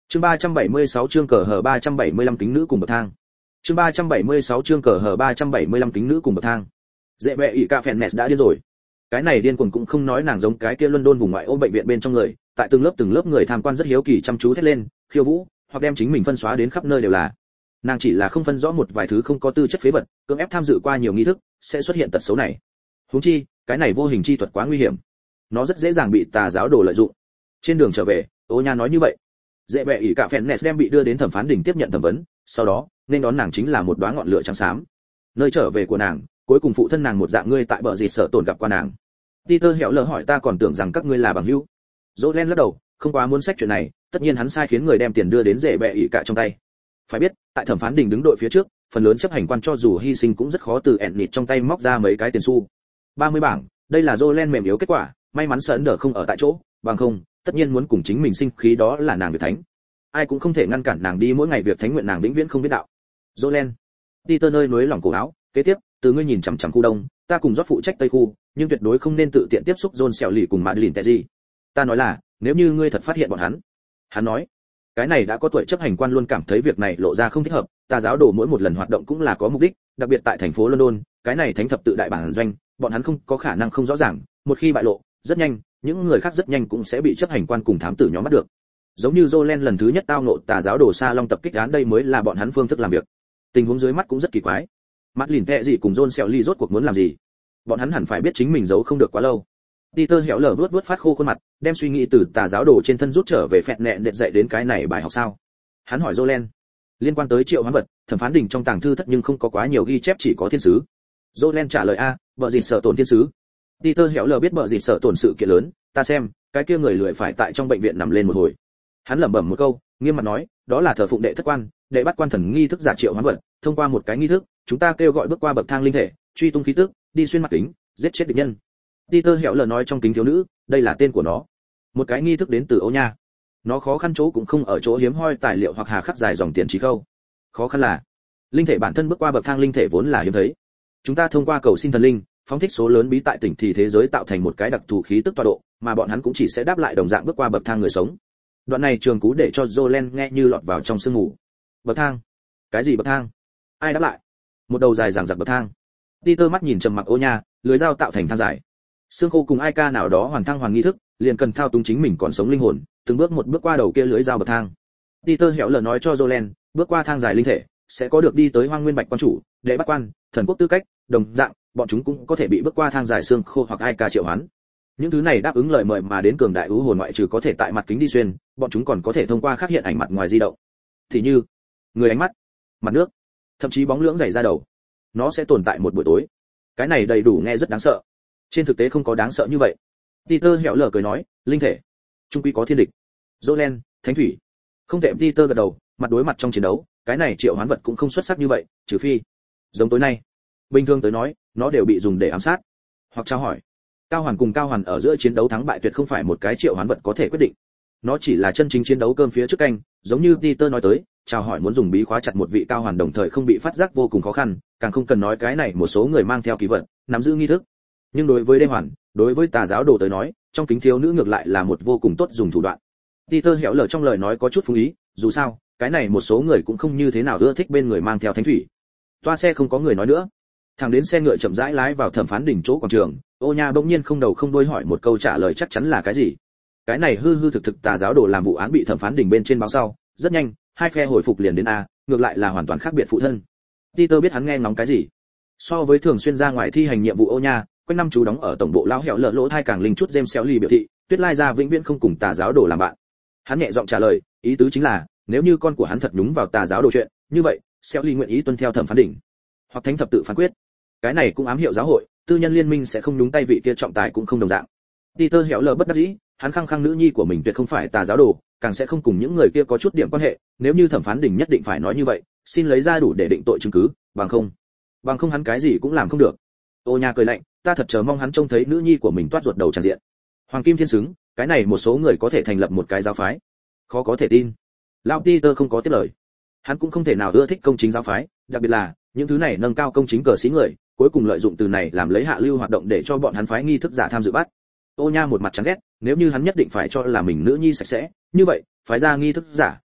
Chương 376 chương cờ hở 375 kính nữ cùng bậc thang. Chương 376 chương cờ hở 375 kính nữ cùng bậc thang. Dễ bẹ ỷ cả Fennes đã điên rồi. Cái này điên cuồng cũng không nói nàng giống cái kia London vùng ngoại ô bệnh viện bên trong người, tại từng lớp người tham quan rất hiếu kỳ chăm chú thét lên, khiêu vũ, hoặc đem chính mình phân xóa đến khắp nơi đều là. Nàng chỉ là không phân rõ một vài thứ không có tư chất phế vật, cưỡng ép tham dự qua nhiều nghi thức, sẽ xuất hiện tật xấu này. Huống chi, cái này vô hình chi thuật quá nguy hiểm. Nó rất dễ dàng bị tà giáo đồ lợi dụng. Trên đường trở về, Ô Nha nói như vậy. Dễ bẹ ỷ cả Fennes đem bị đưa đến thẩm phán đỉnh tiếp nhận thẩm vấn, sau đó, nên đón nàng chính là một đóa ngọn lửa trắng xám. Nơi trở về của nàng, cuối cùng phụ thân nàng một dạng ngươi tại bờ gì sợ tổn gặp qua nàng. Peter hẻo lờ hỏi ta còn tưởng rằng các ngươi là bằng hữu. Jolen lắc đầu, không quá muốn xét chuyện này, tất nhiên hắn sai khiến người đem tiền đưa đến dễ bẹ ỷ cả trong tay. Phải biết, tại thẩm phán đỉnh đứng đội phía trước, phần lớn chấp hành quan cho dù hy sinh cũng rất khó từ ẹn nịt trong tay móc ra mấy cái tiền xu. 30 bảng, đây là Jolen mềm yếu kết quả, may mắn Sơn đỡ không ở tại chỗ, bằng không, tất nhiên muốn cùng chính mình sinh khí đó là nàng việc thánh. Ai cũng không thể ngăn cản nàng đi mỗi ngày việc thánh nguyện nàng vĩnh viễn không biết đạo. Jolen, Peter nơi núi lỏng cổ áo, kế tiếp, từ ngươi nhìn chằm chằm khu đông, ta cùng rót phụ trách tây khu, nhưng tuyệt đối không nên tự tiện tiếp xúc John Sẹo lì cùng Madeline Teji. Ta nói là, nếu như ngươi thật phát hiện bọn hắn. Hắn nói, cái này đã có tuổi chấp hành quan luôn cảm thấy việc này lộ ra không thích hợp, tà giáo đồ mỗi một lần hoạt động cũng là có mục đích, đặc biệt tại thành phố London, cái này thánh thập tự đại bản doanh, bọn hắn không có khả năng không rõ ràng, một khi bại lộ, rất nhanh, những người khác rất nhanh cũng sẽ bị chấp hành quan cùng thám tử nhóm bắt được. Giống như Jolen lần thứ nhất tao ngộ tà giáo đồ Sa Long tập kích án đây mới là bọn hắn phương thức làm việc. Tình huống dưới mắt cũng rất kỳ quái. Madeline Teji cùng John Sẹo lì rốt cuộc muốn làm gì? Bọn hắn hẳn phải biết chính mình giấu không được quá lâu. Peter hẻo lờ vuốt phát khô khuôn mặt, đem suy nghĩ từ tà giáo đồ trên thân rút trở về phẹt nẹ đệt dạy đến cái này bài học sao? Hắn hỏi Jolen. Liên quan tới triệu hoán vật, thẩm phán đỉnh trong tàng thư thất nhưng không có quá nhiều ghi chép chỉ có thiên sứ. Jolen trả lời a, bợ gì sợ tổn thiên sứ. Peter hẻo lờ biết bợ gì sợ tổn sự kiện lớn, ta xem, cái kia người lười phải tại trong bệnh viện nằm lên một hồi. Hắn lẩm bẩm một câu, nghiêm mặt nói, đó là thờ phụng đệ thất quan, đệ bắt quan thần nghi thức giả triệu hoán vật, thông qua một cái nghi thức, chúng ta kêu gọi bước qua bậc thang linh thể, truy tung khí tức, đi xuyên mặt kính, giết chết địch nhân. Peter hẻo lờ nói trong kính thiếu nữ, đây là tên của nó. Một cái nghi thức đến từ Ô Nha. Nó khó khăn chỗ cũng không ở chỗ hiếm hoi tài liệu hoặc hà khắc dài dòng tiền trí khâu. Khó khăn là, linh thể bản thân bước qua bậc thang linh thể vốn là hiếm thấy. Chúng ta thông qua cầu xin thần linh, phóng thích số lớn bí tại tỉnh thì thế giới tạo thành một cái đặc thù khí tức tọa độ, mà bọn hắn cũng chỉ sẽ đáp lại đồng dạng bước qua bậc thang người sống. Đoạn này trường cú để cho Jolen nghe như lọt vào trong sương mù. Bậc thang? Cái gì bậc thang? Ai đáp lại? Một đầu dài dằng dặc bậc thang. Peter mắt nhìn trầm mặc Ô Nha, lưới dao tạo thành thang dài. Xương khô cùng ai ca nào đó hoàn thăng hoàn nghi thức, liền cần thao túng chính mình còn sống linh hồn, từng bước một bước qua đầu kia lưới dao bậc thang. Peter hẻo lờ nói cho Jolen, bước qua thang dài linh thể, sẽ có được đi tới Hoang Nguyên Bạch quan chủ, đệ bắt quan, thần quốc tư cách, đồng dạng, bọn chúng cũng có thể bị bước qua thang dài xương khô hoặc ai ca triệu hoán. Những thứ này đáp ứng lời mời mà đến cường đại ưu hồn ngoại trừ có thể tại mặt kính đi xuyên, bọn chúng còn có thể thông qua khắc hiện ảnh mặt ngoài di động. Thì như, người ánh mắt, mặt nước, thậm chí bóng lưỡng dày ra đầu. Nó sẽ tồn tại một buổi tối. Cái này đầy đủ nghe rất đáng sợ. Trên thực tế không có đáng sợ như vậy. Peter hẻo lờ cười nói, linh thể, trung quy có thiên địch. Jolen, thánh thủy. Không thể. Peter gật đầu, mặt đối mặt trong chiến đấu, cái này triệu hoán vật cũng không xuất sắc như vậy, trừ phi, giống tối nay. Bình thường tới nói, nó đều bị dùng để ám sát, hoặc trao hỏi. Cao hoàn cùng cao hoàn ở giữa chiến đấu thắng bại tuyệt không phải một cái triệu hoán vật có thể quyết định. Nó chỉ là chân chính chiến đấu cơm phía trước canh, giống như Peter nói tới, chào hỏi muốn dùng bí khóa chặt một vị cao hoàn đồng thời không bị phát giác vô cùng khó khăn, càng không cần nói cái này một số người mang theo kỳ vật, nắm giữ nghi thức. Nhưng đối với đê hoàn, đối với tà giáo đồ tới nói, trong kính thiếu nữ ngược lại là một vô cùng tốt dùng thủ đoạn. Peter hẻo lờ trong lời nói có chút phung ý, dù sao, cái này một số người cũng không như thế nào ưa thích bên người mang theo thánh thủy. Toa xe không có người nói nữa. Thằng đến xe ngựa chậm rãi lái vào thẩm phán đỉnh chỗ quảng trường, Ô Nha bỗng nhiên không đầu không đuôi hỏi một câu trả lời chắc chắn là cái gì. Cái này hư thực tà giáo đồ làm vụ án bị thẩm phán đỉnh bên trên báo sau, rất nhanh, hai phe hồi phục liền đến a, ngược lại là hoàn toàn khác biệt phụ thân. Peter biết hắn nghe ngóng cái gì. So với thường xuyên ra ngoài thi hành nhiệm vụ Ô Nha, quanh năm chú đóng ở tổng bộ lão hẻo lợ lỗ thai càng linh chút James Sẹo lì biểu thị, Tuyết Lai gia vĩnh viễn không cùng tà giáo đồ làm bạn. Hắn nhẹ giọng trả lời, ý tứ chính là, nếu như con của hắn thật đúng vào tà giáo đồ chuyện, như vậy, Sẹo lì nguyện ý tuân theo thẩm phán đỉnh, hoặc thánh thập tự phán quyết. Cái này cũng ám hiệu giáo hội, tư nhân liên minh sẽ không nhúng tay vị kia trọng tài cũng không đồng dạng. Peter hẻo lờ bất đắc dĩ, hắn khăng khăng nữ nhi của mình tuyệt không phải tà giáo đồ, càng sẽ không cùng những người kia có chút điểm quan hệ, nếu như thẩm phán đỉnh nhất định phải nói như vậy, xin lấy ra đủ để định tội chứng cứ, bằng không hắn cái gì cũng làm không được. Ô Nha cười lạnh, ta thật chờ mong hắn trông thấy nữ nhi của mình toát ruột đầu tràn diện. Hoàng kim thiên xứng, cái này một số người có thể thành lập một cái giáo phái. Khó có thể tin. Lão Peter không có tiếp lời. Hắn cũng không thể nào ưa thích công chính giáo phái, đặc biệt là những thứ này nâng cao công chính cờ sĩ người, cuối cùng lợi dụng từ này làm lấy hạ lưu hoạt động để cho bọn hắn phái nghi thức giả tham dự bắt. Ô Nha một mặt chán ghét, nếu như hắn nhất định phải cho là mình nữ nhi sạch sẽ, như vậy, phái ra nghi thức giả,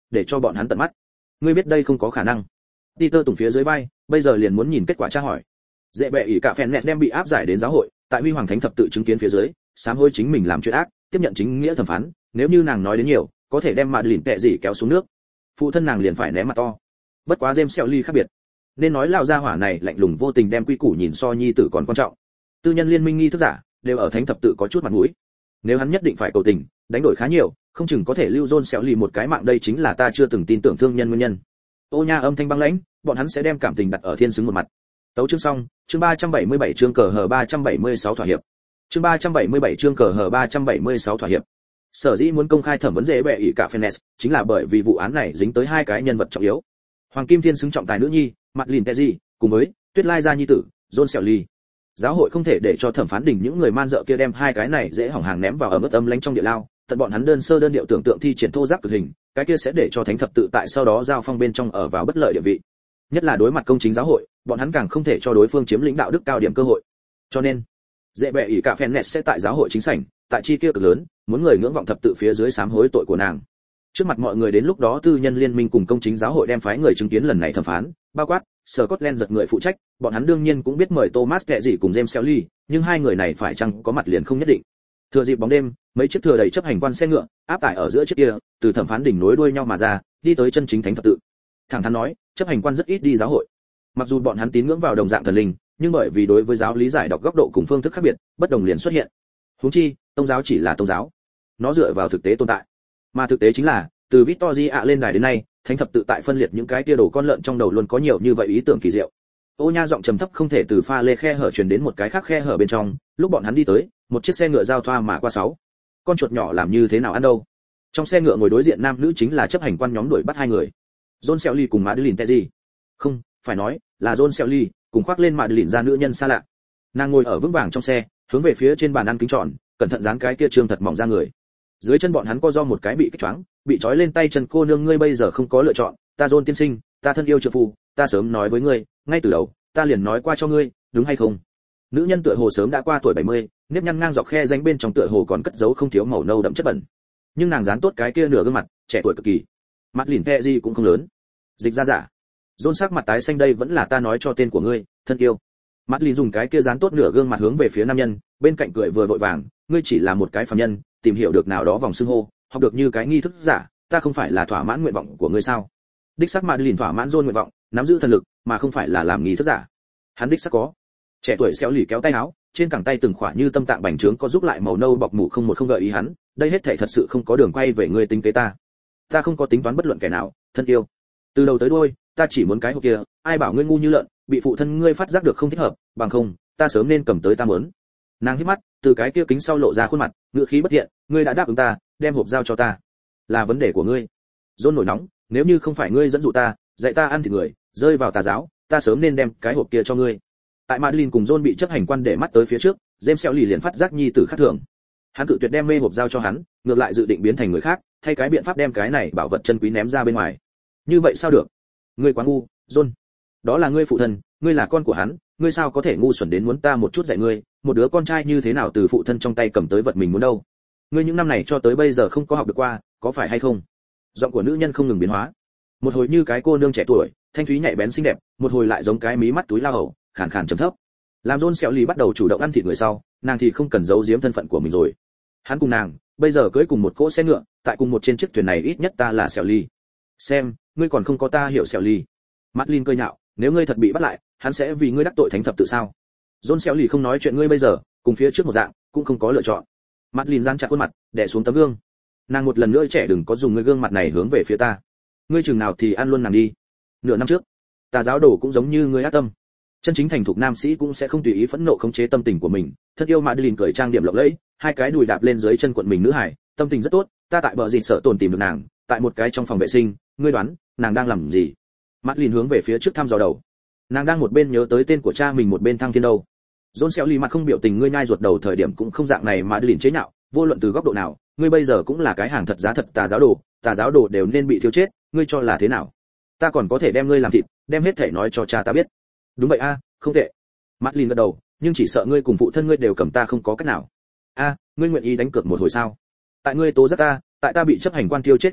để cho bọn hắn tận mắt. Ngươi biết đây không có khả năng. Peter tùng phía dưới vai, bây giờ liền muốn nhìn kết quả tra hỏi. Dễ bệ ỷ cả Fennes đem bị áp giải đến giáo hội, tại Huy Hoàng Thánh thập tự chứng kiến phía dưới, sám hối chính mình làm chuyện ác, tiếp nhận chính nghĩa thẩm phán, nếu như nàng nói đến nhiều, có thể đem Madeline tệ gì kéo xuống nước. Phụ thân nàng liền phải ném mặt to. Bất quá James Shelley khác biệt. Nên nói lão gia hỏa này lạnh lùng vô tình đem quy củ nhìn so nhi tử còn quan trọng. Tư nhân liên minh nghi thức giả, đều ở Thánh thập tự có chút mặt mũi. Nếu hắn nhất định phải cầu tình, đánh đổi khá nhiều, không chừng có thể lưu John Shelley một cái mạng, đây chính là ta chưa từng tin tưởng thương nhân nguyên nhân. Ô nha âm thanh băng lãnh, bọn hắn sẽ đem cảm tình đặt ở thiên xứng một mặt. Tấu chương xong, chương 377 chương cờ hờ 376 thỏa hiệp. Chương 377 chương cờ hờ 376 thỏa hiệp. Sở dĩ muốn công khai thẩm vấn dễ bệ ỷ cả Fennes, chính là bởi vì vụ án này dính tới hai cái nhân vật trọng yếu. Hoàng Kim Thiên xứng trọng tài nữ nhi, Madeline Teji, cùng với Tuyết Lai gia nhi tử, John Shelley. Giáo hội không thể để cho thẩm phán đình những người man dợ kia đem hai cái này dễ hỏng hàng ném vào ở mức âm lãnh trong địa lao, tận bọn hắn đơn sơ đơn điệu tưởng tượng thi triển thô giáp cực hình, cái kia sẽ để cho thánh thập tự tại sau đó giao phong bên trong ở vào bất lợi địa vị. Nhất là đối mặt công chính giáo hội, bọn hắn càng không thể cho đối phương chiếm lĩnh đạo đức cao điểm cơ hội. Cho nên, dễ bệ ỷ cả Fennes sẽ tại giáo hội chính sảnh, tại chi kia cực lớn, muốn người ngưỡng vọng thập tự phía dưới sám hối tội của nàng. Trước mặt mọi người đến lúc đó tư nhân liên minh cùng công chính giáo hội đem phái người chứng kiến lần này thẩm phán, bao quát Scotland giật người phụ trách, bọn hắn đương nhiên cũng biết mời Thomas kệ gì cùng James Shelley, nhưng hai người này phải chăng có mặt liền không nhất định. Thừa dịp bóng đêm, mấy chiếc thừa đầy chấp hành quan xe ngựa áp tải ở giữa chiếc kia, từ thẩm phán đỉnh nối đuôi nhau mà ra, đi tới chân chính thánh thập tự. Thẳng thắn nói, chấp hành quan rất ít đi giáo hội. Mặc dù bọn hắn tín ngưỡng vào đồng dạng thần linh, nhưng bởi vì đối với giáo lý giải đọc góc độ cùng phương thức khác biệt, bất đồng liền xuất hiện. Huống chi, tôn giáo chỉ là tôn giáo, nó dựa vào thực tế tồn tại, mà thực tế chính là từ Victoria lên đài đến nay, thánh thập tự tại phân liệt những cái kia đồ con lợn trong đầu luôn có nhiều như vậy ý tưởng kỳ diệu. Ô nha giọng trầm thấp không thể từ pha lê khe hở truyền đến một cái khác khe hở bên trong, lúc bọn hắn đi tới, một chiếc xe ngựa giao thoa mà qua 6. Con chuột nhỏ làm như thế nào ăn đâu? Trong xe ngựa ngồi đối diện nam nữ chính là chấp hành quan nhóm đuổi bắt hai người. John Shelley cùng Madeline Teji. Không, phải nói là John Shelley cùng khoác lên Madeline ra nữ nhân xa lạ. Nàng ngồi ở vững vàng trong xe, hướng về phía trên bàn ăn kính tròn, cẩn thận dán cái kia trương thật mỏng ra người. Dưới chân bọn hắn co do một cái bị kích choáng, bị trói lên tay chân cô nương, ngươi bây giờ không có lựa chọn, ta John tiên sinh, ta thân yêu trợ phu, ta sớm nói với ngươi, ngay từ đầu, ta liền nói qua cho ngươi, đúng hay không? Nữ nhân tựa hồ sớm đã qua tuổi 70, nếp nhăn ngang dọc khe rãnh bên trong tựa hồ còn cất giấu không thiếu màu nâu đậm chất bẩn. Nhưng nàng dán tốt cái kia nửa gương mặt, trẻ tuổi cực kỳ. Mặt lìn khe gì cũng không lớn. Dịch ra giả. John sắc mặt tái xanh, đây vẫn là ta nói cho tên của ngươi, thân yêu. Mặt lìn dùng cái kia dán tốt nửa gương mặt hướng về phía nam nhân, bên cạnh cười vừa vội vàng, ngươi chỉ là một cái phàm nhân, tìm hiểu được nào đó vòng xưng hô, học được như cái nghi thức giả, ta không phải là thỏa mãn nguyện vọng của ngươi sao? Đích xác Madeline thỏa mãn John nguyện vọng, nắm giữ thần lực, mà không phải là làm nghi thức giả. Hắn đích xác có. Trẻ tuổi xéo lì kéo tay áo, trên cẳng tay từng khỏa như tâm tạng bành trướng có giúp lại màu nâu bọc mủ không một không gợi ý hắn, đây hết thảy thật sự không có đường quay về ngươi tính kế ta. Ta không có tính toán bất luận kẻ nào, thân yêu. Từ đầu tới đuôi, ta chỉ muốn cái hộp kia, ai bảo ngươi ngu như lợn, bị phụ thân ngươi phát giác được không thích hợp, bằng không, ta sớm nên cầm tới ta muốn. Nàng híp mắt, từ cái kia kính sau lộ ra khuôn mặt, ngựa khí bất thiện, ngươi đã đáp ứng ta, đem hộp giao cho ta. Là vấn đề của ngươi. John nổi nóng, nếu như không phải ngươi dẫn dụ ta, dạy ta ăn thịt người, rơi vào tà giáo, ta sớm nên đem cái hộp kia cho ngươi. Tại Madeline cùng John bị chấp hành quan để mắt tới phía trước, James Shelley liền phát giác nhi tử khác thường. Hắn cự tuyệt đem mê hộp giao cho hắn, ngược lại dự định biến thành người khác, thay cái biện pháp đem cái này bảo vật chân quý ném ra bên ngoài. Như vậy sao được? Ngươi quá ngu, John. Đó là ngươi phụ thân, ngươi là con của hắn, ngươi sao có thể ngu xuẩn đến muốn ta một chút dạy ngươi, một đứa con trai như thế nào từ phụ thân trong tay cầm tới vật mình muốn đâu? Ngươi những năm này cho tới bây giờ không có học được qua, có phải hay không? Giọng của nữ nhân không ngừng biến hóa. Một hồi như cái cô nương trẻ tuổi, thanh thúy nhạy bén xinh đẹp, một hồi lại giống cái mí mắt túi lao hầu, khàn khàn trầm thấp. Làm John Shelley bắt đầu chủ động ăn thịt người sau, nàng thì không cần giấu giếm thân phận của mình rồi. Hắn cùng nàng, bây giờ cưỡi cùng một cỗ xe ngựa, tại cùng một trên chiếc thuyền này, ít nhất ta là Shelley. Xem, ngươi còn không có ta hiểu Shelley. Madeline cười nhạo, nếu ngươi thật bị bắt lại, hắn sẽ vì ngươi đắc tội thánh thập tự sao? John Shelley không nói chuyện, ngươi bây giờ, cùng phía trước một dạng, cũng không có lựa chọn. Madeline giang chặt khuôn mặt, đè xuống tấm gương. Nàng một lần nữa trẻ đừng có dùng ngươi gương mặt này hướng về phía ta. Ngươi chừng nào thì ăn luôn nàng đi. Nửa năm trước, tà giáo đồ cũng giống như ngươi ác tâm. Chân chính thành thục nam sĩ cũng sẽ không tùy ý phẫn nộ khống chế tâm tình của mình. Thân yêu Madeline cởi trang điểm lộng lẫy, hai cái đùi đạp lên dưới chân quận mình nữ hải, tâm tình rất tốt. Ta tại bờ dịt sợ tồn tìm được nàng, tại một cái trong phòng vệ sinh, ngươi đoán, nàng đang làm gì? Madeline hướng về phía trước thăm dò đầu. Nàng đang một bên nhớ tới tên của cha mình, một bên thăng thiên đâu. John Shelley mặt không biểu tình, ngươi nhai ruột đầu thời điểm cũng không dạng này. Madeline chế nhạo, vô luận từ góc độ nào, ngươi bây giờ cũng là cái hàng thật giá thật tà giáo đồ đều nên bị thiêu chết, ngươi cho là thế nào? Ta còn có thể đem ngươi làm thịt, đem hết thể nói cho cha ta biết. Đúng vậy a, không tệ. Madeline gật đầu, nhưng chỉ sợ ngươi cùng phụ thân ngươi đều cầm ta không có cách nào. A, ngươi nguyện ý đánh cược một hồi sao? Tại ngươi tố giác ta, tại ta bị chấp hành quan tiêu chết phía trước,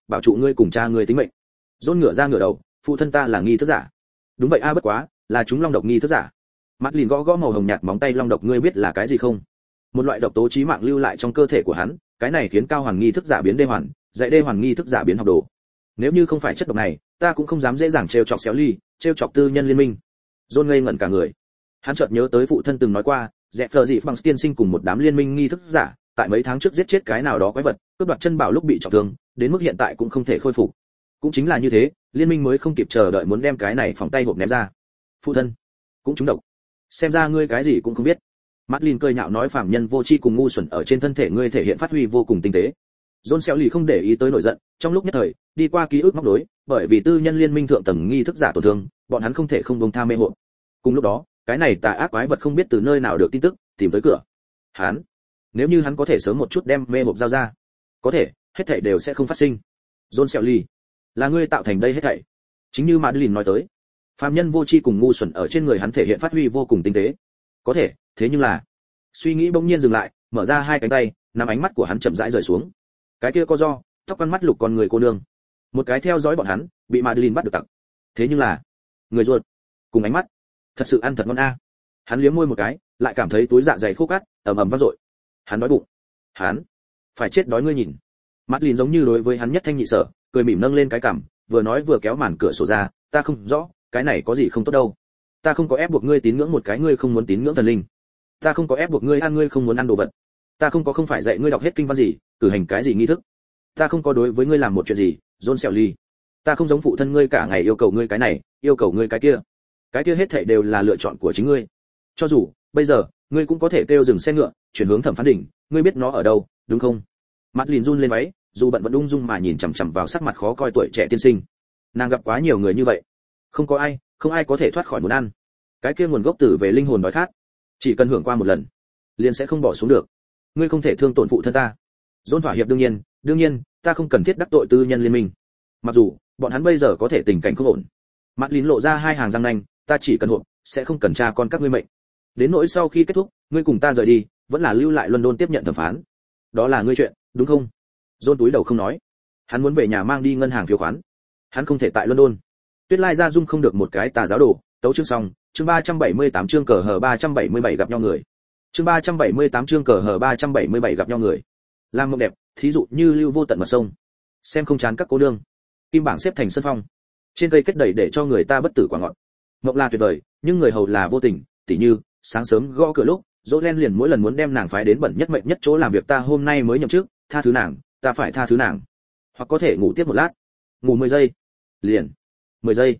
bảo trụ ngươi cùng cha ngươi tính mệnh. John ngửa ra ngửa đầu, phụ thân ta là nghi thức giả. Đúng vậy a, bất quá là chúng long độc nghi thức giả. Madeline gõ gõ màu hồng nhạt móng tay long độc, ngươi biết là cái gì không? Một loại độc tố chí mạng lưu lại trong cơ thể của hắn, cái này khiến cao hoàn nghi thức giả biến đê hoàn, dạy đê hoàn nghi thức giả biến học đồ. Nếu như không phải chất độc này, ta cũng không dám dễ dàng trêu chọc xéo ly, trêu chọc tư nhân liên minh. John ngây ngẩn cả người. Hắn chợt nhớ tới phụ thân từng nói qua, dẹp phờ dị bằng tiên sinh cùng một đám liên minh nghi thức giả, tại mấy tháng trước giết chết cái nào đó quái vật, cướp đoạt chân bảo lúc bị trọng thương, đến mức hiện tại cũng không thể khôi phục. Cũng chính là như thế, liên minh mới không kịp chờ đợi muốn đem cái này phòng tay hộp ném ra. Phụ thân cũng trúng độc. Xem ra ngươi cái gì cũng không biết. Madeline cười nhạo nói, phàm nhân vô tri cùng ngu xuẩn ở trên thân thể ngươi thể hiện phát huy vô cùng tinh tế. John xéo lì không để ý tới nổi giận, trong lúc nhất thời đi qua ký ức móc đối, bởi vì tư nhân liên minh thượng tầng nghi thức giả tổn thương, bọn hắn không thể không buông tha mê hồn. Cùng lúc đó, cái này tà ác quái vật không biết từ nơi nào được tin tức, tìm tới cửa. Hắn, nếu như hắn có thể sớm một chút đem mê hộp giao ra, có thể hết thảy đều sẽ không phát sinh. John xéo lì, là ngươi tạo thành đây hết thảy. Chính như Madeline nói tới, phàm nhân vô tri cùng ngu xuẩn ở trên người hắn thể hiện phát huy vô cùng tinh tế. Có thể, thế nhưng là, suy nghĩ bỗng nhiên dừng lại, mở ra hai cánh tay, nắm ánh mắt của hắn chậm rãi rời xuống. Cái kia có do, tóc con mắt lục con người cô nương, một cái theo dõi bọn hắn, bị Madeline bắt được tặng. Thế nhưng là, người ruột cùng ánh mắt, thật sự ăn thật ngon a. Hắn liếm môi một cái, lại cảm thấy túi dạ dày khô cát, ầm ầm vang dội. Hắn đói bụng. Hắn phải chết đói, ngươi nhìn. Madeline giống như đối với hắn nhất thanh nhị sở, cười mỉm nâng lên cái cằm, vừa nói vừa kéo màn cửa sổ ra, ta không rõ, cái này có gì không tốt đâu. Ta không có ép buộc ngươi tín ngưỡng một cái ngươi không muốn tín ngưỡng thần linh. Ta không có ép buộc ngươi ăn ngươi không muốn ăn đồ vật. Ta không phải dạy ngươi đọc hết kinh văn gì, cử hành cái gì nghi thức. Ta không có đối với ngươi làm một chuyện gì, John xẻo ly. Ta không giống phụ thân ngươi cả ngày yêu cầu ngươi cái này, yêu cầu ngươi cái kia. Cái kia hết thảy đều là lựa chọn của chính ngươi. Cho dù bây giờ ngươi cũng có thể kêu dừng xe ngựa, chuyển hướng thẩm phán đỉnh, ngươi biết nó ở đâu, đúng không? Madeline run lên váy, dù bận vẫn ung dung mà nhìn chằm chằm vào sắc mặt khó coi tuổi trẻ tiên sinh. Nàng gặp quá nhiều người như vậy, không ai có thể thoát khỏi muốn ăn. Cái kia nguồn gốc từ về linh hồn đói khát, chỉ cần hưởng qua một lần, liền sẽ không bỏ xuống được. Ngươi không thể thương tổn phụ thân ta. John thỏa hiệp, đương nhiên, ta không cần thiết đắc tội tư nhân liên minh. Mặc dù bọn hắn bây giờ có thể tình cảnh không ổn. Madeline lộ ra hai hàng răng nanh, ta chỉ cần hộp, sẽ không cần tra con các ngươi mệnh. Đến nỗi sau khi kết thúc, ngươi cùng ta rời đi, vẫn là lưu lại London tiếp nhận thẩm phán. Đó là ngươi chuyện, đúng không? John túi đầu không nói. Hắn muốn về nhà mang đi ngân hàng phiếu khoán. Hắn không thể tại London. Tuyết Lai Gia Dung không được một cái tà giáo đồ, tấu chương xong, chương 378 chương cờ hờ 377 gặp nhau người. Chương 378 chương cờ hờ 377 gặp nhau người. Làm mộng đẹp, thí dụ như lưu vô tận mật sông. Xem không chán các cô nương. Kim bảng xếp thành sân phong. Trên cây kết đầy để cho người ta bất tử quả ngọt. Mộng là tuyệt vời, nhưng người hầu là vô tình, tỉ như, sáng sớm gõ cửa lúc, Jolen liền mỗi lần muốn đem nàng phái đến bẩn nhất mệnh nhất chỗ làm việc, ta hôm nay mới nhậm chức, tha thứ nàng, ta phải tha thứ nàng. Hoặc có thể ngủ tiếp một lát. Ngủ 10 giây. Liền. 10 giây.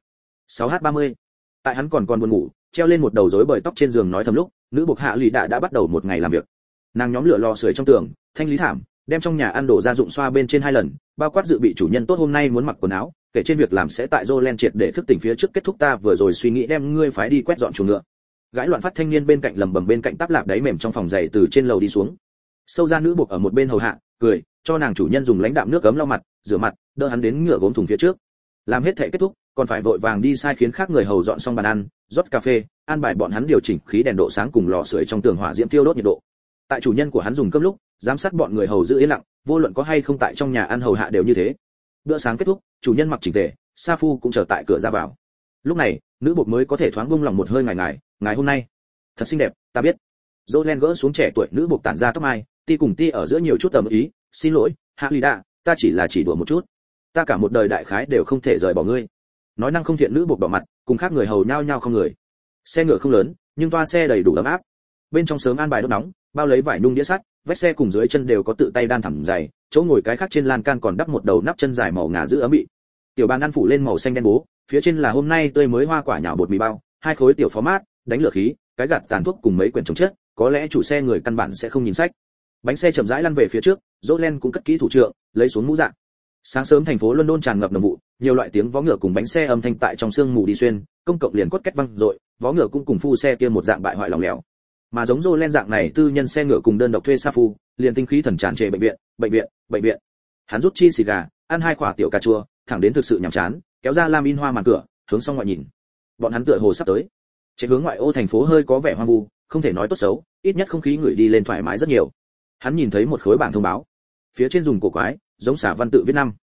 6h30. Tại hắn còn buồn ngủ, treo lên một đầu rối bời tóc trên giường nói thầm lúc, nữ buộc hạ lì đã bắt đầu một ngày làm việc. Nàng nhóm lửa lò sưởi trong tường, thanh lý thảm, đem trong nhà ăn đồ gia dụng xoa bên trên 2 lần, bao quát dự bị chủ nhân tốt hôm nay muốn mặc quần áo, kể trên việc làm sẽ tại Jolen triệt để thức tỉnh phía trước kết thúc, ta vừa rồi suy nghĩ đem ngươi phái đi quét dọn chuồng ngựa. Gãi loạn phát thanh niên bên cạnh lầm bầm bên cạnh táp lạp đáy mềm trong phòng giày từ trên lầu đi xuống. Sâu ra nữ buộc ở một bên hầu hạ, cười, cho nàng chủ nhân dùng lãnh đạm nước ấm lau mặt, rửa mặt, đỡ hắn đến ngựa gốm thùng phía trước. Làm hết thể kết thúc, còn phải vội vàng đi sai khiến khác người hầu dọn xong bàn ăn, rót cà phê, an bài bọn hắn điều chỉnh khí đèn độ sáng cùng lò sưởi trong tường hỏa diễm tiêu đốt nhiệt độ. Tại chủ nhân của hắn dùng cơm lúc, giám sát bọn người hầu giữ yên lặng, vô luận có hay không tại trong nhà ăn hầu hạ đều như thế. Bữa sáng kết thúc, chủ nhân mặc chỉnh tề, sa phu cũng chờ tại cửa ra vào. Lúc này, nữ buộc mới có thể thoáng buông lòng một hơi, ngài hôm nay thật xinh đẹp, ta biết. Jolen gỡ xuống trẻ tuổi nữ buộc tản ra tóc mai, ti cùng ti ở giữa nhiều chút tầm ý, xin lỗi, hạ lì đạ, ta chỉ đùa một chút. Ta cả một đời đại khái đều không thể rời bỏ ngươi. Nói năng không thiện nữ buộc đỏ mặt, cùng khác người hầu nhao nhao không người. Xe ngựa không lớn, nhưng toa xe đầy đủ ấm áp. Bên trong sớm an bài đốt nóng, bao lấy vải nung đĩa sắt, vách xe cùng dưới chân đều có tự tay đan thẳng dày, chỗ ngồi cái khác trên lan can còn đắp một đầu nắp chân dài màu ngà giữ ấm bị. Tiểu bàn ăn phủ lên màu xanh đen bố, phía trên là hôm nay tươi mới hoa quả nhào bột mì bao, 2 khối tiểu phó mát, đánh lửa khí, cái gạt tàn thuốc cùng mấy quyển chống chết, có lẽ chủ xe người căn bản sẽ không nhìn sách. Bánh xe chậm rãi lăn về phía trước, Jolen cũng cất kỹ thủ trượng, lấy xuống mũ dạng. Sáng sớm thành phố London tràn ngập nồng vụ, nhiều loại tiếng vó ngựa cùng bánh xe âm thanh tại trong sương mù đi xuyên, công cộng liền quất két vang dội, vó ngựa cũng cùng phu xe kia một dạng bại hoại lỏng lẻo. Mà giống Jolen dạng này tư nhân xe ngựa cùng đơn độc thuê sa phu, liền tinh khí thần tràn trề bệnh viện. Hắn rút chi xì gà, ăn 2 quả tiểu cà chua, thẳng đến thực sự nhàm chán, kéo ra lam in hoa màn cửa, hướng xong ngoại nhìn. Bọn hắn tựa hồ sắp tới. Trên hướng ngoại ô thành phố hơi có vẻ hoang vu, không thể nói tốt xấu, ít nhất không khí người đi lên thoải mái rất nhiều. Hắn nhìn thấy một khối bảng thông báo, phía trên dùng cổ quái, giống xả văn tự viết năm.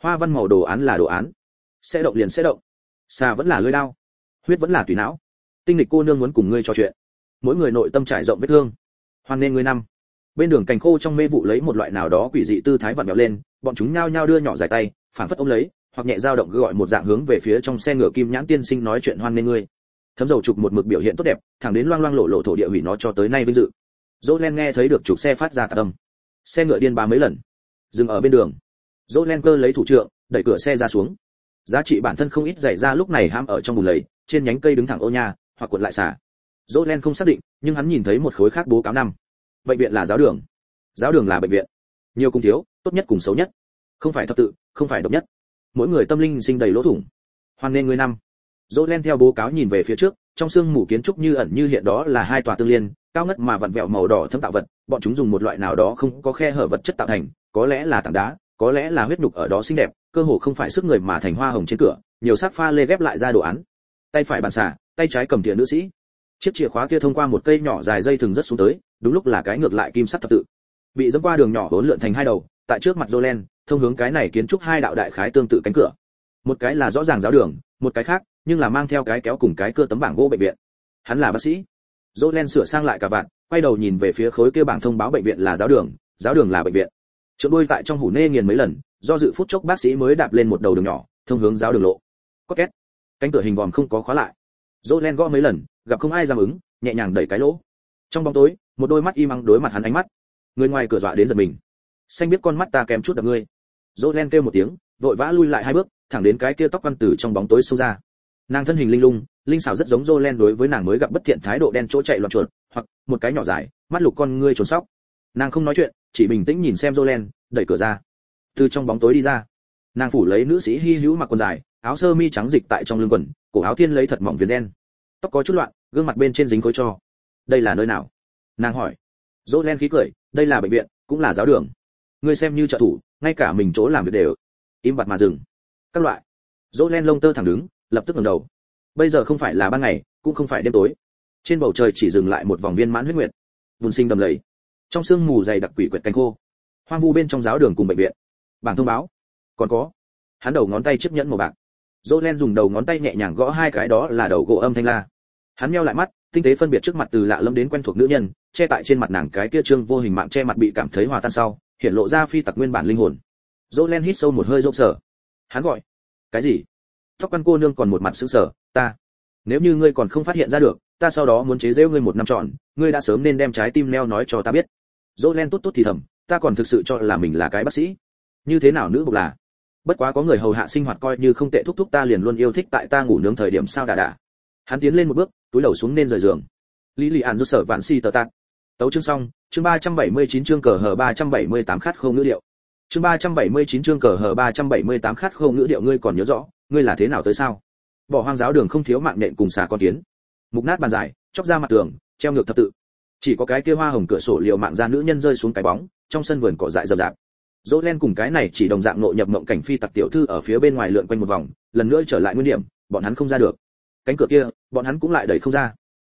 Hoa văn màu đồ án là đồ án, sẽ động liền sẽ động. Xà vẫn là lưỡi đao, huyết vẫn là tùy não. Tinh lịch cô nương muốn cùng ngươi trò chuyện. Mỗi người nội tâm trải rộng vết thương. Hoan nên ngươi năm. Bên đường cành khô trong mê vụ lấy một loại nào đó quỷ dị tư thái vặn vẹo lên, bọn chúng nhao nhao đưa nhỏ dài tay, phảng phất ôm lấy, hoặc nhẹ dao động gọi một dạng hướng về phía trong xe ngựa Kim Nhãn tiên sinh nói chuyện hoan nên ngươi. Thấm dầu trục một mực biểu hiện tốt đẹp, thẳng đến loang loang lộ lộ thổ địa hủy nó cho tới nay vinh dự. Jolen nghe thấy được trục xe phát ra tạc âm. Xe ngựa điên bá mấy lần, dừng ở bên đường. Jolen cơ lấy thủ trượng, đẩy cửa xe ra xuống. Giá trị bản thân không ít dày ra lúc này ham ở trong bùn lầy, trên nhánh cây đứng thẳng ô nha, hoặc cuộn lại xả. Jolen không xác định, nhưng hắn nhìn thấy một khối khác bố cáo năm. Bệnh viện là giáo đường. Giáo đường là bệnh viện. Nhiều cùng thiếu, tốt nhất cùng xấu nhất. Không phải thập tự, không phải độc nhất. Mỗi người tâm linh sinh đầy lỗ thủng. Hoan nên người năm. Jolen theo bố cáo nhìn về phía trước, trong xương mù kiến trúc như ẩn như hiện đó là hai tòa tương liên, cao ngất mà vặn vẹo màu đỏ thâm tạo vật, bọn chúng dùng một loại nào đó không có khe hở vật chất tạo thành, có lẽ là tảng đá, có lẽ là huyết nhục ở đó xinh đẹp, cơ hồ không phải sức người mà thành hoa hồng trên cửa, nhiều sắc pha lê ghép lại ra đồ án. Tay phải bàn xà, tay trái cầm thìa nữ sĩ. Chiếc chìa khóa kia thông qua một cây nhỏ dài dây thừng rất xuống tới, đúng lúc là cái ngược lại kim sắc thập tự. Bị dẫm qua đường nhỏ hỗn lượn thành hai đầu, tại trước mặt Jolen, thông hướng cái này kiến trúc hai đạo đại khái tương tự cánh cửa. Một cái là rõ ràng giáo đường, một cái khác, nhưng là mang theo cái kéo cùng cái cưa tấm bảng gỗ bệnh viện. Hắn là bác sĩ. Jolen sửa sang lại cả vạn, quay đầu nhìn về phía khối kia bảng thông báo bệnh viện là giáo đường là bệnh viện. Trượt đuôi tại trong hủ nê nghiền mấy lần, do dự phút chốc bác sĩ mới đạp lên một đầu đường nhỏ, thông hướng giáo đường lộ. Có két. Cánh cửa hình vòm không có khóa lại. Jolen gõ mấy lần, gặp không ai dám ứng, nhẹ nhàng đẩy cái lỗ. Trong bóng tối, một đôi mắt im ắng đối mặt hắn ánh mắt. Người ngoài cửa dọa đến giật mình. Xanh biết con mắt ta kém chút đập ngươi. Jolen kêu một tiếng, vội vã lui lại hai bước, thẳng đến cái kia tóc quăn từ trong bóng tối xông ra. Nàng thân hình linh lung, linh xảo rất giống Jolen đối với nàng mới gặp bất thiện thái độ đen chỗ chạy loạn chuột, hoặc một cái nhỏ dài, mắt lục con ngươi trốn sóc. Nàng không nói chuyện, chỉ bình tĩnh nhìn xem Jolen, đẩy cửa ra. Từ trong bóng tối đi ra, nàng phủ lấy nữ sĩ hi hữu mặc quần dài, áo sơ mi trắng dịch tại trong lưng quần, cổ áo thiên lấy thật mỏng viền ren, tóc có chút loạn, gương mặt bên trên dính khói tro. Đây là nơi nào? Nàng hỏi. Jolen khí cười, đây là bệnh viện, cũng là giáo đường. Ngươi xem như trợ thủ, ngay cả mình chỗ làm việc đều im bặt mà dừng. Các loại. Jolen lông tơ thẳng đứng, lập tức ngẩng đầu. Bây giờ không phải là ban ngày, cũng không phải đêm tối. Trên bầu trời chỉ dừng lại một vòng viên mãn huyết nguyệt. Bùn sinh đầm lầy. Trong sương mù dày đặc quỷ quyệt cánh khô. Hoang vu bên trong giáo đường cùng bệnh viện. Bảng thông báo. Còn có. Hắn đầu ngón tay chiếc nhẫn màu bạc. Jolen dùng đầu ngón tay nhẹ nhàng gõ hai cái đó là đầu gỗ âm thanh la. Hắn nheo lại mắt, tinh tế phân biệt trước mặt từ lạ lẫm đến quen thuộc nữ nhân, che tại trên mặt nàng cái kia trương vô hình mạng che mặt bị cảm thấy hòa tan sau, hiện lộ ra phi tặc nguyên bản linh hồn. Jolen hít sâu một hơi rộng sở. Hắn gọi. Cái gì? Tóc quan cô nương còn một mặt sững sờ, ta. Nếu như ngươi còn không phát hiện ra được, ta sau đó muốn chế giễu ngươi một năm trọn, ngươi đã sớm nên đem trái tim neo nói cho ta biết. Jolen tốt tốt thì thầm, ta còn thực sự cho là mình là cái bác sĩ. Như thế nào nữ bục là? Bất quá có người hầu hạ sinh hoạt coi như không tệ thúc thúc ta liền luôn yêu thích tại ta ngủ nướng thời điểm sao đà. Hắn tiến lên một bước, túi đầu xuống nên rời giường. Lý Lị An rút sở vạn si tờ tạt. Tấu chương xong, chương 379 chương cờ hờ 378 khát khô ngữ điệu. Chương 379 chương cờ hờ 378 khát khô ngữ điệu ngươi còn nhớ rõ, ngươi là thế nào tới sao? Bỏ hoang giáo đường không thiếu mạng nhện cùng xà con kiến. Mục nát bàn dài, chóc ra mặt tường, treo ngược thập tự. Chỉ có cái kia hoa hồng cửa sổ liều mạng ra nữ nhân rơi xuống cái bóng, trong sân vườn cỏ dại rậm rạp. Jolen cùng cái này chỉ đồng dạng nội nhập mộng cảnh phi tặc tiểu thư ở phía bên ngoài lượn quanh một vòng, lần nữa trở lại nguyên điểm, bọn hắn không ra được. Cánh cửa kia, bọn hắn cũng lại đẩy không ra.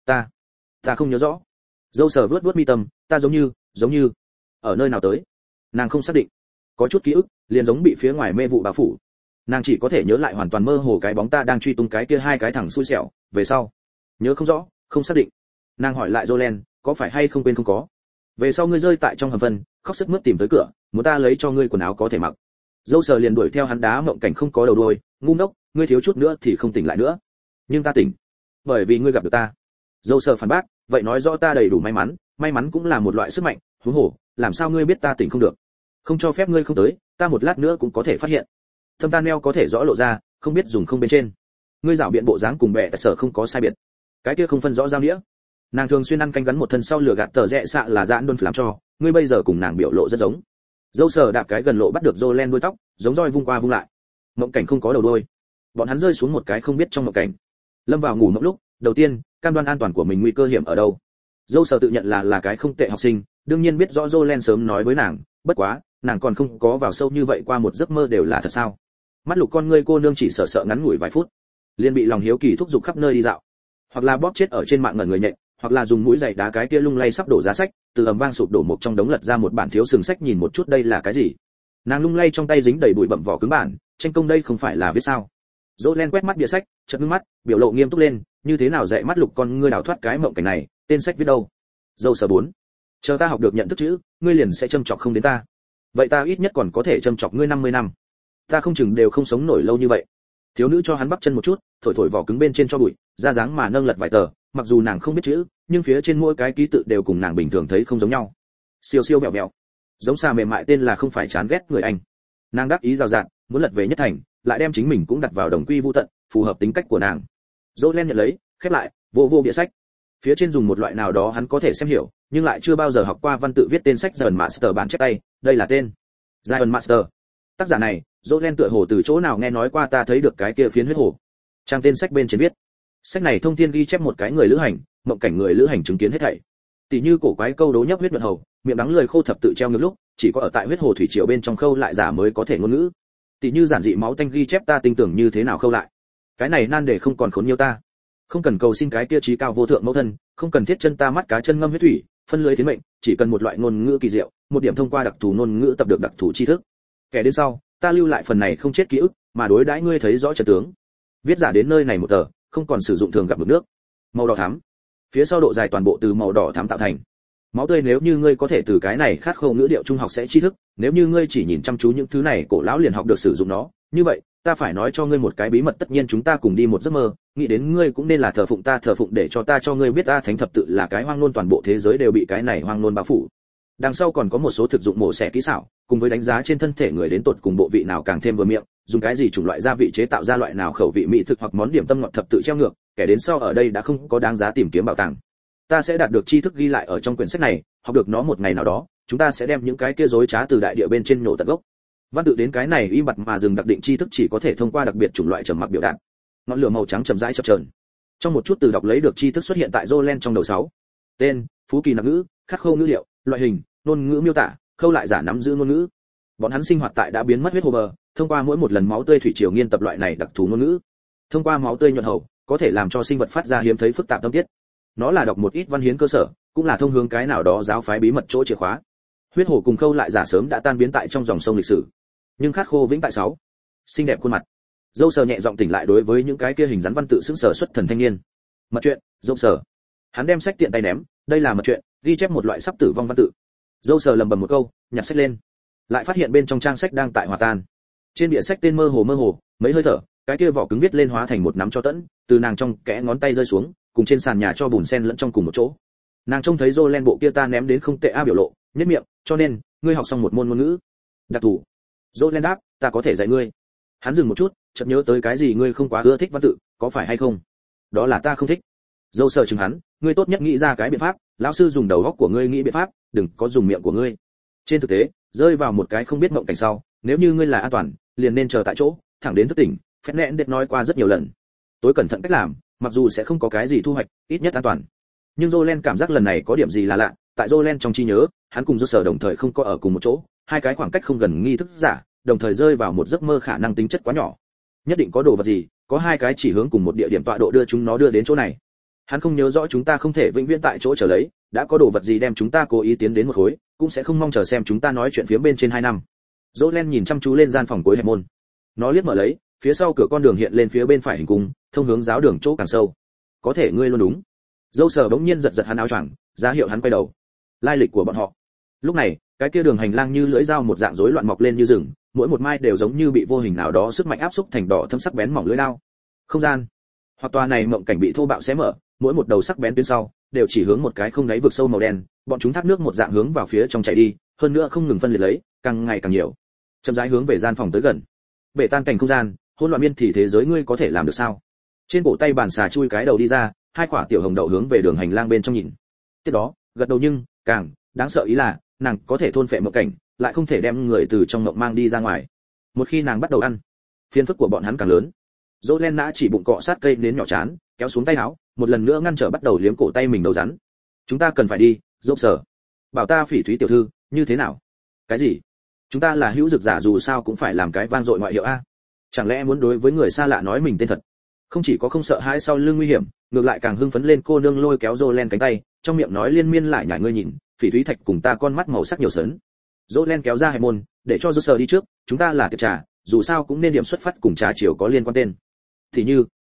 Ta không nhớ rõ. Dâu sờ vuốt mi tâm, ta giống như ở nơi nào tới. Nàng không xác định. Có chút ký ức, liền giống bị phía ngoài mê vụ bao phủ. Nàng chỉ có thể nhớ lại hoàn toàn mơ hồ cái bóng ta đang truy tung cái kia hai cái thằng xui xẻo, về sau nhớ không rõ, không xác định. Nàng hỏi lại Jolen, có phải hay không quên không có. Về sau ngươi rơi tại trong hầm phân, khóc sức mướt tìm tới cửa, muốn ta lấy cho ngươi quần áo có thể mặc. Dâu sờ liền đuổi theo hắn đá mộng cảnh không có đầu đuôi, ngu ngốc, ngươi thiếu chút nữa thì không tỉnh lại nữa. Nhưng ta tỉnh, bởi vì ngươi gặp được ta. Dâu sờ phản bác, vậy nói rõ ta đầy đủ may mắn cũng là một loại sức mạnh, huống hồ, làm sao ngươi biết ta tỉnh không được? Không cho phép ngươi không tới, ta một lát nữa cũng có thể phát hiện. Thâm ta neo có thể rõ lộ ra, không biết dùng không bên trên. Ngươi dạo biện bộ dáng cùng bệ sở không có sai biệt. Cái kia không phân rõ giao nghĩa. Nàng thường xuyên ăn canh gắn một thân sau lửa gạt tờ rẽ xạ là dạn luôn làm cho, ngươi bây giờ cùng nàng biểu lộ rất giống. Dâu sờ đạp cái gần lộ bắt được Jolen đuôi tóc, giống roi vung qua vung lại. Mộng cảnh không có đầu đuôi. Bọn hắn rơi xuống một cái không biết trong mộng cảnh. Lâm vào ngủ mộng lúc, đầu tiên, cam đoan an toàn của mình nguy cơ hiểm ở đâu. Dâu sờ tự nhận là cái không tệ học sinh, đương nhiên biết rõ Jolen sớm nói với nàng, bất quá, nàng còn không có vào sâu như vậy qua một giấc mơ đều là thật sao? Mắt lục con ngươi cô nương chỉ sợ ngắn ngủi vài phút, liền bị lòng hiếu kỳ thúc giục khắp nơi đi dạo, hoặc là bóp chết ở trên mạng ngẩn người nhện, hoặc là dùng mũi giày đá cái kia lung lay sắp đổ giá sách, từ ầm vang sụp đổ một trong đống lật ra một bản thiếu sừng sách nhìn một chút đây là cái gì. Nàng lung lay trong tay dính đầy bụi bặm vỏ cứng bản, tranh công đây không phải là viết sao? Jolen quét mắt bìa sách, chợt ngưng mắt, biểu lộ nghiêm túc lên, như thế nào dạy mắt lục con ngươi đào thoát cái mộng cảnh này, tên sách viết đâu? Dâu sở 4. Chờ ta học được nhận thức chữ, ngươi liền sẽ châm chọc không đến ta. Vậy ta ít nhất còn có thể châm chọc ngươi 50 năm. Ta không chừng đều không sống nổi lâu như vậy. Thiếu nữ cho hắn bắp chân một chút, thổi thổi vỏ cứng bên trên cho bụi, ra dáng mà nâng lật vài tờ, mặc dù nàng không biết chữ, nhưng phía trên mỗi cái ký tự đều cùng nàng bình thường thấy không giống nhau. Siêu siêu vẹo vẹo. Giống xà mềm mại tên là không phải chán ghét người anh. Nàng đáp ý rào rạt, muốn lật về nhất thành, lại đem chính mình cũng đặt vào đồng quy vu tận, phù hợp tính cách của nàng. Jolen nhận lấy, khép lại, vô vô địa sách. Phía trên dùng một loại nào đó hắn có thể xem hiểu, nhưng lại chưa bao giờ học qua văn tự viết tên sách Giant Master bản chép tay, đây là tên Giant Master. Tác giả này, Jolen tựa hồ từ chỗ nào nghe nói qua, ta thấy được cái kia phiến huyết hồ. Trang tên sách bên trên viết. Sách này thông thiên ghi chép một cái người lữ hành, mộng cảnh người lữ hành chứng kiến hết thảy. Tỷ như cổ quái câu đố nhấp huyết nhuận hầu, miệng đắng lười khô thập tự treo ngược lúc, chỉ có ở tại huyết hồ thủy triều bên trong khâu lại giả mới có thể ngôn ngữ. Tỷ như giản dị máu tanh ghi chép ta tin tưởng như thế nào khâu lại. Cái này nan đề không còn khốn nhiều ta. Không cần cầu xin cái kia trí cao vô thượng mẫu thân, không cần thiết chân ta mắt cá chân ngâm huyết thủy, phân lưới tiến mệnh, chỉ cần một loại ngôn ngữ kỳ diệu, một điểm thông qua đặc thù ngôn ngữ tập được đặc thù tri thức. Kẻ đến sau, ta lưu lại phần này không chết ký ức, mà đối đãi ngươi thấy rõ trận tướng. Viết giả đến nơi này một tờ, không còn sử dụng thường gặp mực nước. Màu đỏ thắm. Phía sau độ dài toàn bộ từ màu đỏ thắm tạo thành. Máu tươi nếu như ngươi có thể từ cái này khát khâu ngữ điệu trung học sẽ tri thức, nếu như ngươi chỉ nhìn chăm chú những thứ này cổ lão liền học được sử dụng nó, như vậy, ta phải nói cho ngươi một cái bí mật, tất nhiên chúng ta cùng đi một giấc mơ, nghĩ đến ngươi cũng nên là thờ phụng ta, thờ phụng để cho ta cho ngươi biết ta thánh thập tự là cái hoang nôn, toàn bộ thế giới đều bị cái này hoang nôn bao phủ. Đằng sau còn có một số thực dụng mổ xẻ kỹ xảo, cùng với đánh giá trên thân thể người đến tột cùng bộ vị nào càng thêm vừa miệng, dùng cái gì chủng loại gia vị chế tạo ra loại nào khẩu vị mỹ thực hoặc món điểm tâm ngọt thập tự treo ngược, kẻ đến sau ở đây đã không có đáng giá tìm kiếm bảo tàng. Ta sẽ đạt được tri thức ghi lại ở trong quyển sách này, học được nó một ngày nào đó, chúng ta sẽ đem những cái kia dối trá từ đại địa bên trên nổ tận gốc. Văn tự đến cái này im bặt mà dừng đặc định tri thức chỉ có thể thông qua đặc biệt chủng loại trầm mặc biểu đạt. Ngọn lửa màu trắng chậm rãi chập chờn. Trong một chút từ đọc lấy được tri thức xuất hiện tại Jolen trong đầu 6. Tên, phú kỳ nặc ngữ, khắc khâu ngữ liệu, loại hình, ngôn ngữ miêu tả, khâu lại giả nắm giữ ngôn ngữ. Bọn hắn sinh hoạt tại đã biến mất huyết hồ bờ, thông qua mỗi một lần máu tươi thủy triều nghiên tập loại này đặc thù ngôn ngữ. Thông qua máu tươi nhuận hầu, có thể làm cho sinh vật phát ra hiếm thấy phức tạp tâm tiết. Nó là đọc một ít văn hiến cơ sở, cũng là thông hướng cái nào đó giáo phái bí mật chỗ chìa khóa. Huyết hồ cùng khâu lại giả sớm đã tan biến tại trong dòng sông lịch sử, nhưng khát khô vĩnh tại 6. Xinh đẹp khuôn mặt. Dâu sờ nhẹ giọng tỉnh lại đối với những cái kia hình dáng văn tự sững sờ xuất thần thanh niên. Mật truyện, dâu sờ. Hắn đem sách tiện tay ném, đây là mật truyện, ghi chép một loại sắp tử vong văn tự. Dâu sờ lầm bầm một câu, nhặt sách lên, lại phát hiện bên trong trang sách đang tại hòa tan. Trên bìa sách tên mơ hồ, mấy hơi thở, cái kia vỏ cứng viết lên hóa thành một nắm cho tẫn, từ nàng trong kẽ ngón tay rơi xuống, cùng trên sàn nhà cho bùn sen lẫn trong cùng một chỗ. Nàng trông thấy Jolen bộ kia ta ném đến không tệ a biểu lộ, nhếch miệng, cho nên ngươi học xong một môn ngôn ngữ đặc thù. Jolen đáp, ta có thể dạy ngươi. Hắn dừng một chút, chợt nhớ tới cái gì, ngươi không quá ưa thích văn tự, có phải hay không? Đó là ta không thích. Dâu sờ chừng hắn, ngươi tốt nhất nghĩ ra cái biện pháp, lão sư dùng đầu óc của ngươi nghĩ biện pháp, đừng có dùng miệng của ngươi. Trên thực tế, rơi vào một cái không biết mộng cảnh sau, nếu như ngươi là an toàn, liền nên chờ tại chỗ, thẳng đến thức tỉnh. Phép nện đệt nói qua rất nhiều lần. Tối cẩn thận cách làm, mặc dù sẽ không có cái gì thu hoạch, ít nhất an toàn. Nhưng Jolen cảm giác lần này có điểm gì là lạ, tại Jolen trong trí nhớ, hắn cùng Dâu đồng thời không có ở cùng một chỗ, hai cái khoảng cách không gần nghi thức giả, đồng thời rơi vào một giấc mơ khả năng tính chất quá nhỏ. Nhất định có đồ vật gì, có hai cái chỉ hướng cùng một địa điểm tọa độ đưa chúng nó đưa đến chỗ này. Hắn không nhớ rõ chúng ta không thể vĩnh viễn tại chỗ chờ lấy, đã có đồ vật gì đem chúng ta cố ý tiến đến một khối, cũng sẽ không mong chờ xem chúng ta nói chuyện phía bên trên 2 năm. Jolen nhìn chăm chú lên gian phòng cuối hẹp môn. Nó liếc mở lấy, phía sau cửa con đường hiện lên phía bên phải hình cung, thông hướng giáo đường chỗ càng sâu. Có thể ngươi luôn đúng. Dâu sờ bỗng nhiên giật giật hắn áo choàng, ra hiệu hắn quay đầu. Lai lịch của bọn họ. Lúc này, cái kia đường hành lang như lưỡi dao một dạng rối loạn mọc lên như rừng, mỗi một mai đều giống như bị vô hình nào đó sức mạnh áp xúc thành đỏ thâm sắc bén mỏng lưỡi dao. Không gian. Hoặc tòa này mộng cảnh bị thô bạo xé mở, mỗi một đầu sắc bén tuyến sau đều chỉ hướng một cái không đáy vực sâu màu đen, bọn chúng thác nước một dạng hướng vào phía trong chảy đi, hơn nữa không ngừng phân liệt lấy, càng ngày càng nhiều. Chậm rãi hướng về gian phòng tới gần. Bể tan cảnh không gian, hỗn loạn miên thì thế giới, ngươi có thể làm được sao? Trên cổ tay bàn xà chui cái đầu đi ra, hai quả tiểu hồng đậu hướng về đường hành lang bên trong nhìn. Tiếp đó, gật đầu, nhưng càng đáng sợ ý là, nàng có thể thôn phệ mộng cảnh, lại không thể đem người từ trong mộng mang đi ra ngoài. Một khi nàng bắt đầu ăn, phiền phức của bọn hắn càng lớn. Jolen nã chỉ bụng cọ sát cây nến nhỏ chán, kéo xuống tay áo, một lần nữa ngăn trở bắt đầu liếm cổ tay mình đầu rắn. Chúng ta cần phải đi, dốc sở. Bảo ta Phỉ Thúy tiểu thư, như thế nào? Cái gì? Chúng ta là hữu dực giả, dù sao cũng phải làm cái vang dội ngoại hiệu a. Chẳng lẽ muốn đối với người xa lạ nói mình tên thật? Không chỉ có không sợ hãi sau lưng nguy hiểm, ngược lại càng hưng phấn lên. Cô nương lôi kéo Jolen cánh tay, trong miệng nói liên miên lại nhải, ngươi nhìn, Phỉ Thúy thạch cùng ta con mắt màu sắc nhiều sớn. Jolen kéo ra hẹp môn, để cho Joser đi trước, chúng ta là tiệc trà, dù sao cũng nên điểm xuất phát cùng trà chiều có liên quan tên. Thì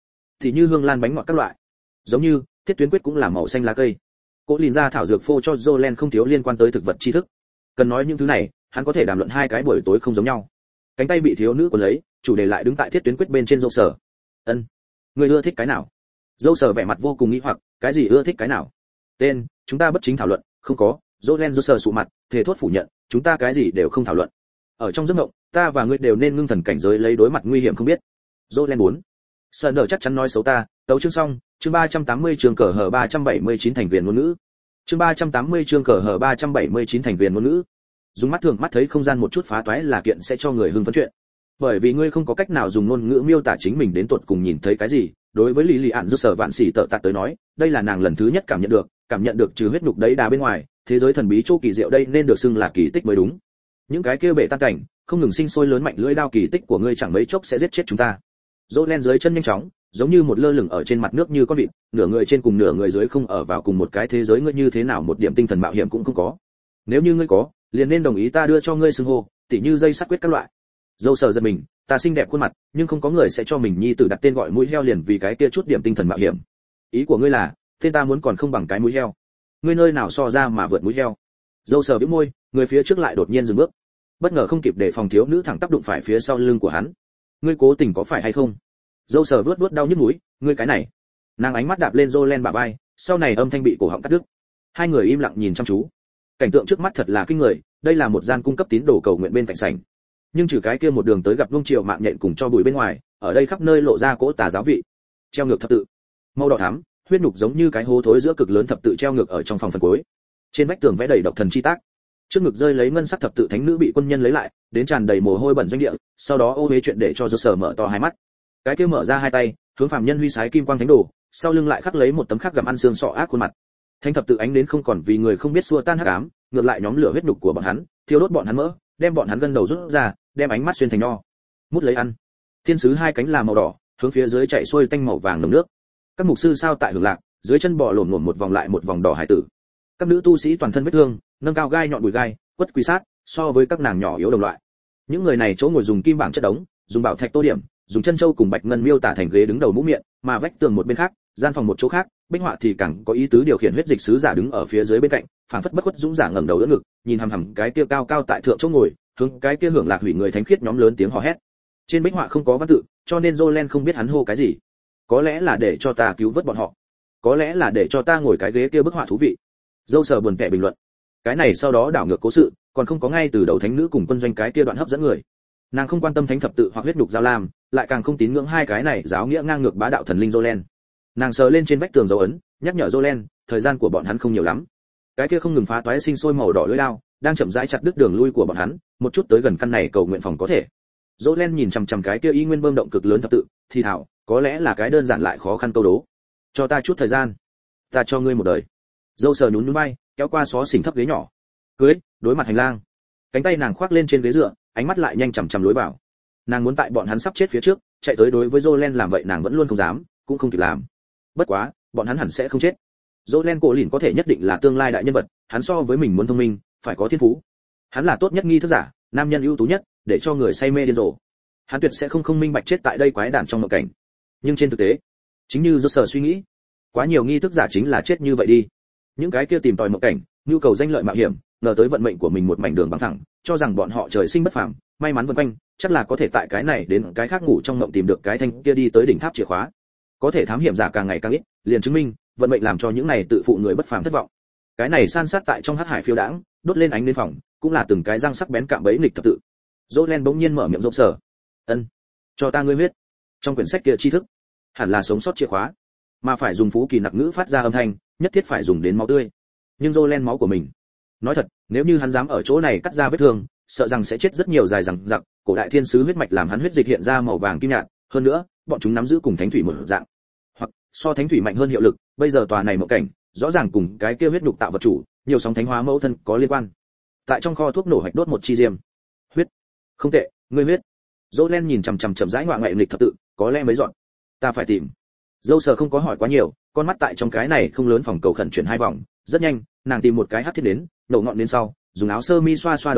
như hương lan bánh ngọt các loại. Giống như, thiết tuyến quyết cũng là màu xanh lá cây. Cố Lìn ra thảo dược phô cho Jolen không thiếu liên quan tới thực vật tri thức. Cần nói những thứ này, hắn có thể đàm luận hai cái buổi tối không giống nhau. Cánh tay bị thiếu nữ cuốn lấy, chủ đề lại đứng tại thiết tuyến quyết bên trên Joser. Ân, người ưa thích cái nào? Joser vẻ mặt vô cùng nghi hoặc, cái gì ưa thích cái nào? Tên, chúng ta bất chính thảo luận, không có. Joser sụ mặt, thề thốt phủ nhận, chúng ta cái gì đều không thảo luận. Ở trong giấc mộng, ta và ngươi đều nên ngưng thần cảnh giới lấy đối mặt nguy hiểm không biết. Jolen 4. Sơn nở chắc chắn nói xấu ta, tấu chương xong, chương 380 chương cờ hở 379 thành viên ngôn ngữ. Chương 380 chương cờ hở 379 thành viên ngôn ngữ. Dùng mắt thường mắt thấy không gian một chút phá toái là kiện sẽ cho người hưng phấn chuyện. Bởi vì ngươi không có cách nào dùng ngôn ngữ miêu tả chính mình đến tột cùng nhìn thấy cái gì, đối với Lý Ạn Dư Sở Vạn Sĩ Tự Tạt tới nói, đây là nàng lần thứ nhất cảm nhận được trừ huyết nhục đấy đà bên ngoài, thế giới thần bí chỗ kỳ diệu đây nên được xưng là kỳ tích mới đúng. Những cái kia bể tan cảnh, không ngừng sinh sôi lớn mạnh lưỡi đao kỳ tích của ngươi chẳng mấy chốc sẽ giết chết chúng ta. Jolen dưới chân nhanh chóng, giống như một lơ lửng ở trên mặt nước như con vịt, nửa người trên cùng nửa người dưới không ở vào cùng một cái thế giới ngươi như thế nào một điểm tinh thần mạo hiểm cũng không có. Nếu như ngươi có, liền nên đồng ý ta đưa cho ngươi xưng hô, tỉ như dây sắt quyết các loại. Dâu sờ giật mình, ta xinh đẹp khuôn mặt, nhưng không có người sẽ cho mình nhi tử đặt tên gọi mũi heo liền vì cái kia chút điểm tinh thần mạo hiểm. Ý của ngươi là, tên ta muốn còn không bằng cái mũi heo. Ngươi nơi nào so ra mà vượt mũi heo? Dâu sờ bĩu môi, người phía trước lại đột nhiên dừng bước. Bất ngờ không kịp để phòng thiếu nữ thẳng tắp đụng phải phía sau lưng của hắn. Ngươi cố tình có phải hay không? Dâu sờ vuốt đau nhức mũi, ngươi cái này. Nàng ánh mắt đạp lên Jolen bả vai, sau này âm thanh bị cổ họng cắt đứt. Hai người im lặng nhìn chăm chú. Cảnh tượng trước mắt thật là kinh người, đây là một gian cung cấp tín đồ cầu nguyện bên cạnh sảnh. Nhưng trừ cái kia một đường tới gặp luông triều mạng nhện cùng cho bụi bên ngoài, ở đây khắp nơi lộ ra cỗ tà giáo vị. Treo ngược thập tự, màu đỏ thắm, huyết nhục giống như cái hố thối giữa cực lớn thập tự treo ngược ở trong phòng phần cuối. Trên vách tường vẽ đầy độc thần chi tác. Trước ngực rơi lấy ngân sắc thập tự thánh nữ bị quân nhân lấy lại, đến tràn đầy mồ hôi bẩn doanh địa, sau đó ô uế chuyện để cho Joser mở to hai mắt. Cái kia mở ra hai tay, hướng phàm nhân huy sái kim quang thánh đồ, sau lưng lại khắc lấy một tấm khắc gặm ăn xương sọ ác khuôn mặt. Thánh thập tự ánh đến không còn vì người không biết xua tan hắc ám, ngược lại nhóm lửa huyết nhục của bọn hắn, thiêu đốt bọn hắn mỡ, đem bọn hắn gân đầu rút ra, đem ánh mắt xuyên thành nho. Mút lấy ăn. Thiên sứ hai cánh là màu đỏ, hướng phía dưới chạy xuôi tanh màu vàng nồng nước. Các mục sư sao tại hưởng lạc, dưới chân bò lổn một vòng lại một vòng đỏ hải tử. Các nữ tu sĩ toàn thân vết thương, nâng cao gai nhọn đùi gai, quất quy sát, so với các nàng nhỏ yếu đồng loại. Những người này chỗ ngồi dùng kim bảng chất đống, dùng bảo thạch tô điểm, dùng chân châu cùng bạch ngân miêu tả thành ghế đứng đầu mũ miệng, mà vách tường một bên khác, gian phòng một chỗ khác, bích họa thì càng có ý tứ điều khiển huyết dịch sứ giả đứng ở phía dưới bên cạnh, phảng phất bất khuất dũng giả ngẩng đầu đỡ ngực, nhìn hằm hằm cái kia cao cao tại thượng chỗ ngồi, hướng cái kia hưởng lạc hủy người thánh khiết nhóm lớn tiếng hò hét. Trên bích họa không có văn tự, cho nên Jolen không biết hắn hô cái gì. Có lẽ là để cho ta cứu vớt bọn họ, có lẽ là để cho ta ngồi cái ghế kia bức họa thú vị. Dâu sờ buồn tẻ bình luận. Cái này sau đó đảo ngược cố sự, còn không có ngay từ đầu thánh nữ cùng quân doanh cái kia đoạn hấp dẫn người. Nàng không quan tâm thánh thập tự hoặc huyết nhục giao lam, lại càng không tín ngưỡng hai cái này giáo nghĩa ngang ngược bá đạo thần linh Jolen. Nàng sờ lên trên vách tường dấu ấn, nhắc nhở Jolen, thời gian của bọn hắn không nhiều lắm. Cái kia không ngừng phá toái sinh sôi màu đỏ lưỡi đao, đang chậm rãi chặt đứt đường lui của bọn hắn, một chút tới gần căn này cầu nguyện phòng có thể. Jolen nhìn chằm chằm cái kia y nguyên bơm động cực lớn thập tự, thì thảo, có lẽ là cái đơn giản lại khó khăn câu đố. Cho ta chút thời gian, ta cho ngươi một đời. Dâu sờ nhún nhún vai, kéo qua xó xỉnh thấp ghế nhỏ. Cưới, đối mặt hành lang. Cánh tay nàng khoác lên trên ghế dựa, ánh mắt lại nhanh chằm chằm lối vào. Nàng muốn tại bọn hắn sắp chết phía trước, chạy tới đối với Jolen làm vậy nàng vẫn luôn không dám, cũng không kịp làm. Bất quá, bọn hắn hẳn sẽ không chết. Jolen cổ lìn có thể nhất định là tương lai đại nhân vật, hắn so với mình muốn thông minh, phải có thiên phú. Hắn là tốt nhất nghi thức giả, nam nhân ưu tú nhất, để cho người say mê điên rồ. Hắn tuyệt sẽ không minh bạch chết tại đây quái đản trong mộng cảnh. Nhưng trên thực tế, chính như Joser suy nghĩ, quá nhiều nghi thức giả chính là chết như vậy đi. Những cái kia tìm tòi mộng cảnh, nhu cầu danh lợi mạo hiểm, ngờ tới vận mệnh của mình một mảnh đường bằng thẳng, cho rằng bọn họ trời sinh bất phàm, may mắn vần quanh, chắc là có thể tại cái này đến cái khác ngủ trong mộng tìm được cái thanh kia đi tới đỉnh tháp chìa khóa. Có thể thám hiểm giả càng ngày càng ít, liền chứng minh vận mệnh làm cho những này tự phụ người bất phàm thất vọng. Cái này san sát tại trong hắc hải phiêu đãng, đốt lên ánh đến phòng, cũng là từng cái răng sắc bén cạm bẫy nghịch thập tự. Jolen bỗng nhiên mở miệng rộng sở. "Ân, cho ta ngươi huyết." Trong quyển sách kia tri thức, hẳn là sống sót chìa khóa, mà phải dùng phú kỳ nặc ngữ phát ra âm thanh, nhất thiết phải dùng đến máu tươi. Nhưng Jolen máu của mình, nói thật, nếu như hắn dám ở chỗ này cắt ra vết thương, sợ rằng sẽ chết rất nhiều dài dằng dặc. Cổ đại thiên sứ huyết mạch làm hắn huyết dịch hiện ra màu vàng kim nhạt, hơn nữa, bọn chúng nắm giữ cùng thánh thủy một dạng, hoặc so thánh thủy mạnh hơn hiệu lực. Bây giờ tòa này mộng cảnh, rõ ràng cùng cái kia huyết nhục tạo vật chủ, nhiều sóng thánh hóa mẫu thân có liên quan. Tại trong kho thuốc nổ hạch đốt một chi diêm. Huyết, không tệ, ngươi huyết. Jolen nhìn chằm chằm chậm rãi ngoại ngoại nghịch thập tự, có lẽ mấy dọn. Ta phải tìm. Dâu sờ không có hỏi quá nhiều, con mắt tại trong cái này không lớn phòng cầu khẩn chuyển hai vòng, rất nhanh, nàng tìm một cái hắc thiết đến, nổ ngọn đến sau, dùng áo sơ mi xoa xoa đầu nhọn,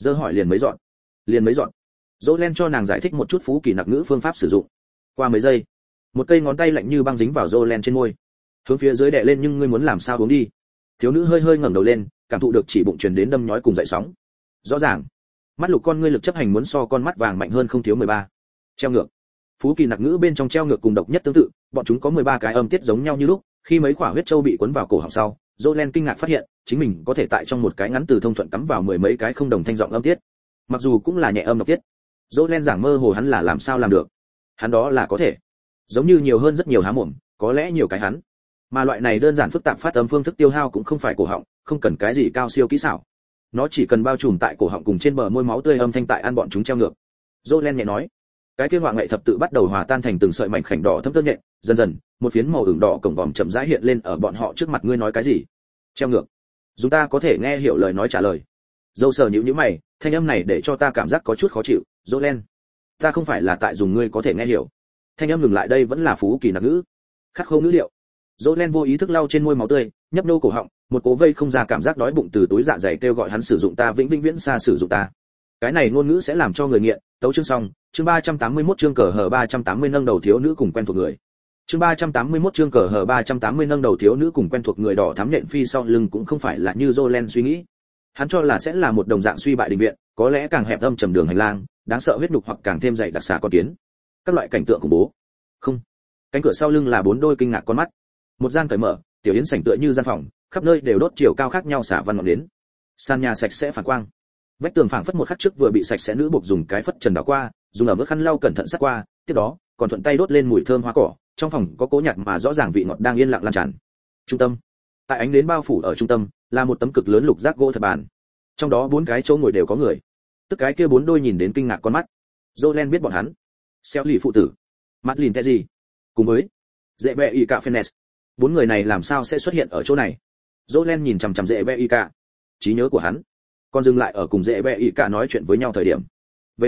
Dơ hỏi liền mấy dọn. Liền mấy dọn. Jolen cho nàng giải thích một chút phú kỳ nặc ngữ phương pháp sử dụng. Qua mấy giây, một cây ngón tay lạnh như băng dính vào Jolen trên môi. Hướng phía dưới đè lên, nhưng ngươi muốn làm sao uống đi. Thiếu nữ hơi hơi ngẩng đầu lên, cảm thụ được chỉ bụng truyền đến đâm nhói cùng dậy sóng. Rõ ràng, mắt lục con ngươi lực chấp hành muốn so con mắt vàng mạnh hơn không thiếu 13. Treo ngược. Phú kỳ nặc ngữ bên trong treo ngược cùng độc nhất tương tự, bọn chúng có 13 cái âm tiết giống nhau như lúc, khi mấy quả huyết châu bị cuốn vào cổ họng sau, Jolen kinh ngạc phát hiện, chính mình có thể tại trong một cái ngắn từ thông thuận cắm vào mười mấy cái không đồng thanh giọng âm tiết. Mặc dù cũng là nhẹ âm độc tiết. Jolen giảng mơ hồ hắn là làm sao làm được. Hắn đó là có thể. Giống như nhiều hơn rất nhiều há mồm, có lẽ nhiều cái hắn. Mà loại này đơn giản phức tạp phát âm phương thức tiêu hao cũng không phải cổ họng, không cần cái gì cao siêu kỹ xảo. Nó chỉ cần bao trùm tại cổ họng cùng trên bờ môi máu tươi âm thanh tại ăn bọn chúng treo ngược. Jolen nhẹ nói, cái kia ngoại nghệ thập tự bắt đầu hòa tan thành từng sợi mảnh khảnh đỏ thâm tơ nhện, dần dần, một phiến màu ửng đỏ cổng vòm chậm rãi hiện lên ở bọn họ trước mặt. Ngươi nói cái gì? Treo ngược. Chúng ta có thể nghe hiểu lời nói trả lời. Dâu sờ nhíu nhíu mày, thanh âm này để cho ta cảm giác có chút khó chịu. Jolen, ta không phải là tại dùng ngươi có thể nghe hiểu. Thanh âm ngừng lại, đây vẫn là phú kỳ nặc ngữ, khắc khâu ngữ liệu. Jolen vô ý thức lau trên môi máu tươi, nhấp nô cổ họng, một cố vây không ra cảm giác đói bụng từ túi dạ dày kêu gọi hắn sử dụng ta, vĩnh vĩnh viễn xa sử dụng ta. Cái này ngôn ngữ sẽ làm cho người nghiện. Tấu chương xong, chương 381 chương cờ hờ 380 nâng đầu thiếu nữ cùng quen thuộc người. Chương 381 chương cờ hờ 380 nâng đầu thiếu nữ cùng quen thuộc người. Đỏ thắm nhện phi sau lưng cũng không phải là như Jolen suy nghĩ. Hắn cho là sẽ là một đồng dạng suy bại đình viện, có lẽ càng hẹp âm trầm đường hành lang, đáng sợ huyết nhục hoặc càng thêm dày đặc xà con kiến. Các loại cảnh tượng khủng bố. Không, cánh cửa sau lưng là bốn đôi kinh ngạc con mắt. Một gian cởi mở, tiểu yến sảnh tựa như gian phòng, khắp nơi đều đốt chiều cao khác nhau xả văn ngọn đến. Sàn nhà sạch sẽ phản quang. Vách tường phảng phất một khắc trước vừa bị sạch sẽ nữ buộc dùng cái phất trần đảo qua, dùng ở mức khăn lau cẩn thận sát qua, tiếp đó còn thuận tay đốt lên mùi thơm hoa cỏ. Trong phòng có cố nhạt mà rõ ràng vị ngọt đang yên lặng lan tràn. Trung tâm, tại ánh đến bao phủ ở trung tâm, là một tấm cực lớn lục giác gỗ thật bàn. Trong đó bốn cái chỗ ngồi đều có người. Tức cái kia bốn đôi nhìn đến kinh ngạc con mắt. Jolen biết bọn hắn. Xeo lì phụ tử, Madeline Teji, cùng với Dễ Bẹ Y Cả Phenes. Bốn người này làm sao sẽ xuất hiện ở chỗ này? Jolen nhìn chằm chằm Dễ Bẹ Y Cả. Trí nhớ của hắn còn dừng lại ở cùng Dễ Bẹ Y Cả nói chuyện với nhau thời điểm. Về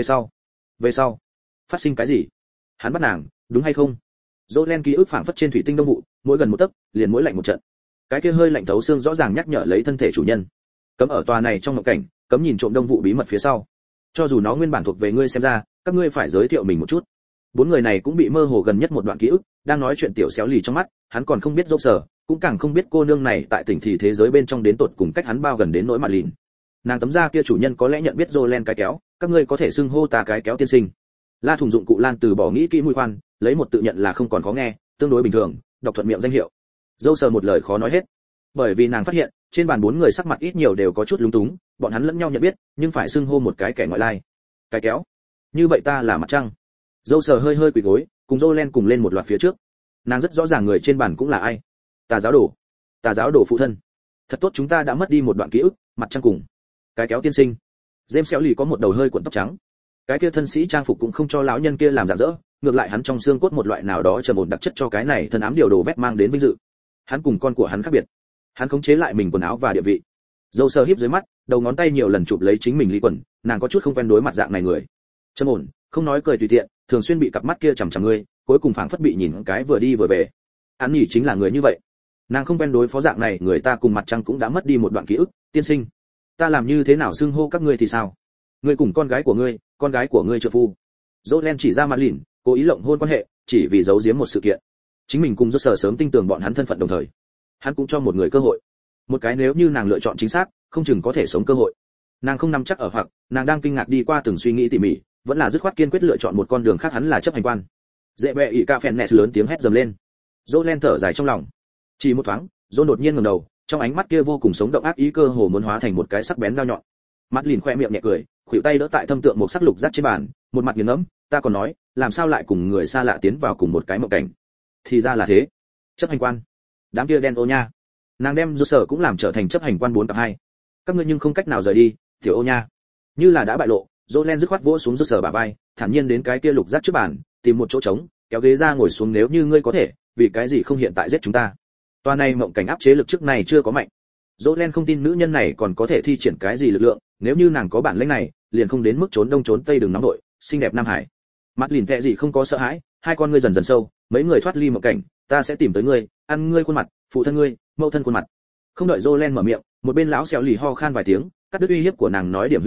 sau, phát sinh cái gì? Hắn bắt nàng, đúng hay không? Jolen ký ức phảng phất trên thủy tinh đông vụ, mỗi gần một tấc, liền mỗi lạnh một trận. Cái kia hơi lạnh thấu xương rõ ràng nhắc nhở lấy thân thể chủ nhân. Cấm ở tòa này trong mộng cảnh, cấm nhìn trộm đông vụ bí mật phía sau. Cho dù nó nguyên bản thuộc về ngươi xem ra, các ngươi phải giới thiệu mình một chút. Bốn người này cũng bị mơ hồ gần nhất một đoạn ký ức, đang nói chuyện tiểu xéo lì trong mắt, hắn còn không biết dốc sở, cũng càng không biết cô nương này tại tỉnh thì thế giới bên trong đến tột cùng cách hắn bao gần đến nỗi mặt lìn. Nàng tấm da kia chủ nhân có lẽ nhận biết Jolen cái kéo, các ngươi có thể xưng hô ta cái kéo tiên sinh. La thùng dụng cụ lan từ bỏ nghĩ kỹ mũi khoan, lấy một tự nhận là không còn khó nghe, tương đối bình thường, đọc thuận miệng danh hiệu. Dâu sờ một lời khó nói hết, bởi vì nàng phát hiện trên bàn bốn người sắc mặt ít nhiều đều có chút lúng túng, bọn hắn lẫn nhau nhận biết, nhưng phải xưng hô một cái kẻ ngoại lai. Cái kéo, như vậy ta là mặt trăng. Dâu sờ hơi hơi quỳ gối, cùng Jolen cùng lên một loạt phía trước. Nàng rất rõ ràng người trên bàn cũng là ai. Tà giáo đồ phụ thân. Thật tốt, chúng ta đã mất đi một đoạn ký ức. Mặt trăng cùng cái kéo tiên sinh. James xéo lì có một đầu hơi cuộn tóc trắng. Cái kia thân sĩ trang phục cũng không cho lão nhân kia làm rạng rỡ, ngược lại hắn trong xương cốt một loại nào đó trầm ổn đặc chất cho cái này thân ám điều đồ vét mang đến vinh dự. Hắn cùng con của hắn khác biệt. Hắn khống chế lại mình quần áo và địa vị. Dâu sờ híp dưới mắt, đầu ngón tay nhiều lần chụp lấy chính mình ly quần, nàng có chút không quen đối mặt dạng này người. Trầm ổn, không nói cười tùy tiện, thường xuyên bị cặp mắt kia chằm chằm ngươi, cuối cùng phảng phất bị nhìn cái vừa đi vừa về. Án nhỉ chính là người như vậy. Nàng không quen đối phó dạng này người. Ta cùng mặt trăng cũng đã mất đi một đoạn ký ức, tiên sinh. Ta làm như thế nào xưng hô các ngươi thì sao? Ngươi cùng con gái của ngươi trợ phu. Jolen chỉ ra mặt lìn, cố ý lộng hôn quan hệ, chỉ vì giấu giếm một sự kiện. Chính mình cùng Joser sớm tin tưởng bọn hắn thân phận đồng thời. Hắn cũng cho một người cơ hội. Một cái nếu như nàng lựa chọn chính xác, không chừng có thể sống cơ hội. Nàng không nắm chắc ở hoặc, nàng đang kinh ngạc đi qua từng suy nghĩ tỉ mỉ, vẫn là dứt khoát kiên quyết lựa chọn một con đường khác. Hắn là chấp hành quan. Dễ Bẹ Y Cả Phenes lớn tiếng hét dầm lên. Jolen thở dài trong lòng. Chỉ một thoáng, John đột nhiên ngẩng đầu, trong ánh mắt kia vô cùng sống động ác ý cơ hồ muốn hóa thành một cái sắc bén dao nhọn. Madeline khoe miệng nhẹ cười, khuỷu tay đỡ tại thâm tượng một sắc lục giác trên bàn, một mặt nghiền ngẫm, ta còn nói, làm sao lại cùng người xa lạ tiến vào cùng một cái mộng cảnh. Thì ra là thế. Chấp hành quan. Đám kia đen ô nha. Nàng đem do sở cũng làm trở thành chấp hành quan 4/2. Các ngươi nhưng không cách nào rời đi, tiểu ô nha. Như là đã bại lộ, Jolen dứt khoát vỗ xuống do sở bả vai, thản nhiên đến cái kia lục giác trước bàn, tìm một chỗ trống, kéo ghế ra ngồi xuống. Nếu như ngươi có thể, vì cái gì không hiện tại giết chúng ta? Toa này mộng cảnh áp chế lực trước này chưa có mạnh. Jolen không tin nữ nhân này còn có thể thi triển cái gì lực lượng, nếu như nàng có bản lĩnh này, liền không đến mức trốn đông trốn tây. Đừng nóng đội, xinh đẹp Nam Hải. Madeline kệ gì không có sợ hãi, hai con ngươi dần dần sâu, mấy người thoát ly mộng cảnh, ta sẽ tìm tới ngươi, ăn ngươi khuôn mặt, phụ thân ngươi, mẫu thân khuôn mặt. Không đợi Jolen mở miệng, một bên lão xéo lì ho khan vài tiếng, cắt đứt uy hiếp của nàng nói điểm hữu dụng,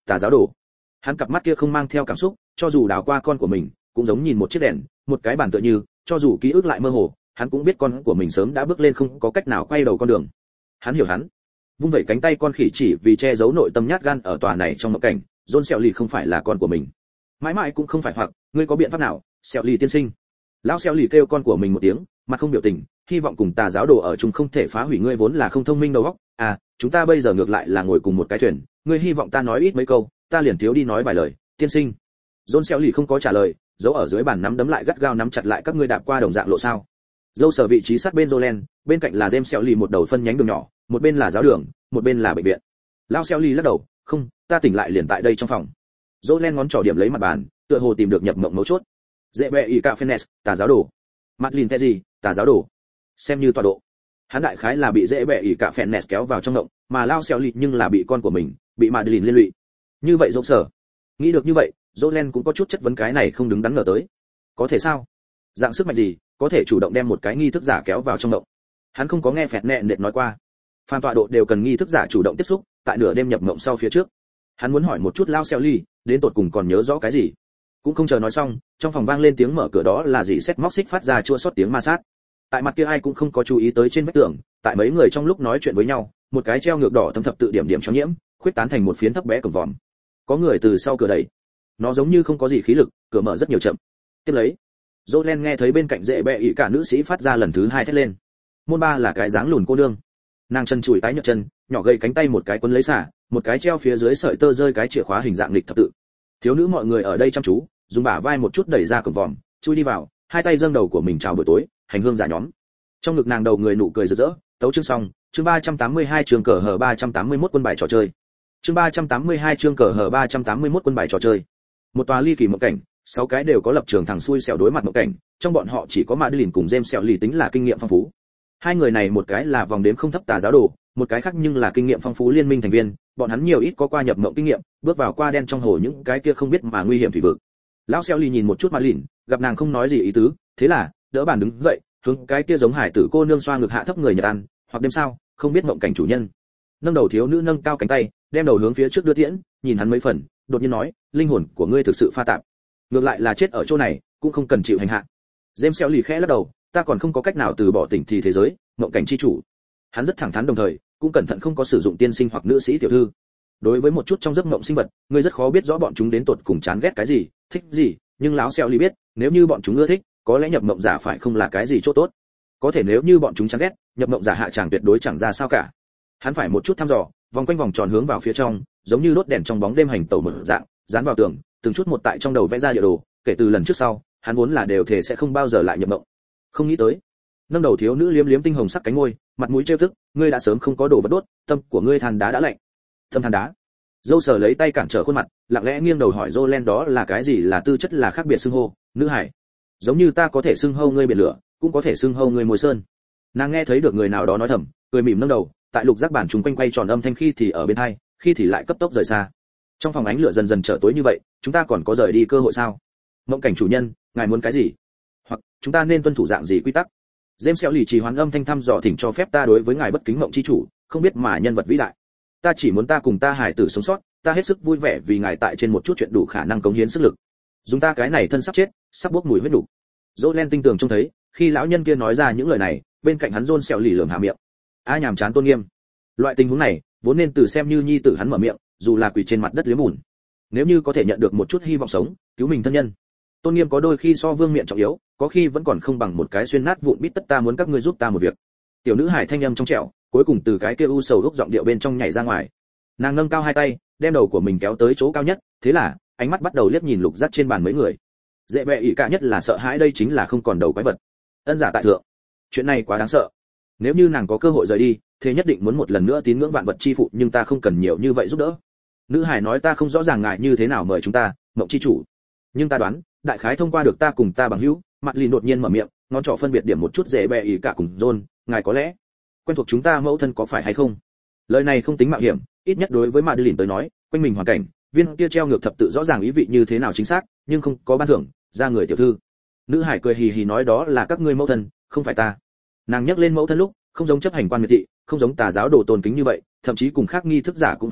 tà giáo đồ. Hắn cặp mắt kia không mang theo cảm xúc, cho dù đảo qua con của mình, cũng giống nhìn một chiếc đèn, một cái bàn tựa như, cho dù ký ức lại mơ hồ, hắn cũng biết con của mình sớm đã bước lên không có cách nào quay đầu con đường. Hắn hiểu hắn. Vung vẩy cánh tay con khỉ chỉ vì che giấu nội tâm nhát gan ở tòa này trong mộng cảnh, John Shelly không phải là con của mình. Mãi mãi cũng không phải, hoặc ngươi có biện pháp nào, Shelly tiên sinh. Lão Shelly kêu con của mình một tiếng, mặt không biểu tình, hy vọng cùng tà giáo đồ ở chung không thể phá hủy ngươi vốn là không thông minh đầu óc. À, chúng ta bây giờ ngược lại là ngồi cùng một cái thuyền, ngươi hy vọng ta nói ít mấy câu, ta liền thiếu đi nói vài lời, tiên sinh. John Shelly không có trả lời, giấu ở dưới bàn nắm đấm lại gắt gao nắm chặt lại. Các ngươi đạp qua đồng dạng lộ sao? Dâu sở vị trí sát bên Jolen, bên cạnh là James Shelly một đầu phân nhánh đường nhỏ, một bên là giáo đường, một bên là bệnh viện. Lão Shelly lắc đầu, không, ta tỉnh lại liền tại đây trong phòng. Jolen ngón trỏ điểm lấy mặt bàn, tựa hồ tìm được nhập mộng mấu chốt. Dễ bẹ ỉ cà phenes, tà giáo đồ. Madeline Teji, tà giáo đồ. Xem như tọa độ. Hắn đại khái là bị dễ bẹ ỉ cà phenes kéo vào trong động, mà Lão Shelly nhưng là bị con của mình, bị Madeline liên lụy. Như vậy dỗ sở. Nghĩ được như vậy, Jolen cũng có chút chất vấn cái này không đứng đắn ngờ tới. Có thể sao? Dạng sức mạnh gì, có thể chủ động đem một cái nghi thức giả kéo vào trong động? Hắn không có nghe phẹt nẹn đệt nói qua. Phan tọa độ đều cần nghi thức giả chủ động tiếp xúc, tại nửa đêm nhập mộng sau phía trước. Hắn muốn hỏi một chút Lao Shelly, đến tột cùng còn nhớ rõ cái gì? Cũng không chờ nói xong, trong phòng vang lên tiếng mở cửa, đó là dì xét móc xích phát ra chua xót tiếng ma sát. Tại mặt kia ai cũng không có chú ý tới trên vách tường, tại mấy người trong lúc nói chuyện với nhau, một cái treo ngược đỏ thâm thập tự điểm điểm cho nhiễm, khuyết tán thành một phiến thấp bé cổng vòm. Có người từ sau cửa đẩy. Nó giống như không có gì khí lực, cửa mở rất nhiều chậm. Tiếp lấy, Jolen nghe thấy bên cạnh dễ bẹ ỉ cả nữ sĩ phát ra lần thứ hai thét lên. Môn ba là cái dáng lùn cô nương. Nàng chân chùi tái nhợt chân, nhỏ gầy cánh tay một cái quấn lấy xả, một cái treo phía dưới sợi tơ rơi cái chìa khóa hình dạng lịch thập tự. Thiếu nữ mọi người ở đây chăm chú, dùng bả vai một chút đẩy ra cổng vòm, chui đi vào, hai tay dâng đầu của mình chào buổi tối, hành hương giả nhóm. Trong ngực nàng đầu người nụ cười rực rỡ. Tấu chương xong, chương 382 trường cờ hờ 381 quân bài trò chơi. Chương 382 chương cờ hờ 381 quân bài trò chơi. Một tòa ly kỳ mộng cảnh, 6 cái đều có lập trường thẳng xuôi xẻo đối mặt mộng cảnh, trong bọn họ chỉ có Madeline cùng James Shelly tính là kinh nghiệm phong phú. Hai người này một cái là vòng đếm không thấp tà giáo đồ, một cái khác nhưng là kinh nghiệm phong phú liên minh thành viên, bọn hắn nhiều ít có qua nhập mộng kinh nghiệm, bước vào qua đen trong hồ những cái kia không biết mà nguy hiểm thủy vực. Lão Shelly nhìn một chút Madeline, gặp nàng không nói gì ý tứ, thế là đỡ bàn đứng dậy, hướng cái kia giống hải tử cô nương xoa ngực hạ thấp người Nhật ăn, hoặc đêm sao, không biết mộng cảnh chủ nhân. Nâng đầu thiếu nữ nâng cao cánh tay, đem đầu hướng phía trước đưa tiễn, nhìn hắn mấy phần, đột nhiên nói, linh hồn của ngươi thực sự pha tạp, ngược lại là chết ở chỗ này cũng không cần chịu hành hạ. James Shelly khẽ lắc đầu, ta còn không có cách nào từ bỏ tỉnh thì thế giới, mộng cảnh chi chủ. Hắn rất thẳng thắn đồng thời cũng cẩn thận không có sử dụng tiên sinh hoặc nữ sĩ tiểu thư. Đối với một chút trong giấc mộng sinh vật, ngươi rất khó biết rõ bọn chúng đến tột cùng chán ghét cái gì, thích gì, nhưng lão Shelly biết, nếu như bọn chúng ưa thích, có lẽ nhập mộng giả phải không là cái gì chỗ tốt. Có thể nếu như bọn chúng chán ghét, nhập mộng giả hạ tràng tuyệt đối chẳng ra sao cả. Hắn phải một chút thăm dò, vòng quanh vòng tròn hướng vào phía trong, giống như đốt đèn trong bóng đêm hành tẩu mở dạng, dán vào tường, từng chút một tại trong đầu vẽ ra địa đồ. Kể từ lần trước sau, hắn vốn là đều thể sẽ không bao giờ lại nhập mộng. Không nghĩ tới, nâng đầu thiếu nữ liếm liếm tinh hồng sắc cánh môi, mặt mũi trêu tức, ngươi đã sớm không có đồ vật đốt, tâm của ngươi than đá đã lạnh. Tâm than đá. Dâu sờ lấy tay cản trở khuôn mặt, lặng lẽ nghiêng đầu hỏi Jolen đó là cái gì, là tư chất là khác biệt xưng hô, nữ hải. Giống như ta có thể xưng hô ngươi biển lửa, cũng có thể xưng hô ngươi môi sơn. Nàng nghe thấy được người nào đó nói thầm, cười mỉm nâng đầu, tại lục giác bản chúng quanh quay tròn âm thanh khi thì ở bên hai, khi thì lại cấp tốc rời xa. Trong phòng ánh lửa dần dần trở tối như vậy, chúng ta còn có rời đi cơ hội sao? Mộng cảnh chủ nhân, ngài muốn cái gì? Hoặc chúng ta nên tuân thủ dạng gì quy tắc? James Shelly trì hoãn âm thanh thăm dò thỉnh cho phép ta đối với ngài bất kính mộng chi chủ, không biết mà nhân vật vĩ đại. Ta chỉ muốn ta cùng ta hải tử sống sót, ta hết sức vui vẻ vì ngài tại trên một chút chuyện đủ khả năng cống hiến sức lực. Dùng ta cái này thân sắp chết, sắp bốc mùi huyết đủ. Jolen tinh tường trông thấy, khi lão nhân kia nói ra những lời này, bên cạnh hắn John Shelly lườm hạ miệng. A nhàm chán tôn nghiêm. Loại tình huống này, vốn nên từ xem như nhi tử hắn mở miệng, dù là quỳ trên mặt đất liếm bùn. Nếu như có thể nhận được một chút hy vọng sống, cứu mình thân nhân. Tôn nghiêm có đôi khi so vương miện trọng yếu, có khi vẫn còn không bằng một cái xuyên nát vụn bít tất. Ta muốn các ngươi giúp ta một việc. Tiểu nữ hải thanh âm trong trẻo, cuối cùng từ cái kia u sầu úc giọng điệu bên trong nhảy ra ngoài. Nàng nâng cao hai tay, đem đầu của mình kéo tới chỗ cao nhất, thế là ánh mắt bắt đầu liếc nhìn lục giác trên bàn mấy người. Dễ bẹ ỉ cả nhất là sợ hãi đây chính là không còn đầu quái vật. Ân giả tại thượng. Chuyện này quá đáng sợ. Nếu như nàng có cơ hội rời đi, thế nhất định muốn một lần nữa tín ngưỡng vạn vật chi phụ, nhưng ta không cần nhiều như vậy giúp đỡ. Nữ hải nói ta không rõ ràng ngài như thế nào mời chúng ta, mộng chi chủ. Nhưng ta đoán, đại khái thông qua được ta cùng ta bằng hữu. Madeline đột nhiên mở miệng, ngón trỏ phân biệt điểm một chút dễ bẹ ỉ cả cùng John, ngài có lẽ quen thuộc chúng ta mẫu thân có phải hay không? Lời này không tính mạo hiểm, ít nhất đối với Madeline tới nói, quanh mình hoàn cảnh, viên kia treo ngược thập tự rõ ràng ý vị như thế nào chính xác, nhưng không có ban thưởng, ra người tiểu thư. Nữ hải cười hì hì nói đó là các ngươi mẫu thân, không phải ta. Nàng nhắc lên mẫu thân lúc, không giống chấp hành quan miệt thị, không giống tà giáo đồ tôn kính như vậy, thậm chí cùng khác nghi thức giả cũng khác nhau,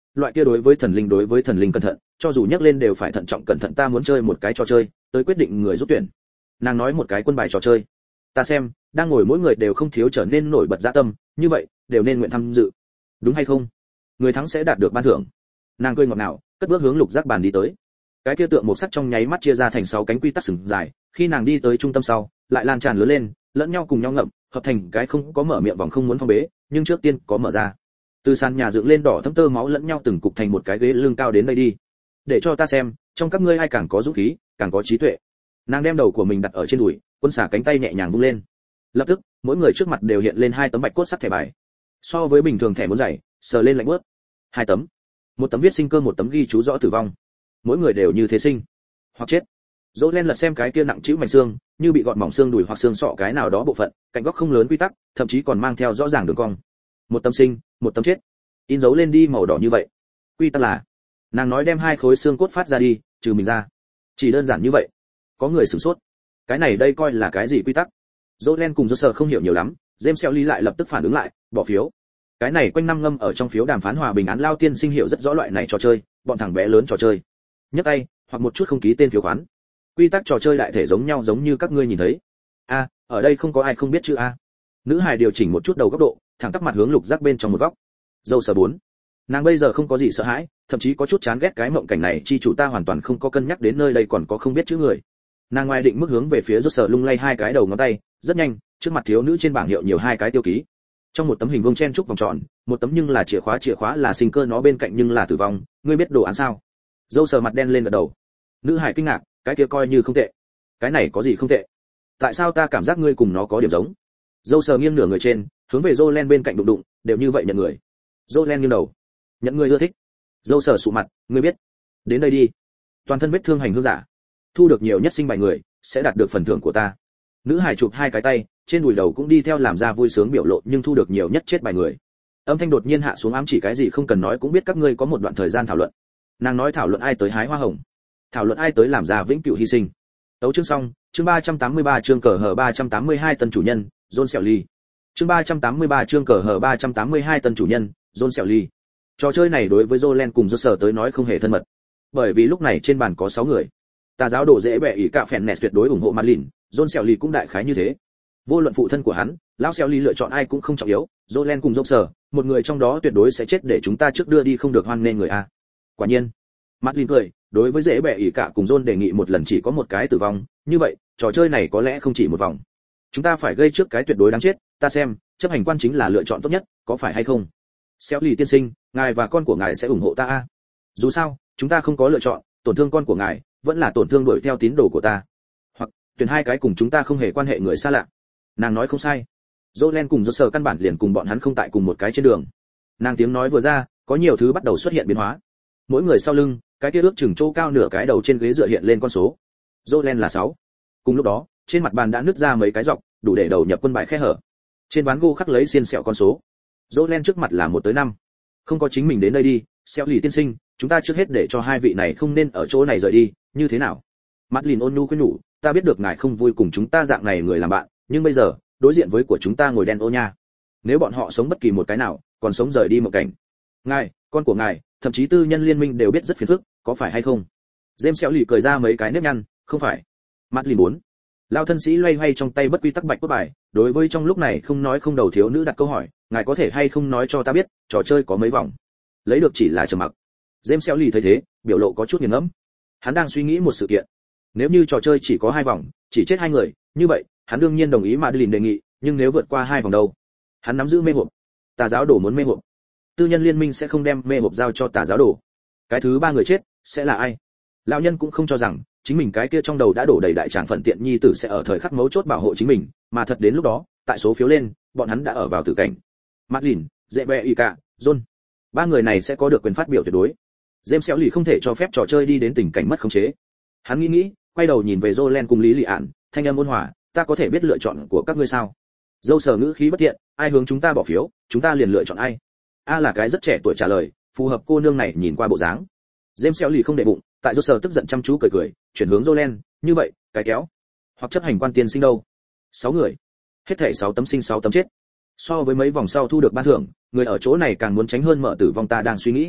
loại kia đối với thần linh cẩn thận, cho dù nhắc lên đều phải thận trọng cẩn thận. Ta muốn chơi một cái trò chơi, tới quyết định người rút tuyển. Nàng nói một cái quân bài trò chơi. Ta xem, đang ngồi mỗi người đều không thiếu trở nên nổi bật dạ tâm, như vậy, đều nên nguyện tham dự. Đúng hay không? Người thắng sẽ đạt được ban thưởng. Nàng cười ngọt ngào, cất bước hướng lục giác bàn đi tới. Cái kia tượng một sắc trong nháy mắt chia ra thành 6 cánh quy tắc sừng dài, khi nàng đi tới trung tâm sau, lại lan tràn lớn lên, lẫn nhau cùng nhau ngậm, hợp thành cái không có mở miệng vòng không muốn phong bế, nhưng trước tiên có mở ra. Từ sàn nhà dựng lên đỏ thẫm tơ máu lẫn nhau từng cục thành một cái ghế lưng cao đến đây đi. Để cho ta xem, trong các ngươi ai càng có dũng khí, càng có trí tuệ. Nàng đem đầu của mình đặt ở trên đùi, quân xả cánh tay nhẹ nhàng vung lên. Lập tức, mỗi người trước mặt đều hiện lên 2 tấm bạch cốt sắt thẻ bài. So với bình thường thẻ muốn dày, sờ lên lạnh buốt. 2 tấm. Một tấm viết sinh cơ, một tấm ghi chú rõ tử vong. Mỗi người đều như thế sinh hoặc chết. Dỗ Len lật xem cái kia nặng chữ mảnh xương, như bị gọt mỏng xương đùi hoặc xương sọ cái nào đó bộ phận, cạnh góc không lớn quy tắc, thậm chí còn mang theo rõ ràng đường cong. Một tấm sinh, một tấm chết. In dấu lên đi màu đỏ như vậy. Quy tắc là, nàng nói đem 2 khối xương cốt phát ra đi, trừ mình ra. Chỉ đơn giản như vậy. Có người sửng sốt. Cái này đây coi là cái gì quy tắc? Dỗ Len cùng Joser không hiểu nhiều lắm, James Shelley lại lập tức phản ứng lại, bỏ phiếu. Cái này quanh năm ngâm ở trong phiếu đàm phán hòa bình án lao tiên sinh hiểu rất rõ loại này trò chơi, bọn thằng bé lớn trò chơi. Nhấc tay, hoặc một chút không ký tên phiếu khoán. Quy tắc trò chơi đại thể giống nhau giống như các ngươi nhìn thấy. A, ở đây không có ai không biết chữ a. Nữ hài điều chỉnh một chút đầu góc độ, thẳng tắp mặt hướng lục giác bên trong một góc. Dâu sờ 4. Nàng bây giờ không có gì sợ hãi, thậm chí có chút chán ghét cái mộng cảnh này, chi chủ ta hoàn toàn không có cân nhắc đến nơi đây còn có không biết chữ người. Nàng ngoài định mức hướng về phía Dâu sờ lung lay 2 cái đầu ngón tay, rất nhanh, trước mặt thiếu nữ trên bảng hiệu nhiều 2 cái tiêu ký. Trong một tấm hình vuông chen trúc vòng tròn, một tấm nhưng là chìa khóa là sinh cơ, nó bên cạnh nhưng là tử vong, ngươi biết đồ án sao? Dâu sờ mặt đen lên gật đầu. Nữ hải kinh ngạc, cái kia coi như không tệ. Cái này có gì không tệ? Tại sao ta cảm giác ngươi cùng nó có điểm giống? Dâu sờ nghiêng nửa người trên, hướng về Jolen bên cạnh đụng đụng, đều như vậy nhận người. Jolen nghiêng đầu, nhận người ưa thích. Dâu sờ sụ mặt, ngươi biết? Đến đây đi. Toàn thân vết thương hành hương giả, thu được nhiều nhất sinh bài người, sẽ đạt được phần thưởng của ta. Nữ hải chụp 2 cái tay, trên đùi đầu cũng đi theo làm ra vui sướng biểu lộ, nhưng thu được nhiều nhất chết bài người. Âm thanh đột nhiên hạ xuống, ám chỉ cái gì không cần nói cũng biết các ngươi có một đoạn thời gian thảo luận. Nàng nói thảo luận ai tới hái hoa hồng, thảo luận ai tới làm ra vĩnh cửu hy sinh. Tấu chương xong, chương 383 chương cờ hờ 382 tân chủ nhân, John Shelley. Chương 383 chương cờ hờ 382 tân chủ nhân, John Shelley. Trò chơi này đối với Jolen cùng Joser tới nói không hề thân mật, bởi vì lúc này trên bàn có 6 người. Tà giáo đồ dễ bẻ ỷ cạ phèn nẹt tuyệt đối ủng hộ Marlin, John Shelley cũng đại khái như thế. Vô luận phụ thân của hắn, lão Shelley lựa chọn ai cũng không trọng yếu, Jolen cùng Joser, một người trong đó tuyệt đối sẽ chết để chúng ta trước đưa đi không được hoan nên người a. Quả nhiên. Marlin cười, đối với dễ bẻ ỷ cả cùng John đề nghị một lần chỉ có một cái tử vong, như vậy, trò chơi này có lẽ không chỉ một vòng. Chúng ta phải gây trước cái tuyệt đối đáng chết, ta xem, chấp hành quan chính là lựa chọn tốt nhất, có phải hay không? Shelley tiên sinh, ngài và con của ngài sẽ ủng hộ ta a. Dù sao, chúng ta không có lựa chọn, tổn thương con của ngài, vẫn là tổn thương đuổi theo tín đồ của ta. Hoặc, tuyển 2 cái cùng chúng ta không hề quan hệ người xa lạ. Nàng nói không sai. Jolen cùng Joser căn bản liền cùng bọn hắn không tại cùng một cái trên đường. Nàng tiếng nói vừa ra, có nhiều thứ bắt đầu xuất hiện biến hóa. Mỗi người sau lưng, cái kia ước chừng chỗ cao nửa cái đầu trên ghế dựa hiện lên con số. Jolen là 6. Cùng lúc đó, trên mặt bàn đã nứt ra mấy cái dọc, đủ để đầu nhập quân bài khe hở. Trên ván gỗ khắc lấy xiên sẹo con số. Jolen trước mặt là 1 tới 5. Không có chính mình đến đây đi, Shelley tiên sinh, chúng ta trước hết để cho 2 vị này không nên ở chỗ này rời đi, như thế nào? Marlin ôn nhu khuyên nhủ, ta biết được ngài không vui cùng chúng ta dạng này người làm bạn, nhưng bây giờ, đối diện với của chúng ta ngồi đen ô nha. Nếu bọn họ sống bất kỳ một cái nào, còn sống rời đi một cảnh. Ngài, con của ngài, thậm chí tư nhân liên minh đều biết rất phiền phức, có phải hay không? James Shelley cười ra mấy cái nếp nhăn, không phải. Marlin 4. Lao thân sĩ loay hoay trong tay bất quy tắc bạch cốt bài, đối với trong lúc này không nói không đầu thiếu nữ đặt câu hỏi, ngài có thể hay không nói cho ta biết, trò chơi có mấy vòng? Lấy được chỉ là trầm mặc. James Shelley thấy thế, biểu lộ có chút nghiền ngẫm. Hắn đang suy nghĩ một sự kiện. Nếu như trò chơi chỉ có 2 vòng, chỉ chết 2 người, như vậy, hắn đương nhiên đồng ý Madeline đề nghị, nhưng nếu vượt qua 2 vòng đâu? Hắn nắm giữ mê hộp. Tà giáo đồ muốn mê hộp. Tư nhân liên minh sẽ không đem mê hộp giao cho tà giáo đồ. Cái thứ 3 người chết sẽ là ai? Lão nhân cũng không cho rằng chính mình cái kia trong đầu đã đổ đầy đại tràng phận tiện nhi tử sẽ ở thời khắc mấu chốt bảo hộ chính mình, mà thật đến lúc đó, tại số phiếu lên, bọn hắn đã ở vào tử cảnh. Madeline, Rebecca, John. 3 người này sẽ có được quyền phát biểu tuyệt đối. James Shelley không thể cho phép trò chơi đi đến tình cảnh mất khống chế. Hắn nghĩ, quay đầu nhìn về Jolen cùng Lý Lị Ản, thanh âm ôn hòa, ta có thể biết lựa chọn của các ngươi sao? Dâu sờ ngữ khí bất thiện, ai hướng chúng ta bỏ phiếu, chúng ta liền lựa chọn ai. A là cái rất trẻ tuổi trả lời, phù hợp cô nương này nhìn qua bộ dáng. James Shelley không để bụng, tại Dâu sờ tức giận chăm chú cười, chuyển hướng Jolen, như vậy, cái kéo. Hoặc chấp hành quan tiên sinh đâu? 6 người. Hết thảy 6 tấm sinh 6 tấm chết. So với mấy vòng sau thu được ban thưởng, người ở chỗ này càng muốn tránh hơn mở tử vong, ta đang suy nghĩ.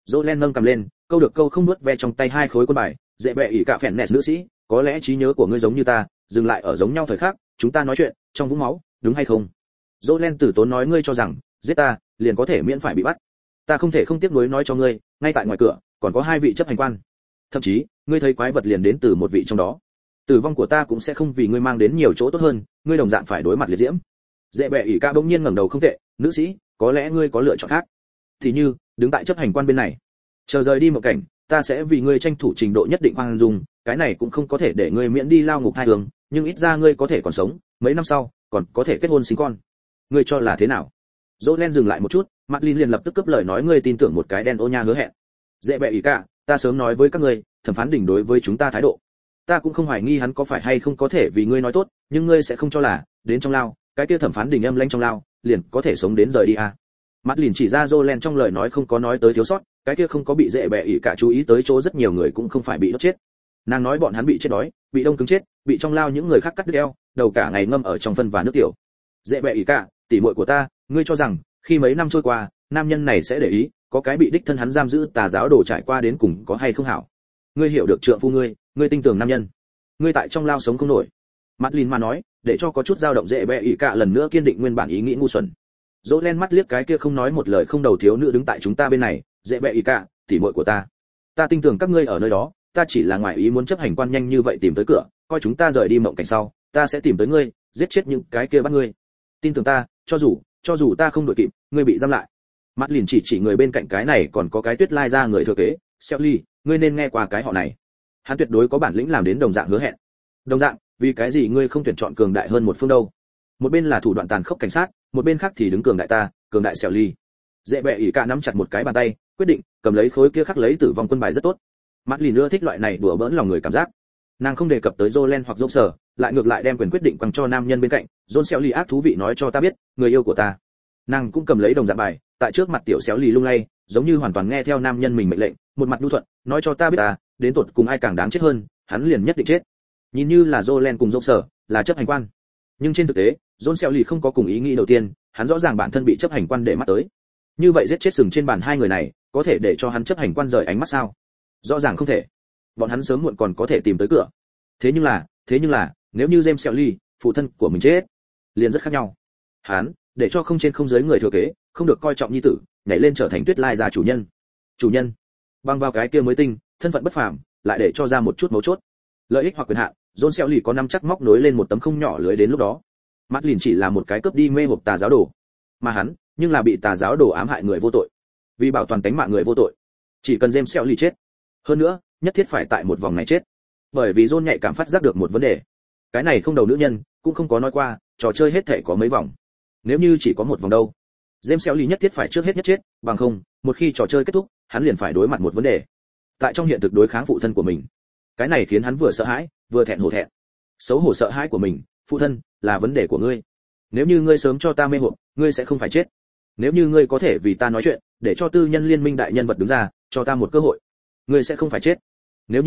Jolen nâng cầm lên, câu được câu không nuốt ve trong tay hai khối quân bài, dễ bẹ ỉ cả phèn nẹt nữ sĩ, có lẽ trí nhớ của ngươi giống như ta, dừng lại ở giống nhau thời khắc, chúng ta nói chuyện, trong vũng máu, đúng hay không? Jolen từ tốn nói ngươi cho rằng, giết ta, liền có thể miễn phải bị bắt. Ta không thể không tiếc nuối nói cho ngươi, ngay tại ngoài cửa, còn có hai vị chấp hành quan. Thậm chí, ngươi thấy quái vật liền đến từ một vị trong đó. Tử vong của ta cũng sẽ không vì ngươi mang đến nhiều chỗ tốt hơn, ngươi đồng dạng phải đối mặt liệt diễm. Dễ bẹ ỉ cả bỗng nhiên ngẩng đầu không tệ, nữ sĩ, có lẽ ngươi có lựa chọn khác. Thì như, đứng tại chấp hành quan bên này, chờ rời đi một cảnh, ta sẽ vì ngươi tranh thủ trình độ nhất định khoan dung, cái này cũng không có thể để ngươi miễn đi lao ngục hai hướng, nhưng ít ra ngươi có thể còn sống, mấy năm sau còn có thể kết hôn sinh con. Ngươi cho là thế nào? Jolen dừng lại một chút, Madeline liền lập tức cướp lời nói ngươi tin tưởng một cái đen ô nha hứa hẹn. Dễ bẹ ỉ cả, ta sớm nói với các ngươi, thẩm phán đỉnh đối với chúng ta thái độ. Ta cũng không hoài nghi hắn có phải hay không có thể vì ngươi nói tốt, nhưng ngươi sẽ không cho là, đến trong lao, cái kia thẩm phán đỉnh âm lãnh trong lao, liền có thể sống đến rời đi à. Madeline chỉ ra Jolen trong lời nói không có nói tới thiếu sót, cái kia không có bị dễ bẹ ỉ cả chú ý tới chỗ rất nhiều người cũng không phải bị đốt chết. Nàng nói bọn hắn bị chết đói, bị đông cứng chết, bị trong lao những người khác cắt đứt eo, đầu cả ngày ngâm ở trong phân và nước tiểu. Dễ bẹ ỉ cả, tỉ muội của ta, ngươi cho rằng khi mấy năm trôi qua, nam nhân này sẽ để ý, có cái bị đích thân hắn giam giữ tà giáo đồ trải qua đến cùng có hay không hảo? Ngươi hiểu được trượng phu ngươi tin tưởng nam nhân, ngươi tại trong lao sống không nổi. Madeline mà nói, để cho có chút dao động dễ bẹ ỉ cả lần nữa kiên định nguyên bản ý nghĩ ngu xuẩn. Jolen mắt liếc cái kia không nói một lời không đầu thiếu nữ đứng tại chúng ta bên này, dễ bẹ ỉ cả, tỉ muội của ta. Ta tin tưởng các ngươi ở nơi đó, ta chỉ là ngoài ý muốn chấp hành quan nhanh như vậy tìm tới cửa, coi chúng ta rời đi mộng cảnh sau, ta sẽ tìm tới ngươi, giết chết những cái kia bắt ngươi. Tin tưởng ta, cho dù ta không đội kịp, ngươi bị giam lại. Madeline chỉ người bên cạnh cái này còn có cái Tuyết Lai ra người thừa kế, Shelly, ngươi nên nghe qua cái họ này. Hắn tuyệt đối có bản lĩnh làm đến đồng dạng hứa hẹn. Đồng dạng, vì cái gì ngươi không tuyển chọn cường đại hơn một phương đâu? Một bên là thủ đoạn tàn khốc cảnh sát, một bên khác thì đứng cường đại ta, cường đại Shelly. Dễ bẹ ỉ cả nắm chặt một cái bàn tay, quyết định cầm lấy khối kia khắc lấy tử vong quân bài rất tốt. Madeline ưa thích loại này đùa bỡn lòng người cảm giác. Nàng không đề cập tới Jolen hoặc Joker, lại ngược lại đem quyền quyết định quăng cho nam nhân bên cạnh. John Shelly ác thú vị nói cho ta biết, người yêu của ta. Nàng cũng cầm lấy đồng dạng bài, tại trước mặt tiểu Shelly lung lay, giống như hoàn toàn nghe theo nam nhân mình mệnh lệnh, một mặt nhu thuận, nói cho ta biết ta, đến tột cùng ai càng đáng chết hơn, hắn liền nhất định chết. Nhìn như là Jolen cùng Joker, là chấp hành quan. Nhưng trên thực tế, John Shelly không có cùng ý nghĩ đầu tiên, hắn rõ ràng bản thân bị chấp hành quan để mắt tới. Như vậy giết chết sừng trên bàn hai người này, có thể để cho hắn chấp hành quan rời ánh mắt sao? Rõ ràng không thể. Bọn hắn sớm muộn còn có thể tìm tới cửa. Thế nhưng là, nếu như James Shelly, phụ thân của mình chết, liền rất khác nhau. Hắn, để cho không trên không dưới người thừa kế, không được coi trọng nhi tử, nhảy lên trở thành Tuyết Lai gia chủ nhân. Chủ nhân, bằng vào cái kia mới tinh, thân phận bất phàm, lại để cho ra một chút mấu chốt. Lợi ích hoặc quyền hạn, John Shelly có năm chắc móc nối lên một tấm không nhỏ lưới đến lúc đó. Madeline chỉ là một cái cướp đi mê hộp tà giáo đồ, mà hắn, nhưng là bị tà giáo đồ ám hại người vô tội. Vì bảo toàn tính mạng người vô tội, chỉ cần James Shelly chết, hơn nữa, nhất thiết phải tại một vòng này chết. Bởi vì John nhạy cảm phát giác được một vấn đề. Cái này không đầu nữ nhân, cũng không có nói qua, trò chơi hết thể có mấy vòng. Nếu như chỉ có một vòng đâu, James Shelly nhất thiết phải trước hết nhất chết, bằng không, một khi trò chơi kết thúc, hắn liền phải đối mặt một vấn đề. Tại trong hiện thực đối kháng phụ thân của mình. Cái này khiến hắn vừa sợ hãi, vừa thẹn hổ thẹn. Xấu hổ sợ hãi của mình, phụ thân, là vấn đề của ngươi. Nếu như ngươi sớm cho ta mê hộp, ngươi sẽ không phải chết. Nếu như ngươi có thể vì ta nói chuyện, để cho tư nhân liên minh đại nhân vật đứng ra, cho ta một cơ hội, ngươi sẽ không phải chết. Nếu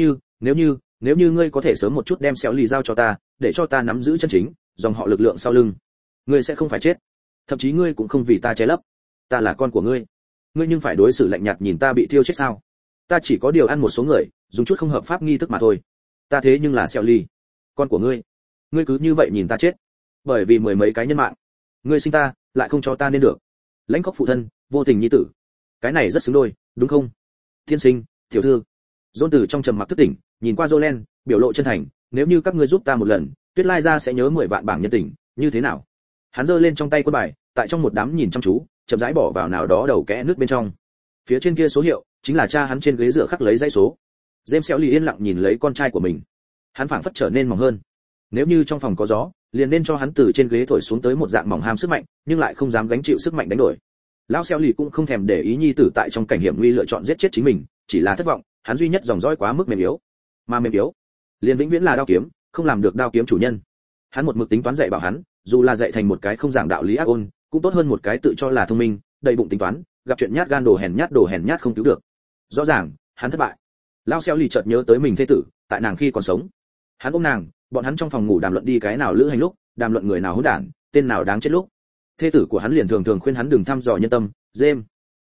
như ngươi có thể sớm một chút đem Shelly giao cho ta, để cho ta nắm giữ chân chính dòng họ lực lượng sau lưng, ngươi sẽ không phải chết. Thậm chí ngươi cũng không vì ta che lấp. Ta là con của ngươi, ngươi nhưng phải đối xử lạnh nhạt nhìn ta bị thiêu chết sao? Ta chỉ có điều ăn một số người, dùng chút không hợp pháp nghi thức mà thôi. Ta thế nhưng là Shelly, con của ngươi. Ngươi cứ như vậy nhìn ta chết, bởi vì mười mấy cái nhân mạng. Ngươi sinh ta, lại không cho ta nên được. Lãnh khóc phụ thân, vô tình nhi tử. Cái này rất xứng đôi, đúng không? Thiên sinh, tiểu thư. John từ trong trầm mặc thức tỉnh, nhìn qua Jolen, biểu lộ chân thành, nếu như các ngươi giúp ta một lần, Tuyết Lai gia sẽ nhớ 10 vạn bảng nhân tình, như thế nào? Hắn giơ lên trong tay quân bài, tại trong một đám nhìn chăm chú, chậm rãi bỏ vào nào đó đầu kẽ nước bên trong. Phía trên kia số hiệu, chính là cha hắn trên ghế dựa khắc lấy dãy số. James Shelly yên lặng nhìn lấy con trai của mình. Hắn phảng phất trở nên mỏng hơn. Nếu như trong phòng có gió, liền nên cho hắn từ trên ghế thổi xuống tới một dạng mỏng ham sức mạnh, nhưng lại không dám gánh chịu sức mạnh đánh đổi. Lão Shelly cũng không thèm để ý nhi tử tại trong cảnh hiểm nguy lựa chọn giết chết chính mình, chỉ là thất vọng, hắn duy nhất dòng dõi quá mức mềm yếu. Mà mềm yếu, liền vĩnh viễn là đao kiếm, không làm được đao kiếm chủ nhân. Hắn một mực tính toán dạy bảo hắn, dù là dạy thành một cái không giảng đạo lý ác ôn, cũng tốt hơn một cái tự cho là thông minh, đầy bụng tính toán, gặp chuyện nhát gan đồ hèn nhát không cứu được. Rõ ràng, hắn thất bại. Lão Shelly chợt nhớ tới mình thê tử, tại nàng khi còn sống. Hắn ôm nàng, bọn hắn trong phòng ngủ đàm luận đi cái nào lữ hành lúc, đàm luận người nào hỗn đản, tên nào đáng chết lúc. Thê tử của hắn liền thường thường khuyên hắn đừng thăm dò nhân tâm, James.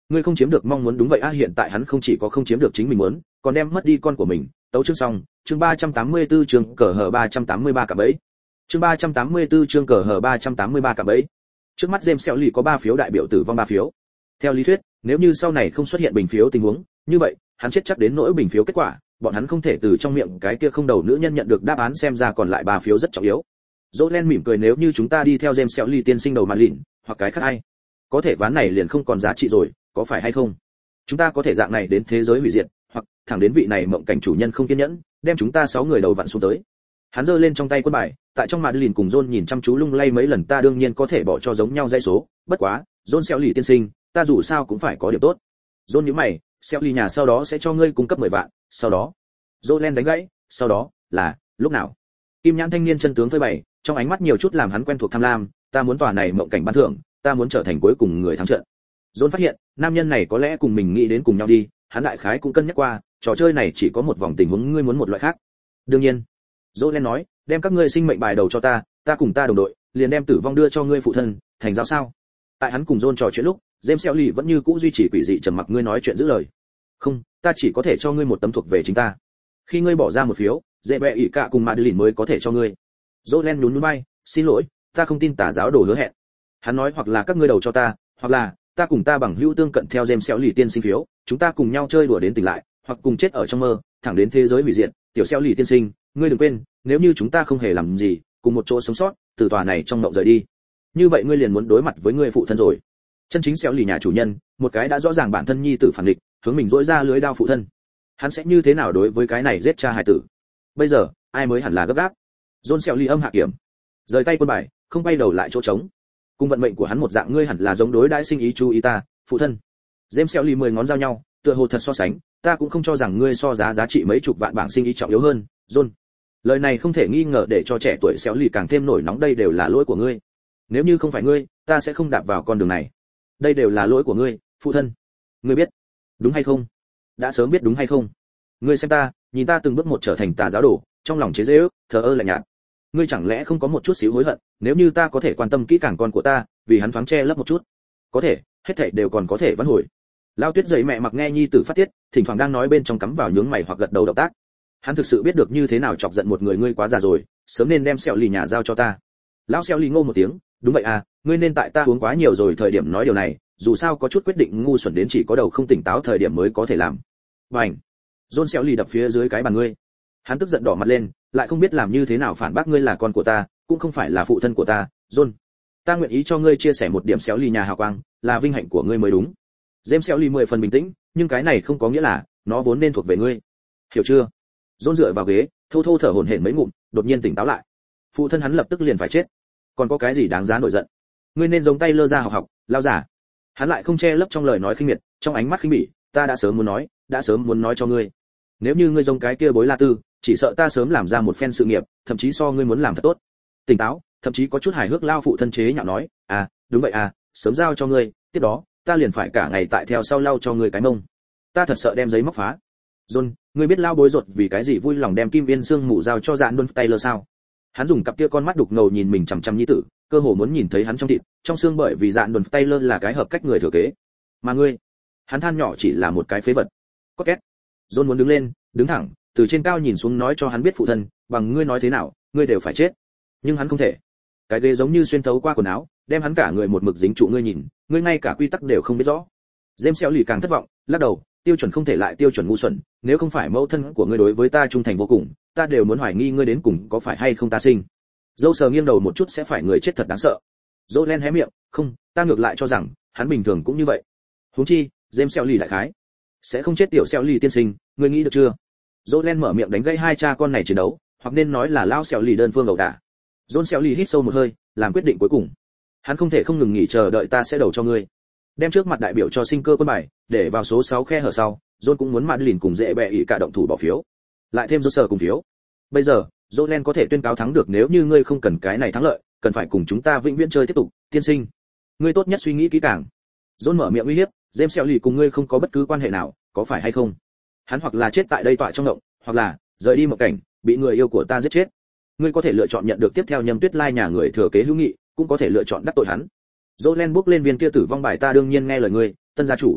Ngươi không chiếm được mong muốn, đúng vậy a, hiện tại hắn không chỉ có không chiếm được chính mình muốn, còn đem mất đi con của mình. Tấu chương xong, chương 384 chương cờ hờ 383 cả bấy. Chương 384 chương cờ hờ 383 cả bấy. Trước mắt James Selly có 3 phiếu đại biểu tử vong 3 phiếu. Theo lý thuyết, nếu như sau này không xuất hiện bình phiếu tình huống, như vậy, hắn chết chắc đến nỗi bình phiếu kết quả, bọn hắn không thể từ trong miệng cái kia không đầu nữ nhân nhận được đáp án, xem ra còn lại 3 phiếu rất trọng yếu. Jolen mỉm cười, nếu như chúng ta đi theo James Selly tiên sinh đầu màn lịn, hoặc cái khác ai, có thể ván này liền không còn giá trị rồi, có phải hay không? Chúng ta có thể dạng này đến thế giới hủy diệt, hoặc thẳng đến vị này mộng cảnh chủ nhân không kiên nhẫn, đem chúng ta 6 người đầu vặn xuống tới. Hắn giơ lên trong tay quân bài, tại trong màn lìn cùng John nhìn chăm chú lung lay mấy lần, ta đương nhiên có thể bỏ cho giống nhau dãy số, bất quá, John Selly tiên sinh, ta dù sao cũng phải có điểm tốt. John nhíu mày, Selly nhà sau đó sẽ cho ngươi cung cấp 10 vạn, sau đó. Jolen đánh gãy, sau đó là lúc nào? Kim nhãn thanh niên chân tướng phơi bày, trong ánh mắt nhiều chút làm hắn quen thuộc tham lam, ta muốn tòa này mộng cảnh ban thưởng, ta muốn trở thành cuối cùng người thắng trận. John phát hiện, nam nhân này có lẽ cùng mình nghĩ đến cùng nhau đi, hắn đại khái cũng cân nhắc qua, trò chơi này chỉ có một vòng tình huống, ngươi muốn một loại khác. Đương nhiên. Jolen nói, đem các ngươi sinh mệnh bài đầu cho ta, ta cùng ta đồng đội, liền đem tử vong đưa cho ngươi phụ thân, thành giao sao? Tại hắn cùng John trò chuyện lúc, James Selly vẫn như cũ duy trì quỷ dị trầm mặc, ngươi nói chuyện giữ lời. Không, ta chỉ có thể cho ngươi một tấm thuộc về chính ta. Khi ngươi bỏ ra một phiếu, dễ bẹ ỷ cả cùng Madeline mới có thể cho ngươi. Jolen nhún nhún vai, xin lỗi, ta không tin tà giáo đồ hứa hẹn. Hắn nói hoặc là các ngươi đầu cho ta, hoặc là ta cùng ta bằng hữu tương cận theo James Selly tiên sinh phiếu, chúng ta cùng nhau chơi đùa đến tỉnh lại, hoặc cùng chết ở trong mơ, thẳng đến thế giới hủy diệt. Tiểu Selly tiên sinh, ngươi đừng quên, nếu như chúng ta không hề làm gì, cùng một chỗ sống sót, từ tòa này trong mộng rời đi, như vậy ngươi liền muốn đối mặt với ngươi phụ thân rồi. Chân chính Selly nhà chủ nhân, một cái đã rõ ràng bản thân nhi tử phản địch, hướng mình dỗi ra lưới đao phụ thân. Hắn sẽ như thế nào đối với cái này giết cha hài tử? Bây giờ, ai mới hẳn là gấp gáp? John Selly âm hạ kiểm, rời tay quân bài, không quay đầu lại chỗ trống. Cùng vận mệnh của hắn một dạng, ngươi hẳn là giống đối đãi sinh ý chú ý ta, phụ thân. James Selly 10 ngón giao nhau, tựa hồ thật so sánh, ta cũng không cho rằng ngươi so giá trị mấy chục vạn bảng sinh ý trọng yếu hơn, John. Lời này không thể nghi ngờ để cho trẻ tuổi Selly càng thêm nổi nóng, đây đều là lỗi của ngươi. Nếu như không phải ngươi, ta sẽ không đạp vào con đường này. Đây đều là lỗi của ngươi, phụ thân. Ngươi biết, đúng hay không? Đã sớm biết đúng hay không? Ngươi xem ta, nhìn ta từng bước một trở thành tà giáo đồ, trong lòng chế giễu, thờ ơ lạnh nhạt. Ngươi chẳng lẽ không có một chút xíu hối hận, nếu như ta có thể quan tâm kỹ càng con của ta, vì hắn thoáng che lấp một chút, có thể, hết thảy đều còn có thể vãn hồi. Lao Tuyết dậy mẹ mặc nghe nhi tử phát tiết, thỉnh thoảng đang nói bên trong cắm vào nhướng mày hoặc gật đầu động tác. Hắn thực sự biết được như thế nào chọc giận một người, ngươi quá già rồi, sớm nên đem Selly nhà giao cho ta. Lão Selly ngô một tiếng, đúng vậy à, ngươi nên tại ta uống quá nhiều rồi thời điểm nói điều này, dù sao có chút quyết định ngu xuẩn đến chỉ có đầu không tỉnh táo thời điểm mới có thể làm. Bành. John Selly đập phía dưới cái bàn ngươi. Hắn tức giận đỏ mặt lên, lại không biết làm như thế nào phản bác, ngươi là con của ta, cũng không phải là phụ thân của ta, John. Ta nguyện ý cho ngươi chia sẻ một điểm Selly nhà hào quang, là vinh hạnh của ngươi mới đúng. James Selly 10 phần bình tĩnh, nhưng cái này không có nghĩa là nó vốn nên thuộc về ngươi. Hiểu chưa? John dựa vào ghế, thô thô thở hổn hển mấy ngụm, đột nhiên tỉnh táo lại. Phụ thân hắn lập tức liền phải chết, còn có cái gì đáng giá nổi giận? Ngươi nên giống tay lơ ra học, lao giả. Hắn lại không che lấp trong lời nói khinh miệt, trong ánh mắt khinh bỉ, ta đã sớm muốn nói cho ngươi. Nếu như ngươi giống cái kia bối La Tư, chỉ sợ ta sớm làm ra một phen sự nghiệp, thậm chí so ngươi muốn làm thật tốt. Tỉnh táo, thậm chí có chút hài hước lao phụ thân chế nhạo nói, à, đúng vậy à, sớm giao cho ngươi, tiếp đó, ta liền phải cả ngày tại theo sau lau cho ngươi cái mông. Ta thật sợ đem giấy móc phá. John, ngươi biết lao bối rột vì cái gì vui lòng đem kim viên xương mù giao cho Dạn Đôn Taylor sao? Hắn dùng cặp kia con mắt đục ngầu nhìn mình chằm chằm nhi tử, cơ hồ muốn nhìn thấy hắn trong thịt, trong xương, bởi vì Dạn Đôn Taylor là cái hợp cách người thừa kế. Mà ngươi, hắn than nhỏ, chỉ là một cái phế vật. Có két. John muốn đứng lên, đứng thẳng, từ trên cao nhìn xuống nói cho hắn biết phụ thân, bằng ngươi nói thế nào, ngươi đều phải chết. Nhưng hắn không thể. Cái ghế giống như xuyên thấu qua quần áo, đem hắn cả người một mực dính trụ, ngươi nhìn, ngươi ngay cả quy tắc đều không biết rõ. James Selly càng thất vọng, lắc đầu, tiêu chuẩn không thể lại tiêu chuẩn ngu xuẩn, nếu không phải mẫu thân của ngươi đối với ta trung thành vô cùng, ta đều muốn hoài nghi ngươi đến cùng có phải hay không ta sinh. Dâu sờ nghiêng đầu một chút, sẽ phải người chết thật đáng sợ. Jolen hé miệng, không, ta ngược lại cho rằng hắn bình thường cũng như vậy. Huống chi, James Selly lại khái sẽ không chết, tiểu Selly tiên sinh, ngươi nghĩ được chưa? Jolen mở miệng đánh gãy hai cha con này chiến đấu, hoặc nên nói là lao Selly đơn phương ẩu đả. John Selly hít sâu một hơi, làm quyết định cuối cùng. Hắn không thể không ngừng nghỉ chờ đợi, ta sẽ đầu cho ngươi. Đem trước mặt đại biểu cho sinh cơ quân bài, để vào số 6 khe hở sau, John cũng muốn Madeline cùng dễ bẹ ỷ cả động thủ bỏ phiếu. Lại thêm Joser cùng phiếu. Bây giờ, Jolen có thể tuyên cáo thắng được, nếu như ngươi không cần cái này thắng lợi, cần phải cùng chúng ta vĩnh viễn chơi tiếp tục, tiên sinh. Ngươi tốt nhất suy nghĩ kỹ càng. John mở miệng uy hiếp, James Selly cùng ngươi không có bất cứ quan hệ nào, có phải hay không? Hắn hoặc là chết tại đây tọa trong động, hoặc là rời đi một cảnh, bị người yêu của ta giết chết. Ngươi có thể lựa chọn nhận được tiếp theo Nhâm Tuyết Lai nhà người thừa kế hữu nghị, cũng có thể lựa chọn đắc tội hắn. Jolen bước lên viên kia tử vong bài, ta đương nhiên nghe lời ngươi, tân gia chủ.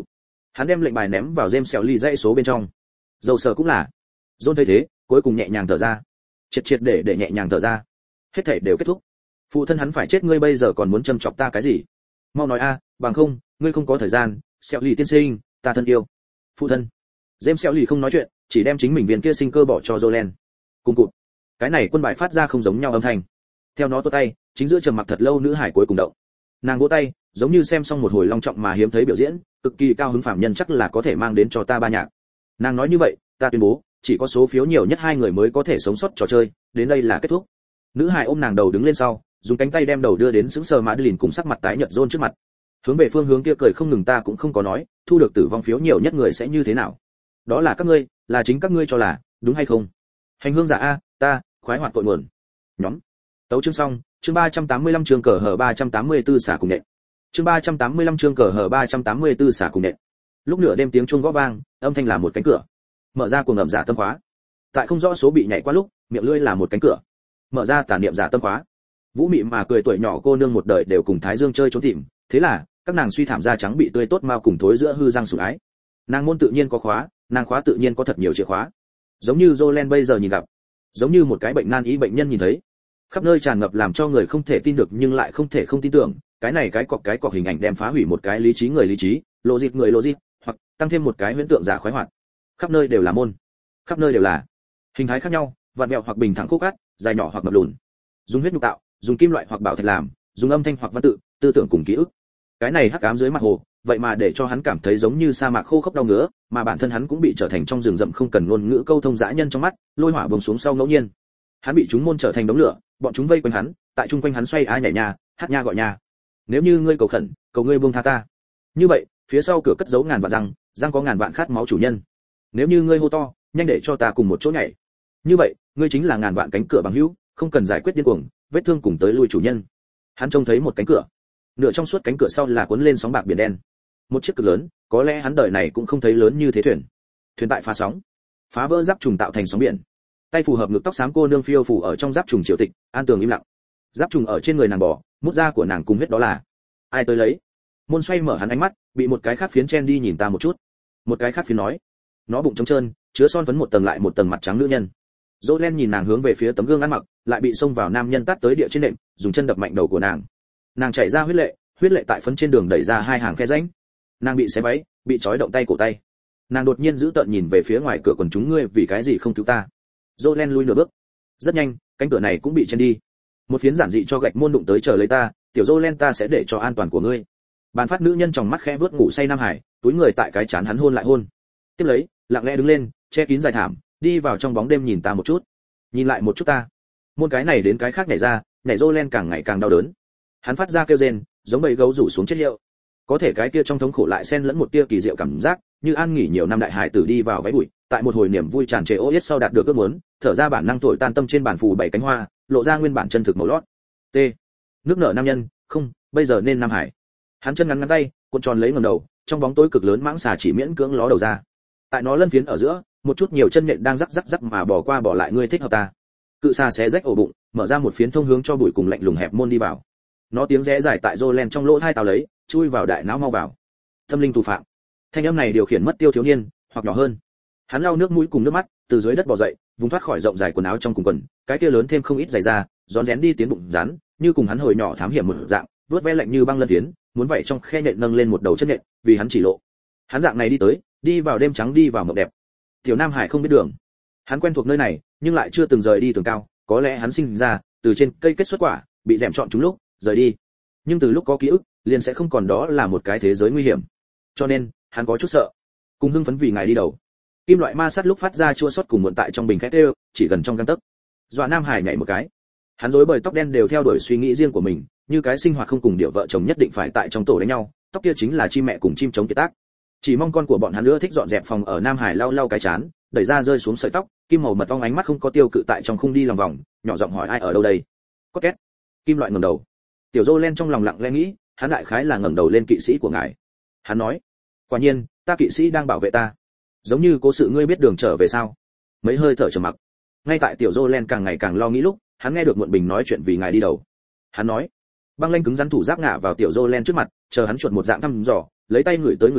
Hắn đem lệnh bài ném vào James Shelly dãy số bên trong. Dầu sở cũng là. John thấy thế, cuối cùng nhẹ nhàng thở ra. Triệt để nhẹ nhàng thở ra. Hết thảy đều kết thúc. Phụ thân hắn phải chết, ngươi bây giờ còn muốn châm chọc ta cái gì? Mau nói a, bằng không, ngươi không có thời gian. Shelly tiên sinh, ta thân yêu. Phụ thân. James Shelly không nói chuyện, chỉ đem chính mình viên kia sinh cơ bỏ cho Jolen. Cùng cụt. Cái này quân bài phát ra không giống nhau âm thanh. Theo nó tuột tay, chính giữa trầm mặc thật lâu nữ hải cuối cùng động. Nàng vỗ tay, giống như xem xong một hồi long trọng mà hiếm thấy biểu diễn, cực kỳ cao hứng, phạm nhân chắc là có thể mang đến cho ta ba nhạc. Nàng nói như vậy, ta tuyên bố, chỉ có số phiếu nhiều nhất 2 người mới có thể sống sót trò chơi, đến đây là kết thúc. Nữ hải ôm nàng đầu đứng lên sau, dùng cánh tay đem đầu đưa đến sững sờ Madeline cùng sắc mặt tái nhợt John trước mặt. Hướng về phương hướng kia cười không ngừng, ta cũng không có nói, thu được tử vong phiếu nhiều nhất người sẽ như thế nào. Đó là các ngươi, là chính các ngươi cho là, đúng hay không? Hành hương giả a, ta, khoái hoạt cội nguồn. Nhóm. Tấu chương xong, chương 385 chương cờ hở 384 xả cùng nện. Chương 385 chương cờ hở 384 xả cùng nện. Lúc nửa đêm tiếng chuông gõ vang, âm thanh là một cánh cửa. Mở ra cuồng ngầm giả tâm khóa. Tại không rõ số bị nhảy qua lúc, miệng lưỡi là một cánh cửa. Mở ra tà niệm giả tâm khóa. Vũ mị mà cười tuổi nhỏ cô nương một đời đều cùng Thái Dương chơi trốn tìm, thế là, các nàng suy thảm da trắng bị tươi tốt mau cùng thối giữa hư răng sủng ái. Nàng môn tự nhiên có khóa, nàng khóa tự nhiên có thật nhiều chìa khóa. Giống như Jolen bây giờ nhìn gặp, giống như một cái bệnh nan y bệnh nhân nhìn thấy. Khắp nơi tràn ngập làm cho người không thể tin được nhưng lại không thể không tin tưởng, cái cọc hình ảnh đem phá hủy một cái lý trí người lý trí, lộ dịp người lộ dịp, hoặc tăng thêm một cái huyễn tượng giả khoái hoạt. Khắp nơi đều là môn, khắp nơi đều là hình thái khác nhau, vặn vẹo hoặc bình thẳng khúc cắt, dài nhỏ hoặc mập lùn, dùng huyết nhục tạo, dùng kim loại hoặc bảo thạch làm, dùng âm thanh hoặc văn tự, tư tưởng cùng ký ức. Cái này hắc ám dưới mặt hồ, vậy mà để cho hắn cảm thấy giống như sa mạc khô khốc đau ngứa, mà bản thân hắn cũng bị trở thành trong rừng rậm không cần ngôn ngữ câu thông dã nhân trong mắt, lôi hỏa bùng xuống sau ngẫu nhiên. Hắn bị chúng môn trở thành đống lửa, bọn chúng vây quanh hắn, tại chung quanh hắn xoay á nhảy nha, hát nha gọi nha. Nếu như ngươi cầu khẩn, cầu ngươi buông tha ta. Như vậy, phía sau cửa cất giấu ngàn vạn răng, răng có ngàn vạn khát máu chủ nhân. Nếu như ngươi hô to, nhanh để cho ta cùng một chỗ nhảy. Như vậy, ngươi chính là ngàn vạn cánh cửa bằng hữu, không cần giải quyết điên cuồng, vết thương cùng tới lui chủ nhân. Hắn trông thấy một cánh cửa, nửa trong suốt cánh cửa sau là cuốn lên sóng bạc biển đen. Một chiếc cực lớn, có lẽ hắn đời này cũng không thấy lớn như thế thuyền. Thuyền tại phá sóng, phá vỡ giáp trùng tạo thành sóng biển. Tay phù hợp ngực tóc xám cô nương phiêu phù ở trong giáp trùng triều tịch, an tường im lặng. Giáp trùng ở trên người nàng bò, mút da của nàng cùng huyết đó là ai tới lấy. Môn xoay mở hắn ánh mắt, bị một cái khác phiến chen đi nhìn ta một chút. Một cái khác phiến nói, nó bụng trống trơn, chứa son phấn một tầng lại một tầng mặt trắng nữ nhân. Jolen nhìn nàng hướng về phía tấm gương ăn mặc, lại bị xông vào nam nhân tát tới địa trên nệm, dùng chân đập mạnh đầu của nàng. Nàng chảy ra huyết lệ tại phấn trên đường đẩy ra 2 hàng khe rãnh. Nàng bị xé váy, bị trói động tay cổ tay. Nàng đột nhiên giữ tợn nhìn về phía ngoài cửa quần chúng, ngươi vì cái gì không cứu ta? Jolen lùi nửa bước. Rất nhanh, cánh cửa này cũng bị chen đi. Một phiến giản dị cho gạch môn đụng tới, chờ lấy ta, tiểu Jolen, ta sẽ để cho an toàn của ngươi. Bàn phát nữ nhân trong mắt khẽ vớt ngủ say Nam Hải, túi người tại cái chán hắn hôn lại hôn. Tiếp lấy, lặng lẽ đứng lên, che kín dài thảm, đi vào trong bóng đêm nhìn ta một chút. Nhìn lại một chút ta. Môn cái này đến cái khác nhảy ra, nhảy Jolen càng ngày càng đau đớn. Hắn phát ra kêu rên, giống bầy gấu rủ xuống chết hiệu. Có thể cái kia trong thống khổ lại xen lẫn một tia kỳ diệu cảm giác, như an nghỉ nhiều năm đại hải tử đi vào váy bụi, tại một hồi niềm vui tràn trề ô yết sau đạt được ước muốn, thở ra bản năng thổi tan tâm trên bản phù 7 cánh hoa, lộ ra nguyên bản chân thực màu lót. T. Nước nở nam nhân, không, bây giờ nên Nam Hải. Hắn chân ngắn ngắn tay, cuộn tròn lấy ngẩng đầu, trong bóng tối cực lớn mãng xà chỉ miễn cưỡng ló đầu ra. Tại nó lân phiến ở giữa, một chút nhiều chân nhện đang rắc rắc rắc mà bỏ qua bỏ lại, ngươi thích hợp ta. Cự xà xé rách ổ bụng, mở ra một phiến thông hướng cho bụi cùng lạnh lùng hẹp môn đi vào. Nó tiếng rẽ dài tại Jolen trong lỗ hai tào lấy, chui vào đại não mau vào. Tâm linh tù phạm. Thanh âm này điều khiển mất tiêu thiếu niên, hoặc nhỏ hơn. Hắn lau nước mũi cùng nước mắt, từ dưới đất bò dậy, vùng thoát khỏi rộng dài quần áo trong cùng quần, cái kia lớn thêm không ít giày ra, rón rén đi tiến bụng rắn, như cùng hắn hồi nhỏ thám hiểm một dạng, vuốt ve lạnh như băng lân tiến, muốn vậy trong khe nện nâng lên một đầu chân nện, vì hắn chỉ lộ. Hắn dạng này đi tới, đi vào đêm trắng, đi vào mộng đẹp. Tiểu Nam Hải không biết đường. Hắn quen thuộc nơi này, nhưng lại chưa từng rời đi tường cao, có lẽ hắn sinh ra từ trên cây kết xuất quả, bị rèm trọn chúng lúc, rời đi. Nhưng từ lúc có ký ức, liền sẽ không còn đó là một cái thế giới nguy hiểm. Cho nên, hắn có chút sợ. Cùng hưng phấn vì ngài đi đầu. Kim loại ma sát lúc phát ra chua xót cùng muộn tại trong bình khét đều, chỉ gần trong gang tấc. Dọa Nam Hải nhảy một cái. Hắn rối bời tóc đen đều theo đuổi suy nghĩ riêng của mình, như cái sinh hoạt không cùng điệu vợ chồng nhất định phải tại trong tổ đánh nhau, tóc kia chính là chim mẹ cùng chim trống kiệt tác. Chỉ mong con của bọn hắn nữa thích dọn dẹp phòng ở. Nam Hải lau lau cái chán, đẩy ra rơi xuống sợi tóc, kim màu mật ong ánh mắt không có tiêu cự tại trong khung đi lòng vòng, nhỏ giọng hỏi ai ở đâu đây. Có két. Kim loại ngẩng đầu. Tiểu Jolen trong lòng lặng lẽ nghĩ, hắn đại khái là ngẩng đầu lên kỵ sĩ của ngài. Hắn nói, quả nhiên, ta kỵ sĩ đang bảo vệ ta. Giống như cố sự ngươi biết đường trở về sao? Mấy hơi thở trầm mặc. Ngay tại tiểu Jolen càng ngày càng lo nghĩ lúc, hắn nghe được Muộn Bình nói chuyện vì ngài đi đầu. Hắn nói, băng lanh cứng rắn thủ giáp ngả vào tiểu Jolen trước mặt, chờ hắn chuột một dạng thăm dò, lấy tay ngửi tới người lui,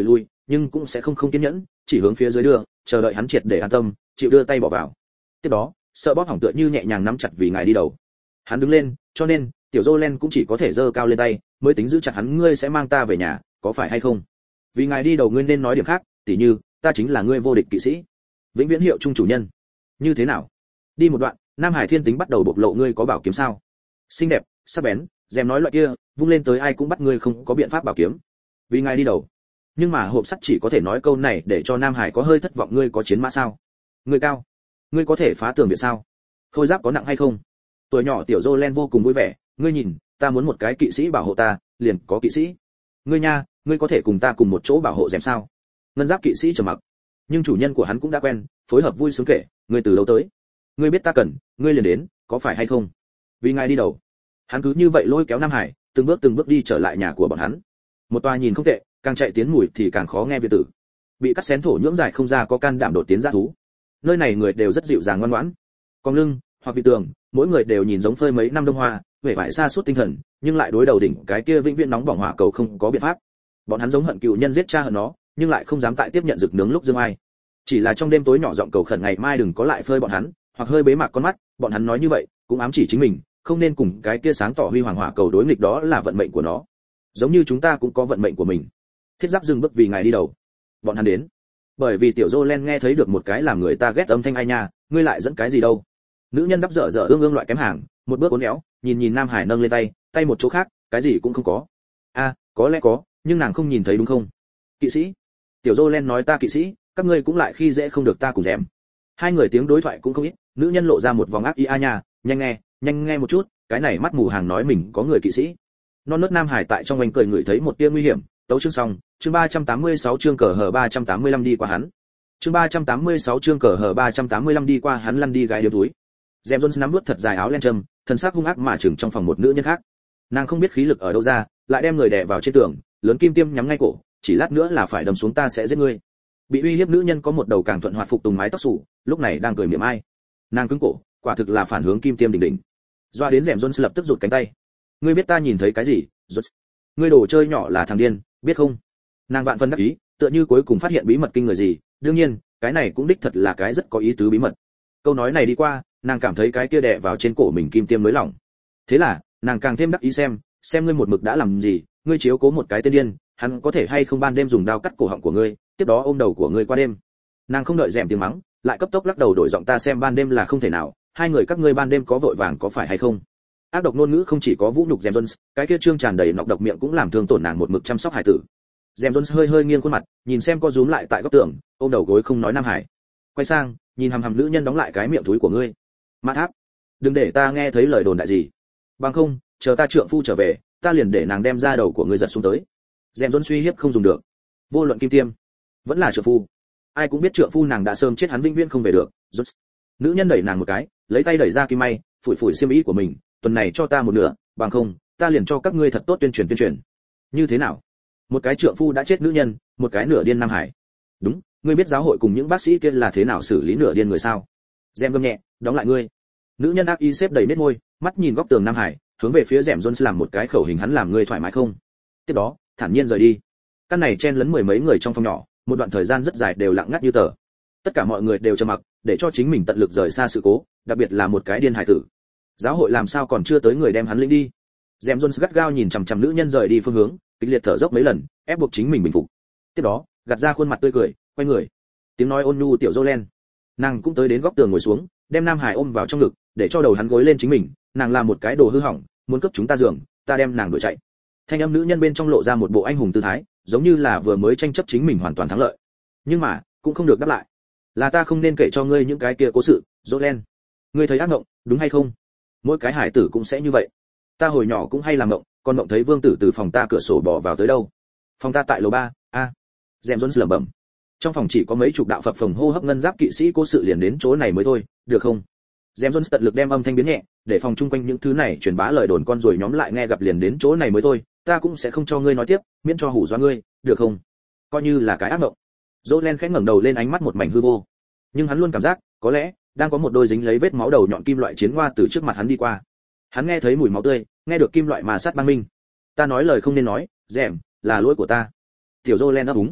nhưng cũng sẽ không kiên nhẫn, chỉ hướng phía dưới đưa, chờ đợi hắn triệt để an tâm, chịu đưa tay bỏ vào. Tiếp đó, sợ bóp hỏng tựa như nhẹ nhàng nắm chặt vì ngài đi đầu. Hắn đứng lên, cho nên tiểu Jolen cũng chỉ có thể giơ cao lên tay, mới tính giữ chặt hắn. Ngươi sẽ mang ta về nhà, có phải hay không? Vì ngài đi đầu ngươi nên nói điểm khác, tỉ như ta chính là ngươi vô địch kỵ sĩ, vĩnh viễn hiệu trung chủ nhân. Như thế nào? Đi một đoạn, Nam Hải thiên tính bắt đầu bộc lộ. Ngươi có bảo kiếm sao? Xinh đẹp, sắc bén, dèm nói loại kia, vung lên tới ai cũng bắt ngươi không có biện pháp bảo kiếm. Vì ngài đi đầu. Nhưng mà hộp sắt chỉ có thể nói câu này để cho Nam Hải có hơi thất vọng. Ngươi có chiến mã sao? Ngươi cao, ngươi có thể phá tường biệt sao? Khôi giáp có nặng hay không? Tuổi nhỏ tiểu Jolen vô cùng vui vẻ. Ngươi nhìn, ta muốn một cái kỵ sĩ bảo hộ ta, liền có kỵ sĩ. Ngươi nha, ngươi có thể cùng ta cùng một chỗ bảo hộ dèm sao? Ngân giáp kỵ sĩ trầm mặc, nhưng chủ nhân của hắn cũng đã quen, phối hợp vui sướng kể. Ngươi từ đâu tới? Ngươi biết ta cần, ngươi liền đến, có phải hay không? Vì ngài đi đầu. Hắn cứ như vậy lôi kéo Nam Hải, từng bước đi trở lại nhà của bọn hắn. Một tòa nhìn không tệ, càng chạy tiến mùi thì càng khó nghe việt tử. Bị cắt xén thổ nhưỡng dài không ra có can đảm đột tiến dã thú. Nơi này người đều rất dịu dàng ngoan ngoãn. Cong lưng, hoặc vị tường, mỗi người đều nhìn giống phơi mấy năm đông hoa, vẻ vải xa suốt tinh thần, nhưng lại đối đầu đỉnh cái kia vĩnh viễn nóng bỏng hỏa cầu không có biện pháp. Bọn hắn giống hận cựu nhân giết cha hận nó, nhưng lại không dám tại tiếp nhận rực nướng lúc dương ai. Chỉ là trong đêm tối nhỏ giọng cầu khẩn ngày mai đừng có lại phơi bọn hắn, hoặc hơi bế mạc con mắt. Bọn hắn nói như vậy, cũng ám chỉ chính mình, không nên cùng cái kia sáng tỏ huy hoàng hỏa cầu đối nghịch, đó là vận mệnh của nó. Giống như chúng ta cũng có vận mệnh của mình. Thiết giáp dừng bước vì ngài đi đầu. Bọn hắn đến. Bởi vì tiểu Jolen nghe thấy được một cái làm người ta ghét âm thanh. Ai nha, ngươi lại dẫn cái gì đâu? Nữ nhân đắp dở dở ương loại kém hàng, một bước uốn éo, nhìn Nam Hải nâng lên tay một chỗ khác, cái gì cũng không có. Có lẽ có, nhưng nàng không nhìn thấy đúng không? Kỵ sĩ. Tiểu Jolen nói ta kỵ sĩ, các ngươi cũng lại khi dễ không được ta cùng dẻm. Hai người tiếng đối thoại cũng không ít, nữ nhân lộ ra một vòng ác ý. Nha, nhanh nghe một chút, cái này mắt mù hàng nói mình có người kỵ sĩ. Non nớt Nam Hải tại trong anh cười ngửi thấy một tia nguy hiểm. Tấu chương xong, chương 386 chương cờ hờ 385 đi qua hắn. Chương 386 chương cờ hờ 385 đi qua hắn lăn đi gái điếu túi. Dèm Jones nắm nuốt thật dài áo len trầm, thần sắc hung ác mà chừng trong phòng một nữ nhân khác. Nàng không biết khí lực ở đâu ra, lại đem người đè vào trên tường, lớn kim tiêm nhắm ngay cổ, chỉ lát nữa là phải đâm xuống ta sẽ giết ngươi. Bị uy hiếp nữ nhân có một đầu càng thuận hoạt phục tùng mái tóc xù, lúc này đang cười mỉa mai. Nàng cứng cổ, quả thực là phản hướng kim tiêm đỉnh đỉnh. Doa đến Dèm Jones lập tức rụt cánh tay. Ngươi biết ta nhìn thấy cái gì? Jones, ngươi đồ chơi nhỏ là thằng điên, biết không? Nàng vạn phần đắc ý, tựa như cuối cùng phát hiện bí mật kinh người gì. Đương nhiên, cái này cũng đích thật là cái rất có ý tứ bí mật. Câu nói này đi qua, nàng cảm thấy cái kia đè vào trên cổ mình kim tiêm nới lỏng. Thế là, nàng càng thêm đắc ý xem ngươi một mực đã làm gì. Ngươi chiếu cố một cái tên điên, hắn có thể hay không ban đêm dùng dao cắt cổ họng của ngươi, tiếp đó ôm đầu của ngươi qua đêm. Nàng không đợi Dèm tiếng mắng, lại cấp tốc lắc đầu đổi giọng. Ta xem ban đêm là không thể nào, hai người các ngươi ban đêm có vội vàng có phải hay không? Ác độc ngôn ngữ không chỉ có vũ nhục Dèm Jones, cái kia trương tràn đầy nọc độc miệng cũng làm thương tổn nàng một mực chăm sóc hải tử. Dèm Jones hơi nghiêng khuôn mặt, nhìn xem có rúm lại tại góc tường, ôm đầu gối không nói. Nam Hải quay sang, nhìn hằm nữ nhân đóng lại cái miệng thúi của ngươi. Mã Tháp, đừng để ta nghe thấy lời đồn đại gì, bằng không, chờ ta trượng phu trở về, ta liền để nàng đem ra đầu của ngươi giật xuống tới. Dèm Jones suy hiếp không dùng được, vô luận kim tiêm, vẫn là trượng phu. Ai cũng biết trượng phu nàng đã sớm chết, hắn vĩnh viễn không về được. Jones. Nữ nhân đẩy nàng một cái, lấy tay đẩy ra kim may, phủi xiêm y của mình. Tuần này cho ta một nửa, bằng không, ta liền cho các ngươi thật tốt tuyên truyền. Như thế nào? Một cái trượng phu đã chết nữ nhân, một cái nửa điên Nam Hải. Đúng, ngươi biết giáo hội cùng những bác sĩ kia là thế nào xử lý nửa điên người sao? Dèm gầm nhẹ, đóng lại ngươi. Nữ nhân ác y xếp đầy nét môi, mắt nhìn góc tường Nam Hải, hướng về phía Dèm Jones làm một cái khẩu hình. Hắn làm ngươi thoải mái không? Tiếp đó, thản nhiên rời đi. Căn này chen lấn mười mấy người trong phòng nhỏ, một đoạn thời gian rất dài đều lặng ngắt như tờ. Tất cả mọi người đều trầm mặc, để cho chính mình tận lực rời xa sự cố, đặc biệt là một cái điên hải tử. Giáo hội làm sao còn chưa tới người đem hắn lĩnh đi? Dèm Jones gắt gao nhìn chằm chằm nữ nhân rời đi phương hướng, kịch liệt thở dốc mấy lần, ép buộc chính mình bình phục. Tiếp đó, gạt ra khuôn mặt tươi cười, quay người. Tiếng nói ôn nhu tiểu Jolen. Nàng cũng tới đến góc tường ngồi xuống, đem Nam Hải ôm vào trong ngực, để cho đầu hắn gối lên chính mình. Nàng là một cái đồ hư hỏng, muốn cướp chúng ta giường, ta đem nàng đuổi chạy. Thanh âm nữ nhân bên trong lộ ra một bộ anh hùng tư thái, giống như là vừa mới tranh chấp chính mình hoàn toàn thắng lợi. Nhưng mà, cũng không được đáp lại. Là ta không nên kể cho ngươi những cái kia cố sự, Jolen. Ngươi thấy ác mộng, đúng hay không? Mỗi cái hải tử cũng sẽ như vậy. Ta hồi nhỏ cũng hay làm mộng, còn mộng thấy vương tử từ phòng ta cửa sổ bỏ vào tới đâu. Phòng ta tại lầu 3, Dèm Jones lẩm bẩm. Trong phòng chỉ có mấy chục đạo phập phồng hô hấp ngân giáp kỵ sĩ cố sự liền đến chỗ này mới thôi, được không? Dèm Jones tận lực đem âm thanh biến nhẹ, để phòng chung quanh những thứ này truyền bá lời đồn con rồi nhóm lại nghe gặp liền đến chỗ này mới thôi, ta cũng sẽ không cho ngươi nói tiếp, miễn cho hù dọa ngươi, được không? Coi như là cái ác mộng. Jolen khẽ ngẩng đầu lên, ánh mắt một mảnh hư vô. Nhưng hắn luôn cảm giác, có lẽ đang có một đôi dính lấy vết máu đầu nhọn kim loại chiến hoa từ trước mặt hắn đi qua. Hắn nghe thấy mùi máu tươi, nghe được kim loại mà sát băng minh. Ta nói lời không nên nói, Dèm, là lỗi của ta. Tiểu Jolen ấp úng.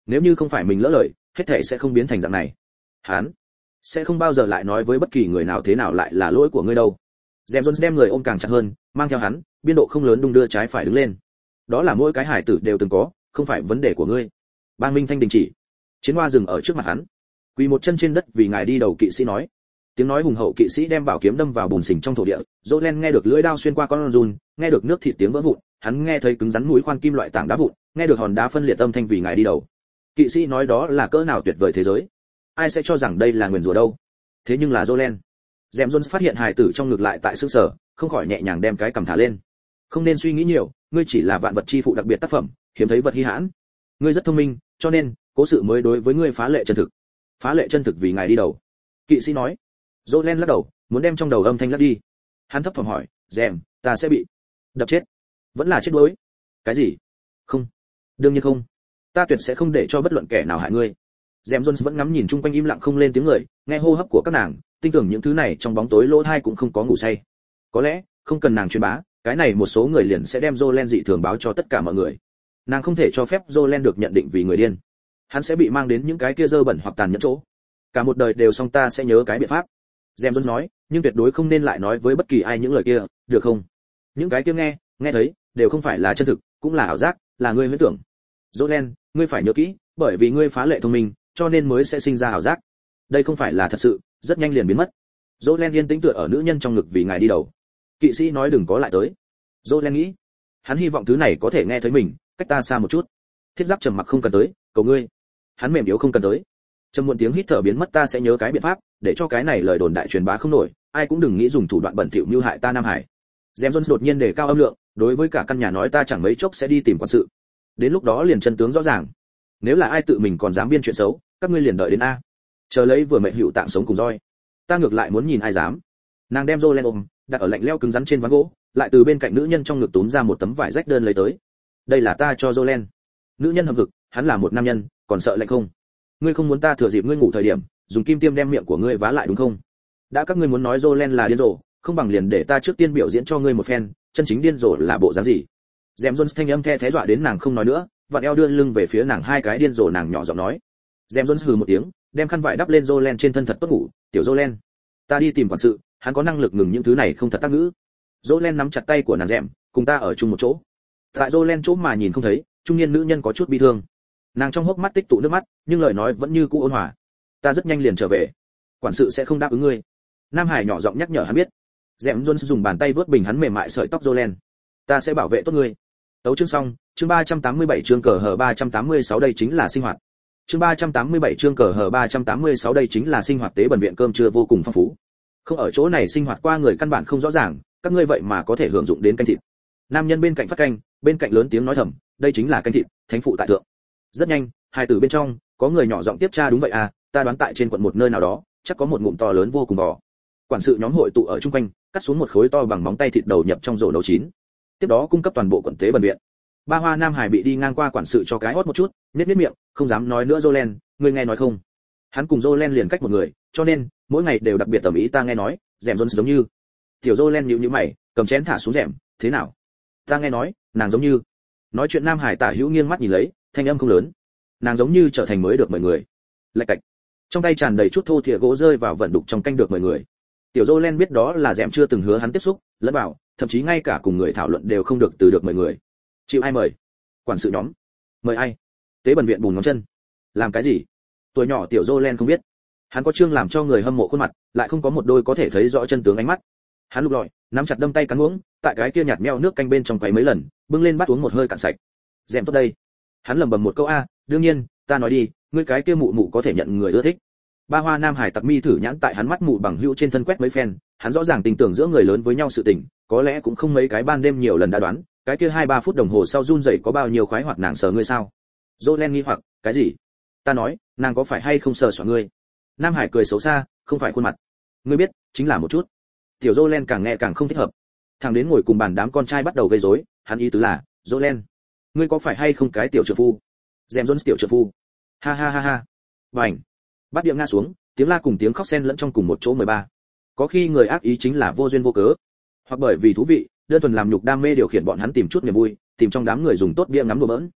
Nếu như không phải mình lỡ lời, hết thảy sẽ không biến thành dạng này. Hắn sẽ không bao giờ lại nói với bất kỳ người nào thế nào lại là lỗi của ngươi đâu. James Jones đem người ôm càng chặt hơn, mang theo hắn, biên độ không lớn đung đưa trái phải đứng lên. Đó là mỗi cái hải tử đều từng có, không phải vấn đề của ngươi. Bang Minh Thanh đình chỉ. Chiến hoa dừng ở trước mặt hắn. Quỳ một chân trên đất vì ngài đi đầu, kỵ sĩ nói. Tiếng nói hùng hậu kỵ sĩ đem bảo kiếm đâm vào bùn xình trong thổ địa. Jolen nghe được lưỡi đao xuyên qua con run, nghe được nước thịt tiếng vỡ vụn, hắn nghe thấy cứng rắn mũi khoan kim loại tảng đá vụn, nghe được hòn đá phân liệt âm thanh vì ngài đi đầu. Kỵ sĩ nói đó là cỡ nào tuyệt vời thế giới. Ai sẽ cho rằng đây là nguyền rủa đâu? Thế nhưng là Jolen. James Jones phát hiện hài tử trong ngực lại tại sức sở, không khỏi nhẹ nhàng đem cái cầm thả lên. Không nên suy nghĩ nhiều, ngươi chỉ là vạn vật chi phụ đặc biệt tác phẩm, hiếm thấy vật hi hãn. Ngươi rất thông minh, cho nên cố sự mới đối với ngươi phá lệ chân thực. Phá lệ chân thực vì ngài đi đầu. Kỵ sĩ nói. Jolen lắc đầu, muốn đem trong đầu âm thanh lắc đi. Hắn thấp thỏm hỏi, "James, ta sẽ bị đập chết, vẫn là chết đuối?" "Cái gì?" "Không, đương nhiên không. Ta tuyệt sẽ không để cho bất luận kẻ nào hại ngươi." James Jones vẫn ngắm nhìn chung quanh im lặng không lên tiếng người, nghe hô hấp của các nàng, tin tưởng những thứ này trong bóng tối lỗ tai cũng không có ngủ say. Có lẽ, không cần nàng truyền bá, cái này một số người liền sẽ đem Jolen dị thường báo cho tất cả mọi người. Nàng không thể cho phép Jolen được nhận định vì người điên. Hắn sẽ bị mang đến những cái kia dơ bẩn hoặc tàn nhẫn chỗ. Cả một đời đều xong ta sẽ nhớ cái biện pháp. James Jones nói, nhưng tuyệt đối không nên lại nói với bất kỳ ai những lời kia, được không? Những cái kia nghe thấy, đều không phải là chân thực, cũng là ảo giác, là ngươi huyễn tưởng. Jolen, ngươi phải nhớ kỹ, bởi vì ngươi phá lệ thông minh, cho nên mới sẽ sinh ra ảo giác. Đây không phải là thật sự, rất nhanh liền biến mất. Jolen yên tĩnh tựa ở nữ nhân trong ngực vì ngài đi đầu. Kỵ sĩ nói đừng có lại tới. Jolen nghĩ, hắn hy vọng thứ này có thể nghe thấy mình, cách ta xa một chút. Thiết giáp trầm mặc không cần tới, cầu ngươi. Hắn mềm yếu không cần tới. Trầm muộn tiếng hít thở biến mất, ta sẽ nhớ cái biện pháp, để cho cái này lời đồn đại truyền bá không nổi, ai cũng đừng nghĩ dùng thủ đoạn bẩn thỉu mưu hại ta Nam Hải. James Jones đột nhiên đề cao âm lượng, đối với cả căn nhà nói ta chẳng mấy chốc sẽ đi tìm quản sự. Đến lúc đó liền chân tướng rõ ràng. Nếu là ai tự mình còn dám biên chuyện xấu, các ngươi liền đợi đến a. Chờ lấy vừa mệnh hữu tạng sống cùng roi. Ta ngược lại muốn nhìn ai dám. Nàng đem Jolen ôm, đặt ở lạnh lẽo cứng rắn trên ván gỗ, lại từ bên cạnh nữ nhân trong ngực túm ra một tấm vải rách đơn lấy tới. Đây là ta cho Jolen. Nữ nhân hậm hực, hắn là một nam nhân, còn sợ lạnh không? Ngươi không muốn ta thừa dịp ngươi ngủ thời điểm, dùng kim tiêm đem miệng của ngươi vá lại đúng không? Đã các ngươi muốn nói Jolen là điên rồ, không bằng liền để ta trước tiên biểu diễn cho ngươi một phen, chân chính điên rồ là bộ dáng gì? James Jones thanh âm the thé dọa đến nàng không nói nữa, vặn eo đưa lưng về phía nàng hai cái điên rồ, nàng nhỏ giọng nói. James Jones hừ một tiếng, đem khăn vải đắp lên Jolen trên thân thật tốt ngủ, tiểu Jolen. Ta đi tìm quản sự, hắn có năng lực ngừng những thứ này không thật tác ngữ. Jolen nắm chặt tay của nàng Dẹm, cùng ta ở chung một chỗ. Tại Jolen chỗ mà nhìn không thấy, trung niên nữ nhân có chút bi thương. Nàng trong hốc mắt tích tụ nước mắt, nhưng lời nói vẫn như cũ ôn hòa. Ta rất nhanh liền trở về. Quản sự sẽ không đáp ứng ngươi. Nam Hải nhỏ giọng nhắc nhở hắn biết. Dẹm Jones dùng bàn tay vớt bình hắn mềm mại sợi tóc Jolen. Ta sẽ bảo vệ tốt ngươi. Tấu chương xong, chương 387 chương cờ hở 386 đây chính là sinh hoạt. Chương 387 chương cờ hở 386 đây chính là sinh hoạt tế bần viện cơm trưa vô cùng phong phú. Không ở chỗ này sinh hoạt qua người căn bản không rõ ràng, các ngươi vậy mà có thể hưởng dụng đến canh thịt. Nam nhân bên cạnh phát canh, bên cạnh lớn tiếng nói thầm, đây chính là canh thịt, thánh phụ tại thượng. Rất nhanh, hai từ bên trong, có người nhỏ giọng tiếp tra đúng vậy à, ta đoán tại trên quận một nơi nào đó, chắc có một ngụm to lớn vô cùng bò. Quản sự nhóm hội tụ ở chung quanh, cắt xuống một khối to bằng móng tay thịt đầu nhập trong rổ nấu chín. Tiếp đó cung cấp toàn bộ quận tế bần viện. Ba Hoa Nam Hải bị đi ngang qua quản sự cho cái hót một chút, nhếch miệng, không dám nói nữa. Jolen, ngươi nghe nói không? Hắn cùng Jolen liền cách một người, cho nên mỗi ngày đều đặc biệt tầm ý ta nghe nói, Dẹm Jones giống như. Tiểu Jolen nhíu nhíu mày, cầm chén thả xuống rèm, thế nào? Ta nghe nói, nàng giống như. Nói chuyện Nam Hải tả hữu nghiêng mắt nhìn lấy, thanh âm không lớn. Nàng giống như trở thành mới được mời người. Lạch cạch. Trong tay tràn đầy chút thô thìa gỗ rơi vào vận đục trong canh được mời người. Tiểu Jolen biết đó là Dẹm chưa từng hứa hắn tiếp xúc, lẫn vào, thậm chí ngay cả cùng người thảo luận đều không được từ được mời người. Chịu ai mời? Quản sự nhóm. Mời ai? Tế bần viện bùn ngón chân. Làm cái gì? Tuổi nhỏ tiểu Jolen không biết. Hắn có trương làm cho người hâm mộ khuôn mặt, lại không có một đôi có thể thấy rõ chân tướng ánh mắt. Hắn lục lọi, nắm chặt đâm tay cắn uống, tại cái kia nhạt meo nước canh bên trong quấy mấy lần, bưng lên bắt uống một hơi cạn sạch. Dẹm tốt đây. Hắn lẩm bẩm một câu a, đương nhiên, ta nói đi, ngươi cái kia mụ mụ có thể nhận người ưa thích. Ba Hoa Nam Hải tặc mi thử nhãn tại hắn mắt mụ bằng hữu trên thân quét mấy phen, hắn rõ ràng tình tưởng giữa người lớn với nhau sự tình, có lẽ cũng không mấy cái ban đêm nhiều lần đã đoán, cái kia 2-3 phút đồng hồ sau run rẩy có bao nhiêu khoái hoạt nàng sờ ngươi sao? Jolen nghi hoặc, cái gì? Ta nói, nàng có phải hay không sờ soạng ngươi? Nam Hải cười xấu xa, không phải khuôn mặt. Ngươi biết, chính là một chút. Tiểu Jolen càng nghe càng không thích hợp. Thằng đến ngồi cùng bàn đám con trai bắt đầu gây rối, hắn ý tứ là, Jolen, ngươi có phải hay không cái tiểu trợ phu? Dẹm Jones tiểu trợ phu. Ha ha ha ha. Bành. Bát địa ngã xuống, tiếng la cùng tiếng khóc xen lẫn trong cùng một chỗ 13. Có khi người ác ý chính là vô duyên vô cớ, hoặc bởi vì thú vị, đơn thuần làm nhục đam mê điều khiển bọn hắn tìm chút niềm vui, tìm trong đám người dùng tốt bia ngắm đùa bỡn.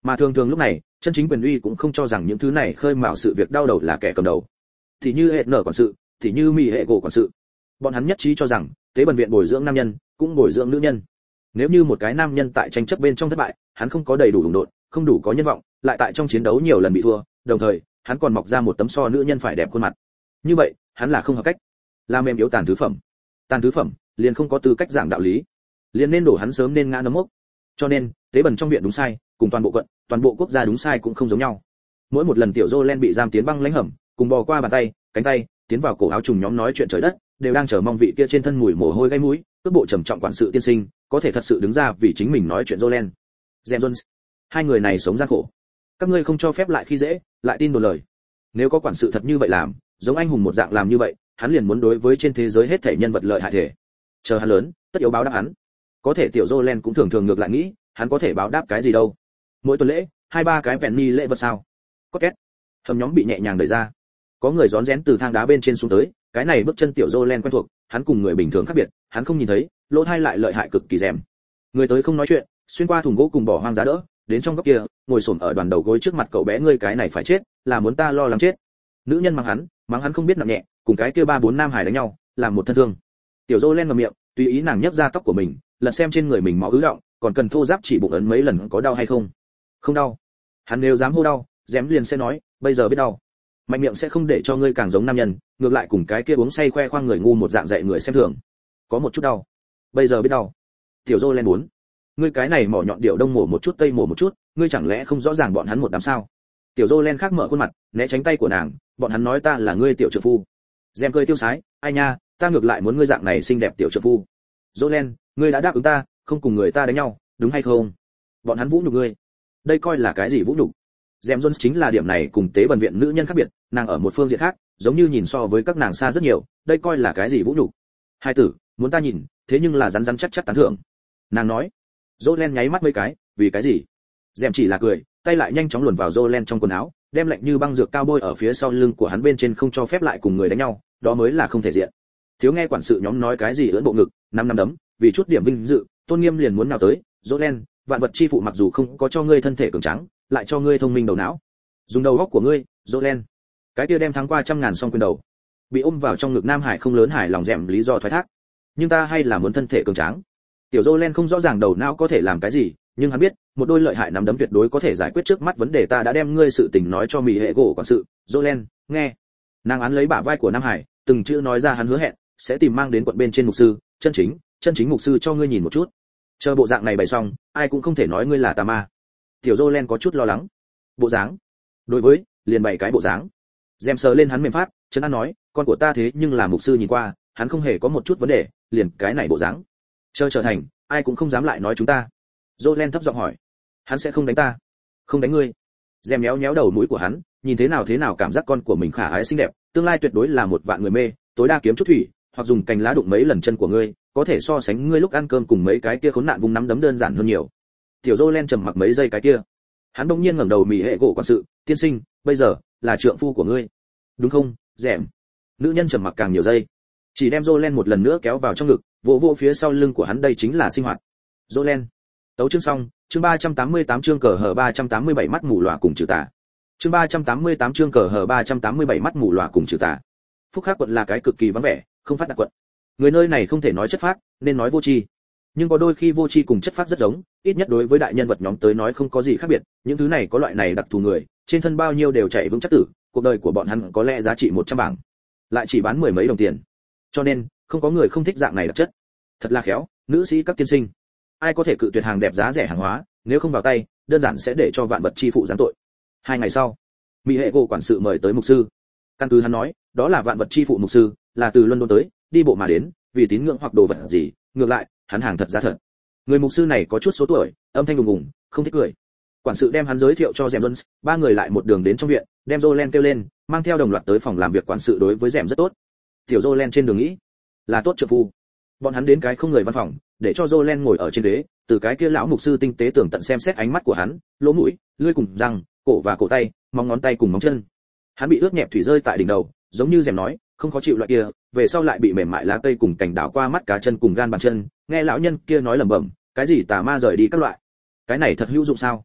Mà thường thường lúc này chân chính quyền uy cũng không cho rằng những thứ này khơi mào sự việc đau đầu là kẻ cầm đầu, thì như hệ nở quản sự, thì như mỹ hệ gỗ quản sự. Bọn hắn nhất trí cho rằng tế bần viện bồi dưỡng nam nhân cũng bồi dưỡng nữ nhân. Nếu như một cái nam nhân tại tranh chấp bên trong thất bại, hắn không có đầy đủ đụng độn, không đủ có nhân vọng, lại tại trong chiến đấu nhiều lần bị thua, đồng thời hắn còn mọc ra một tấm so nữ nhân phải đẹp khuôn mặt, như vậy hắn là không hợp cách, là mềm yếu tàn thứ phẩm. Tàn thứ phẩm liền không có tư cách giảng đạo lý, liền nên đổ hắn sớm nên ngã nấm mốc. Cho nên tế bần trong viện đúng sai cùng toàn bộ quận, toàn bộ quốc gia đúng sai cũng không giống nhau. Mỗi một lần tiểu Jolen bị giam tiến băng lãnh hầm, cùng bò qua bàn tay cánh tay tiến vào cổ áo trùng nhóm nói chuyện trời đất, đều đang chờ mong vị kia trên thân mùi mồ hôi gây mũi cước bộ trầm trọng quản sự tiên sinh có thể thật sự đứng ra vì chính mình nói chuyện. Jolen, James Jones, hai người này sống gian khổ, các ngươi không cho phép lại khi dễ lại tin đồn lời. Nếu có quản sự thật như vậy làm, giống anh hùng một dạng làm như vậy, hắn liền muốn đối với trên thế giới hết thảy nhân vật lợi hại thể. Chờ hắn lớn, tất yếu báo đáp hắn. Có thể tiểu Jolen cũng thường thường ngược lại nghĩ, hắn có thể báo đáp cái gì đâu? Mỗi tuần lễ, 2-3 cái penny lễ vật sao? Có két. Hầm nhóm bị nhẹ nhàng đẩy ra. Có người rón rén từ thang đá bên trên xuống tới, cái này bước chân tiểu Jolen quen thuộc, hắn cùng người bình thường khác biệt, hắn không nhìn thấy, lỗ tai lại lợi hại cực kỳ rèm. Người tới không nói chuyện, xuyên qua thùng gỗ cùng bỏ hoang giá đỡ, đến trong góc kia, ngồi xổm ở đoàn đầu gối trước mặt cậu bé, ngươi cái này phải chết, là muốn ta lo lắng chết. Nữ nhân mắng hắn không biết nặng nhẹ, cùng cái kia 3-4 nam hải đánh nhau, làm một thân thương. Tiểu Jolen ngậm miệng, tùy ý nàng nhấc ra tóc của mình, lật xem trên người mình máu ứ đọng, còn cần thô giáp chỉ bụng ấn mấy lần, có đau hay không? Không đau. Hắn nếu dám hô đau, dém liền sẽ nói, bây giờ biết đau. Mạnh miệng sẽ không để cho ngươi càng giống nam nhân, ngược lại cùng cái kia uống say khoe khoang người ngu một dạng dạy người xem thường. Có một chút đau. Bây giờ biết đau. Tiểu Jolen muốn. Ngươi cái này mỏ nhọn điệu đông mổ một chút tây mổ một chút, ngươi chẳng lẽ không rõ ràng bọn hắn một đám sao? Tiểu Jolen khác mở khuôn mặt, né tránh tay của nàng, bọn hắn nói ta là ngươi tiểu trợ phu. Dém cười tiêu sái, ai nha, ta ngược lại muốn ngươi dạng này xinh đẹp tiểu trợ phu. Jolen, ngươi đã đáp ứng ta, không cùng người ta đánh nhau, đúng hay không? Bọn hắn vũ nhục ngươi. Đây coi là cái gì vũ nhục? James Jones chính là điểm này cùng tế bần viện nữ nhân khác biệt, nàng ở một phương diện khác, giống như nhìn so với các nàng xa rất nhiều, đây coi là cái gì vũ nhục? Hai tử, muốn ta nhìn, thế nhưng là rắn rắn chắc chắc tán thưởng. Nàng nói. Jolen nháy mắt mấy cái, vì cái gì? James chỉ là cười, tay lại nhanh chóng luồn vào Jolen trong quần áo, đem lạnh như băng dược cao bôi ở phía sau lưng của hắn bên trên, không cho phép lại cùng người đánh nhau, đó mới là không thể diện. Thiếu nghe quản sự nhóm nói cái gì ưỡn bộ ngực, năm năm đấm, vì chút điểm vinh dự, tôn nghiêm liền muốn nào tới. Jolen, vạn vật chi phụ mặc dù không có cho ngươi thân thể cường tráng, lại cho ngươi thông minh đầu não. Dùng đầu óc của ngươi, Jolen. Cái kia đem thắng qua 100.000 song quyền đầu. Bị ôm vào trong ngực Nam Hải không lớn hài lòng dẻm lý do thoái thác. Nhưng ta hay là muốn thân thể cường tráng. Tiểu Jolen không rõ ràng đầu não có thể làm cái gì, nhưng hắn biết, một đôi lợi hại nắm đấm tuyệt đối có thể giải quyết trước mắt vấn đề. Ta đã đem ngươi sự tình nói cho mỹ hệ gỗ quản sự. Jolen, nghe. Nàng án lấy bả vai của Nam Hải, từng chữ nói ra hắn hứa hẹn sẽ tìm mang đến quận bên trên mục sư, chân chính mục sư cho ngươi nhìn một chút. Chờ bộ dạng này bày xong, ai cũng không thể nói ngươi là tà ma. Tiểu Jolen có chút lo lắng. Bộ dáng? Đối với, liền bày cái bộ dáng. Dèm sờ lên hắn mềm phát, trấn an nói, con của ta thế nhưng là mục sư nhìn qua, hắn không hề có một chút vấn đề, liền cái này bộ dáng. Chờ trở thành, ai cũng không dám lại nói chúng ta. Jolen thấp giọng hỏi, hắn sẽ không đánh ta? Không đánh ngươi. Dèm nhéo nhéo đầu mũi của hắn, nhìn thế nào cảm giác con của mình khả ái xinh đẹp, tương lai tuyệt đối là một vạn người mê, tối đa kiếm chút thủy, hoặc dùng cành lá đụng mấy lần chân của ngươi, có thể so sánh ngươi lúc ăn cơm cùng mấy cái kia khốn nạn vùng nắm đấm đơn giản hơn nhiều. Tiểu Jolen trầm mặc mấy giây cái kia, hắn bỗng nhiên ngẩng đầu mỉ hệ gỗ quản sự, tiên sinh, bây giờ là trượng phu của ngươi, đúng không? Dẻm. Nữ nhân trầm mặc càng nhiều giây, chỉ đem Jolen một lần nữa kéo vào trong ngực, vỗ phía sau lưng của hắn, đây chính là sinh hoạt. Jolen. Tấu chương xong, chương 388 chương cờ hở 387 mắt mù lòa cùng trừ tà. Chương 388 chương cờ hở 387 mắt mù lòa cùng trừ tà. Phúc Khắc quận là cái cực kỳ vắng vẻ, không phát đạt quận. Người nơi này không thể nói chất phác, nên nói vô tri. Nhưng có đôi khi vô tri cùng chất phác rất giống, ít nhất đối với đại nhân vật nhóm tới nói không có gì khác biệt, những thứ này có loại này đặc thù người, trên thân bao nhiêu đều chạy vững chắc tử, cuộc đời của bọn hắn có lẽ giá trị 100 bảng, lại chỉ bán mười mấy đồng tiền. Cho nên, không có người không thích dạng này đặc chất. Thật là khéo, nữ sĩ các tiên sinh. Ai có thể cự tuyệt hàng đẹp giá rẻ hàng hóa, nếu không vào tay, đơn giản sẽ để cho vạn vật chi phụ giáng tội. 2 ngày sau, mỹ hệ gỗ quản sự mời tới mục sư. Căn cứ hắn nói, đó là vạn vật chi phụ mục sư, là từ London tới, đi bộ mà đến, vì tín ngưỡng hoặc đồ vật gì, ngược lại, hắn hàng thật giá thật. Người mục sư này có chút số tuổi, âm thanh ùng ùng, không thích cười. Quản sự đem hắn giới thiệu cho James Jones, ba người lại một đường đến trong viện, đem Jolen kêu lên, mang theo đồng loạt tới phòng làm việc quản sự đối với James rất tốt. Tiểu Jolen trên đường nghĩ, là tốt trợ phu. Bọn hắn đến cái không người văn phòng, để cho Jolen ngồi ở trên ghế, từ cái kia lão mục sư tinh tế tường tận xem xét ánh mắt của hắn, lỗ mũi, lưỡi cùng răng, cổ và cổ tay, móng ngón tay cùng móng chân. Hắn bị ướt nhẹp thủy rơi tại đỉnh đầu, giống như James nói, không khó chịu loại kia, về sau lại bị mềm mại lá cây cùng cành đảo qua mắt cá chân cùng gan bàn chân, nghe lão nhân kia nói lẩm bẩm, cái gì tà ma rời đi các loại. Cái này thật hữu dụng sao?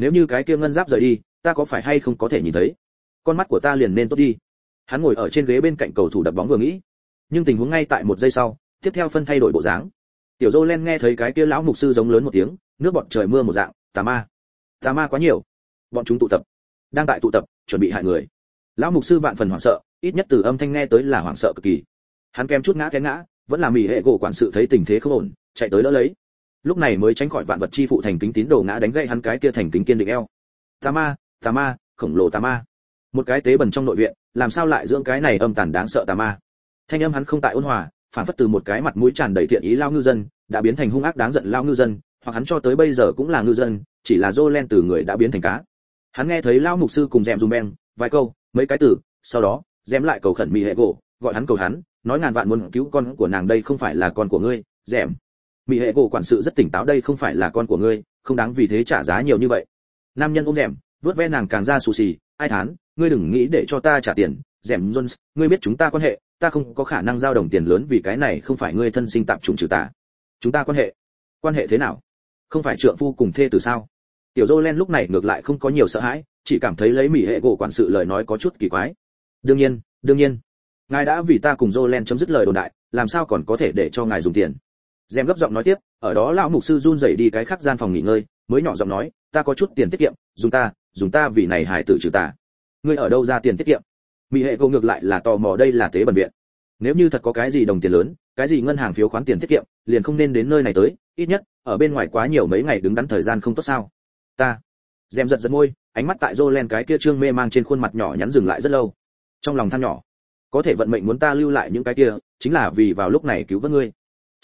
nếu như cái kia ngân giáp rời đi, ta có phải hay không có thể nhìn thấy? Con mắt của ta liền nên tốt đi. Hắn ngồi ở trên ghế bên cạnh cầu thủ đập bóng vừa nghĩ, nhưng tình huống ngay tại một giây sau, tiếp theo phân thay đổi bộ dáng. Tiểu Jolen nghe thấy cái kia lão mục sư giống lớn một tiếng, nước bọt trời mưa một dạng, tà ma quá nhiều. Bọn chúng tụ tập, đang tại tụ tập, chuẩn bị hại người. Lão mục sư vạn phần hoảng sợ, ít nhất từ âm thanh nghe tới là hoảng sợ cực kỳ. Hắn kém chút ngã, vẫn là mỉ hệ gỗ quản sự thấy tình thế không ổn, chạy tới đỡ lấy. Lúc này mới tránh khỏi vạn vật chi phụ thành kính tín đồ ngã đánh gãy hắn cái kia thành kính kiên định eo. Tà ma, khổng lồ tà ma. Một cái tế bần trong nội viện, làm sao lại dưỡng cái này âm tàn đáng sợ tà ma? Thanh âm hắn không tại ôn hòa, phản phất từ một cái mặt mũi tràn đầy thiện ý lao ngư dân, đã biến thành hung ác đáng giận lao ngư dân, hoặc hắn cho tới bây giờ cũng là ngư dân, chỉ là Jolen từ người đã biến thành cá. Hắn nghe thấy lao mục sư cùng dèm dùm beng vài câu, mấy cái từ, sau đó dèm lại cầu khẩn mỉ hệ gỗ, gọi hắn cầu hắn, nói ngàn vạn muốn cứu con của nàng, đây không phải là con của ngươi, dèm. Mỉ hệ gỗ quản sự rất tỉnh táo, đây không phải là con của ngươi, không đáng vì thế trả giá nhiều như vậy. Nam nhân ôm dèm, vớt ve nàng càng ra xù xì, ai thán, ngươi đừng nghĩ để cho ta trả tiền, dèm Jones, ngươi biết chúng ta quan hệ, ta không có khả năng giao đồng tiền lớn vì cái này không phải ngươi thân sinh tạp chủng trừ tà. Chúng ta quan hệ thế nào? Không phải trượng phu cùng thê từ sao? Tiểu Jolen lúc này ngược lại không có nhiều sợ hãi, chỉ cảm thấy lấy mỉ hệ gỗ quản sự lời nói có chút kỳ quái. Đương nhiên, ngài đã vì ta cùng Jolen chấm dứt lời đồn đại, làm sao còn có thể để cho ngài dùng tiền? Dèm gấp giọng nói tiếp, ở đó lão mục sư run rẩy đi cái khác gian phòng nghỉ ngơi, mới nhỏ giọng nói, ta có chút tiền tiết kiệm, dùng ta vì này hài tử trừ tà. Ngươi ở đâu ra tiền tiết kiệm? Mỉ hệ gỗ ngược lại là tò mò, đây là tế bần viện, nếu như thật có cái gì đồng tiền lớn, cái gì ngân hàng phiếu khoán tiền tiết kiệm, liền không nên đến nơi này tới, ít nhất ở bên ngoài quá nhiều mấy ngày đứng đắn thời gian không tốt sao? Ta. Dèm giật môi, ánh mắt tại Jolen cái kia trương mê mang trên khuôn mặt nhỏ nhắn dừng lại rất lâu. Trong lòng than nhỏ, có thể vận mệnh muốn ta lưu lại những cái kia, chính là vì vào lúc này cứu vớt ngươi.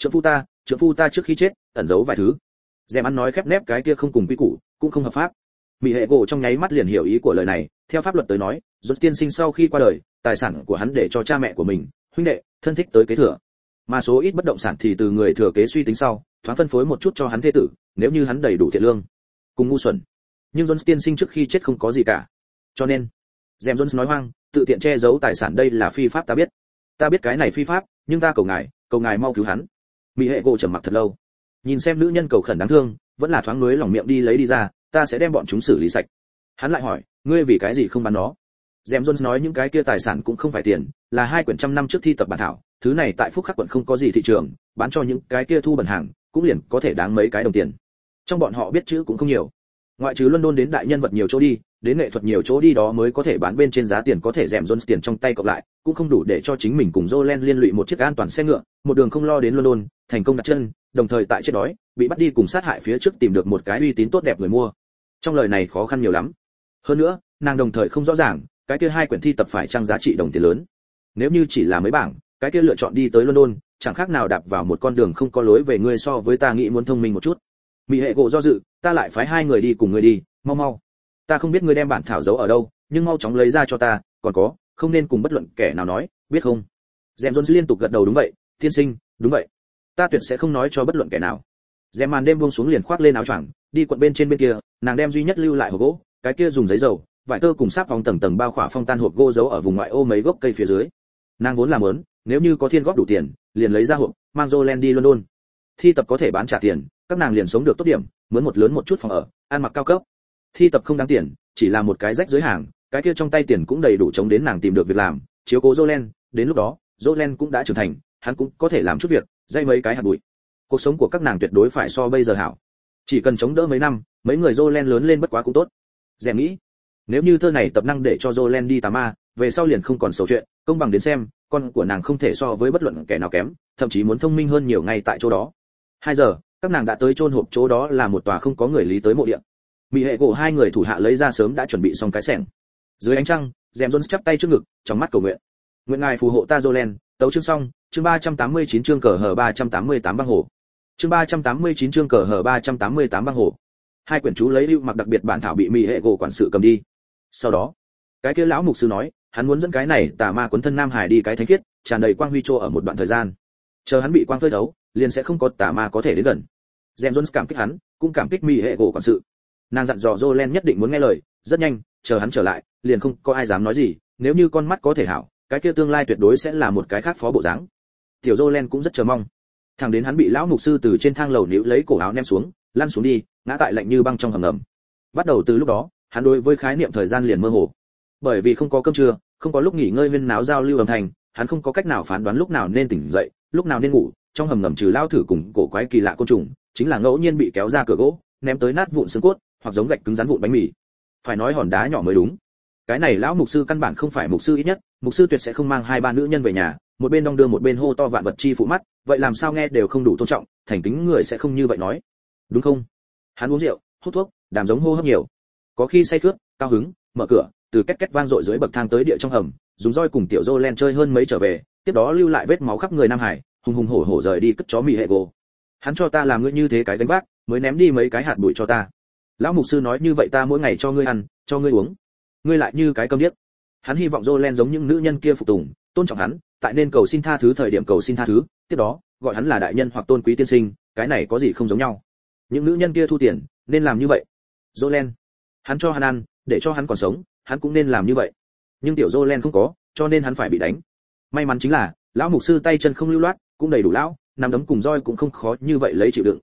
Trượng phu ta trước khi chết, ẩn giấu vài thứ. Dèm ăn nói khép nép, cái kia không cùng quy củ, cũng không hợp pháp. Mỉ hệ gỗ trong nháy mắt liền hiểu ý của lời này, theo pháp luật tới nói, Rốt tiên sinh sau khi qua đời, tài sản của hắn để cho cha mẹ của mình, huynh đệ, thân thích tới kế thừa. Mà số ít bất động sản thì từ người thừa kế suy tính sau, thoáng phân phối một chút cho hắn thế tử, nếu như hắn đầy đủ thiện lương. Cùng ngu xuẩn. Nhưng Jones tiên sinh trước khi chết không có gì cả. Cho nên, James Jones nói hoang, tự tiện che giấu tài sản, đây là phi pháp, ta biết cái này phi pháp, nhưng ta cầu ngài mau cứu hắn. Mỉ hệ gỗ trầm mặc thật lâu, nhìn xem nữ nhân cầu khẩn đáng thương, vẫn là thoáng nuối lòng miệng đi lấy đi ra, ta sẽ đem bọn chúng xử lý sạch. Hắn lại hỏi, ngươi vì cái gì không bán nó? James Jones nói những cái kia tài sản cũng không phải tiền, là 2 quyển trăm năm trước thi tập bản thảo, thứ này tại Phúc Khắc quận không có gì thị trường, bán cho những cái kia thu bẩn hàng, cũng liền có thể đáng mấy cái đồng tiền. Trong bọn họ biết chữ cũng không nhiều. Ngoại trừ London đến đại nhân vật nhiều chỗ đi, đến nghệ thuật nhiều chỗ đi đó mới có thể bán bên trên giá tiền, có thể James Jones tiền trong tay cộng lại, cũng không đủ để cho chính mình cùng Jolen liên lụy một chiếc an toàn xe ngựa, một đường không lo đến London, thành công đặt chân, đồng thời tại chết đói, bị bắt đi cùng sát hại phía trước tìm được một cái uy tín tốt đẹp người mua. Trong lời này khó khăn nhiều lắm. Hơn nữa, nàng đồng thời không rõ ràng, cái kia 2 quyển thi tập phải trang giá trị đồng tiền lớn. Nếu như chỉ là mấy bảng, cái kia lựa chọn đi tới London, chẳng khác nào đạp vào một con đường không có lối về, ngươi so với ta nghĩ muốn thông minh một chút. Mỉ hệ gỗ do dự, ta lại phái 2 người đi cùng ngươi đi, mau. Ta không biết ngươi đem bản thảo giấu ở đâu, nhưng mau chóng lấy ra cho ta, còn có, không nên cùng bất luận kẻ nào nói, biết không? James Jones liên tục gật đầu, đúng vậy, tiên sinh, đúng vậy. Ta tuyệt sẽ không nói cho bất luận kẻ nào. James màn đêm buông xuống liền khoác lên áo choàng, đi quận bên trên bên kia, nàng đem duy nhất lưu lại hộp gỗ, cái kia dùng giấy dầu, vải tơ cùng sáp vòng tầng tầng bao khỏa phong tan hộp gỗ giấu ở vùng ngoại ô mấy gốc cây phía dưới. Nàng vốn làm muốn, nếu như có thiên góp đủ tiền, liền lấy ra hộp, mang Jolen đi London. Thi tập có thể bán trả tiền, các nàng liền sống được tốt điểm, muốn một lớn một chút phòng ở, ăn mặc cao cấp. Thi tập không đáng tiền, chỉ là một cái rách dưới hàng, cái kia trong tay tiền cũng đầy đủ chống đến nàng tìm được việc làm, chiếu cố Jolen, đến lúc đó, Jolen cũng đã trưởng thành, hắn cũng có thể làm chút việc, dây mấy cái hạt bụi. Cuộc sống của các nàng tuyệt đối phải so bây giờ hảo. Chỉ cần chống đỡ mấy năm, mấy người Jolen lớn lên bất quá cũng tốt. Dèm nghĩ, nếu như thơ này tập năng để cho Jolen đi tà ma, về sau liền không còn xấu chuyện, công bằng đến xem, con của nàng không thể so với bất luận kẻ nào kém, thậm chí muốn thông minh hơn nhiều ngay tại chỗ đó. 2 giờ, các nàng đã tới chôn hộp, chỗ đó là một tòa không có người lý tới mộ địa. Mỉ hệ gỗ 2 người thủ hạ lấy ra sớm đã chuẩn bị xong cái xẻng. Dưới ánh trăng, James Jones chắp tay trước ngực, trong mắt cầu nguyện. Nguyện ngài phù hộ ta Jolen, tấu chương xong, chương 389 chương cờ hở 388 băng hồ. Chương 389 chương cờ hở 388 băng hồ. 2 quyển chú lấy lưu mặc đặc biệt bản thảo bị Mỉ hệ gỗ quản sự cầm đi. Sau đó, cái kia lão mục sư nói, hắn muốn dẫn cái này tà ma cuốn thân Nam Hải đi cái thánh khiết, tràn đầy quang huy trô ở một đoạn thời gian. Chờ hắn bị quang phơi thấu, liền sẽ không có tà ma có thể đến gần. James Jones cảm kích hắn, cũng cảm kích Mỉ hệ gỗ quản sự. Nàng dặn dò Jolen nhất định muốn nghe lời, rất nhanh, chờ hắn trở lại, liền không có ai dám nói gì, nếu như con mắt có thể hảo, cái kia tương lai tuyệt đối sẽ là một cái khác phó bộ dáng. Tiểu Jolen cũng rất chờ mong. Thẳng đến hắn bị lão mục sư từ trên thang lầu níu lấy cổ áo ném xuống, lăn xuống đi, ngã tại lạnh như băng trong hầm ngầm. Bắt đầu từ lúc đó, hắn đối với khái niệm thời gian liền mơ hồ. Bởi vì không có cơm trưa, không có lúc nghỉ ngơi huyên náo giao lưu âm thanh, hắn không có cách nào phán đoán lúc nào nên tỉnh dậy, lúc nào nên ngủ. Trong hầm ngầm trừ lao thử cùng cổ quái kỳ lạ côn trùng, chính là ngẫu nhiên bị kéo ra cửa gỗ, ném tới nát vụn xương cốt, hoặc giống gạch cứng rắn vụn bánh mì. Phải nói hòn đá nhỏ mới đúng. Cái này lão mục sư căn bản không phải mục sư, ít nhất mục sư tuyệt sẽ không mang 2-3 nữ nhân về nhà, một bên đong đưa một bên hô to vạn vật chi phụ mắt, vậy làm sao nghe đều không đủ tôn trọng, thành kính người sẽ không như vậy nói, đúng không? Hắn uống rượu, hút thuốc, đàm giống hô hấp nhiều, có khi say khướt, cao hứng, mở cửa, từ két két vang dội dưới bậc thang tới địa trong hầm, dùng roi cùng tiểu Jolen chơi hơn mấy trở về, tiếp đó lưu lại vết máu khắp người Nam Hải, hùng hùng hổ hổ rời đi cất chó mì hệ gồ. Hắn cho ta làm ngươi như thế cái gánh vác, mới ném đi mấy cái hạt bụi cho ta. Lão mục sư nói như vậy ta mỗi ngày cho ngươi ăn, cho ngươi uống, ngươi lại như cái câm điếc. Hắn hy vọng Jolen giống những nữ nhân kia phục tùng, tôn trọng hắn, tại nên cầu xin tha thứ thời điểm cầu xin tha thứ, tiếp đó gọi hắn là đại nhân hoặc tôn quý tiên sinh, cái này có gì không giống nhau? Những nữ nhân kia thu tiền, nên làm như vậy. Jolen, hắn cho hắn ăn, để cho hắn còn sống, hắn cũng nên làm như vậy. Nhưng tiểu Jolen không có, cho nên hắn phải bị đánh. May mắn chính là, lão mục sư tay chân không lưu loát, cũng đầy đủ lão, nắm đấm cùng roi cũng không khó như vậy lấy chịu đựng.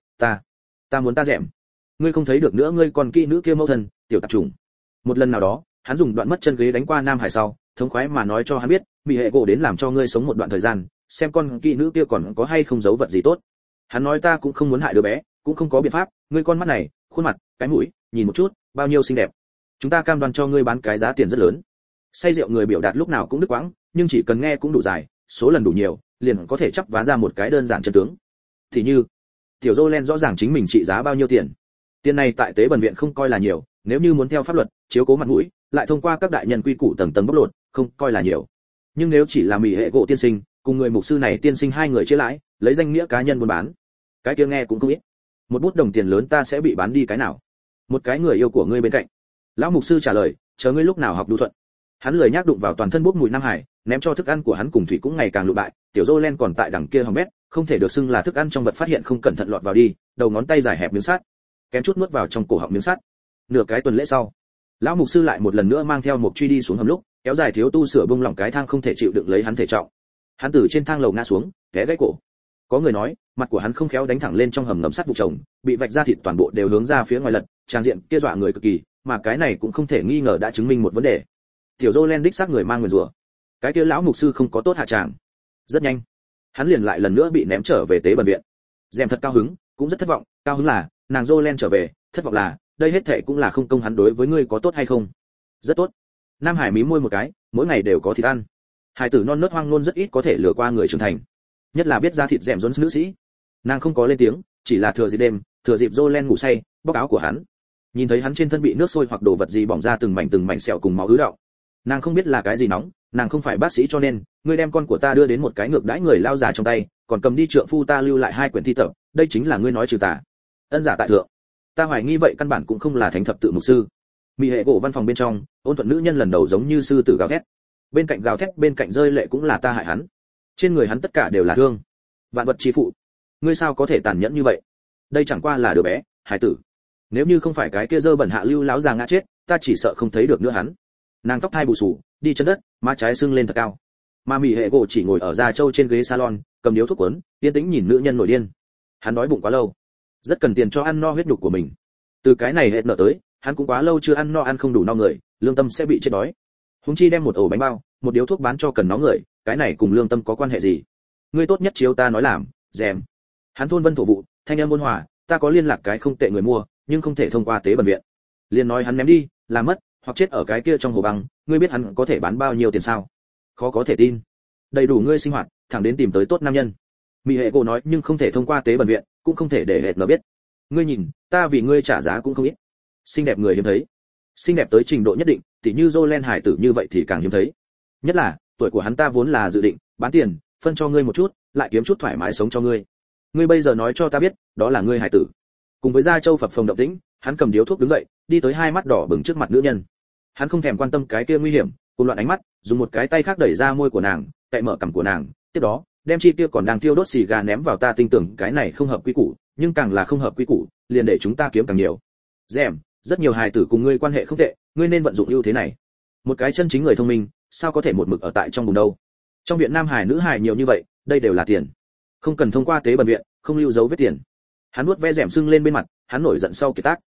Ta muốn ta dẻm. Ngươi không thấy được nữa, ngươi còn kỹ nữ kia mâu thần, tiểu tạp trùng. Một lần nào đó, hắn dùng đoạn mất chân ghế đánh qua Nam Hải sau, thống khoái mà nói cho hắn biết, mỹ hệ gỗ đến làm cho ngươi sống một đoạn thời gian, xem con kỹ nữ kia còn có hay không giấu vật gì tốt. Hắn nói ta cũng không muốn hại đứa bé, cũng không có biện pháp, ngươi con mắt này, khuôn mặt, cái mũi, nhìn một chút, bao nhiêu xinh đẹp. Chúng ta cam đoan cho ngươi bán cái giá tiền rất lớn. Say rượu người biểu đạt lúc nào cũng đứt quãng, nhưng chỉ cần nghe cũng đủ dài, số lần đủ nhiều, liền có thể chắp vá ra một cái đơn giản chân tướng. Thì như, tiểu Jolen rõ ràng chính mình trị giá bao nhiêu tiền. Tiền này tại tế bần viện không coi là nhiều, nếu như muốn theo pháp luật, chiếu cố mặt mũi, lại thông qua các đại nhân quy củ tầng tầng bóc lột, không coi là nhiều. Nhưng nếu chỉ là mỹ hệ gỗ tiên sinh, cùng người mục sư này tiên sinh hai người chia lãi, lấy danh nghĩa cá nhân buôn bán, cái kia nghe cũng không ít. Một bút đồng tiền lớn ta sẽ bị bán đi cái nào? Một cái người yêu của ngươi bên cạnh. Lão mục sư trả lời, chờ ngươi lúc nào học đu thuận. Hắn lười nhác đụng vào toàn thân bốc mùi Nam Hải, ném cho thức ăn của hắn cùng thủy cũng ngày càng lụ bại, tiểu Jolen còn tại đằng kia hòng mét, không thể được xưng là thức ăn trong vật phát hiện không cẩn thận lọt vào đi, đầu ngón tay dài hẹp miếng sắt, kém chút nuốt vào trong cổ họng miếng sắt. Nửa cái tuần lễ sau, lão mục sư lại một lần nữa mang theo một truy đi xuống hầm lúc, kéo dài thiếu tu sửa bung lỏng cái thang không thể chịu đựng lấy hắn thể trọng. Hắn từ trên thang lầu ngã xuống, té gãy cổ. Có người nói, mặt của hắn không khéo đánh thẳng lên trong hầm ngầm sắt vụ chồng, bị vạch ra thịt toàn bộ đều hướng ra phía ngoài lật, trang diện kia dọa người cực kỳ, mà cái này cũng không thể nghi ngờ đã chứng minh một vấn đề. Tiểu Jolen đích xác người mang nguyền rủa. Cái kia lão mục sư không có tốt hạ tràng. Rất nhanh, hắn liền lại lần nữa bị ném trở về tế bần viện. Dèm thật cao hứng, cũng rất thất vọng, cao hứng là nàng Jolen trở về, thất vọng là đây hết thảy cũng là không công hắn đối với ngươi có tốt hay không? Rất tốt. Nam Hải mím môi một cái, mỗi ngày đều có thịt ăn. Hải tử non nớt hoang luôn rất ít có thể lừa qua người trưởng thành, nhất là biết ra thịt dẻm rốn nữ sĩ. Nàng không có lên tiếng, chỉ là thừa dịp đêm, thừa dịp Jolen ngủ say, bóc áo của hắn. Nhìn thấy hắn trên thân bị nước sôi hoặc đồ vật gì bỏng ra từng mảnh sẹo cùng máu ứ đọng. Nàng không biết là cái gì nóng, nàng không phải bác sĩ cho nên, ngươi đem con của ta đưa đến một cái ngược đãi người lao già trong tay, còn cầm đi trượng phu ta lưu lại 2 quyển thi tập, đây chính là ngươi nói trừ tà. Ân giả tại thượng. Ta hoài nghi vậy căn bản cũng không là thánh thập tự mục sư. Mỹ hệ gỗ văn phòng bên trong, ôn thuận nữ nhân lần đầu giống như sư tử gào thét. Bên cạnh gào thét bên cạnh rơi lệ cũng là ta hại hắn. Trên người hắn tất cả đều là thương. Vạn vật chi phụ. Ngươi sao có thể tàn nhẫn như vậy? Đây chẳng qua là đứa bé, hải tử. Nếu như không phải cái kia dơ bẩn hạ lưu láo già ngã chết, ta chỉ sợ không thấy được nữa hắn. Nàng tóc hai bù xù, đi chân đất, má trái sưng lên thật cao. Mà Mỹ hệ gỗ chỉ ngồi ở da trâu trên ghế salon, cầm điếu thuốc quấn, yên tĩnh nhìn nữ nhân nổi điên. Hắn đói bụng quá lâu, rất cần tiền cho ăn no huyết nhục của mình. Từ cái này hết nợ tới, hắn cũng quá lâu chưa ăn no, ăn không đủ no người, lương tâm sẽ bị chết đói. Huống chi đem một ổ bánh bao, một điếu thuốc bán cho cần nó người, cái này cùng lương tâm có quan hệ gì? Ngươi tốt nhất chiếu ta nói làm, dèm. Hắn thôn vân thổ vụ, thanh âm ôn hòa, ta có liên lạc cái không tệ người mua, nhưng không thể thông qua tế bần viện. Liên nói hắn ném đi, làm mất, hoặc chết ở cái kia trong hồ băng, ngươi biết hắn có thể bán bao nhiêu tiền sao? Khó có thể tin. Đầy đủ ngươi sinh hoạt, thẳng đến tìm tới tốt nam nhân. Mỹ hệ cổ nói, nhưng không thể thông qua tế bần viện, cũng không thể để hệt nó biết. Ngươi nhìn, ta vì ngươi trả giá cũng không ít. Xinh đẹp người hiếm thấy, xinh đẹp tới trình độ nhất định, tỉ như Jolen hải tử như vậy thì càng hiếm thấy. Nhất là, tuổi của hắn ta vốn là dự định bán tiền, phân cho ngươi một chút, lại kiếm chút thoải mái sống cho ngươi. Ngươi bây giờ nói cho ta biết, đó là ngươi hải tử. Cùng với gia châu phập phồng động tĩnh, hắn cầm điếu thuốc đứng dậy, đi tới hai mắt đỏ bừng trước mặt nữ nhân. Hắn không thèm quan tâm cái kia nguy hiểm, cùng loạn ánh mắt, dùng một cái tay khác đẩy ra môi của nàng, cạy mở cằm của nàng, tiếp đó, đem chi kia còn đang thiêu đốt xì gà ném vào ta, tin tưởng cái này không hợp quy củ, nhưng càng là không hợp quy củ, liền để chúng ta kiếm càng nhiều. Dèm, rất nhiều hài tử cùng ngươi quan hệ không tệ, ngươi nên vận dụng ưu thế này. Một cái chân chính người thông minh, sao có thể một mực ở tại trong bùn đâu? Trong viện nam hài nữ hài nhiều như vậy, đây đều là tiền. Không cần thông qua tế bần viện, không lưu dấu vết tiền. Hắn nuốt ve rèm sưng lên bên mặt, hắn nổi giận sau kiệt tác.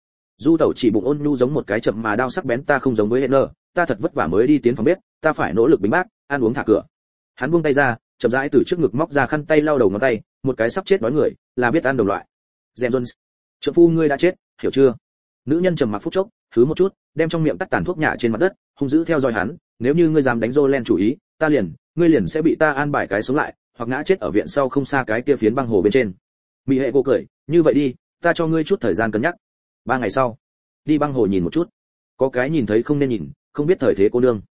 Du tẩu chỉ bụng ôn nhu giống một cái chậm mà đao sắc bén, ta không giống với Henner, ta thật vất vả mới đi tiến phòng bếp, ta phải nỗ lực bính bác, ăn uống thả cửa. Hắn buông tay ra, chậm rãi từ trước ngực móc ra khăn tay lau đầu ngón tay, một cái sắp chết đói người, là biết ăn đồng loại. James Jones, trợ phu ngươi đã chết, hiểu chưa? Nữ nhân trầm mặc phút chốc, hứ một chút, đem trong miệng tắt tàn thuốc nhả trên mặt đất, hung dữ theo dõi hắn, nếu như ngươi dám đánh Jolen chủ ý, ngươi liền sẽ bị ta an bài cái sống lại, hoặc ngã chết ở viện sau không xa cái kia phiến băng hồ bên trên. Mỹ hệ cô cười, như vậy đi, ta cho ngươi chút thời gian cân nhắc. 3 ngày sau, đi băng hồ nhìn một chút. Có cái nhìn thấy không nên nhìn, không biết thời thế cô nương.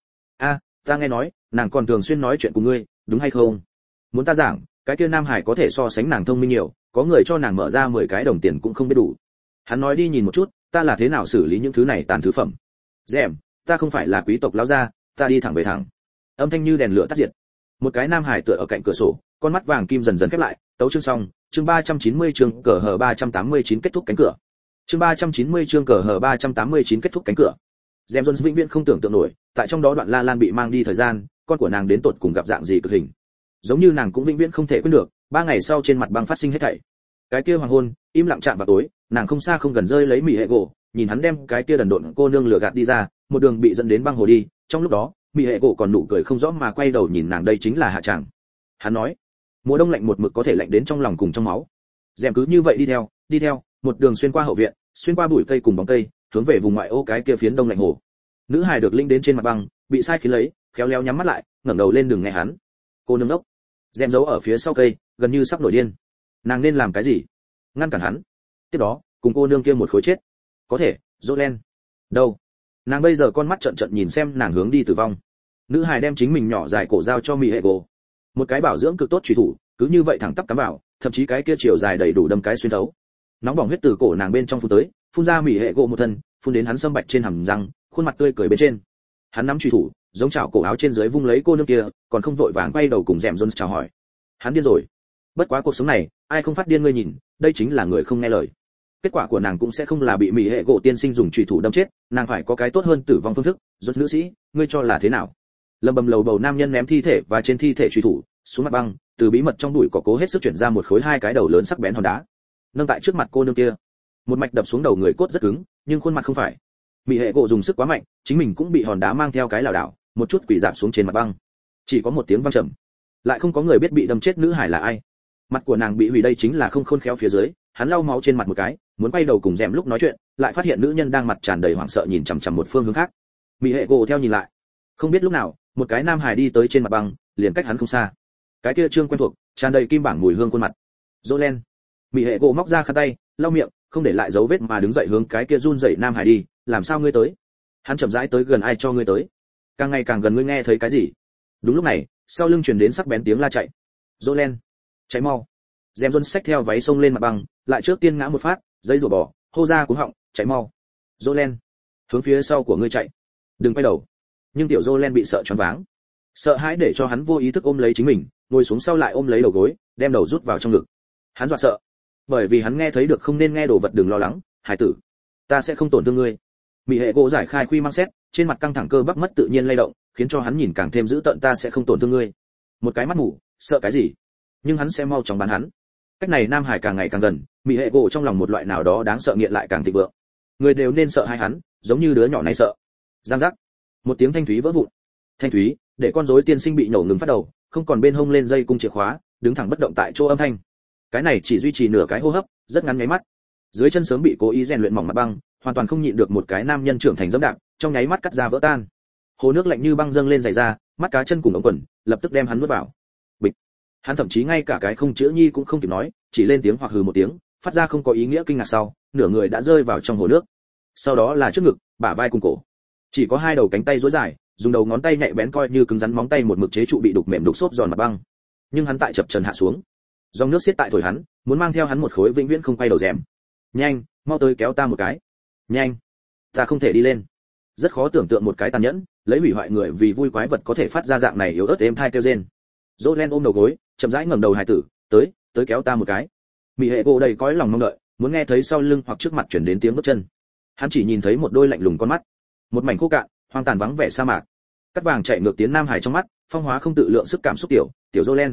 Ta nghe nói, nàng còn thường xuyên nói chuyện cùng ngươi, đúng hay không? Muốn ta giảng, cái kia Nam Hải có thể so sánh nàng thông minh nhiều, có người cho nàng mở ra 10 cái đồng tiền cũng không biết đủ. Hắn nói đi nhìn một chút, ta là thế nào xử lý những thứ này tàn thứ phẩm. Dẻm, ta không phải là quý tộc lão gia, ta đi thẳng về thẳng. Âm thanh như đèn lửa tắt diệt. Một cái Nam Hải tựa ở cạnh cửa sổ, con mắt vàng kim dần dần khép lại, tấu chương xong, chương 390 chương cờ hờ 389 kết thúc cánh cửa. Chương 390 chương cờ hờ 389 kết thúc cánh cửa. James Jones vĩnh viễn không tưởng tượng nổi, tại trong đó đoạn La Lan bị mang đi thời gian, con của nàng đến tột cùng gặp dạng gì cực hình. Giống như nàng cũng vĩnh viễn không thể quên được, 3 ngày sau trên mặt băng phát sinh hết thảy. Cái kia hoàng hôn, im lặng chạm vào tối, nàng không xa không gần rơi lấy Mỹ hệ gỗ, nhìn hắn đem cái kia đần độn cô nương lừa gạt đi ra, một đường bị dẫn đến băng hồ đi, trong lúc đó, Mỹ hệ gỗ còn nụ cười không rõ mà quay đầu nhìn nàng, đây chính là hạ tràng. Hắn nói, mùa đông lạnh một mực có thể lạnh đến trong lòng cùng trong máu. Dèm cứ như vậy đi theo, một đường xuyên qua hậu viện, xuyên qua bụi cây cùng bóng cây, hướng về vùng ngoại ô cái kia phiến đông lạnh hồ. Nữ hài được linh đến trên mặt băng, bị sai khiến lấy, khéo léo nhắm mắt lại, ngẩng đầu lên đừng nghe hắn. Cô nương đốc. Dèm giấu ở phía sau cây, gần như sắp nổi điên. Nàng nên làm cái gì? Ngăn cản hắn. Tiếp đó, cùng cô nương kia một khối chết. Có thể, Jolen. Đâu? Nàng bây giờ con mắt trợn trợn nhìn xem nàng hướng đi tử vong. Nữ hài đem chính mình nhỏ dài cổ giao cho Mỹ hệ gỗ. Một cái bảo dưỡng cực tốt chủy thủ, cứ như vậy thẳng tắp cắm vào, thậm chí cái kia chiều dài đầy đủ đâm cái xuyên thấu. Nóng bỏng huyết từ cổ nàng bên trong phun tới, phun ra Mỹ hệ gỗ một thân, phun đến hắn sâm bạch trên hàm răng, khuôn mặt tươi cười bên trên. Hắn nắm chủy thủ, giống chảo cổ áo trên dưới vung lấy cô nương kia, còn không vội vàng quay đầu cùng James Jones chào hỏi. Hắn điên rồi. Bất quá cuộc sống này, ai không phát điên ngươi nhìn, đây chính là người không nghe lời. Kết quả của nàng cũng sẽ không là bị Mỹ hệ gỗ tiên sinh dùng chủy thủ đâm chết, nàng phải có cái tốt hơn tử vong phương thức. Jones nữ sĩ, ngươi cho là thế nào? Lâm bầm lầu bầu nam nhân ném thi thể và trên thi thể chủy thủ xuống mặt băng, từ bí mật trong bụi cỏ cố hết sức chuyển ra một khối 2 cái đầu lớn sắc bén hòn đá, nâng tại trước mặt cô nương kia. Một mạch đập xuống đầu người, cốt rất cứng, nhưng khuôn mặt không phải. Mỹ hệ gỗ dùng sức quá mạnh, chính mình cũng bị hòn đá mang theo cái lảo đảo, một chút quỷ giảm xuống trên mặt băng. Chỉ có một tiếng vang trầm, lại không có người biết bị đâm chết nữ hải là ai. Mặt của nàng bị hủy, đây chính là không khôn khéo phía dưới. Hắn lau máu trên mặt một cái, muốn quay đầu cùng Dèm lúc nói chuyện, lại phát hiện nữ nhân đang mặt tràn đầy hoảng sợ nhìn chằm chằm một phương hướng khác. Mỹ hệ gỗ theo nhìn lại, không biết lúc nào, một cái nam hải đi tới trên mặt băng, liền cách hắn không xa. Cái kia trương quen thuộc, tràn đầy kim bảng mùi hương khuôn mặt. Jolen. Mỹ hệ gỗ móc ra khăn tay, lau miệng, không để lại dấu vết mà đứng dậy hướng cái kia run rẩy nam hải đi. Làm sao ngươi tới? Hắn chậm rãi tới gần, ai cho ngươi tới? Càng ngày càng gần, ngươi nghe thấy cái gì? Đúng lúc này, sau lưng truyền đến sắc bén tiếng la chạy. Jolen, cháy mau! James Jones xách theo váy xông lên mặt băng, lại trước tiên ngã một phát, dây rủa bỏ, hô ra cú họng, cháy mau! Jolen, hướng phía sau của ngươi chạy, đừng quay đầu. Nhưng tiểu Jolen bị sợ choáng váng, sợ hãi để cho hắn vô ý thức ôm lấy chính mình, ngồi xuống sau lại ôm lấy đầu gối, đem đầu rút vào trong ngực. Hắn dọa sợ, bởi vì hắn nghe thấy được không nên nghe đồ vật. Đừng lo lắng, hải tử, ta sẽ không tổn thương ngươi. Mỹ hệ gỗ giải khai khuy mang xét, trên mặt căng thẳng cơ bắp mất tự nhiên lay động, khiến cho hắn nhìn càng thêm dữ tợn. Ta sẽ không tổn thương ngươi. Một cái mắt mù, sợ cái gì? Nhưng hắn sẽ mau chóng bắn hắn. Cách này nam hải càng ngày càng gần, Mỹ hệ gỗ trong lòng một loại nào đó đáng sợ nghiện lại càng thịnh vượng. Người đều nên sợ hai hắn, giống như đứa nhỏ này sợ. Giang giác, một tiếng thanh thúy vỡ vụn. Thanh thúy để con rối tiên sinh bị nổ ngừng phát đầu, không còn bên hông lên dây cung chìa khóa, đứng thẳng bất động tại chỗ. Âm thanh cái này chỉ duy trì nửa cái hô hấp, rất ngắn nháy mắt. Dưới chân sớm bị cố ý rèn luyện mỏng mặt băng, hoàn toàn không nhịn được một cái nam nhân trưởng thành dẫm đạp, trong nháy mắt cắt ra vỡ tan. Hồ nước lạnh như băng dâng lên dày ra, mắt cá chân cùng ống quần, lập tức đem hắn nuốt vào. Bịch. Hắn thậm chí ngay cả cái không chữa nhi cũng không kịp nói, chỉ lên tiếng hoặc hừ một tiếng, phát ra không có ý nghĩa kinh ngạc sau, nửa người đã rơi vào trong hồ nước. Sau đó là trước ngực, bả vai cùng cổ. Chỉ có 2 đầu cánh tay duỗi dài, dùng đầu ngón tay nhạy bén coi như cứng rắn móng tay một mực chế trụ bị đục mềm đục xốp giòn mặt băng. Nhưng hắn tại chập chờn hạ xuống. Dòng nước xiết tại thổi hắn, muốn mang theo hắn một khối vĩnh viễn không quay đầu rèm. Nhanh, mau tới kéo ta một cái. Nhanh, ta không thể đi lên. Rất khó tưởng tượng một cái tàn nhẫn, lấy hủy hoại người vì vui quái vật có thể phát ra dạng này yếu ớt êm thai kêu rên. Jolen ôm đầu gối, chậm rãi ngẩng đầu, hài tử, tới kéo ta một cái. Mỹ hệ gỗ đầy cõi lòng mong đợi, muốn nghe thấy sau lưng hoặc trước mặt chuyển đến tiếng bước chân. Hắn chỉ nhìn thấy một đôi lạnh lùng con mắt, một mảnh khô cạn, hoang tàn vắng vẻ sa mạc. Cắt vàng chạy ngược tiến nam hải trong mắt, phong hóa không tự lượng sức cảm xúc. Tiểu Jolen.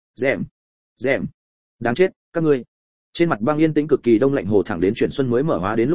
Dẻm. Đáng chết, các ngươi. Trên mặt băng yên tĩnh cực kỳ, đông lạnh hồ thẳng đến chuyển xuân mới mở hóa, đến lúc đó,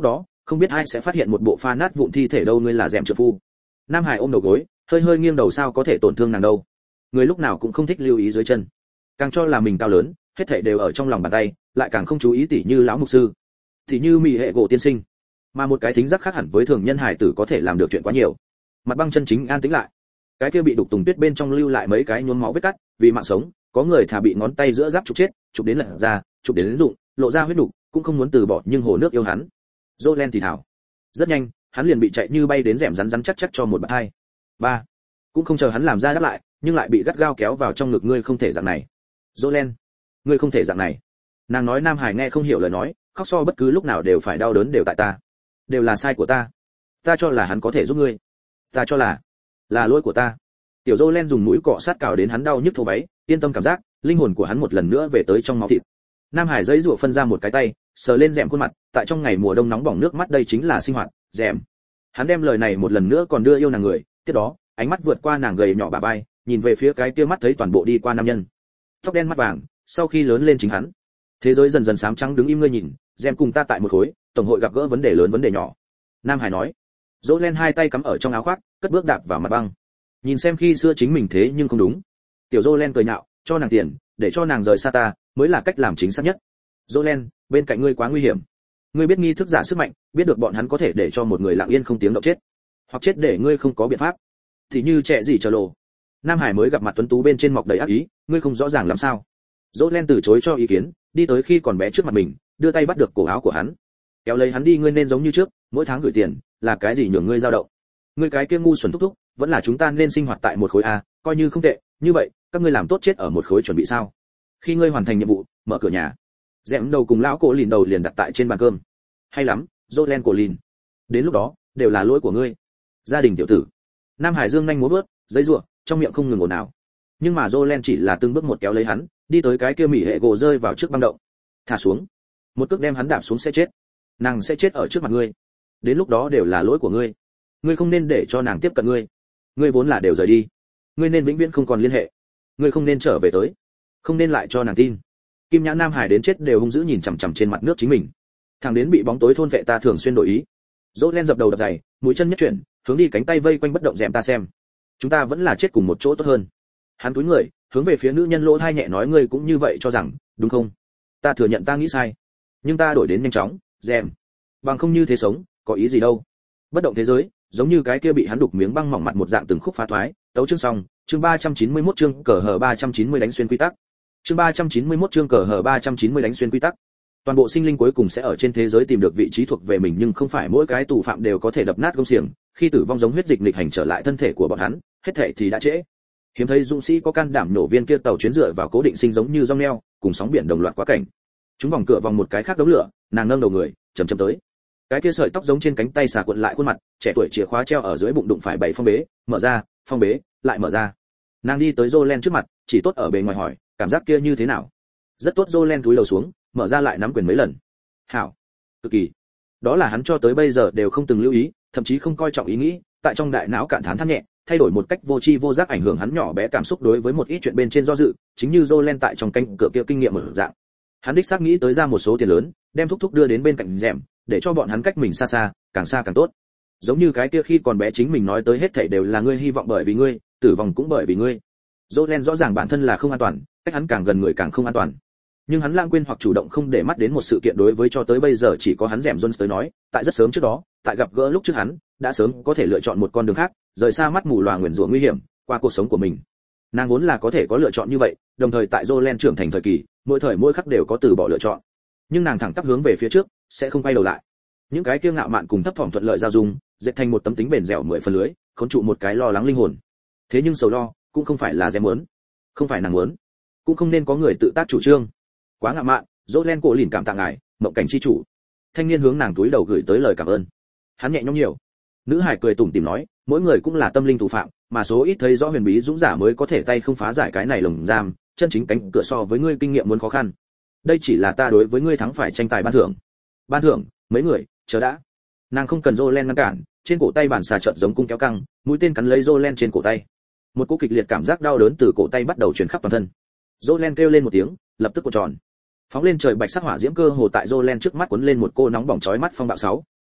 không biết ai sẽ phát hiện một bộ pha nát vụn thi thể đâu, ngươi là dèm trợ phu. Nam Hải ôm đầu gối, hơi hơi nghiêng đầu, sao có thể tổn thương nàng đâu, người lúc nào cũng không thích lưu ý dưới chân, càng cho là mình cao lớn, hết thảy đều ở trong lòng bàn tay, lại càng không chú ý tỉ như lão mục sư, tỉ như mỹ hệ gỗ tiên sinh, mà một cái thính giác khác hẳn với thường nhân hải tử có thể làm được chuyện quá nhiều. Mặt băng chân chính an tĩnh lại, cái kia bị đục tùng tuyết bên trong lưu lại mấy cái nhuốm máu vết cắt, vì mạng sống, có người thà bị ngón tay giữa giáp chụp chết, chụp đến lật ra, chụp đến rụng, lộ ra huyết đục, cũng không muốn từ bỏ, nhưng hồ nước yêu hắn. Jolen thì thảo. Rất nhanh, hắn liền bị chạy như bay đến rèm rắn rắn chắc chắc cho một bạt hai. Ba. Cũng không chờ hắn làm ra đáp lại, nhưng lại bị gắt gao kéo vào trong ngực, ngươi không thể dạng này. Jolen, ngươi không thể dạng này. Nàng nói Nam Hải nghe không hiểu lời nói, khóc so bất cứ lúc nào đều phải đau đớn, đều tại ta, đều là sai của ta. Ta cho là hắn có thể giúp ngươi, ta cho là lỗi của ta. Tiểu Jolen dùng mũi cọ sát cào đến hắn đau nhức thấu váy, yên tâm cảm giác, linh hồn của hắn một lần nữa về tới trong máu thịt. Nam Hải giãy giụa phân ra một cái tay, sờ lên rèm khuôn mặt, tại trong ngày mùa đông nóng bỏng nước mắt, đây chính là sinh hoạt, rèm. Hắn đem lời này một lần nữa còn đưa yêu nàng người, tiếp đó, ánh mắt vượt qua nàng gầy nhỏ bả vai, nhìn về phía cái kia mắt thấy toàn bộ đi qua nam nhân. Tóc đen mắt vàng, sau khi lớn lên chính hắn. Thế giới dần dần xám trắng, đứng im ngươi nhìn, rèm cùng ta tại một khối, tổng hội gặp gỡ vấn đề lớn vấn đề nhỏ. Nam Hải nói. Jolen hai tay cắm ở trong áo khoác, cất bước đạp vào mặt băng. Nhìn xem khi xưa chính mình thế nhưng không đúng. Tiểu Jolen cười nhạo, cho nàng tiền, để cho nàng rời xa ta, mới là cách làm chính xác nhất. Jolen, bên cạnh ngươi quá nguy hiểm. Ngươi biết nghi thức giả sức mạnh, biết được bọn hắn có thể để cho một người lặng yên không tiếng động chết, hoặc chết để ngươi không có biện pháp. Thì như trẻ gì chờ lộ. Nam Hải mới gặp mặt tuấn tú bên trên mọc đầy ác ý, ngươi không rõ ràng làm sao. Jolen từ chối cho ý kiến, đi tới khi còn bé trước mặt mình, đưa tay bắt được cổ áo của hắn, kéo lấy hắn đi, ngươi nên giống như trước, mỗi tháng gửi tiền, là cái gì nhường ngươi dao động? Ngươi cái kia ngu xuẩn thúc thúc, vẫn là chúng ta nên sinh hoạt tại một khối a, coi như không tệ, như vậy, các ngươi làm tốt chết ở một khối chuẩn bị sao? Khi ngươi hoàn thành nhiệm vụ, mở cửa nhà. Dẹm đầu cùng lão cổ lìn đầu liền đặt tại trên bàn cơm. Hay lắm, Jolen cổ lìn. Đến lúc đó, đều là lỗi của ngươi. Gia đình tiểu tử. Nam Hải dương nhanh múa vớt, giấy rủa, trong miệng không ngừng ồn ào. Nhưng mà Jolen chỉ là từng bước một kéo lấy hắn, đi tới cái kia mỹ hệ gỗ rơi vào trước băng động. Thả xuống. Một cước đem hắn đạp xuống sẽ chết. Nàng sẽ chết ở trước mặt ngươi. Đến lúc đó đều là lỗi của ngươi. Ngươi không nên để cho nàng tiếp cận ngươi. Ngươi vốn là đều rời đi. Ngươi nên vĩnh viễn không còn liên hệ. Ngươi không nên trở về tới. Không nên lại cho nàng tin. Kim Nhã Nam Hải đến chết đều hung dữ nhìn chằm chằm trên mặt nước chính mình. Thằng đến bị bóng tối thôn vệ, ta thường xuyên đổi ý. Jolen dập đầu đập giày, mũi chân nhất chuyển, hướng đi cánh tay vây quanh bất động rèm, ta xem. Chúng ta vẫn là chết cùng một chỗ tốt hơn. Hắn cúi người, hướng về phía nữ nhân lỗ tai nhẹ nói, ngươi cũng như vậy cho rằng, đúng không? Ta thừa nhận ta nghĩ sai, nhưng ta đổi đến nhanh chóng, rèm. Bằng không như thế sống, có ý gì đâu. Bất động thế giới, giống như cái kia bị hắn đục miếng băng mỏng mặt một dạng từng khúc phá thoái. Tấu chương xong, chương 391 chương cờ hờ 390 đánh xuyên quy tắc. Chương 391 chương cờ hờ 390 đánh xuyên quy tắc. Toàn bộ sinh linh cuối cùng sẽ ở trên thế giới tìm được vị trí thuộc về mình, nhưng không phải mỗi cái tù phạm đều có thể đập nát gông xiềng, khi tử vong giống huyết dịch nghịch hành trở lại thân thể của bọn hắn, hết thảy thì đã trễ. Hiếm thấy dũng sĩ có can đảm nổ viên kia tàu chuyến dựa vào cố định sinh giống như rong neo, cùng sóng biển đồng loạt quá cảnh. Chúng vòng cửa vòng một cái khác đống lửa, nàng nâng đầu người, chậm chậm tới. Cái kia sợi tóc giống trên cánh tay xà cuộn lại khuôn mặt, trẻ tuổi chìa khóa treo ở dưới bụng đụng phải bảy phong bế, mở ra, phong bế, lại mở ra. Nàng đi tới Jolen trước mặt, chỉ tốt ở bề ngoài hỏi, cảm giác kia như thế nào? Rất tốt. Jolen cúi đầu xuống, mở ra lại nắm quyền mấy lần. Hảo, cực kỳ. Đó là hắn cho tới bây giờ đều không từng lưu ý, thậm chí không coi trọng ý nghĩ, tại trong đại não cạn thán than nhẹ, thay đổi một cách vô tri vô giác ảnh hưởng hắn nhỏ bé cảm xúc đối với một ít chuyện bên trên do dự, chính như Jolen tại trong cánh cửa kia kinh nghiệm mở dạng. Hắn đích xác nghĩ tới ra một số tiền lớn, đem thúc thúc đưa đến bên cạnh rèm, để cho bọn hắn cách mình xa xa càng tốt. Giống như cái kia khi còn bé chính mình nói tới hết thảy đều là ngươi hy vọng bởi vì ngươi, tử vong cũng bởi vì ngươi. Jolen rõ ràng bản thân là không an toàn, cách hắn càng gần người càng không an toàn. Nhưng hắn lãng quên hoặc chủ động không để mắt đến một sự kiện đối với cho tới bây giờ chỉ có hắn rèm Jones tới nói, tại rất sớm trước đó, tại gặp gỡ lúc trước hắn, đã sớm có thể lựa chọn một con đường khác, rời xa mắt mù loà nguyền rủa nguy hiểm, qua cuộc sống của mình. Nàng vốn là có thể có lựa chọn như vậy, đồng thời tại Jolen trưởng thành thời kỳ, mỗi thời mỗi khắc đều có từ bỏ lựa chọn. Nhưng nàng thẳng tắp hướng về phía trước, sẽ không quay đầu lại. Những cái kiêu ngạo mạn cùng thấp thỏm thuận lợi giao dung, dệt thành một tấm tính bền dẻo 10 phần lưới, khốn trụ một cái lo lắng linh hồn. Thế nhưng sầu lo, cũng không phải là dèm muốn, không phải nàng muốn, cũng không nên có người tự tác chủ trương. Quá ngạo mạn, Jolen cổ lìn cảm tạ ngài, mộng cảnh chi chủ. Thanh niên hướng nàng túi đầu gửi tới lời cảm ơn. Hắn nhẹ nhõm nhiều. Nữ hải cười tủm tỉm nói, mỗi người cũng là tâm linh thủ phạm, mà số ít thấy rõ huyền bí dũng giả mới có thể tay không phá giải cái này lồng giam, chân chính cánh cửa so với ngươi kinh nghiệm muốn khó khăn. Đây chỉ là ta đối với ngươi thắng phải tranh tài ban thưởng. Ban thưởng, mấy người, chờ đã. Nàng không cần Jolen ngăn cản, trên cổ tay bản xà trợn giống cung kéo căng, mũi tên cắn lấy Jolen trên cổ tay. Một cú kịch liệt cảm giác đau đớn từ cổ tay bắt đầu truyền khắp toàn thân. Jolen kêu lên một tiếng, lập tức cuộn tròn. Phóng lên trời bạch sắc hỏa diễm cơ hồ tại Jolen trước mắt cuốn lên một cô nóng bỏng chói mắt phong bạo 6.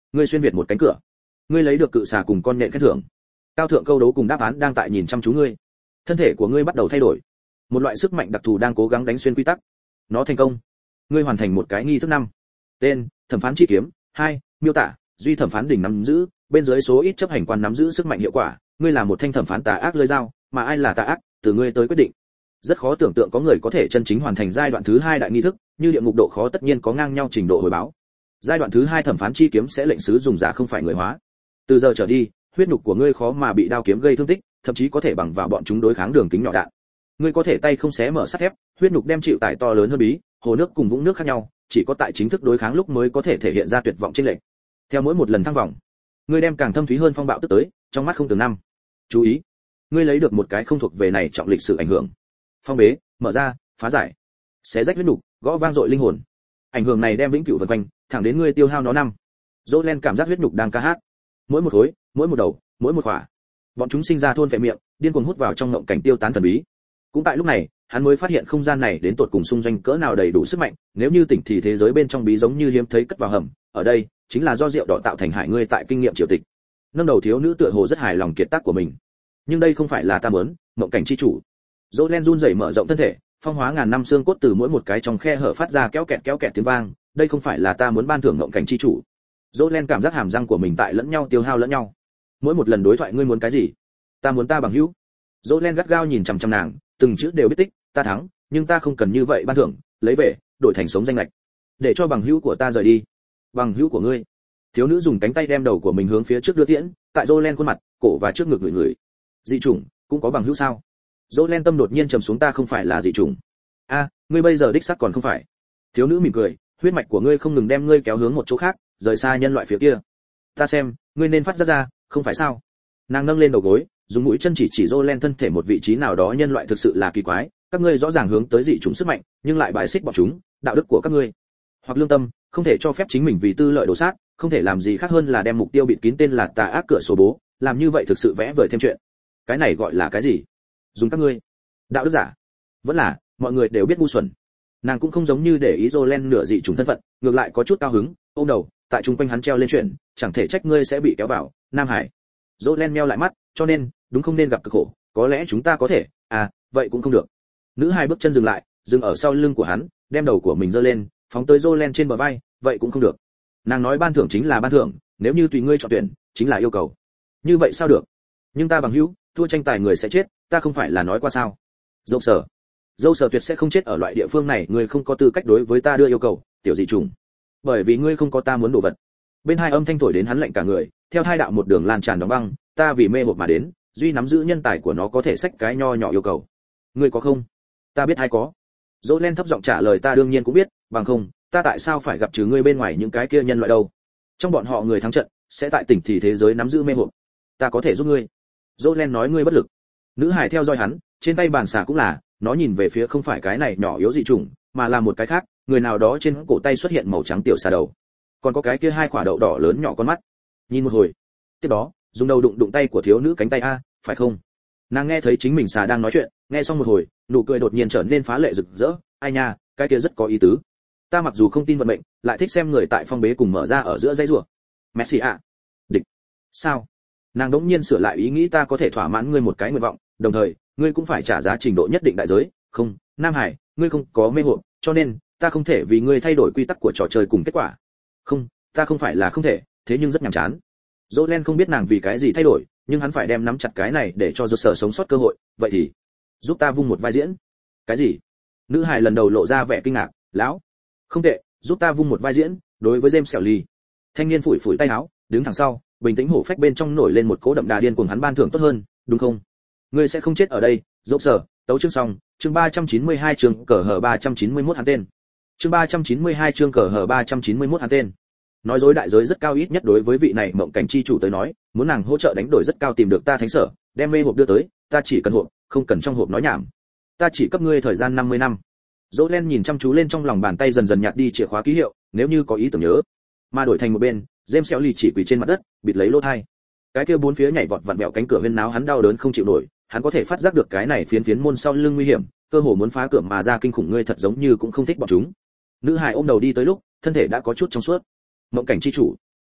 ngươi xuyên việt một cánh cửa, ngươi lấy được cự xà cùng con nhện khen thưởng. Cao thượng câu đố cùng đáp án đang tại nhìn chăm chú ngươi. Thân thể của ngươi bắt đầu thay đổi, một loại sức mạnh đặc thù đang cố gắng đánh xuyên quy tắc. Nó thành công. Ngươi hoàn thành một cái nghi thức 5. Tên: Thẩm phán chi kiếm. 2. Miêu tả: duy thẩm phán đỉnh nắm giữ, bên dưới số ít chấp hành quan nắm giữ sức mạnh hiệu quả. Ngươi là một thanh thẩm phán tà ác lưỡi dao, mà ai là tà ác, từ ngươi tới quyết định. Rất khó tưởng tượng có người có thể chân chính hoàn thành giai đoạn thứ 2 đại nghi thức, như địa ngục độ khó tất nhiên có ngang nhau trình độ hồi báo. Giai đoạn thứ 2 thẩm phán chi kiếm sẽ lệnh sứ dùng giả không phải người hóa. Từ giờ trở đi, huyết nhục của ngươi khó mà bị đao kiếm gây thương tích, thậm chí có thể bằng vào bọn chúng đối kháng đường kính nhỏ đạn. Ngươi có thể tay không xé mở sắt thép, huyết nhục đem chịu tải to lớn hơn bí, hồ nước cùng vũng nước khác nhau, chỉ có tại chính thức đối kháng lúc mới có thể thể hiện ra tuyệt vọng trên lệnh. Theo mỗi một lần thăng vòng, ngươi đem càng thâm thúy hơn phong bạo tức tới, trong mắt không tường năm. Chú ý, ngươi lấy được một cái không thuộc về này trọng lịch sử ảnh hưởng. Phong bế, mở ra, phá giải, xé rách huyết nhục, gõ vang dội linh hồn. Ảnh hưởng này đem vĩnh cửu vần quanh, thẳng đến ngươi tiêu hao nó năm. Jolen cảm giác huyết nhục đang ca hát. Mỗi một khối, mỗi một đầu, mỗi một khỏa, bọn chúng sinh ra thôn vệ miệng, điên cuồng hút vào trong ngộng cảnh tiêu tán thần bí. Cũng tại lúc này, hắn mới phát hiện không gian này đến tột cùng xung doanh cỡ nào đầy đủ sức mạnh, nếu như tỉnh thì thế giới bên trong bí giống như hiếm thấy cất vào hầm, ở đây chính là do rượu đỏ tạo thành hại ngươi tại kinh nghiệm triều tịch. Nâng đầu thiếu nữ tựa hồ rất hài lòng kiệt tác của mình. Nhưng đây không phải là ta muốn, ngộng cảnh chi chủ. Jolen run rẩy mở rộng thân thể, phong hóa ngàn năm xương cốt từ mỗi một cái trong khe hở phát ra kéo kẹt tiếng vang, đây không phải là ta muốn ban thưởng ngộng cảnh chi chủ. Jolen cảm giác hàm răng của mình tại lẫn nhau tiêu hao lẫn nhau. Mỗi một lần đối thoại ngươi muốn cái gì? Ta muốn ta bằng hữu. Jolen gắt gao nhìn chằm chằm nàng, từng chữ đều biết tích, ta thắng, nhưng ta không cần như vậy ban thưởng, lấy về, đổi thành sống danh lệch. Để cho bằng hữu của ta rời đi. Bằng hữu của ngươi. Thiếu nữ dùng cánh tay đem đầu của mình hướng phía trước đưa tiễn, tại Jolen khuôn mặt, cổ và trước ngực người. Dị chủng, cũng có bằng hữu sao? Jolen tâm đột nhiên trầm xuống, ta không phải là dị chủng. A, ngươi bây giờ đích xác còn không phải. Thiếu nữ mỉm cười, huyết mạch của ngươi không ngừng đem ngươi kéo hướng một chỗ khác, rời xa nhân loại phía kia. Ta xem, ngươi nên phát ra, không phải sao? Nàng nâng lên đầu gối, dùng mũi chân chỉ Jolen thân thể một vị trí nào đó, nhân loại thực sự là kỳ quái, các ngươi rõ ràng hướng tới dị chủng sức mạnh, nhưng lại bài xích bọn chúng, đạo đức của các ngươi hoặc lương tâm, không thể cho phép chính mình vì tư lợi đổ sát, không thể làm gì khác hơn là đem mục tiêu bịt kín tên là tà ác cửa sổ bố, làm như vậy thực sự vẽ vời thêm chuyện. Cái này gọi là cái gì? Dùng các ngươi đạo đức giả? Vẫn là mọi người đều biết ngu xuẩn. Nàng cũng không giống như để ý Jolen nửa dị chủng thân phận, ngược lại có chút cao hứng, ôm đầu, tại trung quanh hắn treo lên chuyện, chẳng thể trách ngươi sẽ bị kéo vào Nam Hải. Jolen meo lại mắt, cho nên đúng không nên gặp cực khổ, có lẽ chúng ta có thể, vậy cũng không được. Nữ hai bước chân dừng lại, dừng ở sau lưng của hắn, đem đầu của mình giơ lên, phóng tới Jolen trên bờ vai, vậy cũng không được. Nàng nói ban thưởng chính là ban thưởng, nếu như tùy ngươi chọn tuyển, chính là yêu cầu. Như vậy sao được? Nhưng ta bằng hữu, thua tranh tài người sẽ chết, ta không phải là nói qua sao? Dâu sở tuyệt sẽ không chết ở loại địa phương này, ngươi không có tư cách đối với ta đưa yêu cầu, tiểu dị trùng. Bởi vì ngươi không có ta muốn đồ vật. Bên hai âm thanh thổi đến hắn lạnh cả người, theo hai đạo một đường lan tràn đóng băng, ta vì mê hộp mà đến, duy nắm giữ nhân tài của nó có thể xách cái nho nhỏ yêu cầu. Ngươi có không? Ta biết ai có. Jolen thấp giọng trả lời, ta đương nhiên cũng biết, bằng không, ta tại sao phải gặp trừ ngươi bên ngoài những cái kia nhân loại đâu? Trong bọn họ người thắng trận sẽ tại tỉnh thì thế giới nắm giữ mê hộp. Ta có thể giúp ngươi. Jolen nói, ngươi bất lực. Nữ hải theo dõi hắn, trên tay bàn xà cũng là, nó nhìn về phía không phải cái này nhỏ yếu dị chủng, mà là một cái khác, người nào đó trên cổ tay xuất hiện màu trắng tiểu xà đầu. Còn có cái kia hai quả đậu đỏ lớn nhỏ con mắt. Nhìn một hồi. Tiếp đó, dùng đầu đụng tay của thiếu nữ cánh tay, phải không? Nàng nghe thấy chính mình xà đang nói chuyện, nghe xong một hồi, nụ cười đột nhiên trở nên phá lệ rực rỡ, ai nha, cái kia rất có ý tứ. Ta mặc dù không tin vận mệnh, lại thích xem người tại phong bế cùng mở ra ở giữa dây rùa. Messi ạ. Địch. Sao? Nàng đống nhiên sửa lại ý nghĩ, ta có thể thỏa mãn ngươi một cái nguyện vọng, đồng thời, ngươi cũng phải trả giá trình độ nhất định đại giới, không, Nam Hải, ngươi không có mê hồn, cho nên, ta không thể vì ngươi thay đổi quy tắc của trò chơi cùng kết quả. Không, ta không phải là không thể, thế nhưng rất nhàm chán. Jolen không biết nàng vì cái gì thay đổi, nhưng hắn phải đem nắm chặt cái này để cho Dột Sở sống sót cơ hội, vậy thì giúp ta vung một vai diễn. Cái gì? Nữ hài lần đầu lộ ra vẻ kinh ngạc, lão, không tệ, giúp ta vung một vai diễn. Đối với James Shelly, thanh niên phủi phủi tay áo, đứng thẳng sau, bình tĩnh hổ phách bên trong nổi lên một cỗ đậm đà điên cuồng, hắn ban thưởng tốt hơn, đúng không? Ngươi sẽ không chết ở đây. Dột Sở, tấu chương xong, chương 392 chương cờ hở 391 hắn tên. Chương 392 chương cờ hở 391 hắn tên. Nói dối đại giới rất cao, ít nhất đối với vị này mộng cảnh chi chủ tới nói, muốn nàng hỗ trợ đánh đổi rất cao, tìm được ta thánh sở, đem mê hộp đưa tới, ta chỉ cần hộp, không cần trong hộp nói nhảm. Ta chỉ cấp ngươi thời gian 50 năm. Jolen nhìn chăm chú lên, trong lòng bàn tay dần dần nhạt đi chìa khóa ký hiệu, nếu như có ý tưởng nhớ. Mà đổi thành một bên, James Shelly chỉ quỳ trên mặt đất, bịt lấy lỗ tai. Cái kia bốn phía nhảy vọt vặn vẹo cánh cửa huyên náo, hắn đau đớn không chịu nổi, hắn có thể phát giác được cái này phiến môn sau lưng nguy hiểm, cơ hồ muốn phá cửa mà ra, kinh khủng, ngươi thật giống như cũng không thích bọn chúng. Nữ hài ôm đầu đi tới lúc, thân thể đã có chút trong suốt. Mộng cảnh chi chủ,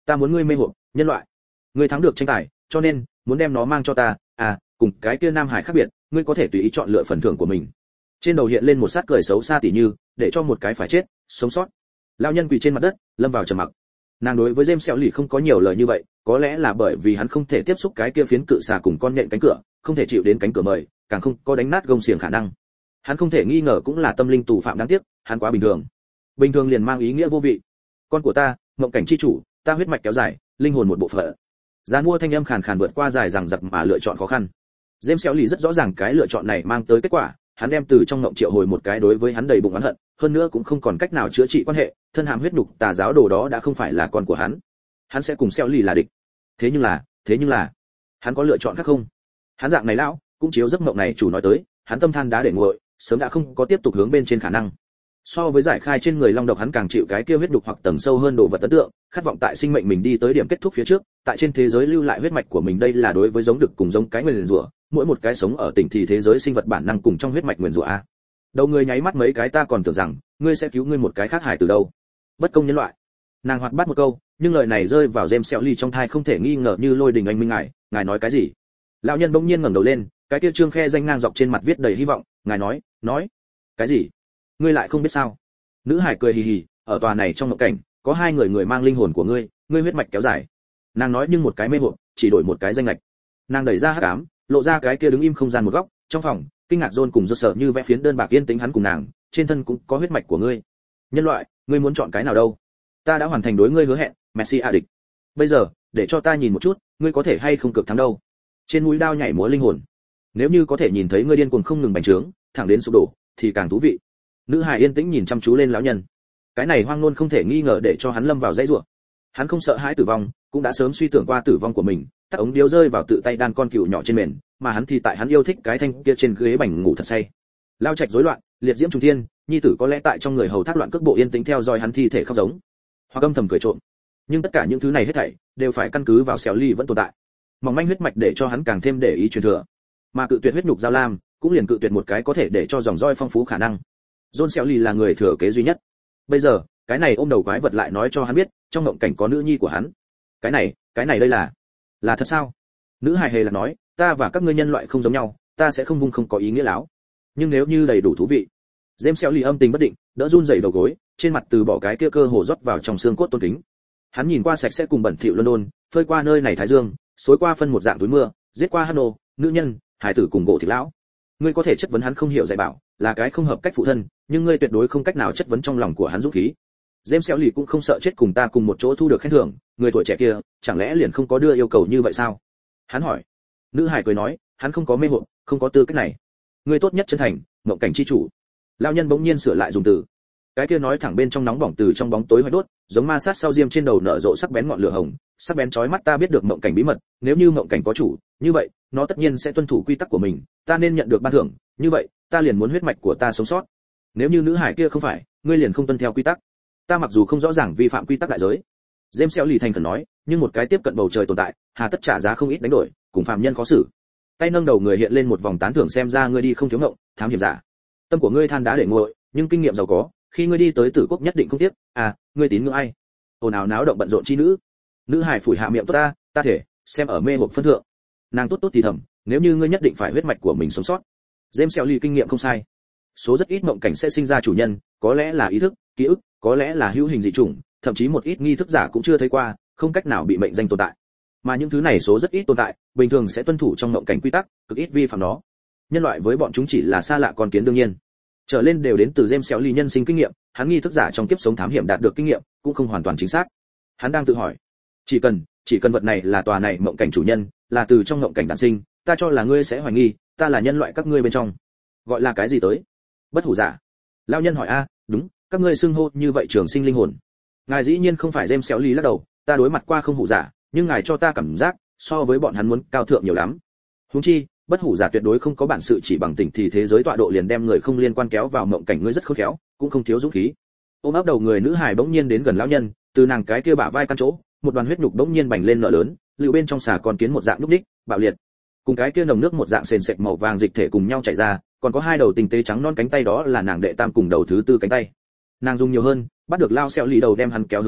Ta muốn ngươi mê hồn, nhân loại. Ngươi thắng được tranh tài, cho nên muốn đem nó mang cho ta. Cùng cái kia Nam Hải khác biệt, ngươi có thể tùy ý chọn lựa phần thưởng của mình. Trên đầu hiện lên một sát cười xấu xa tỉ như, để cho một cái phải chết, sống sót. Lão nhân quỳ trên mặt đất, lâm vào trầm mặc. Nàng đối với James Xẻo lì không có nhiều lời như vậy, có lẽ là bởi vì hắn không thể tiếp xúc cái kia phiến cự xà cùng con nhện cánh cửa, không thể chịu đến cánh cửa mời, càng không có đánh nát gông xiềng khả năng. Hắn không thể nghi ngờ cũng là tâm linh tù phạm đáng tiếc, hắn quá bình thường. Bình thường liền mang ý nghĩa vô vị. Con của ta, mộng cảnh chi chủ, ta huyết mạch kéo dài, linh hồn một bộ phận. Gián mua thanh âm khàn khàn vượt qua dài rằng giặc mà lựa chọn khó khăn. James Xẻo lì rất rõ ràng cái lựa chọn này mang tới kết quả, hắn đem từ trong ngộng triệu hồi một cái đối với hắn đầy bụng oán hận, hơn nữa cũng không còn cách nào chữa trị quan hệ, thân hàm huyết nhục tà giáo đồ đó đã không phải là con của hắn. Hắn sẽ cùng Xẻo lì là địch. Thế nhưng là, hắn có lựa chọn khác không? Hắn dạng này lão, cũng chiếu giấc mộng này chủ nói tới, hắn tâm than đã để nguội, sớm đã không có tiếp tục hướng bên trên khả năng. So với giải khai trên người long độc hắn càng chịu cái kia huyết đục hoặc tầng sâu hơn đồ vật ấn tượng, khát vọng tại sinh mệnh mình đi tới điểm kết thúc phía trước, tại trên thế giới lưu lại huyết mạch của mình, đây là đối với giống đực cùng giống cái nguyền rủa, mỗi một cái sống ở tỉnh thì thế giới sinh vật bản năng cùng trong huyết mạch nguyền rủa a. Đầu người nháy mắt mấy cái ta còn tưởng rằng ngươi sẽ cứu ngươi một cái khác hải từ đâu. Bất công nhân loại. Nàng hoạt bát một câu, nhưng lời này rơi vào James Xẻo lì trong thai không thể nghi ngờ như lôi đình anh minh ngài nói cái gì? Lão nhân bỗng nhiên ngẩng đầu lên, cái kia trương khe danh ngang dọc trên mặt viết đầy hy vọng, ngài nói cái gì? Ngươi lại không biết sao? Nữ hải cười hì hì, ở tòa này trong mộng cảnh, có hai người mang linh hồn của ngươi, ngươi huyết mạch kéo dài. Nàng nói nhưng một cái mê hồn, chỉ đổi một cái danh lệch. Nàng đẩy ra hắc ám, lộ ra cái kia đứng im không gian một góc, trong phòng, kinh ngạc John cùng do sợ như vẽ phiến đơn bạc yên tĩnh hắn cùng nàng, trên thân cũng có huyết mạch của ngươi. Nhân loại, ngươi muốn chọn cái nào đâu? Ta đã hoàn thành đối ngươi hứa hẹn, Messi a địch. Bây giờ, để cho ta nhìn một chút, ngươi có thể hay không cực thắng đâu. Trên mũi đao nhảy múa linh hồn. Nếu như có thể nhìn thấy ngươi điên cuồng không ngừng bành trướng, thẳng đến sụp đổ, thì càng thú vị. Nữ hài yên tĩnh nhìn chăm chú lên lão nhân. Cái này hoang ngôn không thể nghi ngờ để cho hắn lâm vào dãy rủa. Hắn không sợ hãi tử vong, cũng đã sớm suy tưởng qua tử vong của mình, tắt ống điếu rơi vào tự tay đan con cừu nhỏ trên mền, mà hắn thì tại hắn yêu thích cái thanh kia trên ghế bành ngủ thật say. Lao trạch rối loạn, liệt diễm trùng thiên, nhi tử có lẽ tại trong người hầu thác loạn cước bộ yên tĩnh theo dõi hắn thi thể khóc giống, hoặc âm thầm cười trộm. Nhưng tất cả những thứ này hết thảy đều phải căn cứ vào Xẻo lì vẫn tồn tại. Mỏng manh huyết mạch để cho hắn càng thêm để ý truyền thừa, mà cự tuyệt huyết nhục giao lam, cũng liền cự tuyệt một cái có thể để cho dòng roi phong phú khả năng. John Xẻo lì là người thừa kế duy nhất. Bây giờ, cái này ôm đầu quái vật lại nói cho hắn biết, trong mộng cảnh có nữ nhi của hắn. Cái này đây là thật sao? Nữ hài hề là nói, ta và các ngươi nhân loại không giống nhau, ta sẽ không vung không có ý nghĩa láo. Nhưng nếu như đầy đủ thú vị. James Xẻo lì âm tình bất định, đỡ run rẩy đầu gối, trên mặt từ bỏ cái kia cơ hồ rót vào trong xương cốt tôn kính. Hắn nhìn qua sạch sẽ cùng bẩn thỉu London, phơi qua nơi này thái dương, xối qua phân một dạng túi mưa, giết qua Hano, nữ nhân, hải tử cùng gỗ thịt lão. Ngươi có thể chất vấn hắn không hiểu dạy bảo, là cái không hợp cách phụ thân, nhưng ngươi tuyệt đối không cách nào chất vấn trong lòng của hắn dũng khí. James Xẻo lì cũng không sợ chết cùng ta cùng một chỗ thu được khen thưởng, người tuổi trẻ kia, chẳng lẽ liền không có đưa yêu cầu như vậy sao? Hắn hỏi. Nữ hải cười nói, hắn không có mê hồn, không có tư cách này. Ngươi tốt nhất chân thành, mộng cảnh chi chủ. Lão nhân bỗng nhiên sửa lại dùng từ. Cái kia nói thẳng bên trong nóng bỏng từ trong bóng tối hoài đốt, giống ma sát sau diêm trên đầu nở rộ sắc bén ngọn lửa hồng, sắc bén chói mắt ta biết được mộng cảnh bí mật, nếu như mộng cảnh có chủ, như vậy, nó tất nhiên sẽ tuân thủ quy tắc của mình, ta nên nhận được ban thưởng, như vậy, ta liền muốn huyết mạch của ta sống sót. Nếu như nữ hải kia không phải, ngươi liền không tuân theo quy tắc. Ta mặc dù không rõ ràng vi phạm quy tắc đại giới. James Xẻo lì thành khẩn nói, nhưng một cái tiếp cận bầu trời tồn tại, hà tất trả giá không ít đánh đổi, cùng phàm nhân khó xử. Tay nâng đầu người hiện lên một vòng tán thưởng xem ra ngươi đi không thiếu ngộng, thám hiểm giả. Tâm của ngươi than đá để nguội, nhưng kinh nghiệm giàu có, khi ngươi đi tới Tử Quốc nhất định không tiếc. Ngươi tín ngưỡng ai? Ồn ào náo động bận rộn chi nữ. Nữ hải phủi hạ miệng tốt ta thể, xem ở mê hồn phân thượng. Nàng tốt thì thầm, nếu như ngươi nhất định phải huyết mạch của mình sống sót. James Xẻo lì kinh nghiệm không sai. Số rất ít mộng cảnh sẽ sinh ra chủ nhân, có lẽ là ý thức, ký ức, có lẽ là hữu hình dị chủng, thậm chí một ít nghi thức giả cũng chưa thấy qua, không cách nào bị mệnh danh tồn tại. Mà những thứ này số rất ít tồn tại, bình thường sẽ tuân thủ trong mộng cảnh quy tắc, cực ít vi phạm nó. Nhân loại với bọn chúng chỉ là xa lạ con kiến đương nhiên. Trở lên đều đến từ James Xẻo lì nhân sinh kinh nghiệm, hắn nghi thức giả trong kiếp sống thám hiểm đạt được kinh nghiệm, cũng không hoàn toàn chính xác. Hắn đang tự hỏi, chỉ cần vật này là tòa này mộng cảnh chủ nhân, là từ trong mộng cảnh đản sinh, ta cho là ngươi sẽ hoài nghi, ta là nhân loại các ngươi bên trong. Gọi là cái gì tới? Bất hủ giả. Lão nhân hỏi đúng, các ngươi xưng hô như vậy trường sinh linh hồn. Ngài dĩ nhiên không phải James Xẻo lì lắc đầu, ta đối mặt qua không hủ giả, nhưng ngài cho ta cảm giác so với bọn hắn muốn cao thượng nhiều lắm. Huống chi, bất hủ giả tuyệt đối không có bản sự chỉ bằng tỉnh thì thế giới tọa độ liền đem người không liên quan kéo vào mộng cảnh, ngươi rất khôn khéo, cũng không thiếu dũng khí. Ôm ấp đầu người nữ hài bỗng nhiên đến gần lão nhân, từ nàng cái kia bả vai căn chỗ, một đoàn huyết nhục bỗng nhiên bành lên nở lớn, lưu bên trong xà còn kiến một dạng nhúc nhích, bạo liệt. Cùng cái kia nồng nước một dạng sền sệt màu vàng dịch thể cùng nhau chảy ra, còn có hai đầu tinh tế trắng non cánh tay, đó là nàng đệ tam cùng đầu thứ tư cánh tay. Nàng dùng nhiều hơn, bắt được lao Xẻo lì đầu đem hắn kéo hướng mình,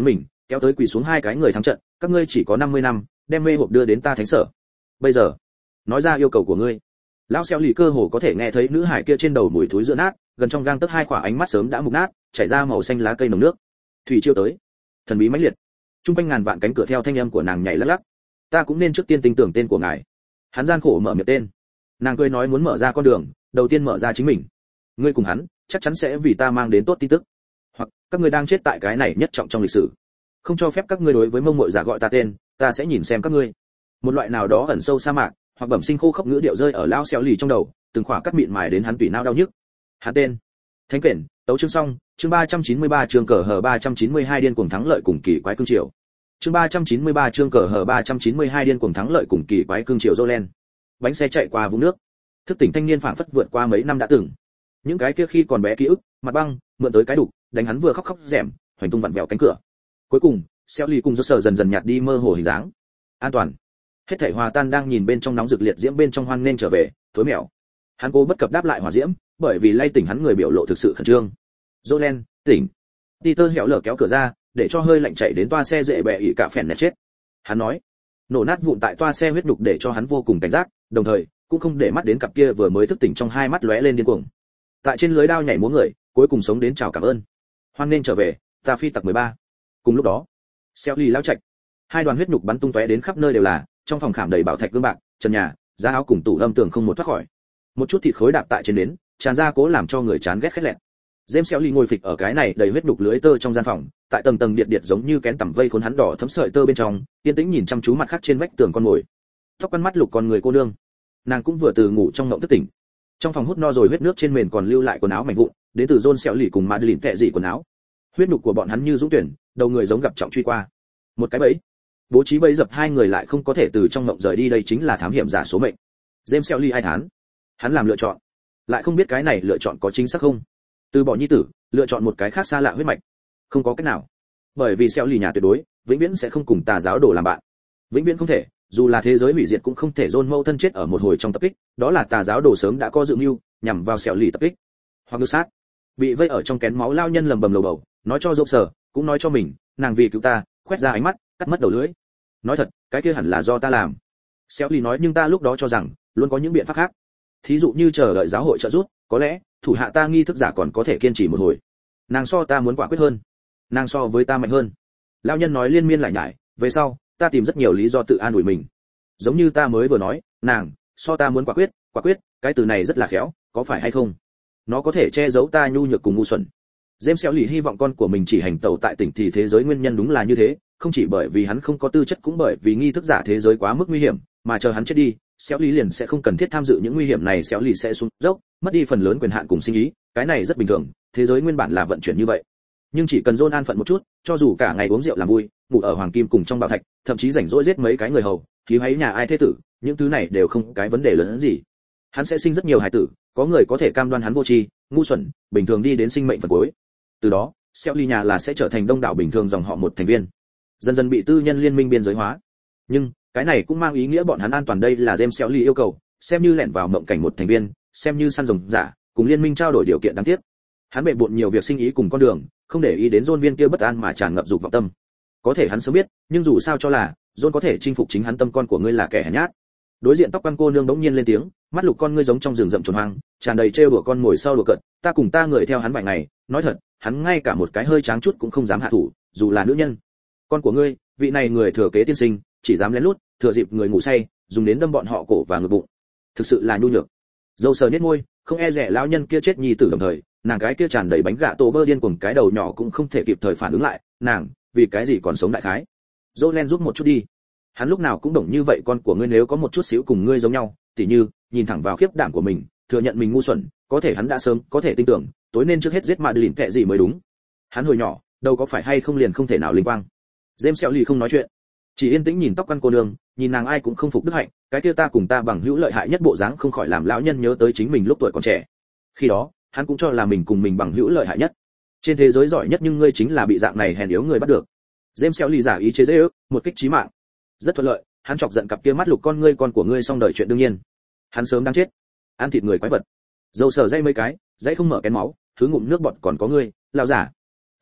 kéo tới quỳ xuống hai cái người thắng trận, các ngươi chỉ có 50 năm, đem mê hộp đưa đến ta thánh sở. Bây giờ, nói ra yêu cầu của ngươi. Lão xéo lì cơ hồ có thể nghe thấy nữ hải kia trên đầu mùi thối giữa nát, gần trong gang tấc hai quả ánh mắt sớm đã mục nát, chảy ra màu xanh lá cây nồng nước. Thủy chiêu tới, thần bí mãnh liệt. Trung quanh ngàn vạn cánh cửa theo thanh âm của nàng nhảy lắc lắc. Ta cũng nên trước tiên tin tưởng tên của ngài. Hắn gian khổ mở miệng tên. Nàng cười nói muốn mở ra con đường, đầu tiên mở ra chính mình. Ngươi cùng hắn, chắc chắn sẽ vì ta mang đến tốt tin tức. Hoặc các ngươi đang chết tại cái này nhất trọng trong lịch sử. Không cho phép các ngươi đối với mông muội giả gọi ta tên, ta sẽ nhìn xem các ngươi. Một loại nào đó ẩn sâu sa mạc, hoặc bẩm sinh khô khốc ngữ điệu rơi ở lao xéo lì trong đầu, từng khỏa cắt mịn mài đến hắn tủy não đau nhức. Hắn tên. Thánh Kển, tấu chương xong, chương 393 chương cờ hở 392 điên cuồng thắng lợi cùng kỳ quái cương triều. Chương 393 chương cờ hở 392 điên cuồng thắng lợi cùng kỳ quái cương triều Jolen. Bánh xe chạy qua vũng nước. Thức tỉnh thanh niên phảng phất vượt qua mấy năm đã từng. Những cái kia khi còn bé ký ức, mặt băng, mượn tới cái đục, đánh hắn vừa khóc khóc rẻm, hoành tung vặn vẹo cánh cửa. Cuối cùng, xéo lì cùng do sở dần dần nhạt đi mơ hồ hình dáng. An toàn. Hết thảy hòa tan đang nhìn bên trong nóng rực liệt diễm bên trong hoan nên trở về, thối mèo. Hắn cố bất cập đáp lại hỏa diễm, bởi vì lay tỉnh hắn người biểu lộ thực sự khẩn trương. Jolen, tỉnh. Peter hẻo lở kéo cửa ra, để cho hơi lạnh chạy đến toa xe dễ bẹ ỉ cả phèn nẹt chết. Hắn nói, nổ nát vụn tại toa xe huyết nhục để cho hắn vô cùng cảnh giác, đồng thời cũng không để mắt đến cặp kia vừa mới thức tỉnh trong hai mắt lóe lên điên cuồng. Tại trên lưới đao nhảy múa người, cuối cùng sống đến chào cảm ơn. Hoan nên trở về, ta phi tặc 13. Cùng lúc đó, xéo lì lao chạch, hai đoàn huyết nhục bắn tung tóe đến khắp nơi đều là, trong phòng khảm đầy bảo thạch gương bạc, trần nhà, giá áo cùng tủ âm tường không một thoát khỏi. Một chút thịt khối đạp tại trên nến, tràn ra cố làm cho người chán ghét khét lẹt. James xéo lì ngồi phịch ở cái này đầy huyết nhục lưới tơ trong gian phòng, tại tầng tầng điện điện giống như kén tằm vây khốn hắn đỏ thấm sợi tơ bên trong, yên tĩnh nhìn chăm chú mặt khác trên vách tường con ngồi. Tóc quăn mắt lục con người cô nương, nàng cũng vừa từ ngủ trong ngộng thức tỉnh. Trong phòng hút no rồi huyết nước trên mền còn lưu lại quần áo mảnh vụn, đến từ John xéo lì cùng Madeline tệ dị quần áo. Huyết nhục của bọn hắn như dũng tuyển, đầu người giống gặp trọng truy qua. Một cái bẫy, bố trí bẫy dập hai người lại không có thể từ trong ngộng rời đi, đây chính là thám hiểm giả số mệnh. James xéo lì ai thán, hắn làm lựa chọn, lại không biết cái này lựa chọn có chính xác không. Từ bỏ nhi tử, lựa chọn một cái khác xa lạ huyết mạch, không có cách nào, bởi vì xéo lì nhà tuyệt đối vĩnh viễn sẽ không cùng tà giáo đồ làm bạn, vĩnh viễn không thể, dù là thế giới hủy diệt cũng không thể John mâu thân chết ở một hồi trong tập kích, đó là tà giáo đồ sớm đã có dự mưu nhằm vào xéo lì tập kích, hoặc ngược sát. Bị vây ở trong kén máu lao nhân lầm bầm lầu bầu, nói cho dốc sở, cũng nói cho mình, nàng vì cứu ta, khoét ra ánh mắt, cắt mất đầu lưỡi. Nói thật, cái kia hẳn là do ta làm. Xéo lì nói, nhưng ta lúc đó cho rằng luôn có những biện pháp khác, thí dụ như chờ đợi giáo hội trợ giúp, có lẽ thủ hạ ta nghi thức giả còn có thể kiên trì một hồi. Nàng so ta muốn quả quyết hơn, nàng so với ta mạnh hơn. Lão nhân nói liên miên lại nhải, về sau ta tìm rất nhiều lý do tự an ủi mình, giống như ta mới vừa nói, nàng so ta muốn quả quyết, cái từ này rất là khéo, có phải hay không? Nó có thể che giấu ta nhu nhược cùng ngu xuẩn. James xéo lì hy vọng con của mình chỉ hành tẩu tại tỉnh thì thế giới nguyên nhân đúng là như thế, không chỉ bởi vì hắn không có tư chất, cũng bởi vì nghi thức giả thế giới quá mức nguy hiểm, mà chờ hắn chết đi, xéo lì liền sẽ không cần thiết tham dự những nguy hiểm này, xéo lì sẽ xuống dốc, mất đi phần lớn quyền hạn cùng sinh ý, cái này rất bình thường, thế giới nguyên bản là vận chuyển như vậy. Nhưng chỉ cần John an phận một chút, cho dù cả ngày uống rượu làm vui, ngủ ở hoàng kim cùng trong bảo thạch, thậm chí rảnh rỗi giết mấy cái người hầu, khí hấy nhà ai thế tử, những thứ này đều không cái vấn đề lớn hơn gì. Hắn sẽ sinh rất nhiều hài tử, có người có thể cam đoan hắn vô tri, ngu xuẩn, bình thường đi đến sinh mệnh phần cuối. Từ đó, xéo lì nhà là sẽ trở thành đông đảo bình thường dòng họ một thành viên, dần dần bị tư nhân liên minh biên giới hóa. Nhưng cái này cũng mang ý nghĩa bọn hắn an toàn, đây là James xéo lì yêu cầu, xem như lẻn vào mộng cảnh một thành viên, xem như săn rồng giả, cùng liên minh trao đổi điều kiện đáng tiếc. Hắn bệ bội nhiều việc sinh ý cùng con đường, không để ý đến John viên kia bất an mà tràn ngập dục vọng tâm. Có thể hắn sớm biết, nhưng dù sao cho là John có thể chinh phục chính hắn tâm, con của ngươi là kẻ hèn nhát. Đối diện tóc quan cô nương bỗng nhiên lên tiếng, mắt lục con ngươi giống trong rừng rậm trồn hoang, tràn đầy trêu đùa con ngồi sau đùa cợt, ta cùng ta người theo hắn vài ngày, nói thật, hắn ngay cả một cái hơi tráng chút cũng không dám hạ thủ, dù là nữ nhân. Con của ngươi, vị này người thừa kế tiên sinh, chỉ dám lén lút, thừa dịp người ngủ say, dùng đến đâm bọn họ cổ và ngực bụng. Thực sự là nhu nhược. Dâu sờ nhếch môi, không e dè lão nhân kia chết nhi tử, đồng thời, nàng cái kia tràn đầy bánh gạ tổ bơ điên cuồng cái đầu nhỏ cũng không thể kịp thời phản ứng lại, nàng, vì cái gì còn sống đại khái. Jolen giúp một chút đi. Hắn lúc nào cũng đồng như vậy, con của ngươi nếu có một chút xíu cùng ngươi giống nhau, tỉ như nhìn thẳng vào khiếp đảm của mình, thừa nhận mình ngu xuẩn, có thể hắn đã sớm có thể tin tưởng, tối nên trước hết giết Madeline tệ gì mới đúng. Hắn hồi nhỏ, đâu có phải hay không liền không thể nào linh quang. James xéo lì không nói chuyện, chỉ yên tĩnh nhìn tóc căn cô nương, nhìn nàng ai cũng không phục đức hạnh, cái kia ta cùng ta bằng hữu lợi hại nhất bộ dáng không khỏi làm lão nhân nhớ tới chính mình lúc tuổi còn trẻ. Khi đó, hắn cũng cho là mình cùng mình bằng hữu lợi hại nhất, trên thế giới giỏi nhất, nhưng ngươi chính là bị dạng này hèn yếu người bắt được. James xéo lì giả ý chế giễu, một kích chí mạng, rất thuận lợi, hắn chọc giận cặp kia mắt lục con ngươi, con của ngươi xong đời chuyện đương nhiên. Hắn sớm đang chết, ăn thịt người quái vật. Dâu sờ dây mấy cái, dãy không mở kén máu, thứ ngụm nước bọt còn có ngươi, lão giả.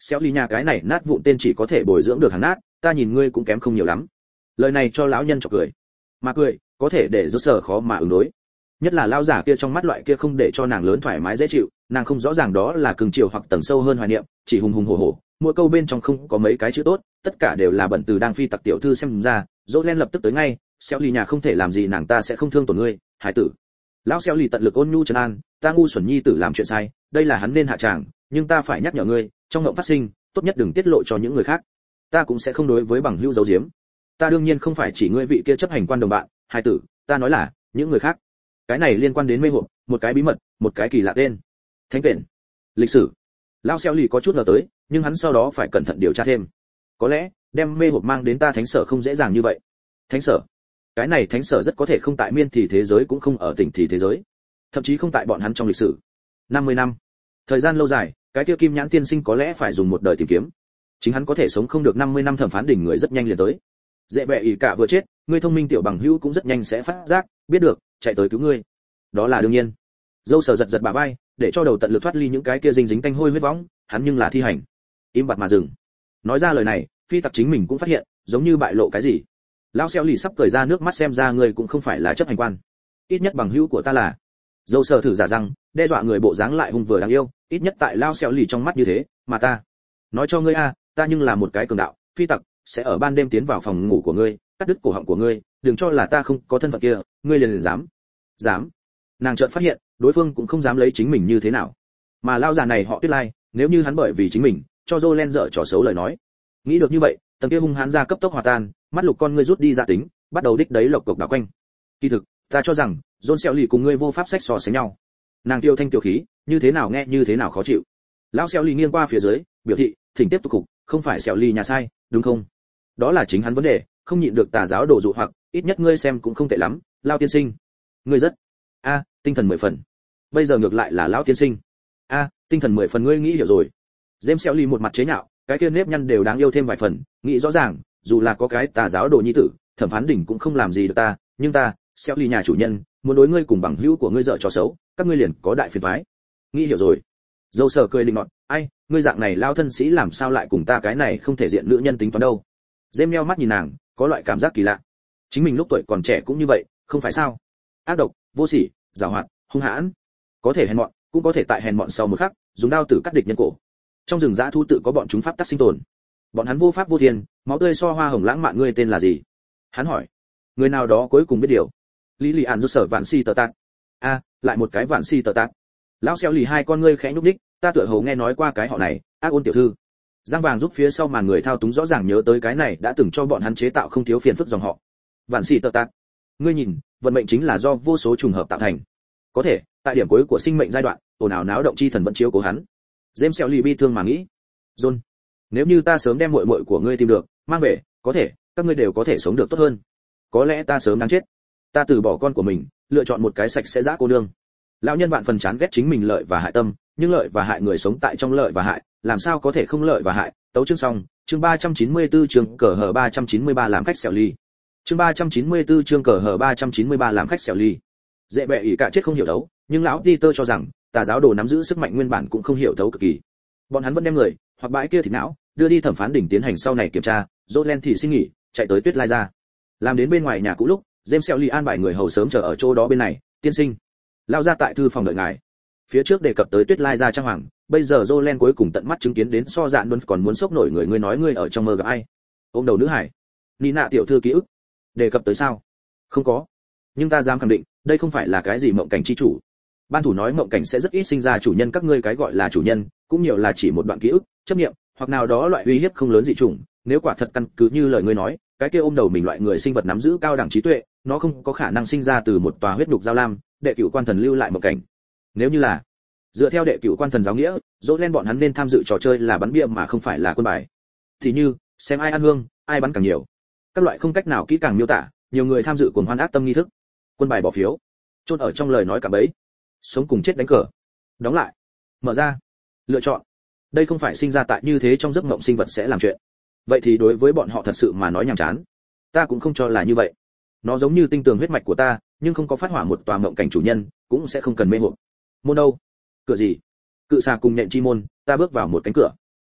xéo lì nhà cái này nát vụn tên chỉ có thể bồi dưỡng được hàng nát, ta nhìn ngươi cũng kém không nhiều lắm. Lời này cho lão nhân chọc cười, mà cười có thể để rốt sở khó mà ứng đối, nhất là lão giả kia trong mắt loại kia không để cho nàng lớn thoải mái dễ chịu, nàng không rõ ràng đó là cường chiều hoặc tầng sâu hơn hoài niệm, chỉ hùng hùng hổ hổ, mỗi câu bên trong không có mấy cái chữ tốt, tất cả đều là bẩn từ đang phi tặc tiểu thư xem ra. Dỗ Len lập tức tới ngay, xéo lì nhà không thể làm gì nàng, ta sẽ không thương tổn ngươi, hải tử. Lão xéo lì tận lực ôn nhu trấn an, ta ngu xuẩn nhi tử làm chuyện sai, đây là hắn nên hạ tràng, nhưng ta phải nhắc nhở ngươi, trong ngộng phát sinh, tốt nhất đừng tiết lộ cho những người khác. Ta cũng sẽ không đối với bằng hữu giấu giếm. Ta đương nhiên không phải chỉ ngươi vị kia chấp hành quan đồng bạn, hải tử, ta nói là những người khác. Cái này liên quan đến mê hộp, một cái bí mật, một cái kỳ lạ tên. Thánh kền, lịch sử. Lão xéo lì có chút ngờ tới, nhưng hắn sau đó phải cẩn thận điều tra thêm. Có lẽ đem mê hộp mang đến ta thánh sở không dễ dàng như vậy. Thánh sở? Cái này thánh sở rất có thể không tại miên thì thế giới, cũng không ở tỉnh thì thế giới, thậm chí không tại bọn hắn trong lịch sử. 50 năm, thời gian lâu dài, cái kia Kim Nhãn tiên sinh có lẽ phải dùng một đời tìm kiếm. Chính hắn có thể sống không được 50 năm, thẩm phán đỉnh người rất nhanh liền tới. Dễ bẹ ỷ cả vừa chết, ngươi thông minh tiểu bằng hữu cũng rất nhanh sẽ phát giác, biết được, chạy tới cứu ngươi. Đó là đương nhiên. Dâu Sở giật giật bả vai, để cho đầu tận lực thoát ly những cái kia dính dính tanh hôi huyết võng, hắn nhưng là thi hành. Im bặt mà dừng. Nói ra lời này, phi tặc chính mình cũng phát hiện, giống như bại lộ cái gì. Lão xéo lì sắp cười ra nước mắt, xem ra ngươi cũng không phải là chấp hành quan, ít nhất bằng hữu của ta là. Dâu Sở thử giả răng, đe dọa người bộ dáng lại hung vừa đáng yêu, ít nhất tại Lão xéo lì trong mắt như thế, mà ta, nói cho ngươi a, ta nhưng là một cái cường đạo, phi tặc, sẽ ở ban đêm tiến vào phòng ngủ của ngươi, cắt đứt cổ họng của ngươi, đừng cho là ta không có thân phận kia, ngươi liền dám. Nàng chợt phát hiện, đối phương cũng không dám lấy chính mình như thế nào, mà lao già này họ Tuyết Lai, nếu như hắn bởi vì chính mình cho Jolen dở trò xấu lời nói. Nghĩ được như vậy, tầng kia hung hãn ra cấp tốc hòa tan, mắt lục con ngươi rút đi ra tính, bắt đầu đích đấy lộc cộc đảo quanh. Kỳ thực, ta cho rằng John xéo lì cùng ngươi vô pháp sách so sánh nhau. Nàng tiêu thanh tiểu khí, như thế nào nghe như thế nào khó chịu. Lão xéo lì nghiêng qua phía dưới, biểu thị, thỉnh tiếp tục cục, không phải xéo lì nhà sai, đúng không? Đó là chính hắn vấn đề, không nhịn được tà giáo đổ dụ hoặc, ít nhất ngươi xem cũng không tệ lắm, Lão tiên sinh. Ngươi rất tinh thần 10 phần. Bây giờ ngược lại là Lão tiên sinh. Tinh thần 10 phần, ngươi nghĩ hiểu rồi. James xéo lì một mặt chế nhạo, cái kia nếp nhăn đều đáng yêu thêm vài phần, nghĩ rõ ràng, dù là có cái tà giáo đồ nhi tử, thẩm phán đỉnh cũng không làm gì được ta, nhưng ta, xéo lì nhà chủ nhân, muốn đối ngươi cùng bằng hữu của ngươi dở trò xấu, các ngươi liền có đại phiền toái. Nghĩ hiểu rồi. Dâu Sở cười định nọt, ai, ngươi dạng này lao thân sĩ làm sao lại cùng ta cái này không thể diện nữ nhân tính toán đâu. James nheo mắt nhìn nàng, có loại cảm giác kỳ lạ. Chính mình lúc tuổi còn trẻ cũng như vậy, không phải sao? Ác độc, vô sỉ, giàu hoạt, hung hãn, có thể hèn mọn, cũng có thể tại hèn mọn sau một khắc, dùng đao tử cắt địch nhân cổ. Trong rừng dã thú tự có bọn chúng pháp tắc sinh tồn. Bọn hắn vô pháp vô thiên, máu tươi so hoa hồng lãng mạn, ngươi tên là gì? Hắn hỏi. Người nào đó cuối cùng biết điều. Lý Lị Ản rút sở vạn si tờ tạt. Lại một cái vạn si tờ tạt. Lão xéo lì hai con ngươi khẽ nhúc nhích, ta tựa hồ nghe nói qua cái họ này, Ác Ôn tiểu thư. Giang Vàng giúp phía sau màn người thao túng rõ ràng nhớ tới cái này đã từng cho bọn hắn chế tạo không thiếu phiền phức dòng họ. Vạn si tờ tạt. Ngươi nhìn, vận mệnh chính là do vô số trùng hợp tạo thành. Có thể, tại điểm cuối của sinh mệnh giai đoạn, ồn ào náo động chi thần vẫn chiếu cố hắn. James xéo lì bi thương mà nghĩ. John, nếu như ta sớm đem muội muội của ngươi tìm được, mang về, có thể, các ngươi đều có thể sống được tốt hơn. Có lẽ ta sớm đáng chết. Ta từ bỏ con của mình, lựa chọn một cái sạch sẽ dã cô nương. Lão nhân vạn phần chán ghét chính mình lợi và hại tâm, nhưng lợi và hại người sống tại trong lợi và hại, làm sao có thể không lợi và hại. Tấu chương xong, chương 394 chương cờ hở 393 làm khách xẻo ly. Chương 394 chương cờ hở 393 làm khách xẻo ly. Dễ bẹ ỷ cả chết không hiểu thấu, nhưng lão Peter cho rằng, tà giáo đồ nắm giữ sức mạnh nguyên bản cũng không hiểu thấu cực kỳ. Bọn hắn vẫn đem người, hoặc bãi kia thịt não, đưa đi thẩm phán đỉnh tiến hành sau này kiểm tra. Jolen thì xin nghỉ, chạy tới Tuyết Lai ra. Làm đến bên ngoài nhà cũ lúc, James xéo lì an bài người hầu sớm chờ ở chỗ đó bên này, tiên sinh. Lao ra tại thư phòng đợi ngài. Phía trước đề cập tới Tuyết Lai ra trang hoàng, bây giờ Jolen cuối cùng tận mắt chứng kiến đến so dạn luôn còn muốn sốc nổi người, ngươi nói ngươi ở trong mơ gặp ai? Ôm đầu nữ hải. Nina tiểu thư ký ức. Đề cập tới sao? Không có. Nhưng ta dám khẳng định, đây không phải là cái gì mộng cảnh chi chủ. Ban thủ nói mộng cảnh sẽ rất ít sinh ra chủ nhân, các ngươi cái gọi là chủ nhân, cũng nhiều là chỉ một đoạn ký ức, chấp niệm, hoặc nào đó loại uy hiếp không lớn dị chủng. Nếu quả thật căn cứ như lời ngươi nói, cái kia ôm đầu mình loại người sinh vật nắm giữ cao đẳng trí tuệ, nó không có khả năng sinh ra từ một tòa huyết nhục giao lam, đệ cửu quan thần lưu lại mộng cảnh. Nếu như là dựa theo đệ cửu quan thần giáo nghĩa, dỗ lên bọn hắn nên tham dự trò chơi là bắn bia mà không phải là quân bài. Thì như xem ai ăn hương, ai bắn càng nhiều, các loại không cách nào kỹ càng miêu tả, nhiều người tham dự cuồng hoan ác tâm nghi thức. Quân bài bỏ phiếu, chôn ở trong lời nói cả bấy, sống cùng chết đánh cờ, đóng lại, mở ra, lựa chọn. Đây không phải sinh ra tại như thế trong giấc mộng sinh vật sẽ làm chuyện. Vậy thì đối với bọn họ thật sự mà nói nhàm chán. Ta cũng không cho là như vậy. Nó giống như tinh tường huyết mạch của ta, nhưng không có phát hỏa một tòa mộng cảnh chủ nhân, cũng sẽ không cần mê hồn. Môn đâu? Cửa gì? Cự xà cùng nhện chi môn, ta bước vào một cánh cửa.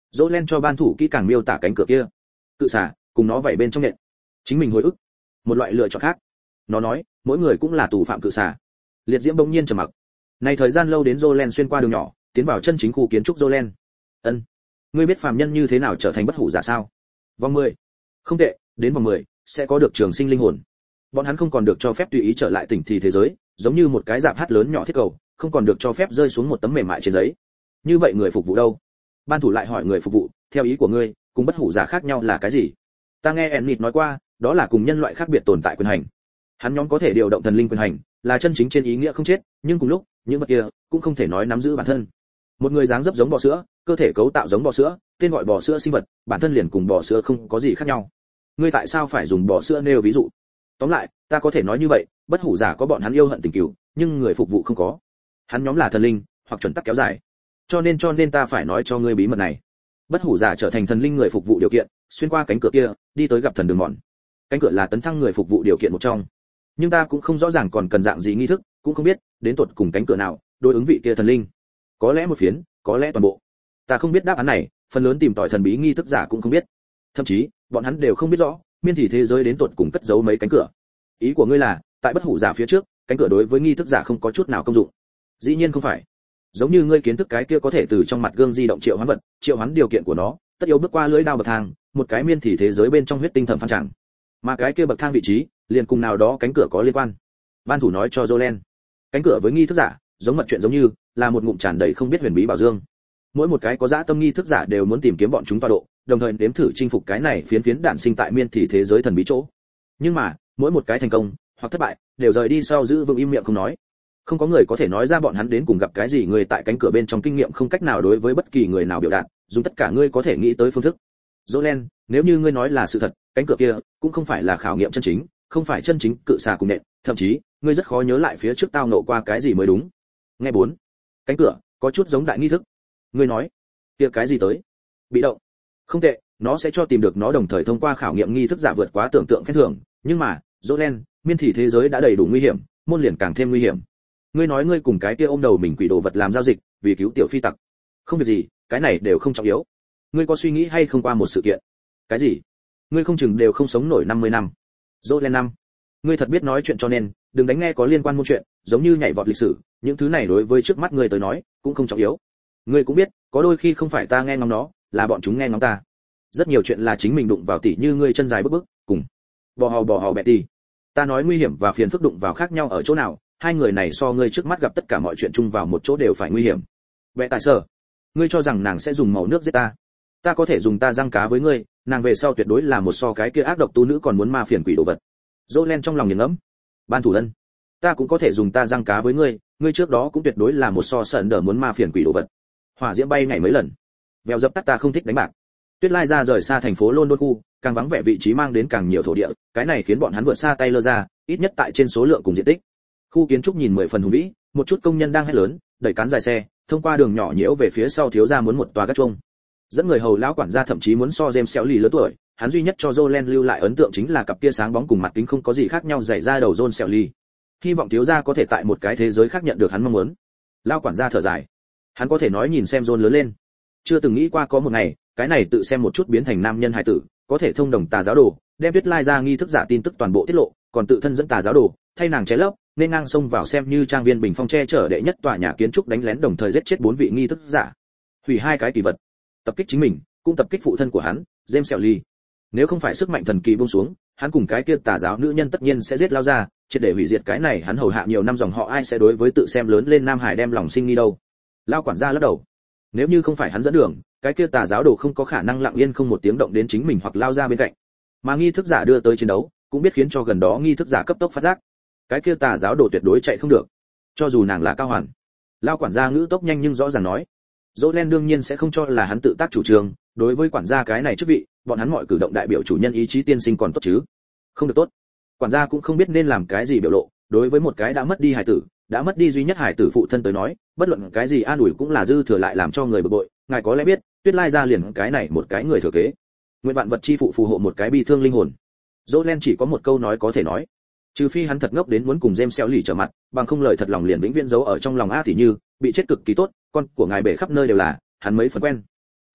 Jolen cho ban thủ kỹ càng miêu tả cánh cửa kia, cự xà cùng nó vảy bên trong nện. Chính mình hồi ức một loại lựa chọn khác. Nó nói mỗi người cũng là tù phạm cự xà. Liệt diễm bỗng nhiên trầm mặc. Này thời gian lâu đến Jolen xuyên qua đường nhỏ, tiến vào chân chính khu kiến trúc Jolen. Ân, ngươi biết phàm nhân như thế nào trở thành bất hủ giả sao? Vòng 10. Không tệ, đến vòng 10 sẽ có được trường sinh linh hồn. Bọn hắn không còn được cho phép tùy ý trở lại tỉnh thì thế giới, giống như một cái rạp hát lớn nhỏ thiết cầu, không còn được cho phép rơi xuống một tấm mềm mại trên giấy. Như vậy người phục vụ đâu? Ban thủ lại hỏi người phục vụ, theo ý của ngươi, cùng bất hủ giả khác nhau là cái gì? Ta nghe Enid nói qua, đó là cùng nhân loại khác biệt tồn tại quyền hành. Hắn nhóm có thể điều động thần linh quyền hành, là chân chính trên ý nghĩa không chết, nhưng cùng lúc, những vật kia cũng không thể nói nắm giữ bản thân. Một người dáng dấp giống bò sữa, cơ thể cấu tạo giống bò sữa, tên gọi bò sữa sinh vật, bản thân liền cùng bò sữa không có gì khác nhau. Ngươi tại sao phải dùng bò sữa nêu ví dụ? Tóm lại, ta có thể nói như vậy, bất hủ giả có bọn hắn yêu hận tình cừu, nhưng người phục vụ không có. Hắn nhóm là thần linh, hoặc chuẩn tắc kéo dài. Cho nên ta phải nói cho ngươi bí mật này. Bất hủ giả trở thành thần linh người phục vụ điều kiện, xuyên qua cánh cửa kia, đi tới gặp thần đường mòn. Cánh cửa là tấn thăng người phục vụ điều kiện một trong. Nhưng ta cũng không rõ ràng còn cần dạng gì nghi thức, cũng không biết đến tột cùng cánh cửa nào đối ứng vị kia thần linh. Có lẽ một phiến, có lẽ toàn bộ. Ta không biết đáp án này, phần lớn tìm tòi thần bí nghi thức giả cũng không biết. Thậm chí, bọn hắn đều không biết rõ, miên thị thế giới đến tột cùng cất giấu mấy cánh cửa. Ý của ngươi là, tại bất hủ giả phía trước, cánh cửa đối với nghi thức giả không có chút nào công dụng? Dĩ nhiên không phải. Giống như ngươi kiến thức cái kia có thể từ trong mặt gương di động triệu hoán vật, triệu hoán điều kiện của nó, tất yếu bước qua lưỡi đao bậc thang, một cái miên thị thế giới bên trong huyết tinh thẩm phan chẳng. Mà cái kia bậc thang vị trí, liền cùng nào đó cánh cửa có liên quan. Ban thủ nói cho Jolen, cánh cửa với nghi thức giả, giống mật chuyện giống như là một ngụm tràn đầy không biết huyền bí bảo dương. Mỗi một cái có dã tâm nghi thức giả đều muốn tìm kiếm bọn chúng tọa độ, đồng thời nếm thử chinh phục cái này phiến phiến đản sinh tại miên thị thế giới thần bí chỗ. Nhưng mà, mỗi một cái thành công hoặc thất bại, đều rời đi sau giữ vững im miệng không nói. Không có người có thể nói ra bọn hắn đến cùng gặp cái gì, người tại cánh cửa bên trong kinh nghiệm không cách nào đối với bất kỳ người nào biểu đạt, dùng tất cả ngươi có thể nghĩ tới phương thức. Jolen, nếu như ngươi nói là sự thật, cánh cửa kia cũng không phải là khảo nghiệm chân chính, không phải chân chính cự xà cùng nện, thậm chí, ngươi rất khó nhớ lại phía trước tao nộ qua cái gì mới đúng. Nghe 4. Cánh cửa có chút giống đại nghi thức. Ngươi nói, kia cái gì tới? Bị động. Không tệ, nó sẽ cho tìm được nó, đồng thời thông qua khảo nghiệm nghi thức giả vượt quá tưởng tượng khen thưởng, nhưng mà, Jolen, miên thị thế giới đã đầy đủ nguy hiểm, môn liền càng thêm nguy hiểm. Ngươi nói ngươi cùng cái kia ôm đầu mình quỷ đồ vật làm giao dịch, vì cứu tiểu phi tặc. Không việc gì, cái này đều không trọng yếu. Ngươi có suy nghĩ hay không qua một sự kiện? Cái gì? Ngươi không chừng đều không sống nổi 50 năm. Jolen 5. Ngươi thật biết nói chuyện, cho nên đừng đánh nghe có liên quan môn chuyện, giống như nhảy vọt lịch sử, những thứ này đối với trước mắt ngươi tới nói cũng không trọng yếu. Ngươi cũng biết, có đôi khi không phải ta nghe ngóng nó, là bọn chúng nghe ngóng ta. Rất nhiều chuyện là chính mình đụng vào, tỉ như ngươi chân dài bước cùng bò hò bẹ tì. Ta nói nguy hiểm và phiền phức đụng vào khác nhau ở chỗ nào, hai người này so ngươi trước mắt gặp tất cả mọi chuyện chung vào một chỗ đều phải nguy hiểm. Bẹ tại sở, ngươi cho rằng nàng sẽ dùng màu nước giết ta? Ta có thể dùng ta răng cá với ngươi, nàng về sau tuyệt đối là một so cái kia ác độc tu nữ còn muốn ma phiền quỷ đồ vật. Jolen trong lòng nghiền ngẫm. Ban thủ lân, ta cũng có thể dùng ta răng cá với ngươi, ngươi trước đó cũng tuyệt đối là một so sẩn đỡ muốn ma phiền quỷ đồ vật. Hỏa diễm bay ngày mấy lần, vèo dập tắt, ta không thích đánh bạc. Tuyết Lai ra rời xa thành phố London khu, càng vắng vẻ vị trí mang đến càng nhiều thổ địa, cái này khiến bọn hắn vượt xa tay lơ ra, ít nhất tại trên số lượng cùng diện tích. Khu kiến trúc nhìn 10 phần hùng vĩ, một chút công nhân đang hét lớn, đẩy cán dài xe, thông qua đường nhỏ nhiễu về phía sau thiếu gia muốn một tòa gác chuông. Dẫn người hầu lão quản gia thậm chí muốn so James Selly lớn tuổi, hắn duy nhất cho Jolen lưu lại ấn tượng chính là cặp kia sáng bóng cùng mặt kính không có gì khác nhau dày ra đầu John Selly. Hy vọng thiếu gia có thể tại một cái thế giới khác nhận được hắn mong muốn. Lão quản gia thở dài. Hắn có thể nói nhìn xem John lớn lên, chưa từng nghĩ qua có một ngày, cái này tự xem một chút biến thành nam nhân hài tử, có thể thông đồng tà giáo đồ, đem Tuyết Lai ra nghi thức giả tin tức toàn bộ tiết lộ, còn tự thân dẫn tà giáo đồ, thay nàng cháy lấp, nên ngang xông vào xem như trang viên bình phong che chở đệ nhất tòa nhà kiến trúc, đánh lén đồng thời giết chết 4 vị nghi thức giả, hủy 2 cái kỳ vật, tập kích chính mình, cũng tập kích phụ thân của hắn, James Selly. Nếu không phải sức mạnh thần kỳ buông xuống, hắn cùng cái kia tà giáo nữ nhân tất nhiên sẽ giết lao ra, triệt để hủy diệt cái này hắn hầu hạ nhiều năm dòng họ, ai sẽ đối với tự xem lớn lên Nam Hải đem lòng sinh nghi đâu. Lao quản gia lắc đầu. Nếu như không phải hắn dẫn đường, cái kia tà giáo đồ không có khả năng lặng yên không một tiếng động đến chính mình hoặc lao ra bên cạnh. Mà nghi thức giả đưa tới chiến đấu, cũng biết khiến cho gần đó nghi thức giả cấp tốc phát giác. Cái kia tà giáo đồ tuyệt đối chạy không được, cho dù nàng là Cao Hoàn. Lao quản gia ngữ tốc nhanh nhưng rõ ràng nói. Jolen đương nhiên sẽ không cho là hắn tự tác chủ trương, đối với quản gia cái này chức vị, bọn hắn mọi cử động đại biểu chủ nhân ý chí tiên sinh còn tốt chứ? Không được tốt. Quản gia cũng không biết nên làm cái gì biểu lộ, đối với một cái đã mất đi hải tử, đã mất đi duy nhất hải tử phụ thân tới nói, bất luận cái gì an ủi cũng là dư thừa, lại làm cho người bực bội. Ngài có lẽ biết, Tuyết Lai ra liền cái này một cái người thừa kế. Nguyện vạn vật chi phụ phù hộ một cái bi thương linh hồn. Jolen chỉ có một câu nói có thể nói, trừ phi hắn thật ngốc đến muốn cùng James Selly trở mặt, bằng không lời thật lòng liền vĩnh viễn giấu ở trong lòng. A thì như bị chết cực kỳ tốt, con của ngài bể khắp nơi đều là, hắn mấy phần quen.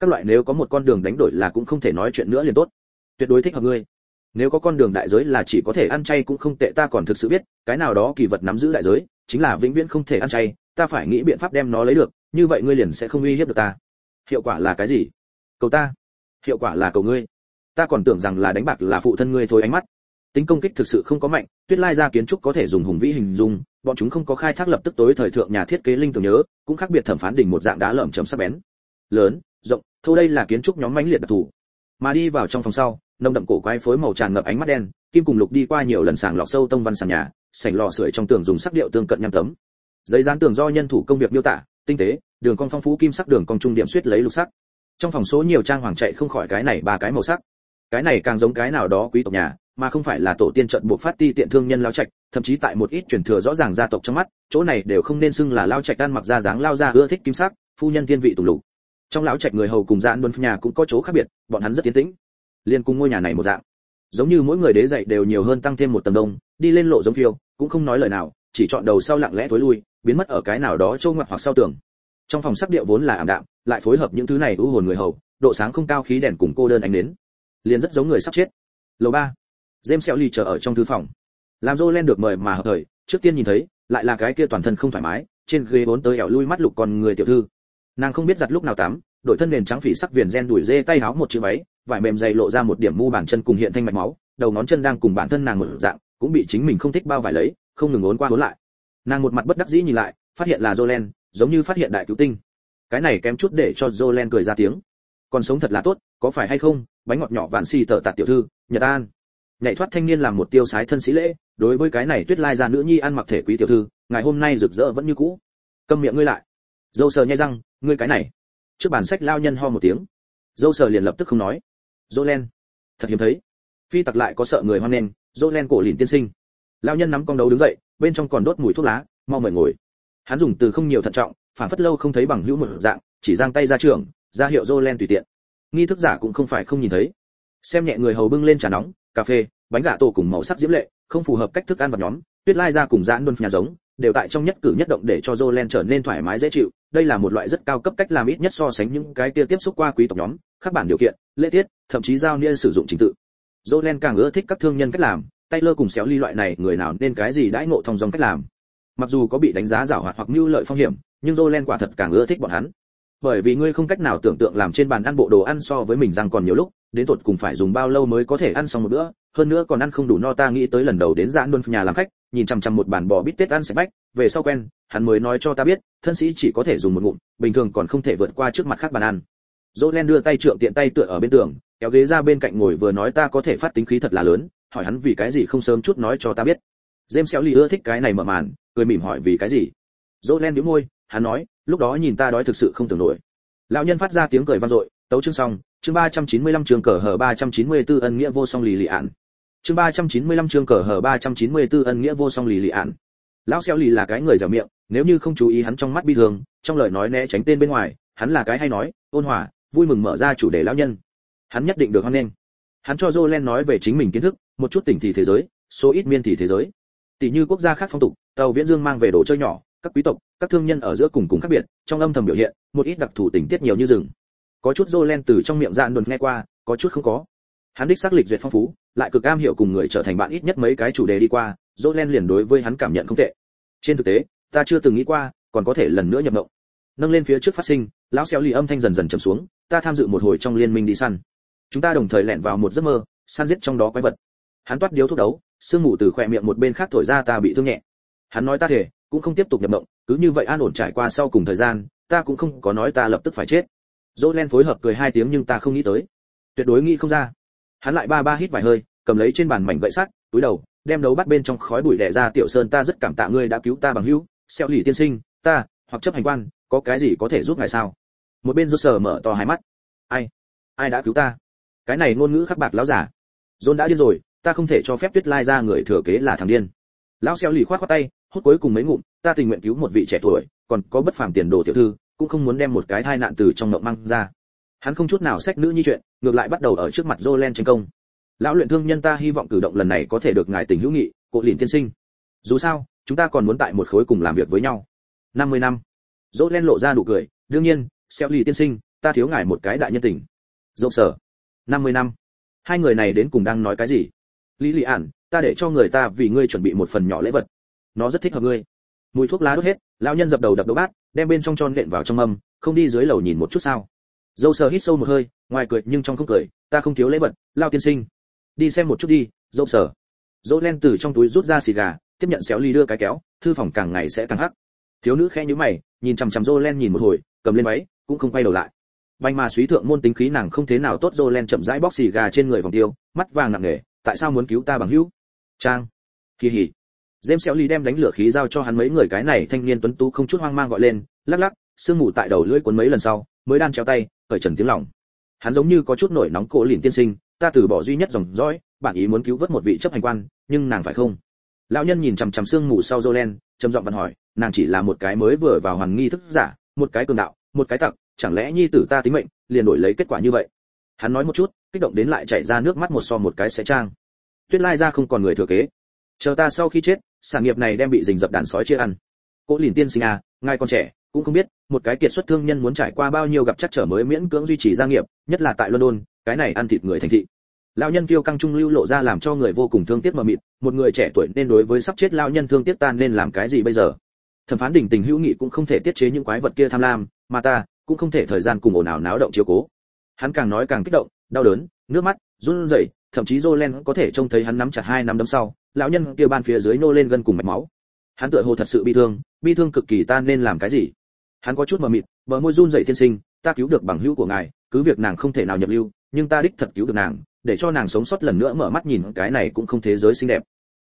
các loại nếu có một con đường đánh đổi là cũng không thể nói chuyện nữa liền tốt, tuyệt đối thích hợp ngươi. Nếu có con đường đại giới là chỉ có thể ăn chay cũng không tệ, ta còn thực sự biết cái nào đó kỳ vật nắm giữ đại giới chính là vĩnh viễn không thể ăn chay, ta phải nghĩ biện pháp đem nó lấy được, như vậy ngươi liền sẽ không uy hiếp được ta. Hiệu quả là cái gì? Cầu ta? Hiệu quả là cầu ngươi. Ta còn tưởng rằng là đánh bạc là phụ thân ngươi thôi. Ánh mắt tính công kích thực sự không có mạnh, Tuyết Lai gia kiến trúc có thể dùng hùng vĩ hình dung, bọn chúng không có khai thác lập tức tối thời thượng nhà thiết kế linh tưởng nhớ, cũng khác biệt thẩm phán đỉnh một dạng đá lởm chởm sắc bén, lớn, rộng, thô, đây là kiến trúc nhóm mãnh liệt đặc thù. Mà đi vào trong phòng sau, nồng đậm cổ quái phối màu tràn ngập ánh mắt đen, kim cùng lục đi qua nhiều lần sàng lọc sâu tông văn sàn nhà, sảnh lò sưởi trong tường dùng sắc điệu tương cận nhăm tấm. Giấy dán tường do nhân thủ công việc miêu tả, tinh tế, đường cong phong phú, kim sắc đường cong trung điểm xuyết lấy lục sắc. Trong phòng số nhiều trang hoàng chạy không khỏi cái này ba cái màu sắc. Cái này càng giống cái nào đó quý tộc nhà, mà không phải là tổ tiên trận buộc phát ti tiện thương nhân lao trạch, thậm chí tại một ít truyền thừa rõ ràng gia tộc trong mắt, chỗ này đều không nên xưng là lao trạch, ăn mặc ra dáng lao ra ưa thích kim sắc, phu nhân thiên vị tùng lục. Trong lão trạch người hầu cùng dạn luân nhà cũng có chỗ khác biệt, bọn hắn rất tiến tĩnh, liên cùng ngôi nhà này một dạng, giống như mỗi người đế dậy đều nhiều hơn tăng thêm một tầng đông, đi lên lộ giống phiêu, cũng không nói lời nào, chỉ chọn đầu sau lặng lẽ thối lui, biến mất ở cái nào đó châu ngoặt hoặc sau tường. Trong phòng sắc điệu vốn là ảm đạm, lại phối hợp những thứ này u hồn người hầu, độ sáng không cao, khí đèn cùng cô đơn ánh đến, liền rất giống người sắp chết. Lầu 3. James Shelley chờ ở trong thư phòng. Làm Jolen được mời mà hợp thời, trước tiên nhìn thấy, lại là cái kia toàn thân không thoải mái, trên ghế bốn tới ẻo lui mắt lục con người tiểu thư. Nàng không biết giặt lúc nào tắm, đội thân nền trắng phỉ sắc viền ren đùi dê, tay áo một chữ váy, vải mềm dày lộ ra một điểm mu bàn chân cùng hiện thanh mạch máu, đầu ngón chân đang cùng bản thân nàng một dạng, cũng bị chính mình không thích bao vải lấy, không ngừng uốn qua uốn lại. Nàng một mặt bất đắc dĩ nhìn lại, phát hiện là Jolen, giống như phát hiện đại cứu tinh. Cái này kém chút để cho Jolen cười ra tiếng. Còn sống thật là tốt, có phải hay không? Bánh ngọt nhỏ vạn xì tở tạt tiểu thư, Nhật An. Nhảy thoát thanh niên làm một tiêu sái thân sĩ lễ, đối với cái này Tuyết Lai gia nữ nhi ăn mặc thể quý tiểu thư, ngày hôm nay rực rỡ vẫn như cũ. Câm miệng ngươi lại. Dâu sờ nhai răng, ngươi cái này. Trước bàn sách lao nhân ho một tiếng. Dâu sờ liền lập tức không nói. Jolen, thật hiếm thấy. Phi tặc lại có sợ người hoan nghênh, Jolen cổ lìn tiên sinh. Lao nhân nắm con đấu đứng dậy, bên trong còn đốt mùi thuốc lá, mau mời ngồi. Hắn dùng từ không nhiều thận trọng, phản phất lâu không thấy bằng hữu một dạng, chỉ giang tay ra trường, ra hiệu Jolen tùy tiện. Nghi thức giả cũng không phải không nhìn thấy. Xem nhẹ người hầu bưng lên trà nóng, cà phê, bánh gà tổ cùng màu sắc diễm lệ, không phù hợp cách thức ăn vật nhóm, Tuyết Lai gia cùng Dãn Luân nhà giống, đều tại trong nhất cử nhất động để cho Jolen trở nên thoải mái dễ chịu. Đây là một loại rất cao cấp cách làm, ít nhất so sánh những cái kia tiếp xúc qua quý tộc nhóm, các bản điều kiện, lễ tiết, thậm chí giao niên sử dụng trình tự. Jolen càng ưa thích các thương nhân cách làm, Taylor cùng xéo ly loại này người nào nên cái gì đãi ngộ thông dong cách làm. Mặc dù có bị đánh giá giảo hoạt hoặc mưu lợi phong hiểm, nhưng Jolen quả thật càng ưa thích bọn hắn. Bởi vì ngươi không cách nào tưởng tượng làm trên bàn ăn bộ đồ ăn so với mình rằng còn nhiều lúc, đến tột cùng phải dùng bao lâu mới có thể ăn xong một bữa, hơn nữa còn ăn không đủ no. Ta nghĩ tới lần đầu đến Dãn Luân nhà làm khách, nhìn chằm chằm một bàn bò bít tết ăn sạch bách, về sau quen, hắn mới nói cho ta biết, thân sĩ chỉ có thể dùng một ngụm, bình thường còn không thể vượt qua trước mặt khác bàn ăn. Jolen đưa tay trượng tiện tay tựa ở bên tường, kéo ghế ra bên cạnh ngồi, vừa nói ta có thể phát tính khí thật là lớn, hỏi hắn vì cái gì không sớm chút nói cho ta biết. James Shelley ưa thích cái này mở màn, cười mỉm hỏi vì cái gì. Jolen nhếch môi, hắn nói, lúc đó nhìn ta đói thực sự không tưởng nổi. Lão nhân phát ra tiếng cười vang dội, tấu chương xong, chương 395 chương cờ hở 394 ân nghĩa vô song lì lì ạn. Chương 395 chương cờ hở 394 ân nghĩa vô song lì lì ạn. Lão Shelley là cái người dẻo miệng, nếu như không chú ý hắn trong mắt bi thường, trong lời nói né tránh tên bên ngoài, hắn là cái hay nói, ôn hòa, vui mừng mở ra chủ đề lão nhân. Hắn nhất định được hoan nghênh. Hắn cho Jolen nói về chính mình kiến thức, một chút tỉnh thì thế giới, số ít miên thì thế giới. Tỷ như quốc gia khác phong tục, tàu viễn dương mang về đồ chơi nhỏ, các quý tộc, các thương nhân ở giữa cùng khác biệt, trong âm thầm biểu hiện, một ít đặc thù tình tiết nhiều như rừng. Có chút Jolen từ trong miệng Dãn Luân nghe qua, có chút không có. Hắn đích xác lịch duyệt phong phú, lại cực am hiểu cùng người trở thành bạn, ít nhất mấy cái chủ đề đi qua, Jolen liền đối với hắn cảm nhận không tệ. Trên thực tế, ta chưa từng nghĩ qua, còn có thể lần nữa nhập mộng. Nâng lên phía trước phát sinh, lão Shelley âm thanh dần dần trầm xuống, ta tham dự một hồi trong liên minh đi săn. Chúng ta đồng thời lẻn vào một giấc mơ, săn giết trong đó quái vật. Hắn toát điếu thuốc đấu, sương mù từ khóe miệng một bên khác thổi ra, ta bị thương nhẹ. Hắn nói ta thể, cũng không tiếp tục nhập mộng, cứ như vậy an ổn trải qua sau cùng thời gian, ta cũng không có nói ta lập tức phải chết. Jolen phối hợp cười hai tiếng, nhưng ta không nghĩ tới, tuyệt đối nghĩ không ra. Hắn lại ba hít vài hơi, cầm lấy trên bàn mảnh gậy sắt, túi đầu, đem đấu bắt bên trong khói bụi đè ra, tiểu Sơn, ta rất cảm tạ ngươi đã cứu ta bằng hữu, Shelley tiên sinh, ta, hoặc chấp hành quan, có cái gì có thể giúp ngài sao? Một bên Joser mở to hai mắt. Ai đã cứu ta? Cái này ngôn ngữ khắc bạc lão giả. John đã điên rồi, ta không thể cho phép Tuyết Lai gia người thừa kế là thằng điên. Lão Shelley khoát tay, hút cuối cùng mấy ngụm, ta tình nguyện cứu một vị trẻ tuổi, còn có bất phàm tiền đồ tiểu thư, cũng không muốn đem một cái tai nạn từ trong mộng mang ra. Hắn không chút nào xách nữ nhi chuyện, ngược lại bắt đầu ở trước mặt Jolen tranh công. Lão luyện thương nhân, ta hy vọng cử động lần này có thể được ngài tình hữu nghị, Cổ Lìn tiên sinh. Dù sao, chúng ta còn muốn tại một khối cùng làm việc với nhau. 50 năm. Jolen lộ ra nụ cười, đương nhiên, Shelley tiên sinh, ta thiếu ngài một cái đại nhân tình. Dậu sở, 50 năm. Hai người này đến cùng đang nói cái gì? Lý Lị Ản, ta để cho người ta vì ngươi chuẩn bị một phần nhỏ lễ vật. Nó rất thích hợp ngươi. Mùi thuốc lá đốt hết, lão nhân dập đầu đập đầu bát, đem bên trong tròn nện vào trong mâm, không đi dưới lầu nhìn một chút sao? Dâu sờ hít sâu một hơi, ngoài cười nhưng trong không cười, ta không thiếu lễ vật, Lão tiên sinh. Đi xem một chút đi, dâu sờ. Dỗ len từ trong túi rút ra xì gà, tiếp nhận xéo ly đưa cái kéo, thư phòng càng ngày sẽ càng hắc. Thiếu nữ khẽ nhíu mày, nhìn chằm chằm Dỗ len nhìn một hồi, cầm lên máy, cũng không quay đầu lại. Bành mà suý thượng môn tính khí nàng không thế nào tốt. Dỗ len chậm rãi bóc xì gà trên người vòng tiêu, mắt vàng nặng nề, tại sao muốn cứu ta bằng hữu? Trang. Kỳ hỉ. James xéo ly đem đánh lửa khí giao cho hắn mấy người, cái này thanh niên tuấn tú không chút hoang mang gọi lên, lắc lắc, sương mù tại đầu lưỡi cuốn mấy lần sau, mới đan chéo tay, cởi trần tiếng lòng. Hắn giống như có chút nổi nóng. Cổ Lìn tiên sinh, ta từ bỏ duy nhất dòng dõi, bản ý muốn cứu vớt một vị chấp hành quan, nhưng nàng phải không? Lão nhân nhìn chằm chằm sương mù sau Jolen, trầm giọng bật hỏi, nàng chỉ là một cái mới vừa vào hoàn nghi thức giả, một cái cường đạo, một cái tặc, chẳng lẽ nhi tử ta tính mệnh liền đổi lấy kết quả như vậy? Hắn nói một chút, kích động đến lại chảy ra nước mắt, một so một cái sẽ trang. Tuyết Lai ra không còn người thừa kế, chờ ta sau khi chết, sản nghiệp này đem bị rình rập đàn sói chia ăn. Cố Lìn tiên sinh à, ngài còn trẻ, cũng không biết, một cái kiệt xuất thương nhân muốn trải qua bao nhiêu gặp chắc trở mới miễn cưỡng duy trì gia nghiệp, nhất là tại London, cái này ăn thịt người thành thị. Lão nhân kiêu căng trung lưu lộ ra làm cho người vô cùng thương tiếc mờ mịt, một người trẻ tuổi nên đối với sắp chết lão nhân thương tiếc ta nên làm cái gì bây giờ? Thẩm phán đỉnh tình hữu nghị cũng không thể tiết chế những quái vật kia tham lam, mà ta cũng không thể thời gian cùng ồn ào náo động chiếu cố. Hắn càng nói càng kích động, đau đớn, nước mắt run rẩy, thậm chí Jolen có thể trông thấy hắn nắm chặt hai nắm đấm sau, lão nhân kia ban phía dưới nô lên gân cùng mạch máu. Hắn tựa hồ thật sự bi thương cực kỳ. Ta nên làm cái gì? Hắn có chút mờ mịt, bờ môi run rẩy, tiên sinh, ta cứu được bằng hữu của ngài, cứ việc nàng không thể nào nhập lưu, nhưng ta đích thật cứu được nàng, để cho nàng sống sót lần nữa mở mắt nhìn cái này cũng không thế giới xinh đẹp.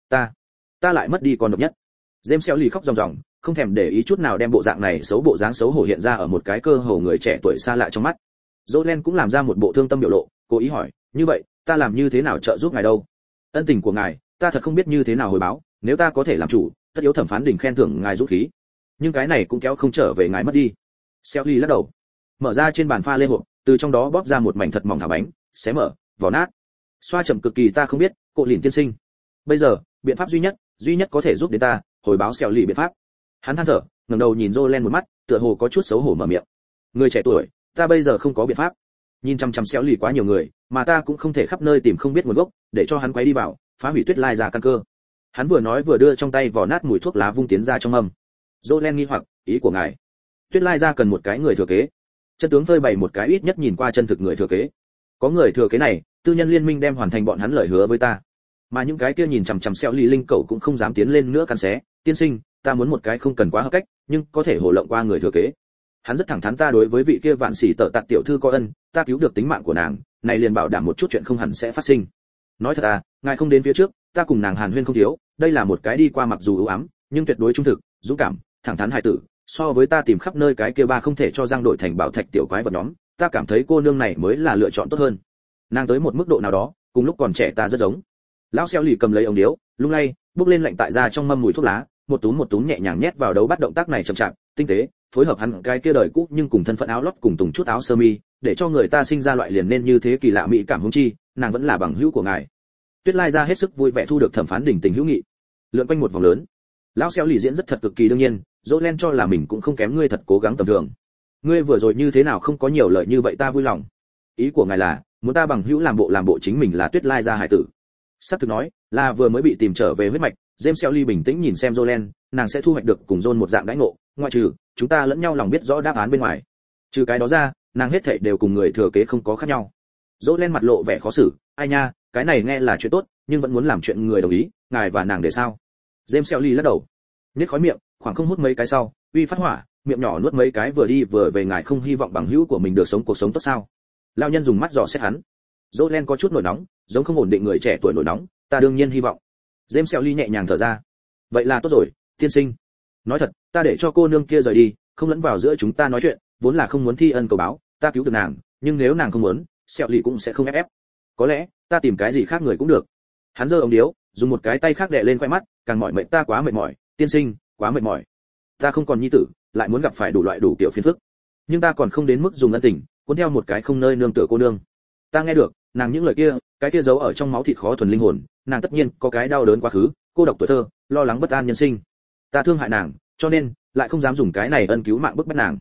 Ta lại mất đi con độc nhất. James Selly khóc ròng ròng, không thèm để ý chút nào đem bộ dạng này xấu bộ dáng xấu hổ hiện ra ở một cái cơ hồ người trẻ tuổi xa lạ trong mắt. Jolen cũng làm ra một bộ thương tâm biểu lộ, cố ý hỏi, như vậy, ta làm như thế nào trợ giúp ngài đâu? Ân tình của ngài, ta thật không biết như thế nào hồi báo, nếu ta có thể làm chủ, tất yếu thẩm phán đỉnh khen thưởng ngài dũng khí. Nhưng cái này cũng kéo không trở về ngài mất đi. Selly lắc đầu, mở ra trên bàn pha lê hộp, từ trong đó bóp ra một mảnh thật mỏng thả bánh, xé mở, vỏ nát. Xoa chậm cực kỳ, ta không biết, Cố Lìn tiên sinh. Bây giờ, biện pháp duy nhất có thể giúp đến ta, hồi báo Selly biện pháp. Hắn than thở, ngẩng đầu nhìn Jolen một mắt, tựa hồ có chút xấu hổ mở miệng. Người trẻ tuổi, ta bây giờ không có biện pháp. Nhìn chăm chăm Selly quá nhiều người, mà ta cũng không thể khắp nơi tìm không biết nguồn gốc, để cho hắn quấy đi vào, phá hủy Tuyết Lai ra căn cơ. Hắn vừa nói vừa đưa trong tay vỏ nát mùi thuốc lá vung tiến ra trong mâm. Jolen nghi hoặc, ý của ngài? Tuyết Lai ra cần một cái người thừa kế. Chân tướng phơi bày một cái ít nhất nhìn qua chân thực người thừa kế. Có người thừa kế này, tư nhân liên minh đem hoàn thành bọn hắn lời hứa với ta. Mà những cái kia nhìn chằm chằm Selly linh cẩu cũng không dám tiến lên nữa cắn xé. Tiên sinh, ta muốn một cái không cần quá hợp cách, nhưng có thể hồ lộng qua người thừa kế. Hắn rất thẳng thắn, ta đối với vị kia vạn sĩ tợ tạt tiểu thư có ân, ta cứu được tính mạng của nàng, này liền bảo đảm một chút chuyện không hẳn sẽ phát sinh. Nói thật à, ngài không đến phía trước, ta cùng nàng hàn huyên không thiếu, đây là một cái đi qua mặc dù ưu ám, nhưng tuyệt đối trung thực, dũng cảm, thẳng thắn hài tử, so với ta tìm khắp nơi cái kia ba không thể cho giang đổi thành bảo thạch tiểu quái vật nhóm, ta cảm thấy cô nương này mới là lựa chọn tốt hơn. Nàng tới một mức độ nào đó, cùng lúc còn trẻ ta rất giống. Lão xeo lì cầm lấy ống điếu, lung lay, bốc lên lạnh tại ra trong mâm mùi thuốc lá, một túm nhẹ nhàng nhét vào đấu, bắt động tác này chậm chạp, tinh tế, phối hợp hắn cái kia đời cũ nhưng cùng thân phận áo lót cùng tùng chút áo sơ mi, để cho người ta sinh ra loại liền nên như thế kỳ lạ mỹ cảm hứng chi, nàng vẫn là bằng hữu của ngài. Tuyết Lai ra hết sức vui vẻ thu được thẩm phán đỉnh tình hữu nghị. Lượn quanh một vòng lớn, lão xeo lì diễn rất thật cực kỳ đương nhiên, Jolen cho là mình cũng không kém ngươi, thật cố gắng tầm thường. Ngươi vừa rồi như thế nào không có nhiều lời như vậy, ta vui lòng. Ý của ngài là muốn ta bằng hữu làm bộ chính mình là Tuyết Lai ra hải tử. Sắp thực nói, là vừa mới bị tìm trở về huyết mạch. James Selly bình tĩnh nhìn xem Jolen, nàng sẽ thu hoạch được cùng John một dạng đãi ngộ, ngoại trừ chúng ta lẫn nhau lòng biết rõ đáp án bên ngoài. Trừ cái đó ra, nàng hết thảy đều cùng người thừa kế không có khác nhau. Jolen mặt lộ vẻ khó xử, ai nha, cái này nghe là chuyện tốt, nhưng vẫn muốn làm chuyện người đồng ý, ngài và nàng để sao? James Selly lắc đầu, nhếch khói miệng, khoảng không hút mấy cái sau, uy phát hỏa, miệng nhỏ nuốt mấy cái vừa đi vừa về, ngài không hy vọng bằng hữu của mình được sống cuộc sống tốt sao? Lão nhân dùng mắt dò xét hắn. Jolen có chút nổi nóng, giống không ổn định người trẻ tuổi nổi nóng, ta đương nhiên hy vọng. James Selly nhẹ nhàng thở ra. Vậy là tốt rồi, tiên sinh. Nói thật, ta để cho cô nương kia rời đi, không lẫn vào giữa chúng ta nói chuyện, vốn là không muốn thi ân cầu báo, ta cứu được nàng, nhưng nếu nàng không muốn, Selly cũng sẽ không ép. Có lẽ, ta tìm cái gì khác người cũng được. Hắn giơ ống điếu, dùng một cái tay khác đè lên khoe mắt, càng mỏi mệt, ta quá mệt mỏi, tiên sinh, quá mệt mỏi. Ta không còn nhi tử, lại muốn gặp phải đủ loại đủ kiểu phiền phức. Nhưng ta còn không đến mức dùng ân tình, cuốn theo một cái không nơi nương tựa cô nương. Ta nghe được, nàng những lời kia, cái kia giấu ở trong máu thịt khó thuần linh hồn, nàng tất nhiên có cái đau đớn quá khứ, cô độc tuổi thơ, lo lắng bất an nhân sinh. Ta thương hại nàng, cho nên lại không dám dùng cái này ân cứu mạng bức bách nàng.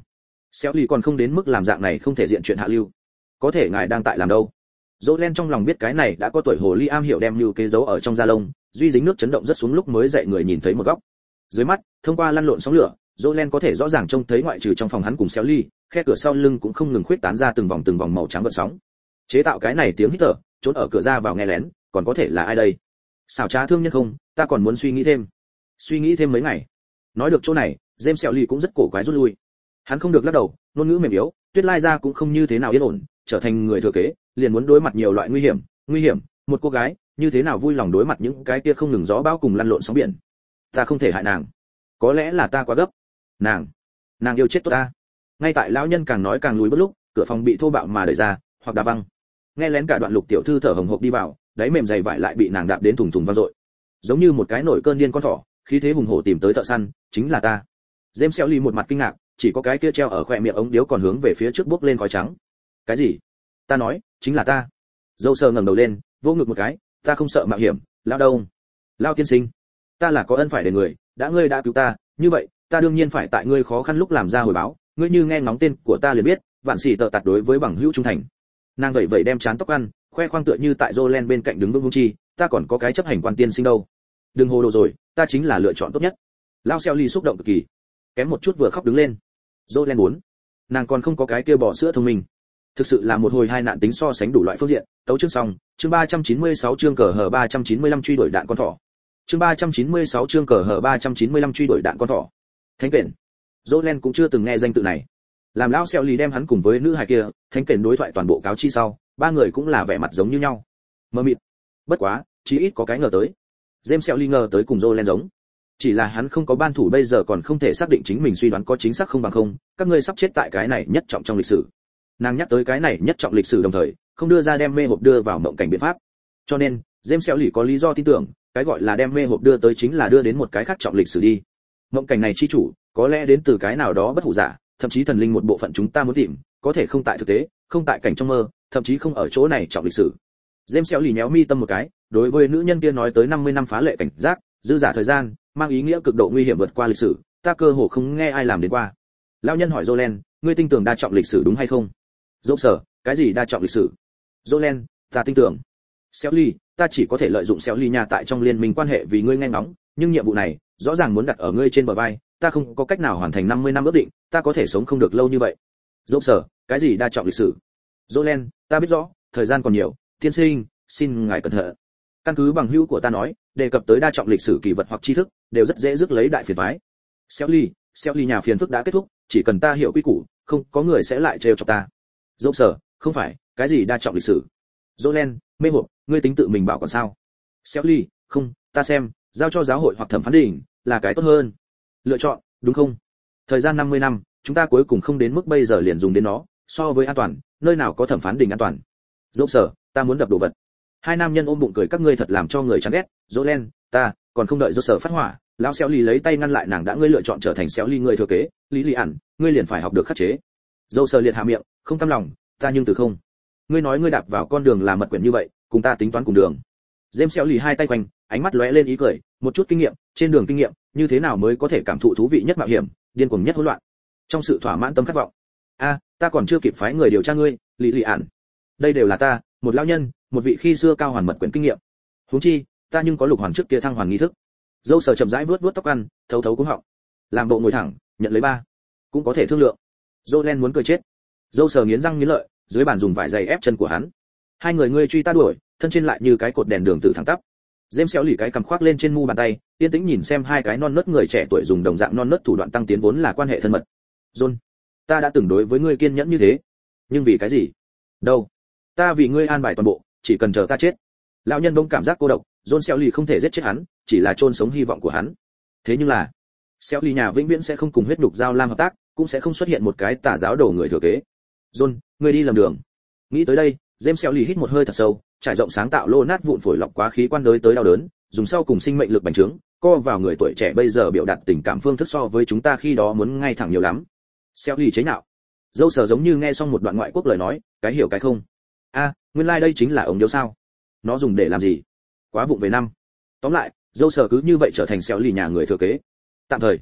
Xéo lì còn không đến mức làm dạng này không thể diện chuyện hạ lưu. Có thể ngài đang tại làm đâu? Jolen trong lòng biết cái này đã có tuổi hồ ly am hiểu đem lưu kế giấu ở trong da lông, duy dính nước chấn động rất xuống lúc mới dậy người nhìn thấy một góc. Dưới mắt, thông qua lăn lộn sóng lửa, Jolen có thể rõ ràng trông thấy ngoại trừ trong phòng hắn cùng Xéo lì, khe cửa sau lưng cũng không ngừng khuyết tán ra từng vòng màu trắng gợn sóng. Chế tạo cái này tiếng hít thở, trốn ở cửa ra vào nghe lén, còn có thể là ai đây? Xảo trá thương nhân không, ta còn muốn suy nghĩ thêm mấy ngày. Nói được chỗ này, James Xéo lì cũng rất cổ quái rút lui. Hắn không được lắc đầu, ngôn ngữ mềm yếu, Tuyết Lai gia cũng không như thế nào yên ổn, trở thành người thừa kế, liền muốn đối mặt nhiều loại nguy hiểm, một cô gái, như thế nào vui lòng đối mặt những cái kia không ngừng gió bão cùng lăn lộn sóng biển. Ta không thể hại nàng. Có lẽ là ta quá gấp. Nàng yêu chết tôi ta. Ngay tại lão nhân càng nói càng lùi bước lúc, cửa phòng bị thô bạo mà đẩy ra, hoặc đá văng. Nghe lén cả đoạn Lục tiểu thư thở hổn hộc đi vào, đáy mềm dày vải lại bị nàng đạp đến thùng thùng vang dội. Giống như một cái nổi cơn điên con thỏ, khí thế hùng hổ tìm tới thợ săn, chính là ta. James Xéo lì một mặt kinh ngạc, chỉ có cái kia treo ở khóe miệng ống điếu còn hướng về phía trước bốc lên khói trắng. Cái gì? Ta nói, chính là ta. Dâu sờ ngẩng đầu lên, vỗ ngực một cái, ta không sợ mạo hiểm, lão đâu? Lão tiên sinh, ta là có ân phải đền người, ngươi đã cứu ta, như vậy, ta đương nhiên phải tại ngươi khó khăn lúc làm ra hồi báo, ngươi như nghe ngóng tên của ta liền biết, vạn sĩ tợ tạt đối với bằng hữu trung thành. Nàng vậy đem chán tóc ăn, khoe khoang tựa như tại Jolen bên cạnh đứng vững vững chi, ta còn có cái chấp hành quan tiên sinh đâu. Đừng hồ đồ rồi, ta chính là lựa chọn tốt nhất. Lão Xéo lì xúc động cực kỳ, kém một chút vừa khóc đứng lên. Jolen muốn, nàng còn không có cái kia bò sữa thông minh. Thực sự là một hồi hai nạn tính so sánh đủ loại phương diện. Tấu chương xong, chương 396 chương cờ hở 395 truy đuổi đạn con thỏ. Chương 396 chương cờ hở 395 truy đuổi đạn con thỏ. Thánh kền. Jolen cũng chưa từng nghe danh tự này. Làm lão Xéo lì đem hắn cùng với nữ hài kia, thánh kền đối thoại toàn bộ cáo chi sau, ba người cũng là vẻ mặt giống như nhau. Mơ mịt. Bất quá, chí ít có cái ngờ tới. James Xéo lì ngờ tới cùng Jolen giống. Chỉ là hắn không có ban thủ bây giờ còn không thể xác định chính mình suy đoán có chính xác không bằng không, các ngươi sắp chết tại cái này nhất trọng trong lịch sử. Nàng nhắc tới cái này nhất trọng lịch sử đồng thời, không đưa ra đem mê hộp đưa vào mộng cảnh biện pháp. Cho nên, James Xéo lì có lý do tin tưởng, cái gọi là đem mê hộp đưa tới chính là đưa đến một cái khác trọng lịch sử đi. Mộng cảnh này chi chủ, có lẽ đến từ cái nào đó bất hủ giả, thậm chí thần linh một bộ phận chúng ta muốn tìm, có thể không tại thực tế, không tại cảnh trong mơ, thậm chí không ở chỗ này trọng lịch sử. James Xéo lì nhéo mi tâm một cái, đối với nữ nhân kia nói tới 50 năm phá lệ cảnh giác, dư giả thời gian, mang ý nghĩa cực độ nguy hiểm vượt qua lịch sử, ta cơ hồ không nghe ai làm đến qua. Lão nhân hỏi Jolen, ngươi tin tưởng đa trọng lịch sử đúng hay không? Dỗ sở, cái gì đa trọng lịch sử? Jolen, ta tin tưởng. Xéo lì, ta chỉ có thể lợi dụng Xéo lì nhà tại trong liên minh quan hệ vì ngươi nghe ngóng, nhưng nhiệm vụ này, rõ ràng muốn đặt ở ngươi trên bờ vai, ta không có cách nào hoàn thành 50 năm ước định, ta có thể sống không được lâu như vậy. Dỗ sở, cái gì đa trọng lịch sử? Jolen, ta biết rõ, thời gian còn nhiều, tiên sinh, xin ngài cẩn thận. Căn cứ bằng hữu của ta nói, đề cập tới đa trọng lịch sử kỳ vật hoặc tri thức, đều rất dễ rước lấy đại phiền toái. Xéo lì nhà phiền phức đã kết thúc, chỉ cần ta hiểu quy củ, không có người sẽ lại trêu chọc ta. Dỗ sở, không phải, cái gì đa trọng lịch sử? Jolen, mê hộp, ngươi tính tự mình bảo còn sao? Xéo lì, không, ta xem, giao cho giáo hội hoặc thẩm phán đỉnh là cái tốt hơn. Lựa chọn, đúng không? Thời gian 50 năm, chúng ta cuối cùng không đến mức bây giờ liền dùng đến nó, so với an toàn, nơi nào có thẩm phán đỉnh an toàn. Dỗ sở, ta muốn đập đồ vật. Hai nam nhân ôm bụng cười, các ngươi thật làm cho người chán ghét. Jolen, ta còn không đợi Dỗ sở phát hỏa, lão Xéo lì lấy tay ngăn lại nàng, đã ngươi lựa chọn trở thành Xéo lì người thừa kế, lý ẩn, ngươi liền phải học được khắc chế. Dỗ sở liệt hạ miệng, không cam lòng, ta nhưng từ không. Ngươi nói ngươi đạp vào con đường là mật quyển như vậy, cùng ta tính toán cùng đường. James Xéo lì hai tay quanh, ánh mắt lóe lên ý cười, một chút kinh nghiệm, trên đường kinh nghiệm, như thế nào mới có thể cảm thụ thú vị nhất mạo hiểm, điên cuồng nhất hỗn loạn. Trong sự thỏa mãn tâm khát vọng. Ta còn chưa kịp phái người điều tra ngươi, lý ẩn. Đây đều là ta, một lão nhân, một vị khi xưa cao hoàn mật quyển kinh nghiệm. Huống chi, ta nhưng có lục hoàn trước kia thăng hoàn nghi thức. Dâu sờ chậm rãi vuốt vuốt tóc ăn, thấu thấu cuống họng. Làm bộ ngồi thẳng, nhận lấy ba. Cũng có thể thương lượng. Jolen muốn cười chết. Dâu sờ nghiến răng nghiến lợi, dưới bàn dùng vải dày ép chân của hắn. Hai người ngươi truy ta đuổi, thân trên lại như cái cột đèn đường tự thẳng tắp. James Xéo lì cái cầm khoác lên trên mu bàn tay, yên tĩnh nhìn xem hai cái non nớt người trẻ tuổi dùng đồng dạng non nớt thủ đoạn tăng tiến vốn là quan hệ thân mật. John, ta đã từng đối với ngươi kiên nhẫn như thế, nhưng vì cái gì? Đâu? Ta vì ngươi an bài toàn bộ, chỉ cần chờ ta chết. Lão nhân bỗng cảm giác cô độc, John Xéo lì không thể giết chết hắn, chỉ là chôn sống hy vọng của hắn. Thế nhưng là, Xéo lì nhà vĩnh viễn sẽ không cùng huyết nhục giao lam hợp tác, cũng sẽ không xuất hiện một cái tà giáo đồ người thừa kế. John, ngươi đi lầm đường. Nghĩ tới đây, James Xéo lì hít một hơi thật sâu, trải rộng sáng tạo lô nát vụn phổi lọc quá khí quan đới tới đau đớn, dùng sau cùng sinh mệnh lực bành trướng, co vào người tuổi trẻ bây giờ biểu đạt tình cảm phương thức so với chúng ta khi đó muốn ngay thẳng nhiều lắm. Xéo lì chế nhạo. Dâu sờ giống như nghe xong một đoạn ngoại quốc lời nói, cái hiểu cái không. Nguyên lai đây chính là ống điếu sao? Nó dùng để làm gì? Quá vụng về năm. Tóm lại, dâu sờ cứ như vậy trở thành Xéo lì nhà người thừa kế. Tạm thời.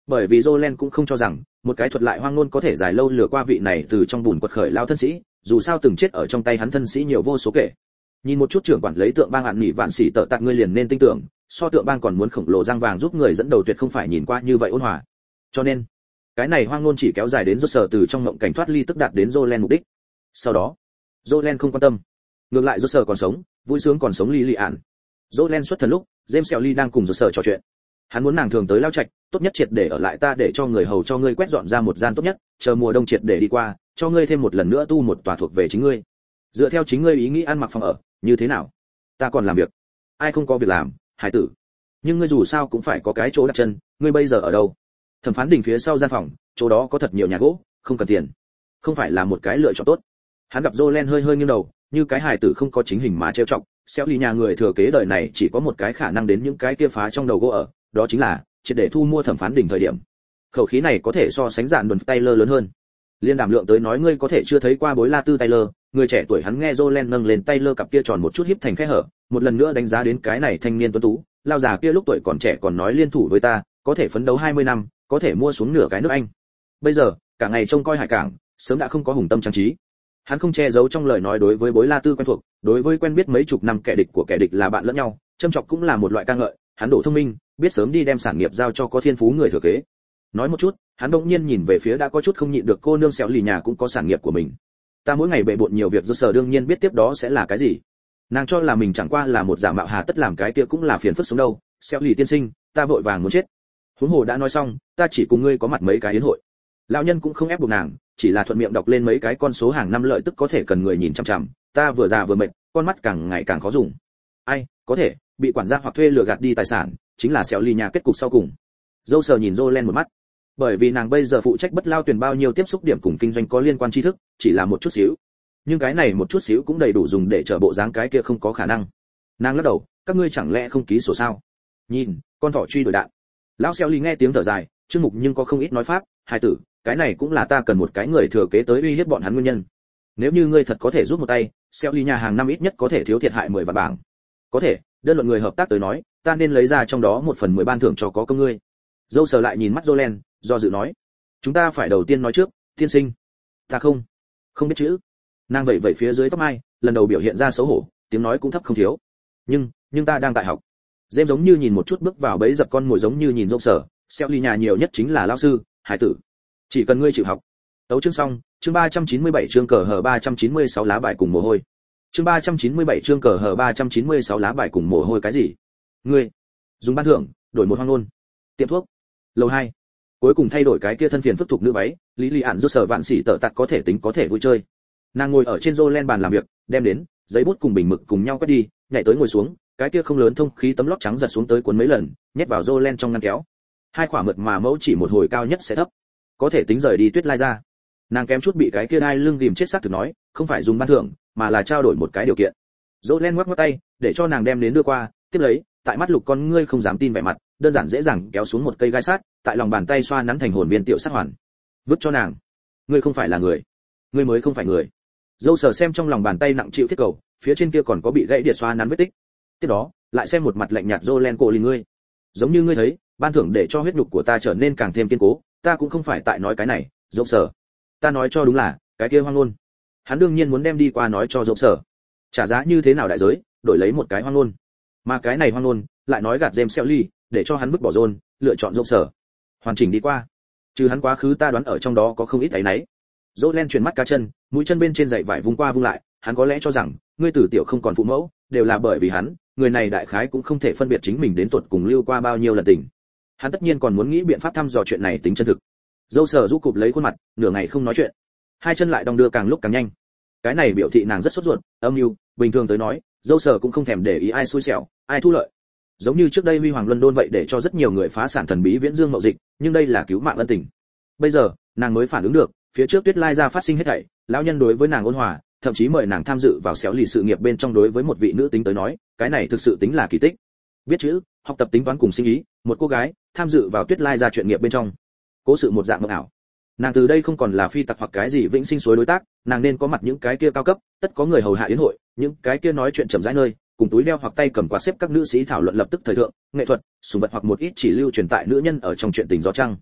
Bởi vì Jolen cũng không cho rằng một cái thuật lại hoang ngôn có thể dài lâu lừa qua vị này từ trong bùn quật khởi lao thân sĩ, dù sao từng chết ở trong tay hắn thân sĩ nhiều vô số kể. Nhìn một chút trưởng quản lấy tượng bang hạn nghỉ vạn sĩ tợ tạt ngươi liền nên tin tưởng, so tượng bang còn muốn khổng lồ răng vàng giúp người dẫn đầu tuyệt không phải nhìn qua như vậy ôn hòa. Cho nên, cái này hoang ngôn chỉ kéo dài đến rốt sở từ trong ngộng cảnh thoát ly tức đạt đến Jolen mục đích. Sau đó, Jolen không quan tâm, ngược lại rốt sở còn sống, vui sướng còn sống lì ạn. Jolen xuất thần lúc, James Shelley đang cùng rốt sở trò chuyện. Hắn muốn nàng thường tới lao trạch, tốt nhất triệt để ở lại ta để cho người hầu cho ngươi quét dọn ra một gian tốt nhất, chờ mùa đông triệt để đi qua, cho ngươi thêm một lần nữa tu một tòa thuộc về chính ngươi. Dựa theo chính ngươi ý nghĩ ăn mặc phòng ở, như thế nào? Ta còn làm việc. Ai không có việc làm, hải tử. Nhưng ngươi dù sao cũng phải có cái chỗ đặt chân, ngươi bây giờ ở đâu? Thẩm phán đình phía sau gian phòng, chỗ đó có thật nhiều nhà gỗ, không cần tiền. Không phải là một cái lựa chọn tốt. Hắn gặp Jolen hơi hơi nghiêng đầu, như cái hải tử không có chính hình mà trêu chọc, xéo lì nhà người thừa kế đời này chỉ có một cái khả năng đến những cái kia phá trong đầu gỗ ở, đó chính là triệt để thu mua thẩm phán đỉnh thời điểm. Khẩu khí này có thể so sánh dạn đồn Taylor lớn hơn. Liên đảm lượng tới nói ngươi có thể chưa thấy qua bối la tư Taylor, người trẻ tuổi hắn nghe Jolen nâng lên Taylor cặp kia tròn một chút híp thành khe hở, một lần nữa đánh giá đến cái này thanh niên tuấn tú, lao già kia lúc tuổi còn trẻ còn nói liên thủ với ta, có thể phấn đấu 20 năm, có thể mua xuống nửa cái nước Anh. Bây giờ, cả ngày trông coi hải cảng, sớm đã không có hùng tâm trang trí. Hắn không che giấu trong lời nói đối với bối la tư quen thuộc, đối với quen biết mấy chục năm kẻ địch của kẻ địch là bạn lẫn nhau, châm chọc cũng là một loại ca ngợi, hắn độ thông minh, biết sớm đi đem sản nghiệp giao cho có thiên phú người thừa kế. Nói một chút, hắn bỗng nhiên nhìn về phía đã có chút không nhịn được cô nương xéo lì nhà cũng có sản nghiệp của mình. Ta mỗi ngày bệ bội nhiều việc do sở đương nhiên biết tiếp đó sẽ là cái gì. Nàng cho là mình chẳng qua là một giả mạo hà tất làm cái kia cũng là phiền phức sống đâu. Xéo lì tiên sinh, ta vội vàng muốn chết. Huống hồ đã nói xong, ta chỉ cùng ngươi có mặt mấy cái yến hội. Lão nhân cũng không ép buộc nàng, chỉ là thuận miệng đọc lên mấy cái con số hàng năm lợi tức có thể cần người nhìn chằm chằm. Ta vừa già vừa mệt, con mắt càng ngày càng khó dùng. Ai, có thể bị quản gia hoặc thuê lừa gạt đi tài sản, chính là xéo lì nhà kết cục sau cùng. Dâu sờ nhìn Jolen một mắt, bởi vì nàng bây giờ phụ trách bất lao tuyển bao nhiêu tiếp xúc điểm cùng kinh doanh có liên quan tri thức, chỉ là một chút xíu. Nhưng cái này một chút xíu cũng đầy đủ dùng để trở bộ dáng cái kia không có khả năng. Nàng lắc đầu, các ngươi chẳng lẽ không ký sổ sao? Nhìn, con thỏ truy đuổi đạn. Lão xéo lì nghe tiếng thở dài, chương mục nhưng có không ít nói pháp, hai tử, cái này cũng là ta cần một cái người thừa kế tới uy hiếp bọn hắn nguyên nhân. Nếu như ngươi thật có thể giúp một tay, xéo lì nhà hàng năm ít nhất có thể thiếu thiệt hại 10 vạn bảng. Có thể, đơn luận người hợp tác tới nói, ta nên lấy ra trong đó 1/10 ban thưởng cho có công ngươi. Dâu sờ lại nhìn mắt Jolen, do dự nói, chúng ta phải đầu tiên nói trước, tiên sinh. Ta không biết chữ. Nàng vẩy vẩy phía dưới tóc mai, lần đầu biểu hiện ra xấu hổ, tiếng nói cũng thấp không thiếu. Nhưng ta đang tại học. James giống như nhìn một chút bước vào bẫy dập con mồi giống như nhìn Dâu sờ, xéo lì nhà nhiều nhất chính là lão sư, hải tử. Chỉ cần ngươi chịu học. Tấu chương xong, chương 397 chương cờ hở 396 lá bài cùng mồ hôi. Chương 397 chương cờ hở 396 lá bài cùng mồ hôi cái gì? Ngươi dùng ban thưởng, đổi một hoang ngôn. Tiệm thuốc. Lầu 2. Cuối cùng thay đổi cái kia thân phiền phức tục nữ váy, Lý Ản rốt sở vạn sĩ tợ tạt có thể tính có thể vui chơi. Nàng ngồi ở trên Jolen bàn làm việc, đem đến giấy bút cùng bình mực cùng nhau quét đi, nhảy tới ngồi xuống, cái kia không lớn thông khí tấm lót trắng giật xuống tới cuốn mấy lần, nhét vào Jolen trong ngăn kéo. Hai quả mượt mà mẫu chỉ một hồi cao nhất sẽ thấp, có thể tính rời đi Tuyết Lai ra. Nàng kém chút bị cái kia đai lưng ghim chết xác thực nói, không phải dùng ban thưởng, mà là trao đổi một cái điều kiện. Jolen ngoắc ngoắc tay, để cho nàng đem đến đưa qua, tiếp lấy, tại mắt lục con ngươi không dám tin vẻ mặt, đơn giản dễ dàng kéo xuống một cây gai sắt, tại lòng bàn tay xoa nắn thành hồn viên tiểu sát hoàn. Vứt cho nàng. Ngươi không phải là người, ngươi mới không phải người. Dâu sờ xem trong lòng bàn tay nặng chịu thiết cầu, phía trên kia còn có bị gãy điện xoa nắn vết tích. Tiếp đó, lại xem một mặt lạnh nhạt Jolen cổ lì ngươi. Giống như ngươi thấy, ban thưởng để cho huyết nhục của ta trở nên càng thêm kiên cố, ta cũng không phải tại nói cái này, dâu sờ. Ta nói cho đúng là, cái kia hoang ngôn. Hắn đương nhiên muốn đem đi qua nói cho dâu sờ. Trả giá như thế nào đại giới, đổi lấy một cái hoang ngôn. Mà cái này hoang ngôn, lại nói gạt James Shelley, để cho hắn vứt bỏ John, lựa chọn dâu sở. Hoàn chỉnh đi qua. Trừ hắn quá khứ ta đoán ở trong đó có không ít ấy nấy. Jolen chuyển mắt cá chân, mũi chân bên trên giày vải vung qua vung lại, hắn có lẽ cho rằng, ngươi tử tiểu không còn phụ mẫu, đều là bởi vì hắn, người này đại khái cũng không thể phân biệt chính mình đến tuột cùng lưu qua bao nhiêu lần tình. Hắn tất nhiên còn muốn nghĩ biện pháp thăm dò chuyện này tính chân thực. Dâu sở rũ cụp lấy khuôn mặt, nửa ngày không nói chuyện. Hai chân lại đong đưa càng lúc càng nhanh. Cái này biểu thị nàng rất sốt ruột, âm mưu, bình thường tới nói, dâu sở cũng không thèm để ý ai xui xẻo, ai thu lợi. Giống như trước đây huy hoàng London vậy để cho rất nhiều người phá sản thần bí viễn dương mậu dịch, nhưng đây là cứu mạng ân tình. Bây giờ, nàng mới phản ứng được, phía trước Tuyết Lai ra phát sinh hết thảy, lão nhân đối với nàng ôn hòa, thậm chí mời nàng tham dự vào xéo lì sự nghiệp bên trong đối với một vị nữ tính tới nói, cái này thực sự tính là kỳ tích. Biết chữ, học tập tính toán cùng sinh ý, một cô gái tham dự vào Tuyết Lai ra chuyện nghiệp bên trong. Cố sự một dạng mộng ảo. Nàng từ đây không còn là phi tặc hoặc cái gì vĩnh sinh suối đối tác, nàng nên có mặt những cái kia cao cấp, tất có người hầu hạ yến hội, những cái kia nói chuyện chậm rãi nơi, cùng túi đeo hoặc tay cầm quạt xếp các nữ sĩ thảo luận lập tức thời thượng, nghệ thuật, sùng vật hoặc một ít chỉ lưu truyền tại nữ nhân ở trong chuyện tình gió trăng.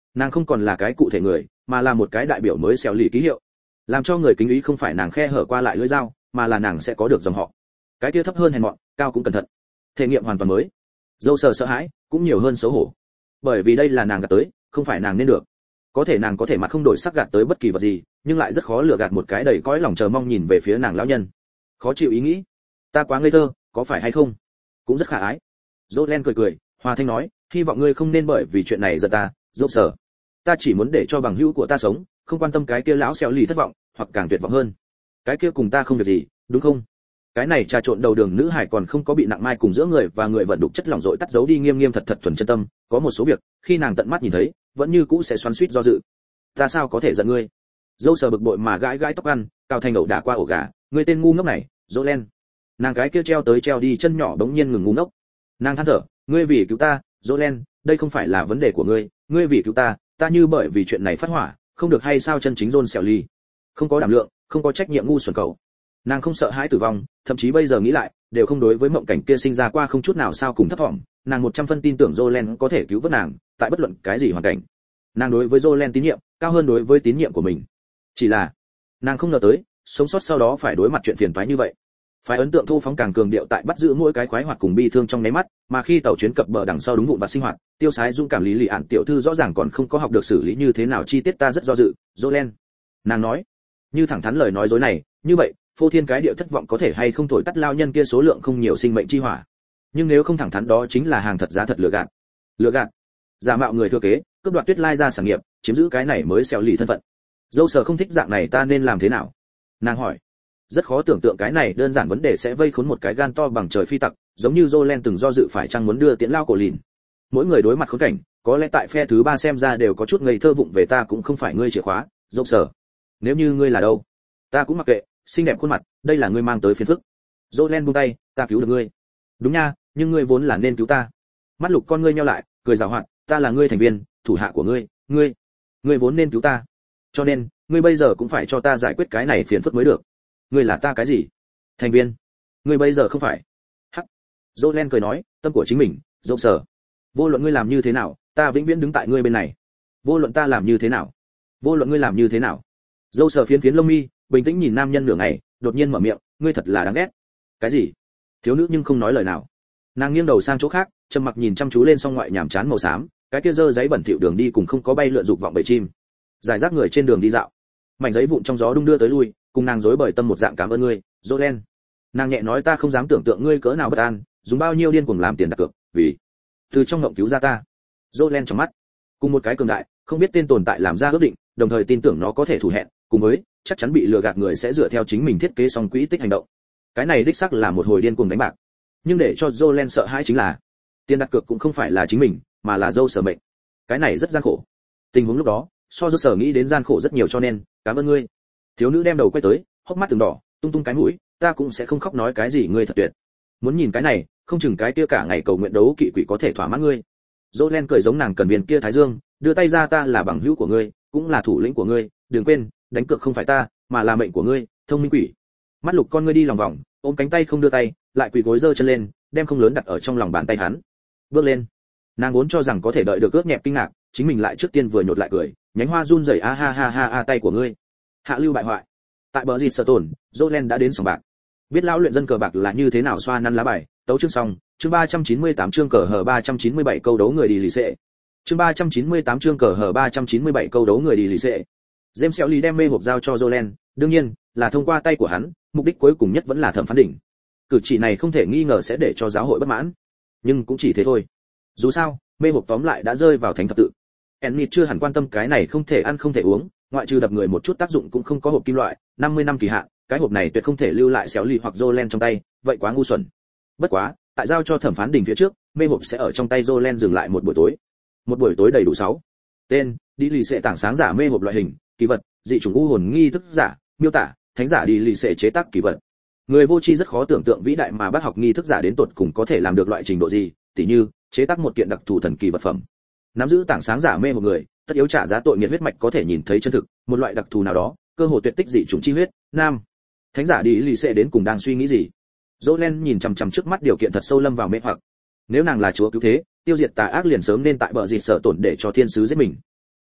Nàng không còn là cái cụ thể người, mà là một cái đại biểu mới xẻo lì ký hiệu. Làm cho người kính ý không phải nàng khe hở qua lại lưỡi dao, mà là nàng sẽ có được dòng họ. Cái kia thấp hơn hèn mọn, cao cũng cẩn thận. Thể nghiệm hoàn toàn mới. Dâu sợ hãi, cũng nhiều hơn xấu hổ. Bởi vì đây là nàng gạt tới, không phải nàng nên được. Có thể nàng có thể mặt không đổi sắc gạt tới bất kỳ vật gì, nhưng lại rất khó lừa gạt một cái đầy cõi lòng chờ mong nhìn về phía nàng lão nhân. Khó chịu ý nghĩ, ta quá ngây thơ, có phải hay không? Cũng rất khả ái. Jolen cười cười, hòa thanh nói, hy vọng ngươi không nên bởi vì chuyện này giận ta, dốc sở. Ta chỉ muốn để cho bằng hữu của ta sống, không quan tâm cái kia lão xéo lì thất vọng, hoặc càng tuyệt vọng hơn. Cái kia cùng ta không việc gì, đúng không? Cái này trà trộn đầu đường nữ hải còn không có bị nặng mai cùng giữa người và người vận đục chất lỏng dội tắt giấu đi nghiêm nghiêm thật thật thuần chân tâm, có một số việc, khi nàng tận mắt nhìn thấy, vẫn như cũ sẽ xoắn xuýt do dự. Ta sao có thể giận ngươi? Dâu sờ bực bội mà gãi gãi tóc ăn, cao thành ẩu đả qua ổ gà, ngươi tên ngu ngốc này, Jolen. Nàng cái kia treo tới treo đi chân nhỏ đống nhiên ngừng ngu ngốc. Nàng than thở, ngươi vì cứu ta, Jolen, đây không phải là vấn đề của ngươi, ngươi vì cứu ta, ta như bởi vì chuyện này phát hỏa, không được hay sao chân chính John xẻo ly. Không có đảm lượng, không có trách nhiệm ngu xuẩn cầu. Nàng không sợ hãi tử vong, thậm chí bây giờ nghĩ lại, đều không đối với mộng cảnh kia sinh ra qua không chút nào sao cùng thấp vọng, nàng 100% tin tưởng Jolen có thể cứu vớt nàng, tại bất luận cái gì hoàn cảnh. Nàng đối với Jolen tín nhiệm, cao hơn đối với tín nhiệm của mình. Chỉ là, nàng không ngờ tới, sống sót sau đó phải đối mặt chuyện phiền toái như vậy. Phải ấn tượng thu phóng càng cường điệu tại bắt giữ mỗi cái khoái hoạt cùng bi thương trong nháy mắt, mà khi tàu chuyến cập bờ đằng sau đúng vụn vặt sinh hoạt, tiêu sái dung cảm lý lì ạn tiểu thư rõ ràng còn không có học được xử lý như thế nào chi tiết, ta rất do dự, Jolen. Nàng nói, như thẳng thắn lời nói dối này, như vậy, phô thiên cái điệu thất vọng có thể hay không thổi tắt lao nhân kia số lượng không nhiều sinh mệnh chi hỏa. Nhưng nếu không thẳng thắn đó chính là hàng thật giá thật lừa gạt. Lừa gạt. Giả mạo người thừa kế, cướp đoạt Tuyết Lai gia sản nghiệp, chiếm giữ cái này mới xéo lì thân phận. Dâu sờ không thích dạng này, ta nên làm thế nào? Nàng hỏi. Rất khó tưởng tượng cái này đơn giản vấn đề sẽ vây khốn một cái gan to bằng trời phi tặc, giống như Jolen từng do dự phải chăng muốn đưa tiễn lao cổ lìn. Mỗi người đối mặt khốn cảnh, có lẽ tại phe thứ ba xem ra đều có chút ngây thơ vụng về, ta cũng không phải ngươi chìa khóa, dâu sờ. Nếu như ngươi là đâu, ta cũng mặc kệ, xinh đẹp khuôn mặt, đây là ngươi mang tới phiền phức. Jolen buông tay, ta cứu được ngươi. Đúng nha, nhưng ngươi vốn là nên cứu ta. Mắt lục con ngươi nheo lại, cười giảo hoạt, ta là ngươi thành viên, thủ hạ của ngươi, ngươi vốn nên cứu ta. Cho nên, ngươi bây giờ cũng phải cho ta giải quyết cái này phiền phức mới được. Ngươi là ta cái gì? Thành viên. Ngươi bây giờ không phải. Hắc. Jolen cười nói, tâm của chính mình, dâu sờ. Vô luận ngươi làm như thế nào, ta vĩnh viễn đứng tại ngươi bên này. Vô luận ta làm như thế nào, vô luận ngươi làm như thế nào. Dâu sờ phiến phiến lông mi, bình tĩnh nhìn nam nhân nửa ngày, đột nhiên mở miệng, ngươi thật là đáng ghét. Cái gì? Thiếu nữ nhưng không nói lời nào. Nàng nghiêng đầu sang chỗ khác, trầm mặc nhìn chăm chú lên song ngoại nhảm chán màu xám, cái kia dơ giấy bẩn thỉu đường đi cùng không có bay lượn dục vọng bầy chim. Giải rác người trên đường đi dạo, mảnh giấy vụn trong gió đung đưa tới lui, cùng nàng rối bời tâm một dạng cảm ơn ngươi, Jolen. Nàng nhẹ nói, ta không dám tưởng tượng ngươi cỡ nào bất an, dùng bao nhiêu điên cuồng làm tiền đặt cược, vì từ trong ngộng cứu ra ta. Jolen trong mắt, cùng một cái cường đại, không biết tên tồn tại làm ra ước định, đồng thời tin tưởng nó có thể thủ hẹn, cùng với chắc chắn bị lừa gạt người sẽ dựa theo chính mình thiết kế xong quỹ tích hành động. Cái này đích xác là một hồi điên cuồng đánh bạc. Nhưng để cho Jolen sợ hãi chính là, tiền đặt cược cũng không phải là chính mình, mà là dâu sở mệnh. Cái này rất gian khổ. Tình huống lúc đó, so dâu sở nghĩ đến gian khổ rất nhiều, cho nên, cảm ơn ngươi. Thiếu nữ đem đầu quay tới, hốc mắt từng đỏ, tung tung cái mũi, ta cũng sẽ không khóc nói cái gì ngươi thật tuyệt. Muốn nhìn cái này, không chừng cái kia cả ngày cầu nguyện đấu kỵ quỷ có thể thỏa mãn ngươi. Jolen cười giống nàng cần viên kia thái dương, đưa tay ra, ta là bằng hữu của ngươi, cũng là thủ lĩnh của ngươi, đừng quên, đánh cược không phải ta, mà là mệnh của ngươi, thông minh quỷ. Mắt lục con ngươi đi lòng vòng, ôm cánh tay không đưa tay, lại quỳ gối giơ chân lên, đem không lớn đặt ở trong lòng bàn tay hắn. Bước lên. Nàng vốn cho rằng có thể đợi được ướt nhẹp kinh ngạc, chính mình lại trước tiên vừa nhột lại cười, nhánh hoa run rẩy, a ha ha ha a, tay của ngươi. Hạ lưu bại hoại. Tại bờ gì sở tổn, Jolen đã đến sòng bạc. Biết lão luyện dân cờ bạc là như thế nào xoa nắn lá bài, tấu chương xong, chương 398 chương cờ hờ 397 câu đấu người đi lì xệ. Chương 398 chương cờ hờ 397 câu đấu người đi lì xệ. James Shelley đem mê hộp giao cho Jolen, đương nhiên là thông qua tay của hắn, mục đích cuối cùng nhất vẫn là thẩm phán đỉnh. Cử chỉ này không thể nghi ngờ sẽ để cho giáo hội bất mãn, nhưng cũng chỉ thế thôi. Dù sao, mê hộp tóm lại đã rơi vào thánh thập tự. Enmit chưa hẳn quan tâm cái này không thể ăn không thể uống, ngoại trừ đập người một chút tác dụng cũng không có hộp kim loại, 50 năm kỳ hạn, cái hộp này tuyệt không thể lưu lại Shelley hoặc Jolen trong tay, vậy quá ngu xuẩn. Bất quá, tại giao cho thẩm phán đỉnh phía trước, mê hộp sẽ ở trong tay Jolen dừng lại một buổi tối. Một buổi tối đầy đủ 6. Tên: đi lì xệ tảng sáng giả mê hộp loại hình, kỳ vật, dị chủng u hồn nghi thức giả, miêu tả, thánh giả đi lì xệ chế tác kỳ vật. Người vô tri rất khó tưởng tượng vĩ đại mà bác học nghi thức giả đến tột cùng có thể làm được loại trình độ gì, tỉ như chế tác một kiện đặc thù thần kỳ vật phẩm. Nắm giữ tảng sáng giả mê một người, tất yếu trả giá tội nghiệt huyết mạch có thể nhìn thấy chân thực, một loại đặc thù nào đó, cơ hội tuyệt tích dị chủng chi huyết. Nam, thánh giả đi lì xệ đến cùng đang suy nghĩ gì? Jolen nhìn chằm chằm trước mắt điều kiện thật sâu lâm vào mê hoặc. Nếu nàng là chúa cứu thế, tiêu diệt tà ác liền sớm nên tại bờ dịt sở tổn để cho thiên sứ giết mình.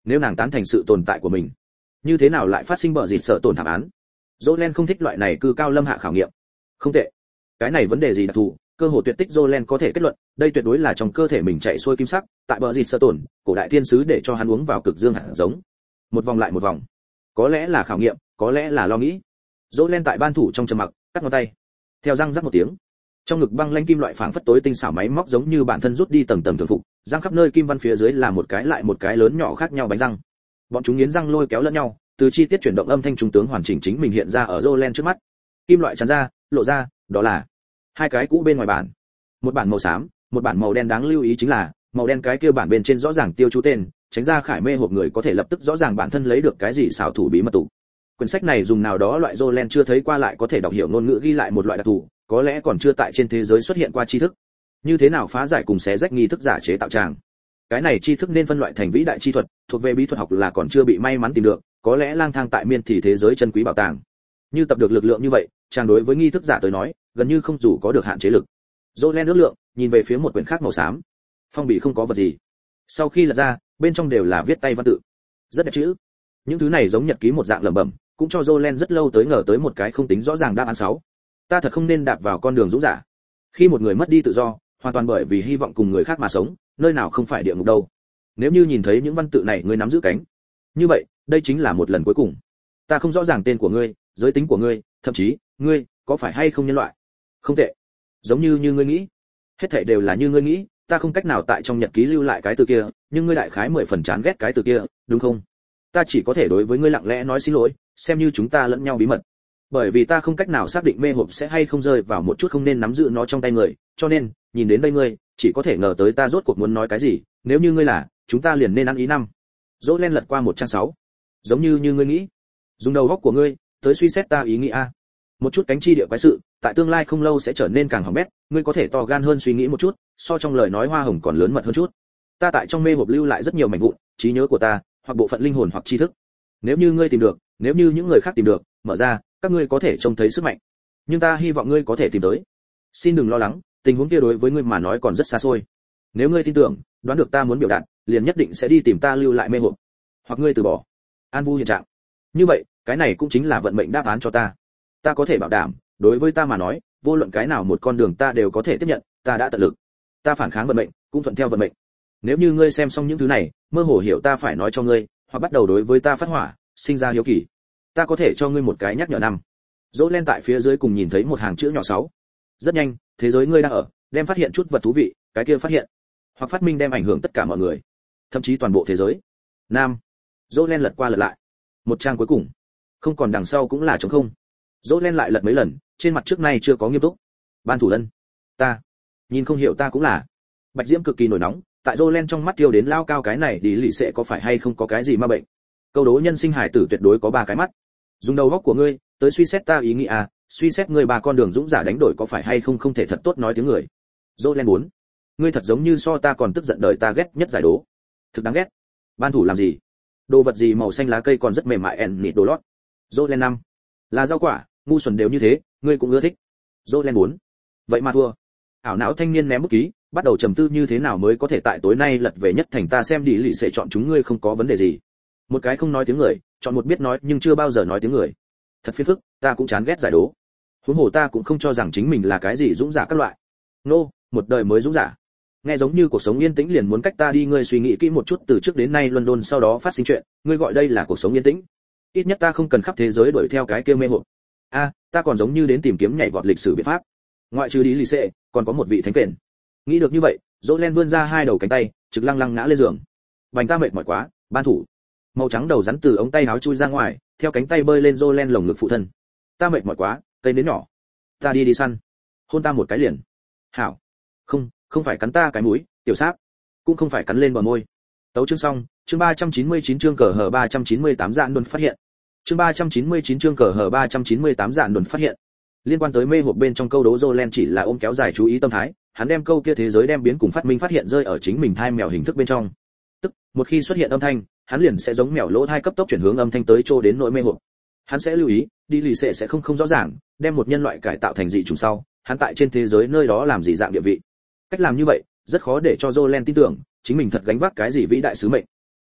Nếu nàng tán thành sự tồn tại của mình, như thế nào lại phát sinh bợ dịt sợ tổn thảm án? Jolen không thích loại này cư cao lâm hạ khảo nghiệm. Không tệ. Cái này vấn đề gì đặc thù, cơ hồ tuyệt tích Jolen có thể kết luận, đây tuyệt đối là trong cơ thể mình chạy xuôi kim sắc, tại bợ dịt sợ tổn, cổ đại thiên sứ để cho hắn uống vào cực dương hạt giống. Một vòng lại một vòng. Có lẽ là khảo nghiệm, có lẽ là lo nghĩ. Jolen tại ban thủ trong trầm mặc, cắt ngón tay. Theo răng rắc một tiếng, trong ngực băng lanh kim loại phảng phất tối tinh xảo máy móc giống như bản thân rút đi tầng tầng thường phục, răng khắp nơi kim văn phía dưới là một cái lại một cái lớn nhỏ khác nhau bánh răng. Bọn chúng nghiến răng lôi kéo lẫn nhau, từ chi tiết chuyển động âm thanh trung tướng hoàn chỉnh chính mình hiện ra ở Jolen trước mắt. Kim loại tràn ra, lộ ra, đó là hai cái cũ bên ngoài bản. Một bản màu xám, một bản màu đen, đáng lưu ý chính là màu đen cái kia bản bên trên rõ ràng tiêu chú tên, tránh ra khải mê hộp người có thể lập tức rõ ràng bản thân lấy được cái gì xảo thủ bí mật tủ. Quyển sách này dùng nào đó loại Jolen chưa thấy qua lại có thể đọc hiểu ngôn ngữ ghi lại một loại đặc thù, có lẽ còn chưa tại trên thế giới xuất hiện qua tri thức. Như thế nào phá giải cùng xé rách nghi thức giả chế tạo tràng. Cái này tri thức nên phân loại thành vĩ đại chi thuật, thuộc về bí thuật học là còn chưa bị may mắn tìm được, có lẽ lang thang tại miên thì thế giới chân quý bảo tàng. Như tập được lực lượng như vậy, chàng đối với nghi thức giả tới nói, gần như không dù có được hạn chế lực. Jolen ước lượng, nhìn về phía một quyển khác màu xám. Phong bì không có vật gì. Sau khi lật ra, bên trong đều là viết tay văn tự. Rất đẹp chữ. Những thứ này giống nhật ký một dạng lẩm bẩm, cũng cho Jolen rất lâu tới ngờ tới một cái không tính rõ ràng đáp án 6. Ta thật không nên đạp vào con đường dũng giả. Khi một người mất đi tự do, hoàn toàn bởi vì hy vọng cùng người khác mà sống, nơi nào không phải địa ngục đâu. Nếu như nhìn thấy những văn tự này ngươi nắm giữ cánh, như vậy, đây chính là một lần cuối cùng. Ta không rõ ràng tên của ngươi, giới tính của ngươi, thậm chí, ngươi có phải hay không nhân loại? Không tệ. Giống như ngươi nghĩ. Hết thảy đều là như ngươi nghĩ, ta không cách nào tại trong nhật ký lưu lại cái từ kia, nhưng ngươi đại khái 10 phần chán ghét cái từ kia, đúng không? Ta chỉ có thể đối với ngươi lặng lẽ nói xin lỗi, xem như chúng ta lẫn nhau bí mật. Bởi vì ta không cách nào xác định mê hộp sẽ hay không rơi vào một chút không nên nắm giữ nó trong tay người, cho nên, nhìn đến đây ngươi, chỉ có thể ngờ tới ta rốt cuộc muốn nói cái gì, nếu như ngươi là, chúng ta liền nên ăn ý năm. Jolen lật qua một trang 6. Giống như ngươi nghĩ. Dùng đầu óc của ngươi, tới suy xét ta ý nghĩ a. Một chút cánh chi địa quái sự, tại tương lai không lâu sẽ trở nên càng hỏng bét, ngươi có thể to gan hơn suy nghĩ một chút, so trong lời nói hoa hồng còn lớn mật hơn chút. Ta tại trong mê hộp lưu lại rất nhiều mảnh vụn, trí nhớ của ta, hoặc bộ phận linh hồn hoặc tri thức. Nếu như ngươi tìm được, nếu như những người khác tìm được, mở ra, các ngươi có thể trông thấy sức mạnh. Nhưng ta hy vọng ngươi có thể tìm tới. Xin đừng lo lắng, tình huống kia đối với ngươi mà nói còn rất xa xôi. Nếu ngươi tin tưởng, đoán được ta muốn biểu đạt, liền nhất định sẽ đi tìm ta lưu lại mê hộp. Hoặc ngươi từ bỏ. An Vu hiện trạng. Như vậy, cái này cũng chính là vận mệnh đáp án cho ta. Ta có thể bảo đảm, đối với ta mà nói, vô luận cái nào một con đường ta đều có thể tiếp nhận, ta đã tận lực. Ta phản kháng vận mệnh, cũng thuận theo vận mệnh. Nếu như ngươi xem xong những thứ này, mơ hồ hiểu ta phải nói cho ngươi, hoặc bắt đầu đối với ta phát hỏa, sinh ra hiếu kỳ, ta có thể cho ngươi một cái nhắc nhở năm. Dỗ lên tại phía dưới cùng nhìn thấy một hàng chữ nhỏ 6. Rất nhanh, thế giới ngươi đang ở, đem phát hiện chút vật thú vị, cái kia phát hiện, hoặc phát minh đem ảnh hưởng tất cả mọi người, thậm chí toàn bộ thế giới. Nam. Dỗ lên lật qua lật lại. Một trang cuối cùng, không còn đằng sau cũng là trống không. Dỗ lên lại lật mấy lần, trên mặt trước nay chưa có nghiêm túc. Ban thủ lân, ta, nhìn không hiểu ta cũng là. Bạch diễm cực kỳ nổi nóng, tại Dỗ lên trong mắt tiêu đến lao cao cái này đi lì sẽ có phải hay không có cái gì ma bệnh. Câu đố nhân sinh hải tử tuyệt đối có 3 cái mắt. Dùng đầu óc của ngươi tới suy xét ta ý nghĩ à, suy xét ngươi 3 con đường dũng giả đánh đổi có phải hay không không thể thật tốt nói tiếng người. Dỗ lên 4. Ngươi thật giống như so ta còn tức giận đời ta ghét nhất giải đố. Thực đáng ghét. Ban thủ làm gì? Đồ vật gì màu xanh lá cây còn rất mềm mại ẻn nịt đồ lót. Dỗ lên 5. Là rau quả, ngu xuẩn đều như thế, ngươi cũng ưa thích. Dỗ lên 4. Vậy mà thua. Ảo não thanh niên ném bút ký, bắt đầu trầm tư như thế nào mới có thể tại tối nay lật về nhất thành ta xem đi lì sẽ chọn chúng ngươi không có vấn đề gì. Một cái không nói tiếng người, chọn một biết nói nhưng chưa bao giờ nói tiếng người. Thật phiền phức, ta cũng chán ghét giải đố. Huống hồ ta cũng không cho rằng chính mình là cái gì dũng giả các loại. Nô, một đời mới dũng giả. Nghe giống như cuộc sống yên tĩnh liền muốn cách ta đi, ngươi suy nghĩ kỹ một chút, từ trước đến nay London sau đó phát sinh chuyện, ngươi gọi đây là cuộc sống yên tĩnh. Ít nhất ta không cần khắp thế giới đuổi theo cái kia mê hồn. A, ta còn giống như đến tìm kiếm nhảy vọt lịch sử biện pháp. Ngoại trừ đi lì xệ, còn có một vị thánh kền. Nghĩ được như vậy, Dỗ Len vươn ra 2 đầu cánh tay, trực lăng lăng ngã lên giường. Bành ta mệt mỏi quá, ban thủ. Màu trắng đầu rắn từ ống tay áo chui ra ngoài, theo cánh tay bơi lên Dỗ Len lồng ngực phụ thân. Ta mệt mỏi quá, cây nến nhỏ. Ta đi săn. Hôn ta một cái liền. Hảo. Không phải cắn ta cái mũi, tiểu sáp. Cũng không phải cắn lên bờ môi. Tấu chương xong, chương 399 chương cờ hở 398 dạn đồn phát hiện. Chương 399 chương cờ hở 398 dạn đồn phát hiện. Liên quan tới mê hộp bên trong câu đố Dỗ Len chỉ là ôm kéo dài chú ý tâm thái, hắn đem câu kia thế giới đem biến cùng phát minh phát hiện rơi ở chính mình thai mèo hình thức bên trong. Tức, một khi xuất hiện âm thanh, hắn liền sẽ giống mèo lỗ thai cấp tốc chuyển hướng âm thanh tới chỗ đến nỗi mê hộp. Hắn sẽ lưu ý, đi lì sẽ không rõ ràng, đem một nhân loại cải tạo thành dị chủng sau, hắn tại trên thế giới nơi đó làm gì dạng địa vị. Cách làm như vậy, rất khó để cho Dỗ Len tin tưởng, chính mình thật gánh vác cái gì vĩ đại sứ mệnh.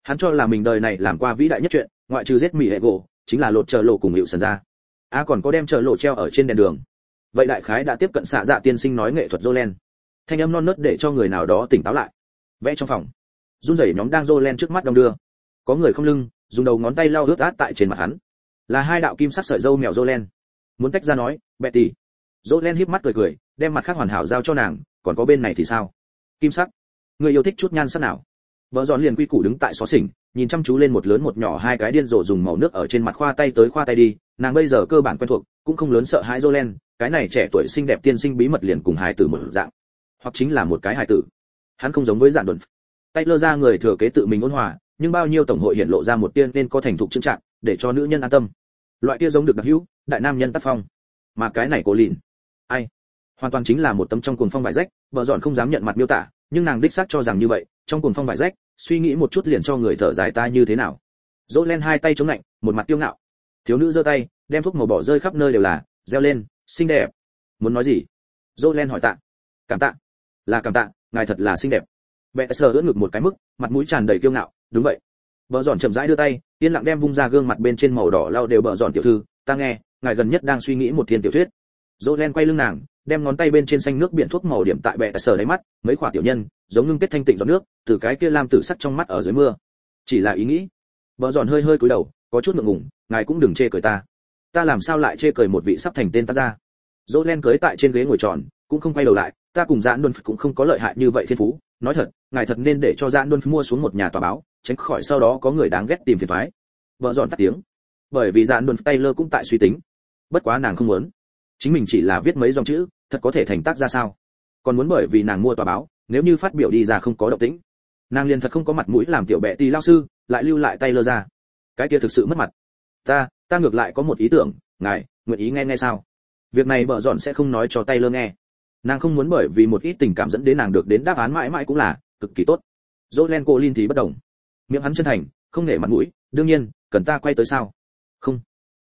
Hắn cho là mình đời này làm qua vĩ đại nhất chuyện, ngoại trừ giết mỉ hệ gỗ, chính là lột chờ lộ cùng hiệu sần ra. Còn có đem chờ lộ treo ở trên đèn đường. Vậy đại khái đã tiếp cận xạ dạ tiên sinh nói nghệ thuật Jolen. Thanh âm non nớt để cho người nào đó tỉnh táo lại. Vẽ trong phòng, run rẩy nhóm đang Jolen trước mắt đong đưa. Có người không lưng, dùng đầu ngón tay lau ướt át tại trên mặt hắn. Là hai đạo kim sắc sợi râu mèo Jolen. Muốn tách ra nói, Betty. Jolen híp mắt cười cười, đem mặt khác hoàn hảo giao cho nàng, còn có bên này thì sao? Kim sắc. Người yêu thích chút nhan sắc nào? Vợ giòn liền quy củ đứng tại xó xỉnh, nhìn chăm chú lên một lớn một nhỏ hai cái điên rồ dùng màu nước ở trên mặt khoa tay tới khoa tay đi, nàng bây giờ cơ bản quen thuộc, cũng không lớn sợ hãi Jolen, cái này trẻ tuổi xinh đẹp tiên sinh bí mật liền cùng hài tử một dạng, hoặc chính là một cái hài tử. Hắn không giống với Dạn Đồn. Taylor ra người thừa kế tự mình ôn hòa, nhưng bao nhiêu tổng hội hiện lộ ra một tiên nên có thành thục trưng trạng, để cho nữ nhân an tâm. Loại kia giống được đặc hữu, đại nam nhân tác phong. Mà cái này cô lìn, ai? Hoàn toàn chính là một tấm trong cuồng phong vải rách, vợ dọn không dám nhận mặt miêu tả, nhưng nàng đích xác cho rằng như vậy, trong cuồng phong vải rách, suy nghĩ một chút liền cho người thở dài ta như thế nào. Jolen hai tay chống lạnh, một mặt kiêu ngạo. Thiếu nữ giơ tay, đem thuốc màu bỏ rơi khắp nơi đều là, reo lên, xinh đẹp. Muốn nói gì? Jolen hỏi tạ. Cảm tạ. Là cảm tạ, ngài thật là xinh đẹp. Bệ sờ ưỡn ngực một cái mức, mặt mũi tràn đầy kiêu ngạo, đúng vậy. Bờ giòn chậm rãi đưa tay, yên lặng đem vung ra gương mặt bên trên màu đỏ lau đều bờ giòn tiểu thư, ta nghe, ngài gần nhất đang suy nghĩ một thiên tiểu thuyết. Jolen quay lưng nàng, đem ngón tay bên trên xanh nước biển thuốc màu điểm tại bệ sờ đáy mắt, mấy khỏa tiểu nhân, giống ngưng kết thanh tịnh giọt nước, từ cái kia lam tử sắc trong mắt ở dưới mưa. Chỉ là ý nghĩ. Bờ giòn hơi hơi cúi đầu, có chút ngượng ngùng, ngài cũng đừng chê cười ta. Ta làm sao lại chê cười một vị sắp thành tên tác gia? Jolen cưới tại trên ghế ngồi tròn, cũng không quay đầu lại, ta cùng Dạn Đôn cũng không có lợi hại như vậy thiên phú, nói thật, ngài thật nên để cho Dạn Đôn mua xuống một nhà tòa báo, tránh khỏi sau đó có người đáng ghét tìm phiền toái. Vợ dọn tắt tiếng, bởi vì Dạn Đôn Taylor cũng tại suy tính, bất quá nàng không muốn, chính mình chỉ là viết mấy dòng chữ, thật có thể thành tác ra sao? Còn muốn bởi vì nàng mua tòa báo, nếu như phát biểu đi ra không có động tĩnh, nàng liền thật không có mặt mũi làm tiểu bệ tì lao sư, lại lưu lại Taylor ra, cái kia thực sự mất mặt. Ta ngược lại có một ý tưởng, ngài nguyện ý nghe sao? Việc này vợ dọn sẽ không nói cho Taylor nghe. Nàng không muốn bởi vì một ít tình cảm dẫn đến nàng được đến đáp án mãi mãi cũng là cực kỳ tốt. Jolen Colin thì bất đồng, miệng hắn chân thành, không nể mặt mũi, đương nhiên cần ta quay tới sao? Không,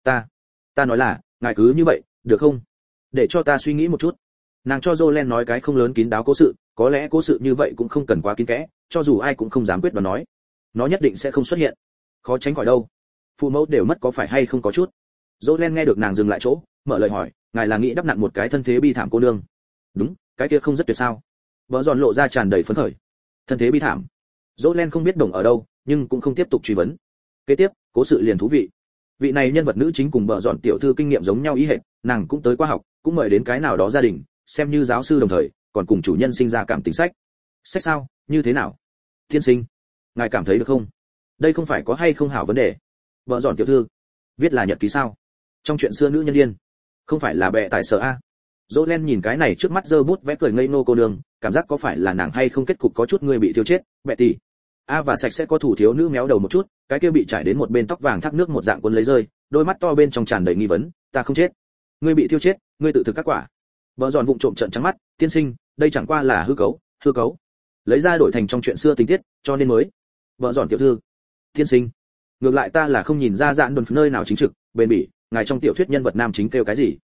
ta nói là ngài cứ như vậy được không? Để cho ta suy nghĩ một chút. Nàng cho Jolen nói cái không lớn kín đáo cố sự, có lẽ cố sự như vậy cũng không cần quá kín kẽ, cho dù ai cũng không dám quyết đoán nói, nó nhất định sẽ không xuất hiện, khó tránh khỏi đâu. Phụ mẫu đều mất có phải hay không có chút. Jolen nghe được nàng dừng lại chỗ, mở lời hỏi, ngài là nghĩ đắp nặn một cái thân thế bi thảm cô nương? Đúng, cái kia không rất tuyệt sao? Vợ giòn lộ ra tràn đầy phấn khởi. Thân thế bi thảm. Jolen không biết đồng ở đâu, nhưng cũng không tiếp tục truy vấn. Kế tiếp, cố sự liền thú vị. Vị này nhân vật nữ chính cùng vợ giòn tiểu thư kinh nghiệm giống nhau ý hệt, nàng cũng tới qua học, cũng mời đến cái nào đó gia đình, xem như giáo sư đồng thời, còn cùng chủ nhân sinh ra cảm tình sách. Sách sao? Như thế nào? Tiên sinh, ngài cảm thấy được không? Đây không phải có hay không hảo vấn đề. Vợ giòn tiểu thư, viết là nhật ký sao? Trong chuyện xưa nữ nhân điên, không phải là bệ tài sở a? Jolen nhìn cái này trước mắt giơ bút vẽ cười ngây ngô cô nương, cảm giác có phải là nàng hay không kết cục có chút người bị thiêu chết, Betty. Và sạch sẽ có thủ thiếu nữ méo đầu một chút, cái kia bị trải đến một bên tóc vàng thác nước một dạng cuốn lấy rơi, đôi mắt to bên trong tràn đầy nghi vấn, ta không chết. Ngươi bị thiêu chết, ngươi tự thực các quả. Bờ giòn vụng trộm trợn trắng mắt, tiên sinh, đây chẳng qua là hư cấu. Lấy ra đổi thành trong chuyện xưa tình tiết, cho nên mới. Bờ giòn tiểu thư. Tiên sinh, ngược lại ta là không nhìn ra Dạn Đồn nơi nào chính trực, bền bỉ, ngài trong tiểu thuyết nhân vật nam chính kêu cái gì?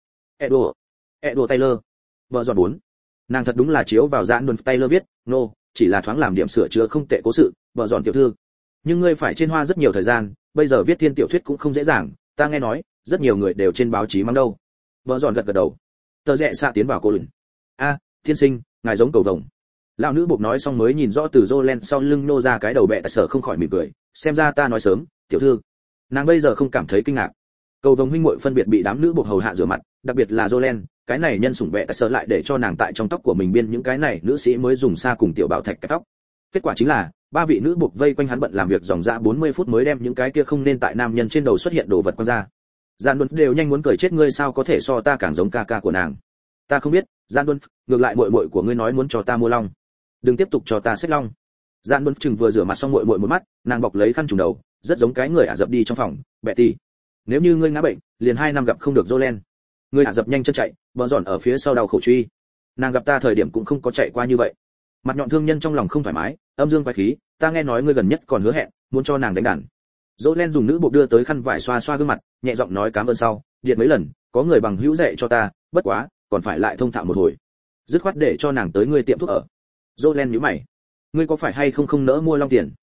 Edward Taylor. Vợ giòn 4. Nàng thật đúng là chiếu vào Dạn Đồn Taylor viết, chỉ là thoáng làm điểm sửa chữa không tệ cố sự, vợ giòn tiểu thư. Nhưng ngươi phải trên hoa rất nhiều thời gian, bây giờ viết thiên tiểu thuyết cũng không dễ dàng, ta nghe nói, rất nhiều người đều trên báo chí mắng đâu. Vợ giòn gật đầu. Tờ rẽ xạ tiến vào cô lửng. Tiên sinh, ngài giống cầu vồng. Lão nữ buộc nói xong mới nhìn rõ từ Jolen sau lưng nô ra cái đầu bệ tại sở không khỏi mỉm cười, xem ra ta nói sớm, tiểu thư. Nàng bây giờ không cảm thấy kinh ngạc. Cầu vồng huynh muội phân biệt bị đám nữ buộc hầu hạ rửa mặt, đặc biệt là Jolen, cái này nhân sủng bệ tại sở lại để cho nàng tại trong tóc của mình biên những cái này nữ sĩ mới dùng sa cùng tiểu bảo thạch cái tóc. Kết quả chính là, ba vị nữ buộc vây quanh hắn bận làm việc dòng dã 40 phút mới đem những cái kia không nên tại nam nhân trên đầu xuất hiện đồ vật quăng ra. Gian Luân đều nhanh muốn cười chết ngươi sao có thể so ta càng giống ca ca của nàng. Ta không biết, Gian Luân, ngược lại muội muội của ngươi nói muốn cho ta mua long. Đừng tiếp tục cho ta xách long. Gian Luân chừng vừa rửa mặt xong muội muội một mắt, nàng bọc lấy khăn trùm đầu, rất giống cái người Ả Rập đi trong phòng, Betty. Nếu như ngươi ngã bệnh, liền 2 năm gặp không được Jolen. Ngươi Ả Rập nhanh chân chạy, bờ giòn ở phía sau đau khổ truy. Nàng gặp ta thời điểm cũng không có chạy qua như vậy. Mặt nhọn thương nhân trong lòng không thoải mái, âm dương quái khí, ta nghe nói ngươi gần nhất còn hứa hẹn muốn cho nàng đánh đàn. Jolen dùng nữ bộ đưa tới khăn vải xoa xoa gương mặt, nhẹ giọng nói cảm ơn sau, điện mấy lần, có người bằng hữu dạy cho ta, bất quá, còn phải lại thông thạo một hồi. Dứt khoát để cho nàng tới ngươi tiệm thuốc ở. Jolen nhíu mày, ngươi có phải hay không nỡ mua long tiền?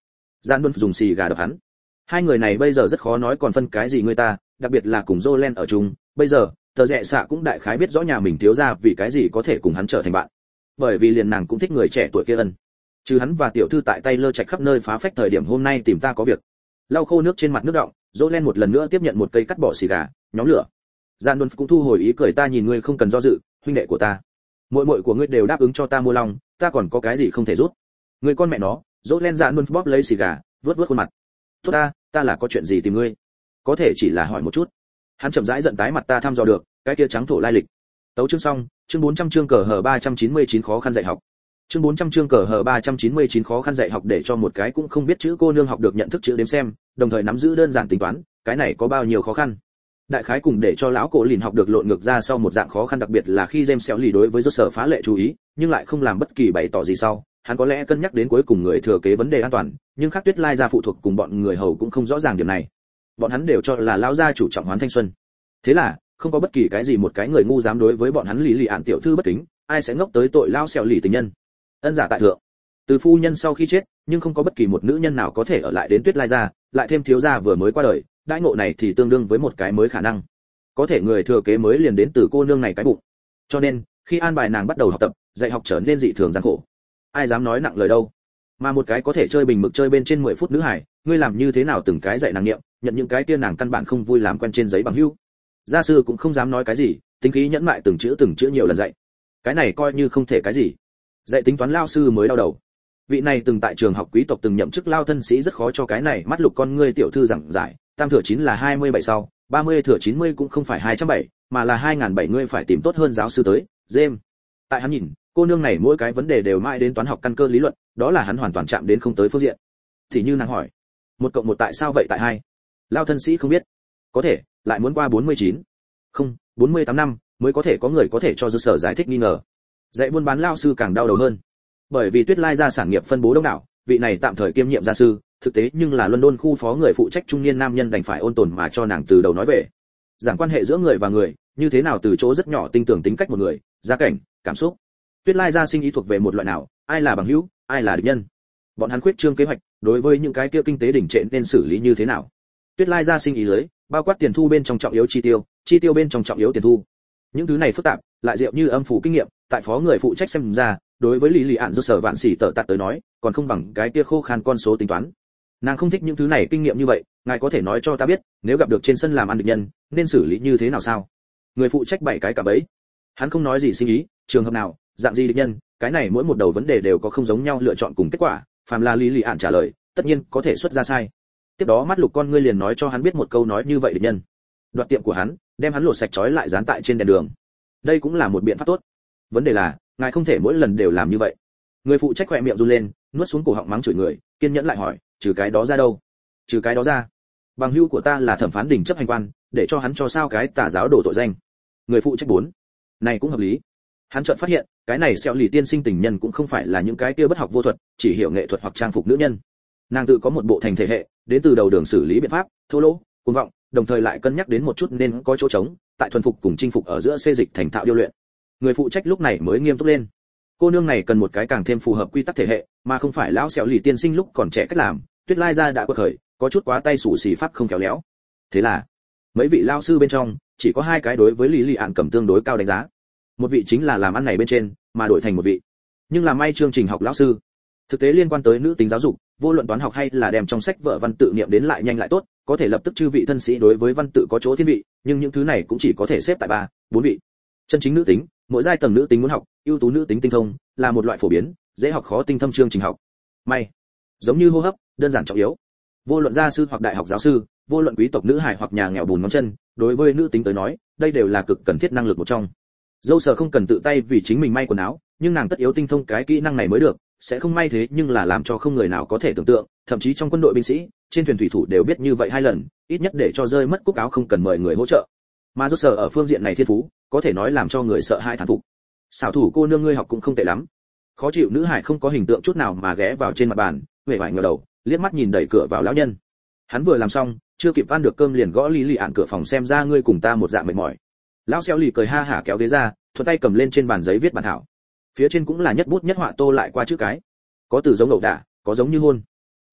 Giản Duân dùng xì gà đập hắn. Hai người này bây giờ rất khó nói còn phân cái gì người ta, đặc biệt là cùng Jolen ở chung, bây giờ, tờ rẽ xạ cũng đại khái biết rõ nhà mình thiếu gia vì cái gì có thể cùng hắn trở thành bạn. Bởi vì liền nàng cũng thích người trẻ tuổi kia ân. Chứ hắn và tiểu thư tại tay lơ chạy khắp nơi phá phách thời điểm hôm nay tìm ta có việc. Lau khô nước trên mặt nước đọng, Jolen một lần nữa tiếp nhận một cây cắt bỏ xì gà, nhóm lửa. Giản Duân cũng thu hồi ý cười, ta nhìn ngươi không cần do dự, huynh đệ của ta. Muội của ngươi đều đáp ứng cho ta mua lòng, ta còn có cái gì không thể rút. Ngươi con mẹ nó, Jolen Giản Duân bóp lấy xì gà, vớt khuôn mặt. Tốt ta là có chuyện gì tìm ngươi? Có thể chỉ là hỏi một chút. Hắn chậm rãi giận tái mặt, ta thăm dò được, cái kia trắng thổ lai lịch. Tấu chương xong, chương 400 chương cờ hở 399 khó khăn dạy học. Chương 400 chương cờ hở 399 khó khăn dạy học, để cho một cái cũng không biết chữ cô nương học được nhận thức chữ đếm xem, đồng thời nắm giữ đơn giản tính toán, cái này có bao nhiêu khó khăn. Đại khái cùng để cho lão cổ lìn học được lộn ngược ra sau một dạng khó khăn, đặc biệt là khi James xéo lì đối với rốt sở phá lệ chú ý, nhưng lại không làm bất kỳ bày tỏ gì sau, hắn có lẽ cân nhắc đến cuối cùng người thừa kế vấn đề an toàn, nhưng khác Tuyết Lai gia phụ thuộc cùng bọn người hầu cũng không rõ ràng điểm này. Bọn hắn đều cho là lão gia chủ trọng hoán thanh xuân. Thế là, không có bất kỳ cái gì một cái người ngu dám đối với bọn hắn lý lì ạn tiểu thư bất kính, ai sẽ ngốc tới tội lao xẻo lì tình nhân. Ân giả tại thượng. Từ phu nhân sau khi chết, nhưng không có bất kỳ một nữ nhân nào có thể ở lại đến Tuyết Lai gia, lại thêm thiếu gia vừa mới qua đời, đãi ngộ này thì tương đương với một cái mới khả năng. Có thể người thừa kế mới liền đến từ cô nương này cái bụng. Cho nên, khi an bài nàng bắt đầu học tập, dạy học trở nên dị thường gian khổ. Ai dám nói nặng lời đâu. Mà một cái có thể chơi bình mực chơi bên trên 10 phút nữ hải, ngươi làm như thế nào từng cái dạy nàng niệm, nhận những cái kia nàng căn bản không vui làm quen trên giấy bằng hữu. Gia sư cũng không dám nói cái gì, tính khí nhẫn mại từng chữ nhiều lần dạy. Cái này coi như không thể cái gì. Dạy tính toán lao sư mới đau đầu. Vị này từng tại trường học quý tộc từng nhậm chức lao thân sĩ rất khó cho cái này mắt lục con ngươi tiểu thư giảng giải, tam thừa 9 là 27 sau, 30 thừa 90 cũng không phải 207, mà là 2007, ngươi phải tìm tốt hơn giáo sư tới, James. Tại hắn nhìn, cô nương này mỗi cái vấn đề đều mãi đến toán học căn cơ lý luận, đó là hắn hoàn toàn chạm đến không tới phương diện. Thì như nàng hỏi, 1 cộng 1 tại sao vậy tại 2? Lao thân sĩ không biết. Có thể, lại muốn qua 49. Không, 48 năm mới có thể có người có thể cho dư sở giải thích nghi ngờ. Dạy buôn bán lao sư càng đau đầu hơn. Bởi vì Tuyết Lai gia sản nghiệp phân bố đông đảo, vị này tạm thời kiêm nhiệm gia sư, thực tế nhưng là London khu phó người phụ trách trung niên nam nhân đành phải ôn tồn mà cho nàng từ đầu nói về. Giảng quan hệ giữa người và người, như thế nào từ chỗ rất nhỏ tinh tưởng tính cách một người, gia cảnh, cảm xúc. Tuyết Lai gia sinh ý thuộc về một loại nào, ai là bằng hữu, ai là địch nhân. Bọn hắn khuyết trương kế hoạch, đối với những cái kia kinh tế đỉnh trệ nên xử lý như thế nào. Tuyết Lai gia sinh ý lưới, bao quát tiền thu bên trong trọng yếu chi tiêu bên trong trọng yếu tiền thu. Những thứ này phức tạp, lại diệu như âm phủ kinh nghiệm, tại phó người phụ trách xem ra, đối với lý lì ạn do sở vạn sĩ tợ tạt tới nói, còn không bằng cái kia khô khan con số tính toán. Nàng không thích những thứ này kinh nghiệm như vậy, ngài có thể nói cho ta biết, nếu gặp được trên sân làm ăn địch nhân, nên xử lý như thế nào sao? Người phụ trách 7 cái cả bấy. Hắn không nói gì sinh ý, trường hợp nào, dạng gì địch nhân, cái này mỗi một đầu vấn đề đều có không giống nhau lựa chọn cùng kết quả, phàm là lý lì ạn trả lời, tất nhiên có thể xuất ra sai. Tiếp đó mắt lục con ngươi liền nói cho hắn biết một câu nói như vậy địch nhân. Đoạt tiệm của hắn, đem hắn lột sạch trói lại dán tại trên đèn đường. Đây cũng là một biện pháp tốt. Vấn đề là, ngài không thể mỗi lần đều làm như vậy. Người phụ trách khỏe miệng run lên, nuốt xuống cổ họng mắng chửi người, kiên nhẫn lại hỏi, trừ cái đó ra đâu? Trừ cái đó ra, bằng hữu của ta là thẩm phán đỉnh chấp hành quan, để cho hắn cho sao cái tà giáo đổ tội danh. Người phụ trách 4. Này cũng hợp lý. Hắn chợt phát hiện, cái này xẹo lì tiên sinh tình nhân cũng không phải là những cái kia bất học vô thuật, chỉ hiểu nghệ thuật hoặc trang phục nữ nhân. Nàng tự có một bộ thành thể hệ, đến từ đầu đường xử lý biện pháp, thô lỗ, cuồng vọng, đồng thời lại cân nhắc đến một chút nên có chỗ trống, tại thuần phục cùng chinh phục ở giữa xê dịch thành thạo điêu luyện. Người phụ trách lúc này mới nghiêm túc lên. Cô nương này cần một cái càng thêm phù hợp quy tắc thể hệ, mà không phải lão xẹo lì tiên sinh lúc còn trẻ cách làm. Tuyết Lai gia đã quật khởi, có chút quá tay sủ xì pháp không khéo léo. Thế là, mấy vị lao sư bên trong, chỉ có 2 cái đối với lý lì ạn cầm tương đối cao đánh giá. Một vị chính là làm ăn này bên trên, mà đổi thành một vị. Nhưng là may chương trình học lão sư, thực tế liên quan tới nữ tính giáo dục, vô luận toán học hay là đem trong sách vở văn tự niệm đến lại nhanh lại tốt, có thể lập tức chư vị thân sĩ đối với văn tự có chỗ thiên vị, nhưng những thứ này cũng chỉ có thể xếp tại 3, 4 vị. Chân chính nữ tính, mỗi giai tầng nữ tính muốn học, ưu tú nữ tính tinh thông, là một loại phổ biến, dễ học khó tinh thâm chương trình học. May, giống như hô hấp, đơn giản trọng yếu. Vô luận gia sư hoặc đại học giáo sư, vô luận quý tộc nữ hài hoặc nhà nghèo bùn ngón chân, đối với nữ tính tới nói, đây đều là cực cần thiết năng lực một trong. Dâu sở không cần tự tay vì chính mình may quần áo, nhưng nàng tất yếu tinh thông cái kỹ năng này mới được, sẽ không may thế nhưng là làm cho không người nào có thể tưởng tượng, thậm chí trong quân đội binh sĩ, trên thuyền thủy thủ đều biết như vậy 2 lần, ít nhất để cho rơi mất cúc áo không cần mời người hỗ trợ. Mà dâu sở ở phương diện này thiên phú, có thể nói làm cho người sợ hãi thán phục. Xảo thủ cô nương ngươi học cũng không tệ lắm. Khó chịu nữ hải không có hình tượng chút nào mà ghé vào trên mặt bàn, huệ vải ngửa đầu, liếc mắt nhìn đẩy cửa vào lão nhân. Hắn vừa làm xong, chưa kịp ăn được cơm liền gõ lý lì ạn cửa phòng, xem ra ngươi cùng ta một dạng mệt mỏi. Lão xéo lì cười ha hả kéo ghế ra, thuận tay cầm lên trên bàn giấy viết bản thảo. Phía trên cũng là nhất bút nhất họa tô lại qua chữ cái. Có từ giống ẩu đả, có giống như hôn.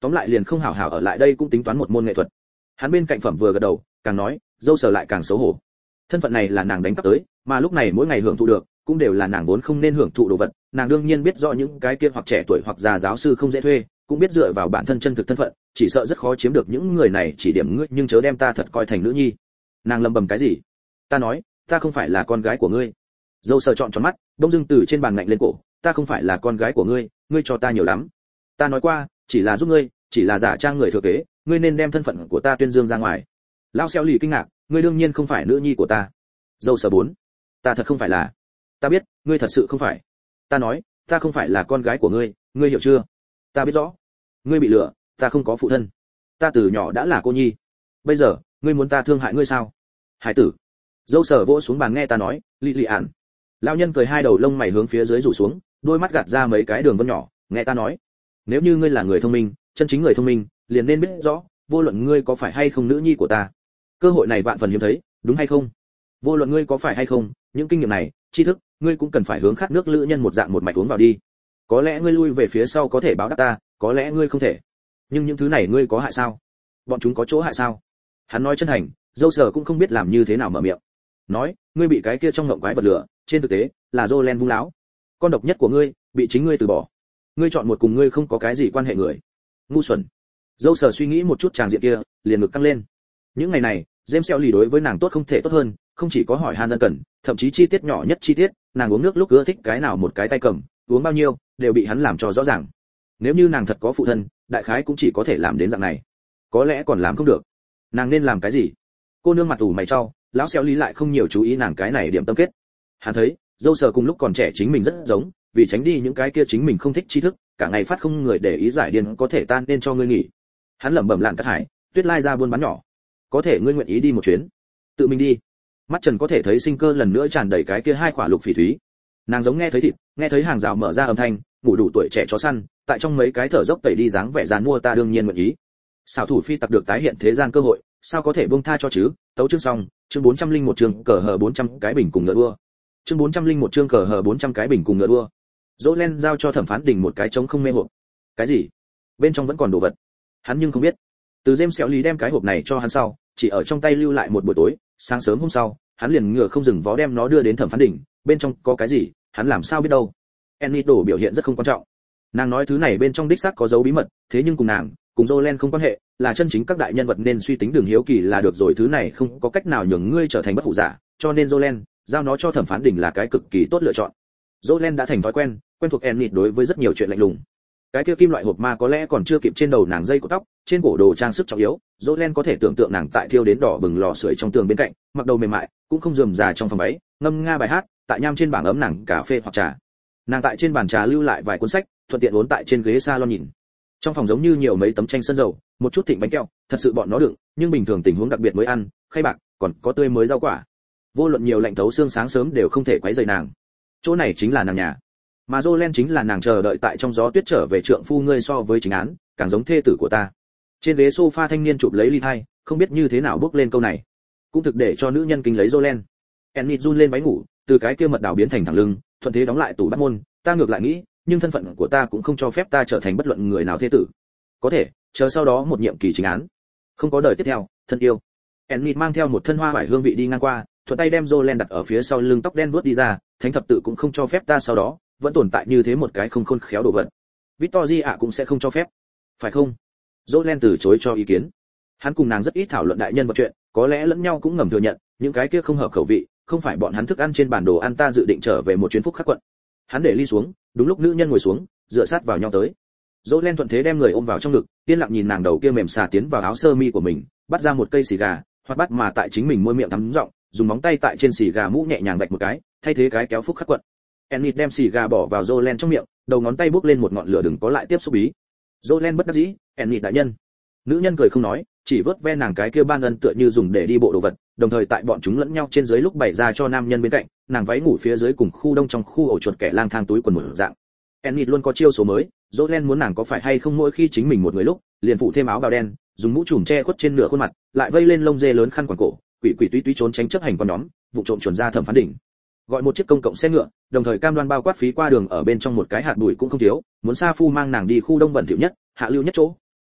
tóm lại liền không hảo hảo ở lại đây cũng tính toán một môn nghệ thuật. Hắn bên cạnh phẩm vừa gật đầu, càng nói, dâu sở lại càng xấu hổ. Thân phận này là nàng đánh cắp tới, mà lúc này mỗi ngày hưởng thụ được, cũng đều là nàng vốn không nên hưởng thụ đồ vật. Nàng đương nhiên biết rõ những cái kia hoặc trẻ tuổi hoặc già giáo sư không dễ thuê, cũng biết dựa vào bản thân chân thực thân phận, chỉ sợ rất khó chiếm được những người này chỉ điểm ngươi, nhưng chớ đem ta thật coi thành nữ nhi. Nàng lầm bầm cái gì? Ta nói, ta không phải là con gái của ngươi. Dâu sở trọn tròn mắt, đông dưng từ trên bàn ngạnh lên cổ, ta không phải là con gái của ngươi, ngươi cho ta nhiều lắm. Ta nói qua, chỉ là giúp ngươi, chỉ là giả trang người thừa kế, ngươi nên đem thân phận của ta tuyên dương ra ngoài. Lao xeo lì kinh ngạc, ngươi đương nhiên không phải nữ nhi của ta. Dâu sở 4. Ta thật không phải là. Ta biết, ngươi thật sự không phải. Ta nói, ta không phải là con gái của ngươi, ngươi hiểu chưa? Ta biết rõ. Ngươi bị lừa, ta không có phụ thân. Ta từ nhỏ đã là cô nhi. Bây giờ, ngươi muốn ta thương hại ngươi sao? Hải tử. Dâu sở vỗ xuống bàn nghe ta nói, lị ản. Lão nhân cười hai đầu lông mày hướng phía dưới rủ xuống, đôi mắt gạt ra mấy cái đường vân nhỏ, nghe ta nói. Nếu như ngươi là người thông minh, chân chính người thông minh, liền nên biết rõ, vô luận ngươi có phải hay không nữ nhi của ta. Cơ hội này vạn phần hiếm thấy, đúng hay không? Vô luận ngươi có phải hay không, những kinh nghiệm này, tri thức, ngươi cũng cần phải hướng khát nước lữ nhân một dạng một mạch uống vào đi. Có lẽ ngươi lui về phía sau có thể báo đáp ta, có lẽ ngươi không thể. Nhưng những thứ này ngươi có hại sao? Bọn chúng có chỗ hại sao? Hắn nói chân thành, dâu sở cũng không biết làm như thế nào mở miệng. Nói, ngươi bị cái kia trong ngộng quái vật lửa, trên thực tế, là Jolen vung láo. Con độc nhất của ngươi, bị chính ngươi từ bỏ. Ngươi chọn một cùng ngươi không có cái gì quan hệ người. Ngu xuẩn. Dâu sở suy nghĩ một chút tràng diện kia, liền ngực căng lên. Những ngày này, James Seo lì đối với nàng tốt không thể tốt hơn, không chỉ có hỏi han ân cần, thậm chí chi tiết nhỏ nhất chi tiết, nàng uống nước lúc ưa thích cái nào một cái tay cầm, uống bao nhiêu, đều bị hắn làm cho rõ ràng. Nếu như nàng thật có phụ thân, đại khái cũng chỉ có thể làm đến dạng này. Có lẽ còn làm không được. Nàng nên làm cái gì? Cô nương mặt ủ mày chau, lão Seo lì lại không nhiều chú ý nàng cái này điểm tâm kết. Hắn thấy, dâu sở cùng lúc còn trẻ chính mình rất giống, vì tránh đi những cái kia chính mình không thích tri thức, cả ngày phát không người để ý giải điên có thể tan nên cho ngươi nghỉ. Hắn lẩm bẩm lạn cát hải, tuyết lai ra buôn bán nhỏ. Có thể ngươi nguyện ý đi một chuyến, tự mình đi. Mắt Trần có thể thấy sinh cơ lần nữa tràn đầy cái kia hai quả lục phỉ thúy. Nàng giống nghe thấy thịt, nghe thấy hàng rào mở ra âm thanh, ngủ đủ tuổi trẻ chó săn, tại trong mấy cái thở dốc tẩy đi dáng vẻ giàn mua ta đương nhiên nguyện ý. Xảo thủ phi tặc được tái hiện thế gian cơ hội, sao có thể buông tha cho chứ? Tấu chương xong, chương 401 chương cờ hờ 400 cái bình cùng ngựa đua. Chương 401 chương cờ hờ 400 cái bình cùng ngựa đua. Jolen giao cho thẩm phán đình một cái trống không mê hộp. Cái gì? Bên trong vẫn còn đồ vật. Hắn nhưng không biết. Từ James Seo lì đem cái hộp này cho hắn sau, chỉ ở trong tay lưu lại một buổi tối, sáng sớm hôm sau, hắn liền ngựa không dừng vó đem nó đưa đến thẩm phán đỉnh, bên trong có cái gì, hắn làm sao biết đâu. Enid đổ biểu hiện rất không quan trọng. Nàng nói thứ này bên trong đích xác có dấu bí mật, thế nhưng cùng nàng, cùng Jolen không quan hệ, là chân chính các đại nhân vật nên suy tính đường hiếu kỳ là được rồi, thứ này không có cách nào nhường ngươi trở thành bất hủ giả, cho nên Jolen giao nó cho thẩm phán đỉnh là cái cực kỳ tốt lựa chọn. Jolen đã thành thói quen thuộc Enid đối với rất nhiều chuyện lạnh lùng. Cái kia kim loại hộp ma có lẽ còn chưa kịp trên đầu nàng dây của tóc, trên cổ đồ trang sức trọng yếu, Jolen có thể tưởng tượng nàng tại thiêu đến đỏ bừng lò sưởi trong tường bên cạnh, mặc đầu mềm mại, cũng không rườm rà trong phòng váy, ngâm nga bài hát, tại nham trên bảng ấm nàng cà phê hoặc trà. Nàng tại trên bàn trà lưu lại vài cuốn sách, thuận tiện uốn tại trên ghế salon nhìn. Trong phòng giống như nhiều mấy tấm tranh sơn dầu, một chút thịnh bánh kẹo, thật sự bọn nó đựng, nhưng bình thường tình huống đặc biệt mới ăn, khay bạc, còn có tươi mới rau quả. Vô luận nhiều lạnh thấu xương sáng sớm đều không thể quấy rầy nàng. Chỗ này chính là nàng nhà. Mà Jolen chính là nàng chờ đợi tại trong gió tuyết trở về trượng phu ngươi so với chính án, càng giống thê tử của ta. Trên ghế sofa thanh niên chụp lấy ly thai, không biết như thế nào bước lên câu này. Cũng thực để cho nữ nhân kinh lấy Jolen. Enid run lên váy ngủ, từ cái kia mật đảo biến thành thẳng lưng, thuận thế đóng lại tủ bắt môn, ta ngược lại nghĩ, nhưng thân phận của ta cũng không cho phép ta trở thành bất luận người nào thê tử. Có thể, chờ sau đó một nhiệm kỳ chính án. Không có đời tiếp theo, thân yêu. Enid mang theo một thân hoa vải hương vị đi ngang qua, thuận tay đem Jolen đặt ở phía sau lưng tóc đen vuốt đi ra, thánh thập tự cũng không cho phép ta sau đó, vẫn tồn tại như thế một cái không khôn khéo đồ vật. Victoria cũng sẽ không cho phép. Phải không? Jolen từ chối cho ý kiến. Hắn cùng nàng rất ít thảo luận đại nhân vật chuyện, có lẽ lẫn nhau cũng ngầm thừa nhận, những cái kia không hợp khẩu vị, không phải bọn hắn thức ăn trên bản đồ ăn ta dự định trở về một chuyến phúc khắc quận. Hắn để ly xuống, đúng lúc nữ nhân ngồi xuống, dựa sát vào nhau tới. Jolen thuận thế đem người ôm vào trong ngực, yên lặng nhìn nàng đầu kia mềm xà tiến vào áo sơ mi của mình, bắt ra một cây xì gà, hoặc bắt mà tại chính mình môi miệng thắm giọng, dùng móng tay tại trên xì gà mũ nhẹ nhàng vạch một cái, thay thế cái kéo phúc khắc quận. Enid đem xì gà bỏ vào Jolen trong miệng, đầu ngón tay bốc lên một ngọn lửa đừng có lại tiếp xúc bí. Jolen bất đắc dĩ, Enid đại nhân. Nữ nhân cười không nói, chỉ vớt ve nàng cái kia ban ân tựa như dùng để đi bộ đồ vật, đồng thời tại bọn chúng lẫn nhau trên dưới lúc bày ra cho nam nhân bên cạnh, nàng váy ngủ phía dưới cùng khu đông trong khu ổ chuột kẻ lang thang túi quần một dạng. Enid luôn có chiêu số mới, Jolen muốn nàng có phải hay không mỗi khi chính mình một người lúc, liền phụ thêm áo bào đen, dùng mũ trùm che khuất trên nửa khuôn mặt, lại vây lên lông dê lớn khăn quàng cổ, quỷ quỷ túy túy trốn tránh chấp hành con nhóm, vụ trộm chuẩn ra thẩm phán đỉnh. Gọi một chiếc công cộng xe ngựa, đồng thời cam đoan bao quát phí qua đường ở bên trong một cái hạt bụi cũng không thiếu, muốn sa phu mang nàng đi khu đông bẩn thỉu nhất, hạ lưu nhất chỗ.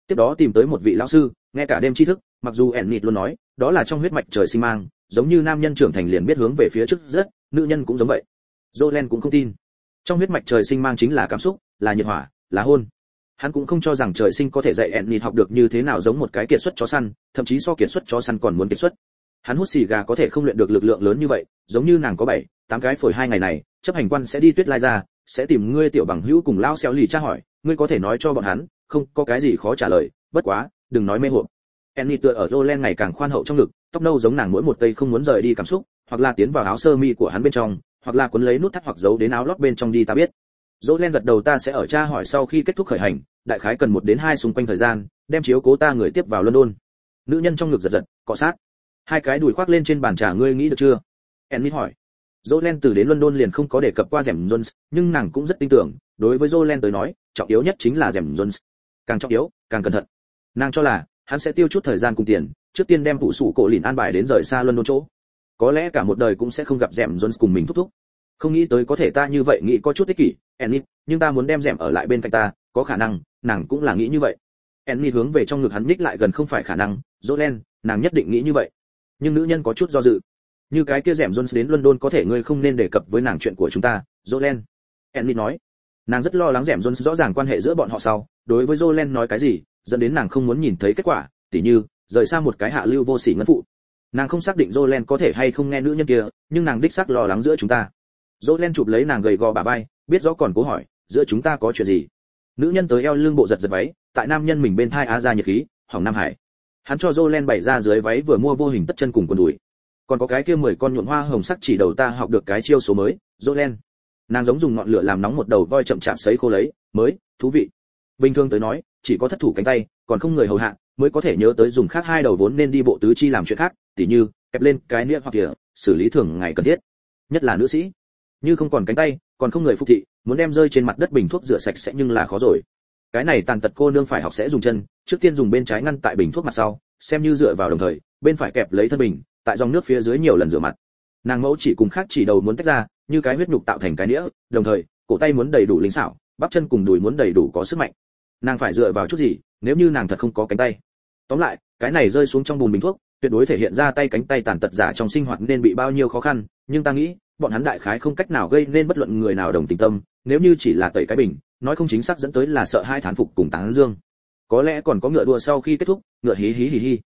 Tiếp đó tìm tới một vị lão sư, nghe cả đêm tri thức, mặc dù Enid luôn nói, đó là trong huyết mạch trời sinh mang, giống như nam nhân trưởng thành liền biết hướng về phía trước rất, nữ nhân cũng giống vậy. Jolen cũng không tin. Trong huyết mạch trời sinh mang chính là cảm xúc, là nhiệt hỏa, là hôn. Hắn cũng không cho rằng trời sinh có thể dạy Enid học được như thế nào giống một cái kiệt xuất chó săn, thậm chí so kiệt xuất chó săn còn muốn kiệt xuất. Hắn hút xì gà có thể không luyện được lực lượng lớn như vậy, giống như nàng có 7, 8 cái phổi 2 ngày này, chấp hành quan sẽ đi Tuyết Lai ra, sẽ tìm ngươi tiểu bằng hữu cùng lao xéo lì tra hỏi, ngươi có thể nói cho bọn hắn, không có cái gì khó trả lời, bất quá, đừng nói mê hồn. Enid tựa ở Roland ngày càng khoan hậu trong ngực, tóc nâu giống nàng mỗi một tây không muốn rời đi cảm xúc, hoặc là tiến vào áo sơ mi của hắn bên trong, hoặc là cuốn lấy nút thắt hoặc giấu đến áo lót bên trong đi ta biết. Roland gật đầu ta sẽ ở tra hỏi sau khi kết thúc khởi hành, đại khái cần 1 đến 2 xung quanh thời gian, đem chiếu cố ta người tiếp vào London. Nữ nhân trong ngực giật giật, cọ sát. 2 cái đùi khoác lên trên bàn trà ngươi nghĩ được chưa? Enid hỏi. Roland từ đến London liền không có đề cập qua rèm Jones, nhưng nàng cũng rất tin tưởng, đối với Roland tới nói, trọng yếu nhất chính là rèm Jones. Càng trọng yếu, càng cẩn thận. Nàng cho là hắn sẽ tiêu chút thời gian cùng tiền, trước tiên đem phụ sủ cổ lìn an bài đến rời xa London chỗ. Có lẽ cả một đời cũng sẽ không gặp rèm Jones cùng mình thúc thúc. Không nghĩ tới có thể ta như vậy nghĩ có chút ích kỷ, Enid, nhưng ta muốn đem rèm ở lại bên cạnh ta, có khả năng, nàng cũng là nghĩ như vậy. Enid hướng về trong ngực hắn nhích lại gần không phải khả năng, Roland, nàng nhất định nghĩ như vậy. Nhưng nữ nhân có chút do dự. Như cái kia rèm Jones đến London có thể ngươi không nên đề cập với nàng chuyện của chúng ta, Roland. Enid nói. Nàng rất lo lắng rèm Jones rõ ràng quan hệ giữa bọn họ sau, đối với Roland nói cái gì, dẫn đến nàng không muốn nhìn thấy kết quả, tỉ như rời xa một cái hạ lưu vô sỉ ngân phụ. Nàng không xác định Roland có thể hay không nghe nữ nhân kia, nhưng nàng đích xác lo lắng giữa chúng ta. Roland chụp lấy nàng gầy gò bả vai, biết rõ còn cố hỏi, giữa chúng ta có chuyện gì? Nữ nhân tới eo lưng bộ giật giật váy, tại nam nhân mình bên thai á ra nhiệt khí, hỏng Nam Hải. Hắn cho Roland bày ra dưới váy vừa mua vô hình tất chân cùng quần đùi. Còn có cái kia 10 con nhuộm hoa hồng sắc chỉ đầu ta học được cái chiêu số mới, Roland. Nàng giống dùng ngọn lửa làm nóng một đầu voi chậm chạp sấy khô lấy, mới, thú vị. Bình thường tới nói, chỉ có thất thủ cánh tay, còn không người hầu hạ, mới có thể nhớ tới dùng khác 2 đầu vốn nên đi bộ tứ chi làm chuyện khác, tỉ như kẹp lên cái nĩa hoặc kìa, xử lý thường ngày cần thiết. Nhất là nữ sĩ, như không còn cánh tay, còn không người phục thị, muốn đem rơi trên mặt đất bình thuốc rửa sạch sẽ nhưng là khó rồi. Cái này tàn tật cô nương phải học sẽ dùng chân, trước tiên dùng bên trái ngăn tại bình thuốc mặt sau, xem như dựa vào đồng thời, bên phải kẹp lấy thân bình, tại dòng nước phía dưới nhiều lần rửa mặt. Nàng mẫu chỉ cùng khác chỉ đầu muốn tách ra, như cái huyết nhục tạo thành cái nĩa, đồng thời, cổ tay muốn đầy đủ linh xảo, bắp chân cùng đùi muốn đầy đủ có sức mạnh. Nàng phải dựa vào chút gì, nếu như nàng thật không có cánh tay. Tóm lại, cái này rơi xuống trong bùn bình thuốc, tuyệt đối thể hiện ra tay cánh tay tàn tật giả trong sinh hoạt nên bị bao nhiêu khó khăn, nhưng ta nghĩ, bọn hắn đại khái không cách nào gây nên bất luận người nào đồng tình tâm, nếu như chỉ là tẩy cái bình, nói không chính xác dẫn tới là sợ hai thán phục cùng tán dương. Có lẽ còn có ngựa đua sau khi kết thúc, ngựa hí hí hí hí.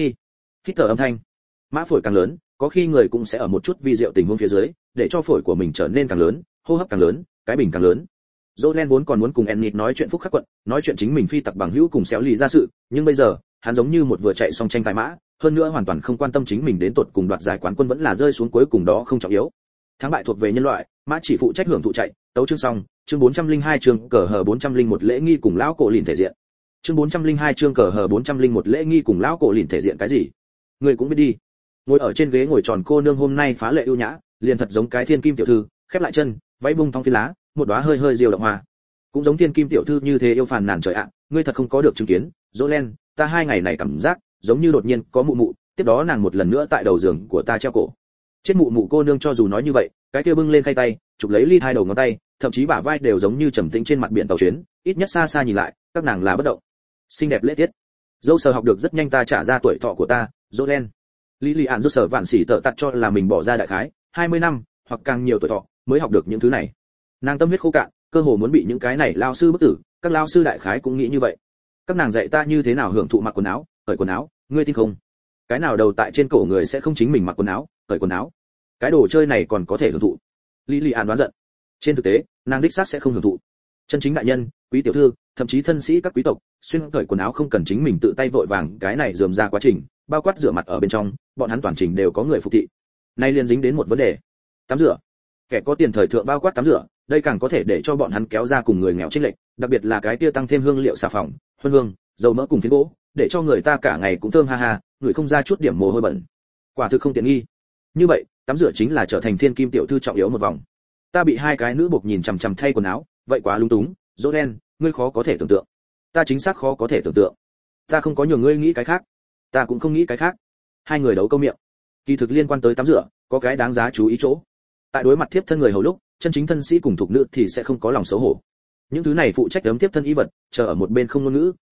Hít thở âm thanh. Mã phổi càng lớn, có khi người cũng sẽ ở một chút vi diệu tình huống phía dưới, để cho phổi của mình trở nên càng lớn, hô hấp càng lớn, cái bình càng lớn. Roland vốn còn muốn cùng Enid nói chuyện phúc khắc quận, nói chuyện chính mình phi tặc bằng hữu cùng xéo lì ra sự, nhưng bây giờ, hắn giống như một vừa chạy xong tranh tài mã, hơn nữa hoàn toàn không quan tâm chính mình đến tột cùng đoạt giải quán quân vẫn là rơi xuống cuối cùng đó không trọng yếu. Thắng bại thuộc về nhân loại, mã chỉ phụ trách hưởng thụ chạy, tấu chương xong, chương 402 chương cờ hờ 401 lễ nghi cùng lão cổ lìn thể diện. Chương 402 chương cờ hờ 401 lễ nghi cùng lão cổ lìn thể diện cái gì? Người cũng biết đi. Ngồi ở trên ghế ngồi tròn cô nương hôm nay phá lệ ưu nhã, liền thật giống cái thiên kim tiểu thư, khép lại chân, váy bung thong phi lá, một đóa hơi hơi diều động hoa. Cũng giống thiên kim tiểu thư như thế yêu phàn nàn trời ạ, ngươi thật không có được chứng kiến, Roland, ta 2 ngày này cảm giác giống như đột nhiên có mụ mụ, tiếp đó nàng một lần nữa tại đầu giường của ta treo cổ. Chết mụ mụ cô nương cho dù nói như vậy, cái kia bưng lên khay tay, chụp lấy ly thai đầu ngón tay, thậm chí bả vai đều giống như trầm tĩnh trên mặt biển tàu chuyến, ít nhất xa xa nhìn lại, các nàng là bất động. Xinh đẹp lễ tiết. Dâu sờ học được rất nhanh ta trả ra tuổi thọ của ta, Roland. Lilian dâu sờ vạn sỉ tợ tặt cho là mình bỏ ra đại khái 20 năm, hoặc càng nhiều tuổi thọ, mới học được những thứ này. Nàng tâm huyết khô cạn, cơ hồ muốn bị những cái này lao sư bức tử, các lao sư đại khái cũng nghĩ như vậy. Các nàng dạy ta như thế nào hưởng thụ mặc quần áo, cởi quần áo, ngươi tin không? Cái nào đầu tại trên cổ người sẽ không chính mình mặc quần áo, cởi quần áo? Cái đồ chơi này còn có thể hưởng thụ? Lilian đoán giận. Trên thực tế, nàng đích xác sẽ không hưởng thụ. Chân chính đại nhân, quý tiểu thư, thậm chí thân sĩ các quý tộc, xuyên cởi quần áo không cần chính mình tự tay vội vàng, cái này rườm ra quá trình, bao quát rửa mặt ở bên trong, bọn hắn toàn trình đều có người phục thị. Nay liên dính đến một vấn đề, tắm rửa. Kẻ có tiền thời thượng bao quát tắm rửa, đây càng có thể để cho bọn hắn kéo ra cùng người nghèo chênh lệch, đặc biệt là cái tia tăng thêm hương liệu xà phòng, huân hương, dầu mỡ cùng phiến gỗ, để cho người ta cả ngày cũng thơm ha ha, người không ra chút điểm mồ hôi bẩn. Quả thực không tiện nghi. Như vậy, tắm rửa chính là trở thành thiên kim tiểu thư trọng yếu một vòng. Ta bị 2 cái nữ buộc nhìn chằm chằm thay quần áo, vậy quá lung túng, Roland, ngươi khó có thể tưởng tượng. Ta chính xác khó có thể tưởng tượng. Ta không có nhường ngươi nghĩ cái khác, ta cũng không nghĩ cái khác. 2 người đấu câu miệng. Kỳ thực liên quan tới tắm rửa, có cái đáng giá chú ý chỗ. Tại đối mặt tiếp thân người hầu lúc, chân chính thân sĩ cùng thuộc nữ thì sẽ không có lòng xấu hổ. Những thứ này phụ trách ấm tiếp thân y vật, chờ ở một bên không ngôn ngữ,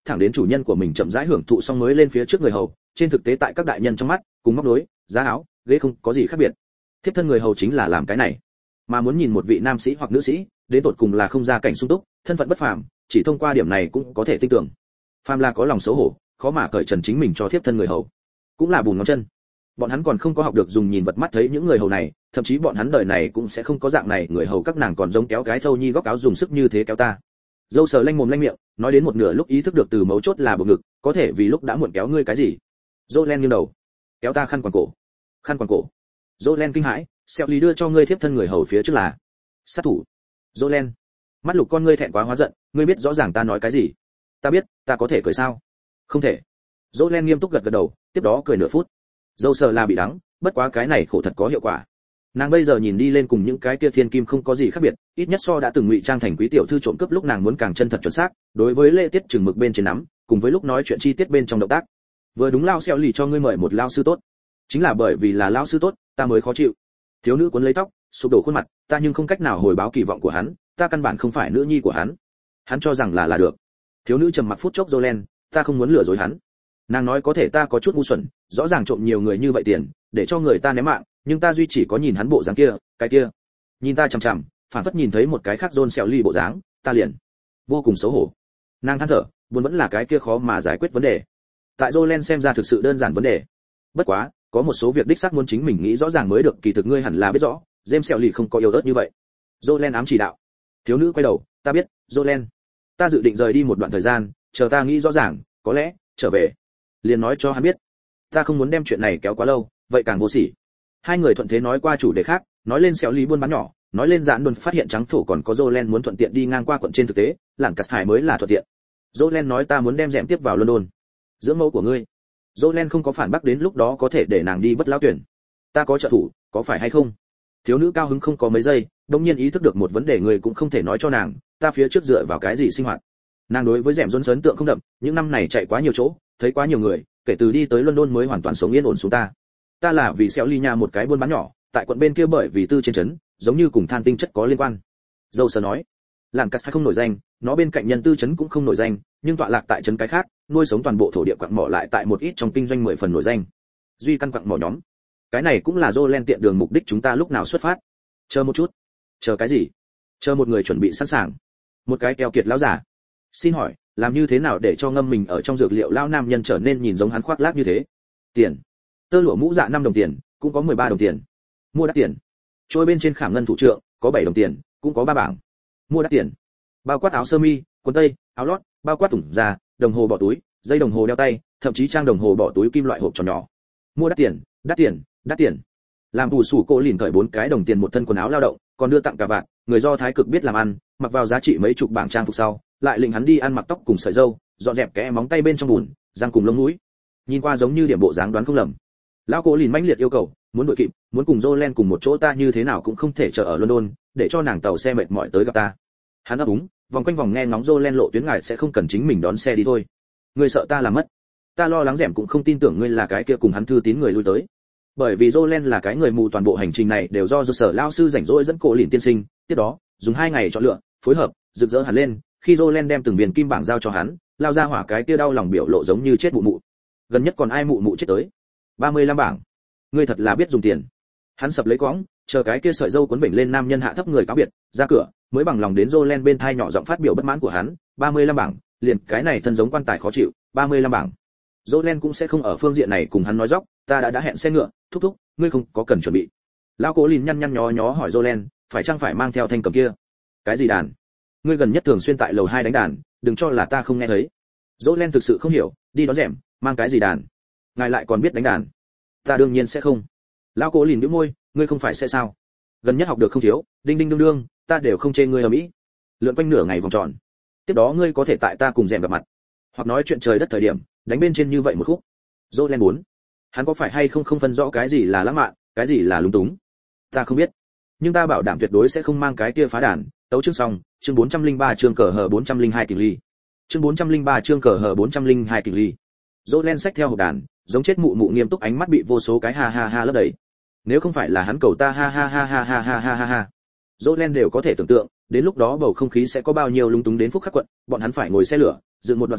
thẳng đến chủ nhân của mình chậm rãi hưởng thụ xong mới lên phía trước người hầu. Trên thực tế tại các đại nhân trong mắt, cùng móc nối, giá áo, ghế không có gì khác biệt. Thiếp thân người hầu chính là làm cái này. Mà muốn nhìn một vị nam sĩ hoặc nữ sĩ, đến tột cùng là không gia cảnh sung túc, thân phận bất phàm, chỉ thông qua điểm này cũng có thể tin tưởng. Phàm là có lòng xấu hổ, khó mà cởi trần chính mình cho thiếp thân người hầu, cũng là bùn ngón chân. Bọn hắn còn không có học được dùng nhìn vật mắt thấy những người hầu này, thậm chí bọn hắn đời này cũng sẽ không có dạng này người hầu. Các nàng còn giống kéo cái thâu nhi góc áo dùng sức như thế kéo ta. Dâu sờ lanh mồm lanh miệng, nói đến một nửa lúc ý thức được từ mấu chốt là bộ ngực, có thể vì lúc đã muộn kéo ngươi cái gì. Jolen nghiêng đầu, kéo ta khăn quàng cổ. Khăn quàng cổ. Jolen kinh hãi, Xeo Lý đưa cho ngươi thiếp thân người hầu phía trước là sát thủ. Jolen, mắt lục con ngươi thẹn quá hóa giận, ngươi biết rõ ràng ta nói cái gì. Ta biết, ta có thể cười sao? Không thể. Jolen nghiêm túc gật gật đầu, tiếp đó cười nửa phút. Dâu sờ là bị đắng, bất quá cái này khổ thật có hiệu quả. Nàng bây giờ nhìn đi lên cùng những cái kia thiên kim không có gì khác biệt, ít nhất so đã từng ngụy trang thành quý tiểu thư trộm cướp lúc nàng muốn càng chân thật chuẩn xác, đối với lễ tiết chừng mực bên trên nắm, cùng với lúc nói chuyện chi tiết bên trong động tác. Vừa đúng lao Xeo Lì cho ngươi mời một lao sư tốt. Chính là bởi vì là lao sư tốt, ta mới khó chịu. Thiếu nữ cuốn lấy tóc, sụp đổ khuôn mặt, ta nhưng không cách nào hồi báo kỳ vọng của hắn, ta căn bản không phải nữ nhi của hắn. Hắn cho rằng là được. Thiếu nữ trầm mặc phút chốc Jolen, ta không muốn lừa dối hắn. Nàng nói có thể ta có chút ngu xuẩn, rõ ràng trộm nhiều người như vậy tiền, để cho người ta ném mạng, nhưng ta duy chỉ có nhìn hắn bộ dáng kia, cái kia. Nhìn ta chằm chằm, phản phất nhìn thấy một cái khác John Xeo Ly bộ dáng, ta liền vô cùng xấu hổ. Nàng than thở, buồn vẫn là cái kia khó mà giải quyết vấn đề. Tại Jolen xem ra thực sự đơn giản vấn đề. Bất quá, có một số việc đích xác muốn chính mình nghĩ rõ ràng mới được, kỳ thực ngươi hẳn là biết rõ, James Xeo Ly không có yêu ớt như vậy. Jolen ám chỉ đạo. Thiếu nữ quay đầu, ta biết, Jolen. Ta dự định rời đi một đoạn thời gian, chờ ta nghĩ rõ ràng, có lẽ trở về liền nói cho hắn biết. Ta không muốn đem chuyện này kéo quá lâu, vậy càng vô sỉ. Hai người thuận thế nói qua chủ đề khác, nói lên Xeo Ly buôn bán nhỏ, nói lên Dạn Đồn phát hiện trắng thổ còn có Jolen muốn thuận tiện đi ngang qua quận. Trên thực tế, Lạn Cắt Hải mới là thuận tiện. Jolen nói ta muốn đem dẹm tiếp vào London. Dưỡng mẫu của ngươi. Jolen không có phản bác, đến lúc đó có thể để nàng đi bất lão tuyển. Ta có trợ thủ, có phải hay không? Thiếu nữ cao hứng không có mấy giây, đột nhiên ý thức được một vấn đề, người cũng không thể nói cho nàng, ta phía trước dựa vào cái gì sinh hoạt. Nàng đối với dẹm ấn tượng không đậm, những năm này chạy quá nhiều chỗ, thấy quá nhiều người, kể từ đi tới London mới hoàn toàn sống yên ổn xuống ta là vì Xeo Ly nhà một cái buôn bán nhỏ, tại quận bên kia bởi vì tư trên trấn, giống như cùng than tinh chất có liên quan. Dâu sờ nói, Làng Cắt không nổi danh, nó bên cạnh nhân tư trấn cũng không nổi danh, nhưng tọa lạc tại trấn cái khác, nuôi sống toàn bộ thổ địa quặng mỏ lại tại một ít trong kinh doanh 10 phần nổi danh. Duy căn quặng mỏ nhóm. Cái này cũng là Jolen tiện đường mục đích chúng ta lúc nào xuất phát. Chờ một chút. Chờ cái gì? Chờ một người chuẩn bị sẵn sàng. Một cái keo kiệt lão giả. Xin hỏi, làm như thế nào để cho ngâm mình ở trong dược liệu lão nam nhân trở nên nhìn giống hắn khoác lác như thế? Tiền. Tơ lụa mũ dạ 5 đồng tiền, cũng có 13 đồng tiền. Mua đắt tiền. Trôi bên trên khảm ngân thủ trượng, có 7 đồng tiền, cũng có 3 bảng. Mua đắt tiền. Bao quát áo sơ mi, quần tây, áo lót, bao quát tủng da, đồng hồ bỏ túi, dây đồng hồ đeo tay, thậm chí trang đồng hồ bỏ túi kim loại hộp tròn nhỏ. Mua đắt tiền, đắt tiền, đắt tiền. Làm tù sủ cô lìn cởi 4 cái đồng tiền một thân quần áo lao động, còn đưa tặng cả vạn, người Do Thái cực biết làm ăn, mặc vào giá trị mấy chục bảng trang phục sau, lại lệnh hắn đi ăn mặc tóc cùng sợi râu, dọn dẹp kẽ móng tay bên trong bùn, răng cùng lông mũi. Nhìn qua giống như điểm bộ dáng đoán không lầm. Lão cô lìn mãnh liệt yêu cầu, muốn đội kịp, muốn cùng Jolen cùng một chỗ, ta như thế nào cũng không thể chờ ở London, để cho nàng tàu xe mệt mỏi tới gặp ta. Hắn ấp úng, vòng quanh vòng nghe ngóng Jolen lộ tuyến, ngài sẽ không cần chính mình đón xe đi thôi. Ngươi sợ ta làm mất. Ta lo lắng dẻm cũng không tin tưởng ngươi là cái kia cùng hắn thư tín người lui tới. Bởi vì Jolen là cái người mù, toàn bộ hành trình này đều do sở lão sư rảnh rỗi dẫn cô lìn tiên sinh, tiếp đó, dùng 2 ngày chọn lựa, phối hợp, rực rỡ hẳn lên, khi Jolen đem từng viên kim bảng giao cho hắn, lao ra hỏa cái kia đau lòng biểu lộ giống như chết mụ mụ. Gần nhất còn ai mụ mụ chết tới? 35 bảng. Ngươi thật là biết dùng tiền. Hắn sập lấy quõng, chờ cái kia sợi dâu cuốn vểnh lên nam nhân hạ thấp người cáo biệt, ra cửa, mới bằng lòng đến Jolen bên thai nhỏ giọng phát biểu bất mãn của hắn, 35 bảng, liền cái này thân giống quan tài khó chịu, 35 bảng. Jolen cũng sẽ không ở phương diện này cùng hắn nói dóc, ta đã hẹn xe ngựa, thúc thúc, ngươi không có cần chuẩn bị. Lão cố lìn nhăn nhăn nhó nhó hỏi Jolen, phải chăng phải mang theo thanh cầm kia? Cái gì đàn? Ngươi gần nhất thường xuyên tại lầu 2 đánh đàn, đừng cho là ta không nghe thấy. Jolen thực sự không hiểu, đi đón rèm, mang cái gì đàn? Ngài lại còn biết đánh đàn? Ta đương nhiên sẽ không. Lão cố lìn bĩu môi, ngươi không phải sẽ sao? Gần nhất học được không thiếu, đinh đinh đương đương, ta đều không chê ngươi ở mỹ. Lượn quanh nửa ngày vòng tròn. Tiếp đó ngươi có thể tại ta cùng rèm gặp mặt, hoặc nói chuyện trời đất thời điểm, đánh bên trên như vậy một khúc. Jolen 4. Hắn có phải hay không phân rõ cái gì là lãng mạn, cái gì là lúng túng? Ta không biết, nhưng ta bảo đảm tuyệt đối sẽ không mang cái kia phá đàn. Tấu chương xong, chương 403 chương cờ hờ 402 kình ly. Chương 403 chương cờ hờ 402 kình ly. Jolen xách theo hộp đàn, giống chết mụ mụ nghiêm túc, ánh mắt bị vô số cái ha ha ha lấp đầy. Nếu không phải là hắn cầu ta ha ha ha ha ha ha ha ha ha. Jolen đều có thể tưởng tượng, đến lúc đó bầu không khí sẽ có bao nhiêu lung túng đến phúc khắc quận, bọn hắn phải ngồi xe lửa, dựng một đoạn sau,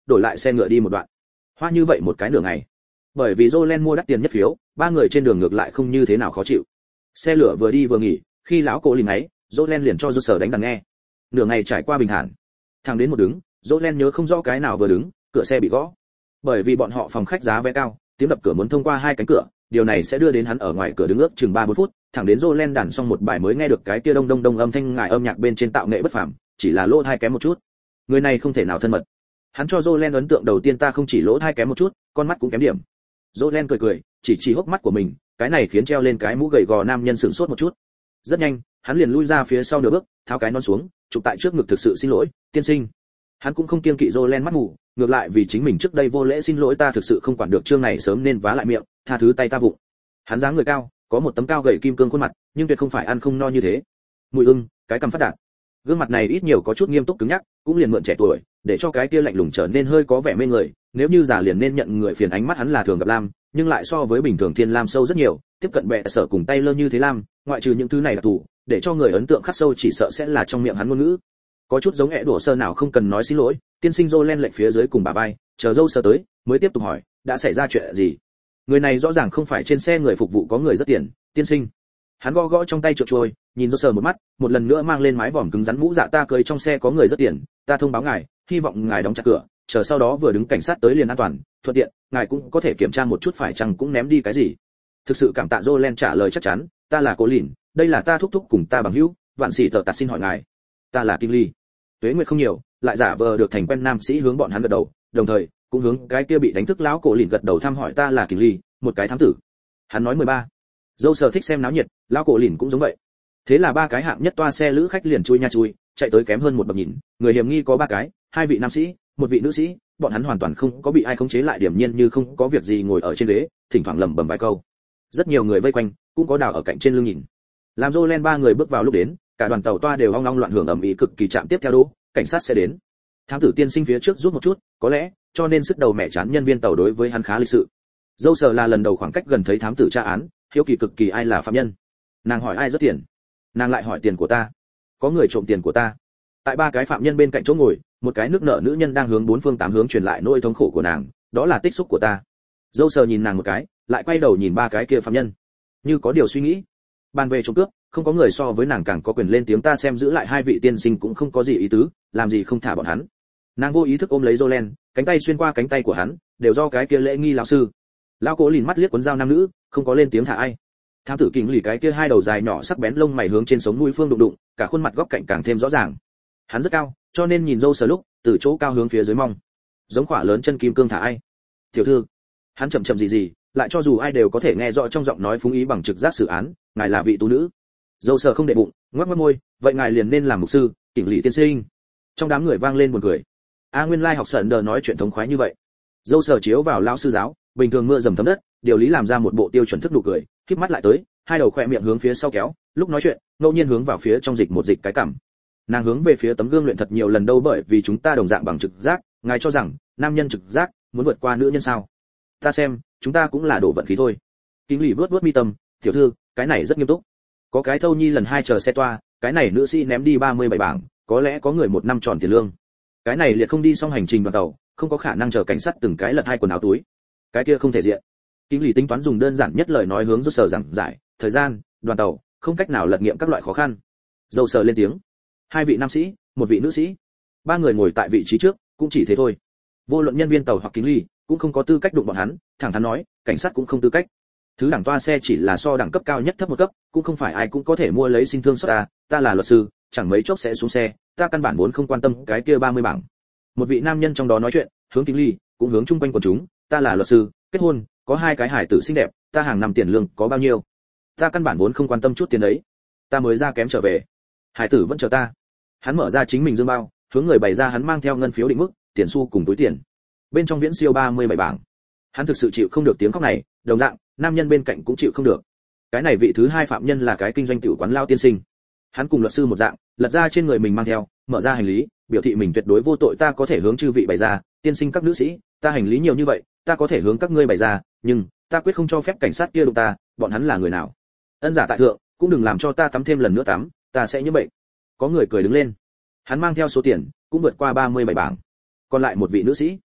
đổi lại xe ngựa đi một đoạn. Hoa như vậy một cái nửa ngày. Bởi vì Jolene mua đắt tiền nhất phiếu, ba người trên đường ngược lại không như thế nào khó chịu. Xe lửa vừa đi vừa nghỉ, khi lão cổ lìn ấy, Jolene liền cho Joser đánh đàn nghe. Nửa ngày trải qua bình thản. Thằng đến một đứng, Jolene nhớ không rõ cái nào vừa đứng, cửa xe bị gõ. Bởi vì bọn họ phòng khách giá vé cao, tiếng đập cửa muốn thông qua hai cánh cửa, điều này sẽ đưa đến hắn ở ngoài cửa đứng ước chừng 3-4 phút, thẳng đến Jolene đàn xong một bài mới nghe được cái kia đông đông đông âm thanh ngải âm nhạc bên trên tạo nghệ bất phàm, chỉ là lỗ tai kém một chút. Người này không thể nào thân mật. Hắn cho Jolene ấn tượng đầu tiên ta không chỉ lỗ tai kém một chút, con mắt cũng kém điểm. Jolene cười cười, chỉ hốc mắt của mình, cái này khiến treo lên cái mũ gầy gò nam nhân sửng sốt một chút. Rất nhanh, hắn liền lui ra phía sau nửa bước, tháo cái nón xuống, chụp tại trước ngực thực sự xin lỗi, tiên sinh. Hắn cũng không kiêng kỵ Jolene mắt mù, ngược lại vì chính mình trước đây vô lễ xin lỗi ta thực sự không quản được chương này sớm nên vá lại miệng, tha thứ tay ta vụng. Hắn dáng người cao, có một tấm cao gầy kim cương khuôn mặt, nhưng tuyệt không phải ăn không no như thế. Mùi ưng, cái cằm phát đạt. Gương mặt này ít nhiều có chút nghiêm túc cứng nhắc, cũng liền mượn trẻ tuổi, để cho cái kia lạnh lùng trở nên hơi có vẻ mê người, nếu như già liền nên nhận người phiền ánh mắt hắn là thường gặp lam, nhưng lại so với bình thường thiên lam sâu rất nhiều, tiếp cận bệ sở cùng tay lơ như thế lam, ngoại trừ những thứ này là tù, để cho người ấn tượng khắc sâu chỉ sợ sẽ là trong miệng hắn ngôn ngữ. Có chút giống ẻ đổ sơ nào không cần nói xin lỗi, tiên sinh Jolene lệnh phía dưới cùng bà vai, chờ dâu sơ tới, mới tiếp tục hỏi, đã xảy ra chuyện gì? Người này rõ ràng không phải trên xe người phục vụ có người rất tiền, tiên sinh. Hắn gõ gõ trong tay trượt trôi, nhìn dâu sơ một mắt, một lần nữa mang lên mái vòm cứng rắn mũ dạ ta cưới trong xe có người rất tiền, ta thông báo ngài, hy vọng ngài đóng chặt cửa, chờ sau đó vừa đứng cảnh sát tới liền an toàn, thuận tiện, ngài cũng có thể kiểm tra một chút phải chăng cũng ném đi cái gì. Thực sự cảm tạ Jolene trả lời chắc chắn, ta là Cố Lìn, đây là ta thúc thúc cùng ta bằng hữu, vạn sĩ tờ tạt xin hỏi ngài. Ta là Kim Ly. Tuế nguyệt không nhiều, lại giả vờ được thành quen nam sĩ hướng bọn hắn gật đầu, đồng thời cũng hướng cái kia bị đánh thức lão Cố Lìn gật đầu thăm hỏi ta là Kim Ly, một cái thám tử. Hắn nói 13. Dâu sờ thích xem náo nhiệt, lão Cố Lìn cũng giống vậy. Thế là ba cái hạng nhất toa xe lữ khách liền chui nha chui, chạy tới kém hơn một bậc nhìn, người hiểm nghi có ba cái, hai vị nam sĩ, một vị nữ sĩ, bọn hắn hoàn toàn không có bị ai khống chế lại điểm nhiên như không có việc gì ngồi ở trên ghế, thỉnh thoảng lẩm bẩm vài câu. Rất nhiều người vây quanh, cũng có đào ở cạnh trên lưng nhìn. Làm Jolene ba người bước vào lúc đến, cả đoàn tàu toa đều ong ong loạn hưởng ầm ĩ cực kỳ chạm tiếp theo đỗ, cảnh sát sẽ đến. Thám tử tiên sinh phía trước rút một chút, có lẽ, cho nên sức đầu mẹ chán nhân viên tàu đối với hắn khá lịch sự. Dâu sờ là lần đầu khoảng cách gần thấy thám tử tra án, hiếu kỳ cực kỳ ai là phạm nhân. Nàng hỏi ai rớt tiền, nàng lại hỏi tiền của ta, có người trộm tiền của ta. Tại ba cái phạm nhân bên cạnh chỗ ngồi, một cái nước nợ nữ nhân đang hướng bốn phương tám hướng truyền lại nỗi thống khổ của nàng, đó là tích xúc của ta. Dâu sờ nhìn nàng một cái, lại quay đầu nhìn ba cái kia phạm nhân, như có điều suy nghĩ. Bàn về trộm cướp, không có người so với nàng càng có quyền lên tiếng ta xem giữ lại hai vị tiên sinh cũng không có gì ý tứ, làm gì không thả bọn hắn. Nàng vô ý thức ôm lấy Jolene, cánh tay xuyên qua cánh tay của hắn, đều do cái kia lễ nghi lão sư. Lão Cố Lìn mắt liếc quấn dao nam nữ, không có lên tiếng thả ai. Thám tử Kình lì cái kia hai đầu dài nhỏ sắc bén lông mày hướng trên sống mũi phương đụng đụng, cả khuôn mặt góc cạnh càng thêm rõ ràng. Hắn rất cao, cho nên nhìn dâu sờ lúc, từ chỗ cao hướng phía dưới mong. Giống khỏa lớn chân kim cương thả ai. Tiểu thư. Hắn chậm chậm gì, lại cho dù ai đều có thể nghe rõ trong giọng nói phúng ý bằng trực giác xử án, ngài là vị tú nữ. Dâu sờ không để bụng, ngoắc ngoắc môi, vậy ngài liền nên làm mục sư, Kình lì tiên sinh. Trong đám người vang lên buồn cười. Nguyên lai học sợn đờ nói chuyện thống khoái như vậy. Dâu sờ chiếu vào lão sư giáo, bình thường mưa dầm thấm đất, điều lý làm ra một bộ tiêu chuẩn thức nụ cười, khép mắt lại tới, hai đầu khỏe miệng hướng phía sau kéo, lúc nói chuyện, ngẫu nhiên hướng vào phía trong dịch một dịch cái cằm. Nàng hướng về phía tấm gương luyện thật nhiều lần đâu bởi vì chúng ta đồng dạng bằng trực giác, ngài cho rằng nam nhân trực giác muốn vượt qua nữ nhân sao? Ta xem, chúng ta cũng là đổ vận khí thôi. Kính lì vớt mi tâm, tiểu thư, cái này rất nghiêm túc. Có cái thâu nhi lần 2 chờ xe toa, cái này nữ sĩ ném đi 37 bảng, có lẽ có người 1 năm tròn tiền lương. Cái này liệt không đi xong hành trình đoàn tàu, không có khả năng chờ cảnh sát từng cái lật 2 quần áo túi. Cái kia không thể diện. Kính lì tính toán dùng đơn giản nhất lời nói hướng rút sở giảng giải, thời gian, đoàn tàu, không cách nào lật nghiệm các loại khó khăn. Dâu sờ lên tiếng. 2 vị nam sĩ, 1 vị nữ sĩ. 3 người ngồi tại vị trí trước, cũng chỉ thế thôi. Vô luận nhân viên tàu hoặc kính lì, cũng không có tư cách đụng bọn hắn, thẳng thắn nói, cảnh sát cũng không tư cách. Thứ đẳng toa xe chỉ là so đẳng cấp cao nhất thấp một cấp, cũng không phải ai cũng có thể mua lấy xin thương xót ta là luật sư, chẳng mấy chốc sẽ xuống xe, ta căn bản vốn không quan tâm cái kia 30 bảng. Một vị nam nhân trong đó nói chuyện, hướng kính lì, cũng hướng chung quanh quần chúng, ta là luật sư, kết hôn, có 2 cái hải tử xinh đẹp, ta hàng năm tiền lương có bao nhiêu? Ta căn bản vốn không quan tâm chút tiền đấy, ta mới ra kém trở về, hải tử vẫn chờ ta. Hắn mở ra chính mình dương bao, hướng người bày ra hắn mang theo ngân phiếu định mức, tiền xu cùng túi tiền. Bên trong viễn siêu 37 bảng. Hắn thực sự chịu không được tiếng khóc này, đồng dạng, nam nhân bên cạnh cũng chịu không được. Cái này vị thứ 2 phạm nhân là cái kinh doanh tiểu quán lao tiên sinh. Hắn cùng luật sư một dạng, lật ra trên người mình mang theo, mở ra hành lý, biểu thị mình tuyệt đối vô tội ta có thể hướng chư vị bày ra, tiên sinh các nữ sĩ, ta hành lý nhiều như vậy, ta có thể hướng các ngươi bày ra, nhưng ta quyết không cho phép cảnh sát kia đụng ta, bọn hắn là người nào? Ân giả tại thượng, cũng đừng làm cho ta tắm thêm lần nữa tắm, ta sẽ nhiễm bệnh. Có người cười đứng lên. Hắn mang theo số tiền, cũng vượt qua 37 bảng. Còn lại một vị nữ sĩ.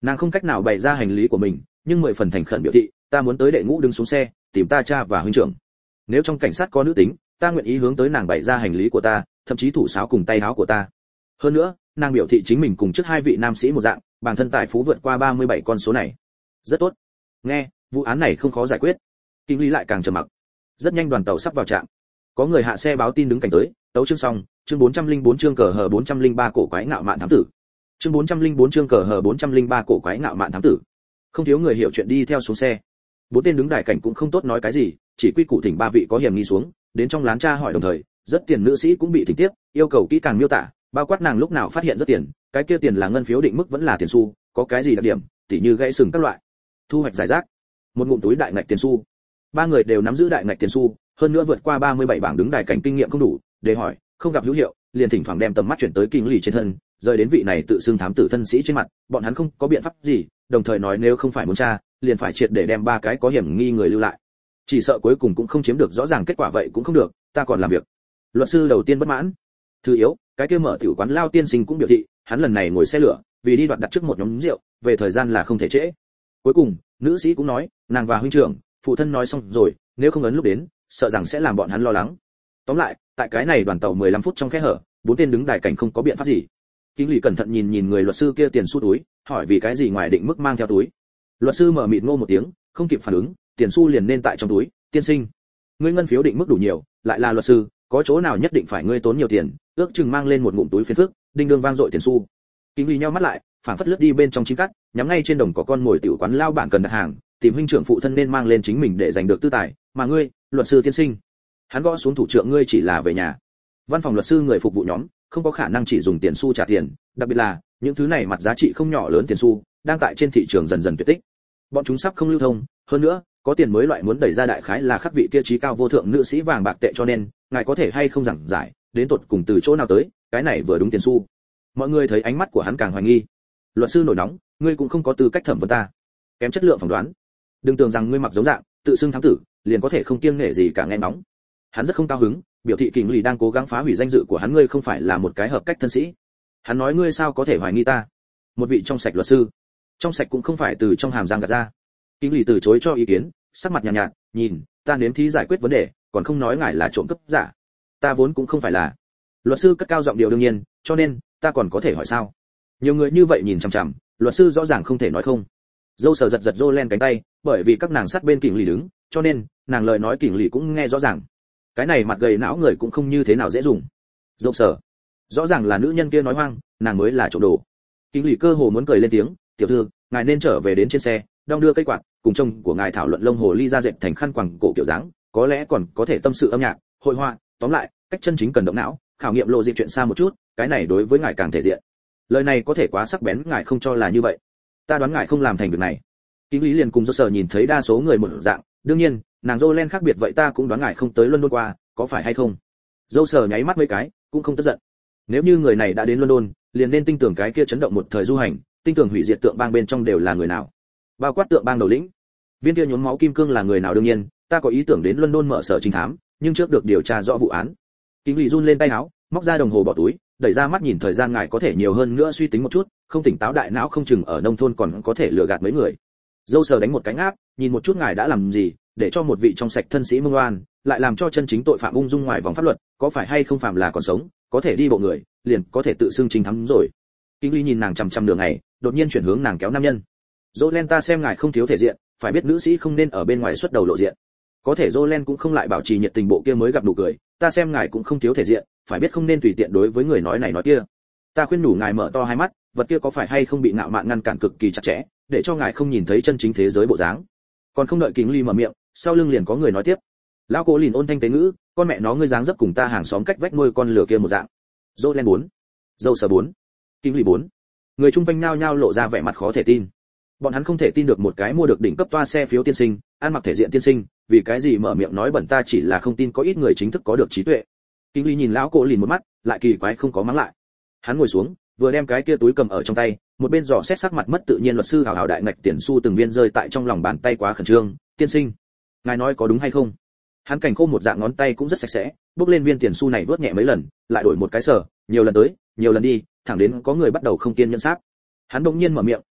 Nàng không cách nào bày ra hành lý của mình, nhưng 10 phần thành khẩn biểu thị, ta muốn tới đệ ngũ đứng xuống xe, tìm ta cha và huynh trưởng. Nếu trong cảnh sát có nữ tính, ta nguyện ý hướng tới nàng bày ra hành lý của ta, thậm chí thủ sáo cùng tay áo của ta. Hơn nữa, nàng biểu thị chính mình cùng trước hai vị nam sĩ một dạng, bản thân tài phú vượt qua 37 con số này. Rất tốt. Nghe, vụ án này không khó giải quyết. Kinh lý lại càng trầm mặc. Rất nhanh đoàn tàu sắp vào trạm. Có người hạ xe báo tin đứng cảnh tới, tấu chương xong, chương 404 chương cờ hờ 403 cổ quái ngạo mạn thám tử. Chương 404 chương cờ hờ 403 cổ quái ngạo mạn thám tử. Không thiếu người hiểu chuyện đi theo xuống xe. Bốn tên đứng đài cảnh cũng không tốt nói cái gì, chỉ quy củ thỉnh ba vị có hiểm nghi xuống, đến trong lán tra hỏi đồng thời, rất tiền nữ sĩ cũng bị thỉnh tiếp, yêu cầu kỹ càng miêu tả, bao quát nàng lúc nào phát hiện rất tiền, cái kia tiền là ngân phiếu định mức vẫn là tiền xu, có cái gì đặc điểm, tỉ như gãy sừng các loại. Thu hoạch giải rác. Một ngụm túi đại ngạch tiền xu. Ba người đều nắm giữ đại ngạch tiền xu, hơn nữa vượt qua 37 bảng đứng đài cảnh kinh nghiệm không đủ, để hỏi, không gặp hữu hiệu, liền thỉnh thoảng đem tầm mắt chuyển tới kinh lý trên thân, rời đến vị này tự xưng thám tử thân sĩ trên mặt, bọn hắn không có biện pháp gì, đồng thời nói nếu không phải muốn tra, liền phải triệt để đem ba cái có hiểm nghi người lưu lại. Chỉ sợ cuối cùng cũng không chiếm được rõ ràng kết quả vậy cũng không được, ta còn làm việc. Luật sư đầu tiên bất mãn. Thứ yếu, cái kia mở tiểu quán lao tiên sinh cũng biểu thị, hắn lần này ngồi xe lửa, vì đi đoạt đặt trước một nhóm rượu, về thời gian là không thể trễ. Cuối cùng, nữ sĩ cũng nói, nàng và huynh trưởng, phụ thân nói xong rồi, nếu không ấn lúc đến, sợ rằng sẽ làm bọn hắn lo lắng. Tóm lại, tại cái này đoàn tàu 15 phút trong khe hở, bốn tên đứng đài cảnh không có biện pháp gì. Kinh lý cẩn thận nhìn người luật sư kia tiền xu túi, hỏi vì cái gì ngoài định mức mang theo túi. Luật sư mở mịt ngô một tiếng, không kịp phản ứng, tiền xu liền nên tại trong túi, tiên sinh. Ngươi ngân phiếu định mức đủ nhiều, lại là luật sư, có chỗ nào nhất định phải ngươi tốn nhiều tiền, ước chừng mang lên một ngụm túi phiền phức, đinh đương vang dội tiền xu. Kinh lý nheo mắt lại, phảng phất lướt đi bên trong chính cắt, nhắm ngay trên đồng có con ngồi tiểu quán lao bản cần đặt hàng, tìm huynh trưởng phụ thân nên mang lên chính mình để giành được tư tài, mà ngươi, luật sư tiên sinh. Hắn gõ xuống thủ trưởng ngươi chỉ là về nhà. Văn phòng luật sư người phục vụ nhóm, không có khả năng chỉ dùng tiền xu trả tiền, đặc biệt là những thứ này mặt giá trị không nhỏ lớn tiền xu, đang tại trên thị trường dần dần tuyệt tích. Bọn chúng sắp không lưu thông, hơn nữa, có tiền mới loại muốn đẩy ra đại khái là khắc vị kia trí cao vô thượng nữ sĩ vàng bạc tệ cho nên, ngài có thể hay không giảng giải, đến tột cùng từ chỗ nào tới, cái này vừa đúng tiền xu. Mọi người thấy ánh mắt của hắn càng hoài nghi. Luật sư nổi nóng, ngươi cũng không có tư cách thẩm vấn ta. Kém chất lượng phỏng đoán. Đừng tưởng rằng ngươi mặc giống dạng, tự xưng thám tử, liền có thể không kiêng nể gì cả nghe nóng. Hắn rất không cao hứng, biểu thị Kình Lý đang cố gắng phá hủy danh dự của hắn, ngươi không phải là một cái hợp cách thân sĩ. Hắn nói ngươi sao có thể hoài nghi ta? Một vị trong sạch luật sư, trong sạch cũng không phải từ trong hàm răng gạt ra. Kình Lý từ chối cho ý kiến, sắc mặt nhàn nhạt, nhìn, ta nếm thí giải quyết vấn đề, còn không nói ngài là trộm cắp giả. Ta vốn cũng không phải là. Luật sư cất cao giọng điệu đương nhiên, cho nên ta còn có thể hỏi sao? Nhiều người như vậy nhìn chằm chằm, luật sư rõ ràng không thể nói không. Dâu sờ giật giật Jolen cánh tay, bởi vì các nàng sát bên Kình Lý đứng, cho nên nàng lời nói Kình Lý cũng nghe rõ ràng. Cái này mặt gầy não người cũng không như thế nào dễ dùng. Dâu sờ, rõ ràng là nữ nhân kia nói hoang, nàng mới là trộm đồ. Kình Lý cơ hồ muốn cười lên tiếng, tiểu thư, ngài nên trở về đến trên xe, đong đưa cây quạt, cùng chồng của ngài thảo luận lông hồ ly ra dệt thành khăn quàng cổ kiểu dáng, có lẽ còn có thể tâm sự âm nhạc, hội họa, tóm lại, cách chân chính cần động não, khảo nghiệm lộ diện chuyện xa một chút, cái này đối với ngài càng thể diện. Lời này có thể quá sắc bén, ngài không cho là như vậy. Ta đoán ngài không làm thành việc này. Kình Lý liền cùng do sở nhìn thấy đa số người một dạng, đương nhiên, nàng Jolen khác biệt vậy ta cũng đoán ngài không tới London qua, có phải hay không? Dâu sở nháy mắt mấy cái, cũng không tức giận. Nếu như người này đã đến London, liền nên tin tưởng cái kia chấn động một thời du hành, tin tưởng hủy diệt tượng bang bên trong đều là người nào. Bao quát tượng bang đầu lĩnh. Viên kia nhuốm máu kim cương là người nào đương nhiên, ta có ý tưởng đến London mở sở trinh thám, nhưng trước được điều tra rõ vụ án. Kình Lý run lên tay áo, móc ra đồng hồ bỏ túi, đẩy ra mắt nhìn thời gian ngài có thể nhiều hơn nữa suy tính một chút, không tỉnh táo đại não không chừng ở nông thôn còn có thể lừa gạt mấy người. Dâu sờ đánh một cái áp, nhìn một chút ngài đã làm gì, để cho một vị trong sạch thân sĩ mông oan, lại làm cho chân chính tội phạm ung dung ngoài vòng pháp luật, có phải hay không phạm là còn sống, có thể đi bộ người, liền có thể tự xưng chính thắng rồi. Kình Lý nhìn nàng chằm chằm đường này, đột nhiên chuyển hướng nàng kéo nam nhân. Jolen ta xem ngài không thiếu thể diện, phải biết nữ sĩ không nên ở bên ngoài xuất đầu lộ diện. Có thể Jolen cũng không lại bảo trì nhiệt tình bộ kia mới gặp nụ cười, ta xem ngài cũng không thiếu thể diện, phải biết không nên tùy tiện đối với người nói này nói kia. Ta khuyên nhủ ngài mở to hai mắt, vật kia có phải hay không bị ngạo mạn ngăn cản cực kỳ chặt chẽ, để cho ngài không nhìn thấy chân chính thế giới bộ dáng. Còn không đợi Kình Lý mở miệng, sau lưng liền có người nói tiếp. Lão Cố liền ôn thanh tế ngữ, con mẹ nó ngươi dáng dấp cùng ta hàng xóm cách vách nuôi con lừa kia một dạng. Jolen 4, dâu sờ 4, Kình Lý 4. Người trung quanh nhao nhao lộ ra vẻ mặt khó thể tin. Bọn hắn không thể tin được một cái mua được đỉnh cấp toa xe phiếu tiên sinh, ăn mặc thể diện tiên sinh, vì cái gì mở miệng nói bẩn ta chỉ là không tin có ít người chính thức có được trí tuệ. Kình Lý nhìn lão Cố liền một mắt, lại kỳ quái không có mắng lại. Hắn ngồi xuống, vừa đem cái kia túi cầm ở trong tay, một bên dò xét sắc mặt mất tự nhiên luật sư hào hào đại ngạch tiền xu từng viên rơi tại trong lòng bàn tay quá khẩn trương, tiên sinh, ngài nói có đúng hay không? Hắn cảnh khô một dạng ngón tay cũng rất sạch sẽ, bước lên viên tiền xu này vớt nhẹ mấy lần, lại đổi một cái sở, nhiều lần tới, nhiều lần đi, thẳng đến có người bắt đầu không kiên nhẫn sáp. Hắn bỗng nhiên mở miệng,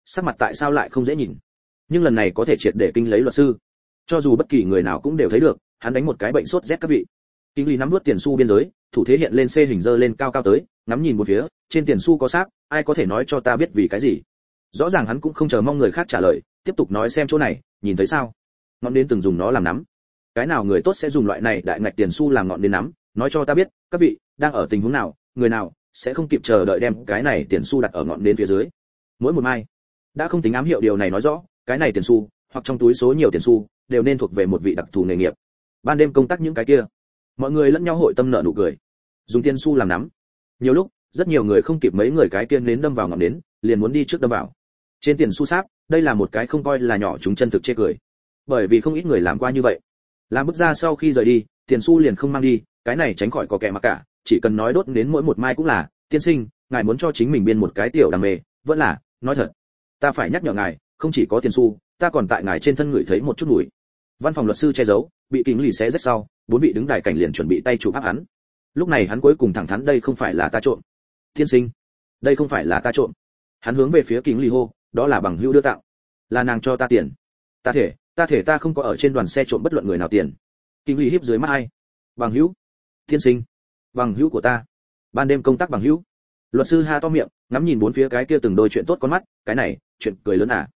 sắc mặt tại sao lại không dễ nhìn, nhưng lần này có thể triệt để kinh lấy luật sư. Cho dù bất kỳ người nào cũng đều thấy được, hắn đánh một cái bệnh sốt rét các vị. Kinh lý nắm nuốt tiền xu biên giới, thủ thế hiện lên C hình dơ lên cao cao tới, ngắm nhìn một phía, trên tiền xu có sáp, ai có thể nói cho ta biết vì cái gì? Rõ ràng hắn cũng không chờ mong người khác trả lời, tiếp tục nói xem chỗ này, nhìn thấy sao? Ngọn nến từng dùng nó làm nắm. Cái nào người tốt sẽ dùng loại này đại ngạch tiền xu làm ngọn nến nắm, nói cho ta biết, các vị đang ở tình huống nào, người nào sẽ không kịp chờ đợi đem cái này tiền xu đặt ở ngọn nến phía dưới. Mỗi một mai, đã không tính ám hiệu điều này nói rõ, cái này tiền xu, hoặc trong túi số nhiều tiền xu, đều nên thuộc về một vị đặc thù nghề nghiệp. Ban đêm công tác những cái kia, mọi người lẫn nhau hội tâm nợ nụ cười, dùng tiền xu làm nắm. Nhiều lúc, rất nhiều người không kịp mấy người cái kia nến đâm vào ngọn nến, liền muốn đi trước đâm vào. Trên tiền xu sáp, đây là một cái không coi là nhỏ chúng chân thực chê cười. Bởi vì không ít người làm qua như vậy. Làm bước ra sau khi rời đi, tiền xu liền không mang đi, cái này tránh khỏi có kẻ mà cả, chỉ cần nói đốt đến mỗi một mai cũng là, tiên sinh, ngài muốn cho chính mình biên một cái tiểu đam mê, vẫn là, nói thật. Ta phải nhắc nhở ngài, không chỉ có tiền xu, ta còn tại ngài trên thân ngửi thấy một chút mùi. Văn phòng luật sư che giấu, bị kính lì xé rách sau, bốn vị đứng đài cảnh liền chuẩn bị tay chụp áp hắn. Lúc này hắn cuối cùng thẳng thắn đây không phải là ta trộm. Tiên sinh, đây không phải là ta trộm. Hắn hướng về phía kính lì hô, đó là bằng hữu đưa tặng, là nàng cho ta tiền. Ta thể ta không có ở trên đoàn xe trộm bất luận người nào tiền. Kính lì hiếp dưới mắt ai? Bằng hữu? Tiên sinh, bằng hữu của ta. Ban đêm công tác bằng hữu. Luật sư ha to miệng, ngắm nhìn bốn phía cái kia từng đôi chuyện tốt con mắt, cái này, chuyện cười lớn à?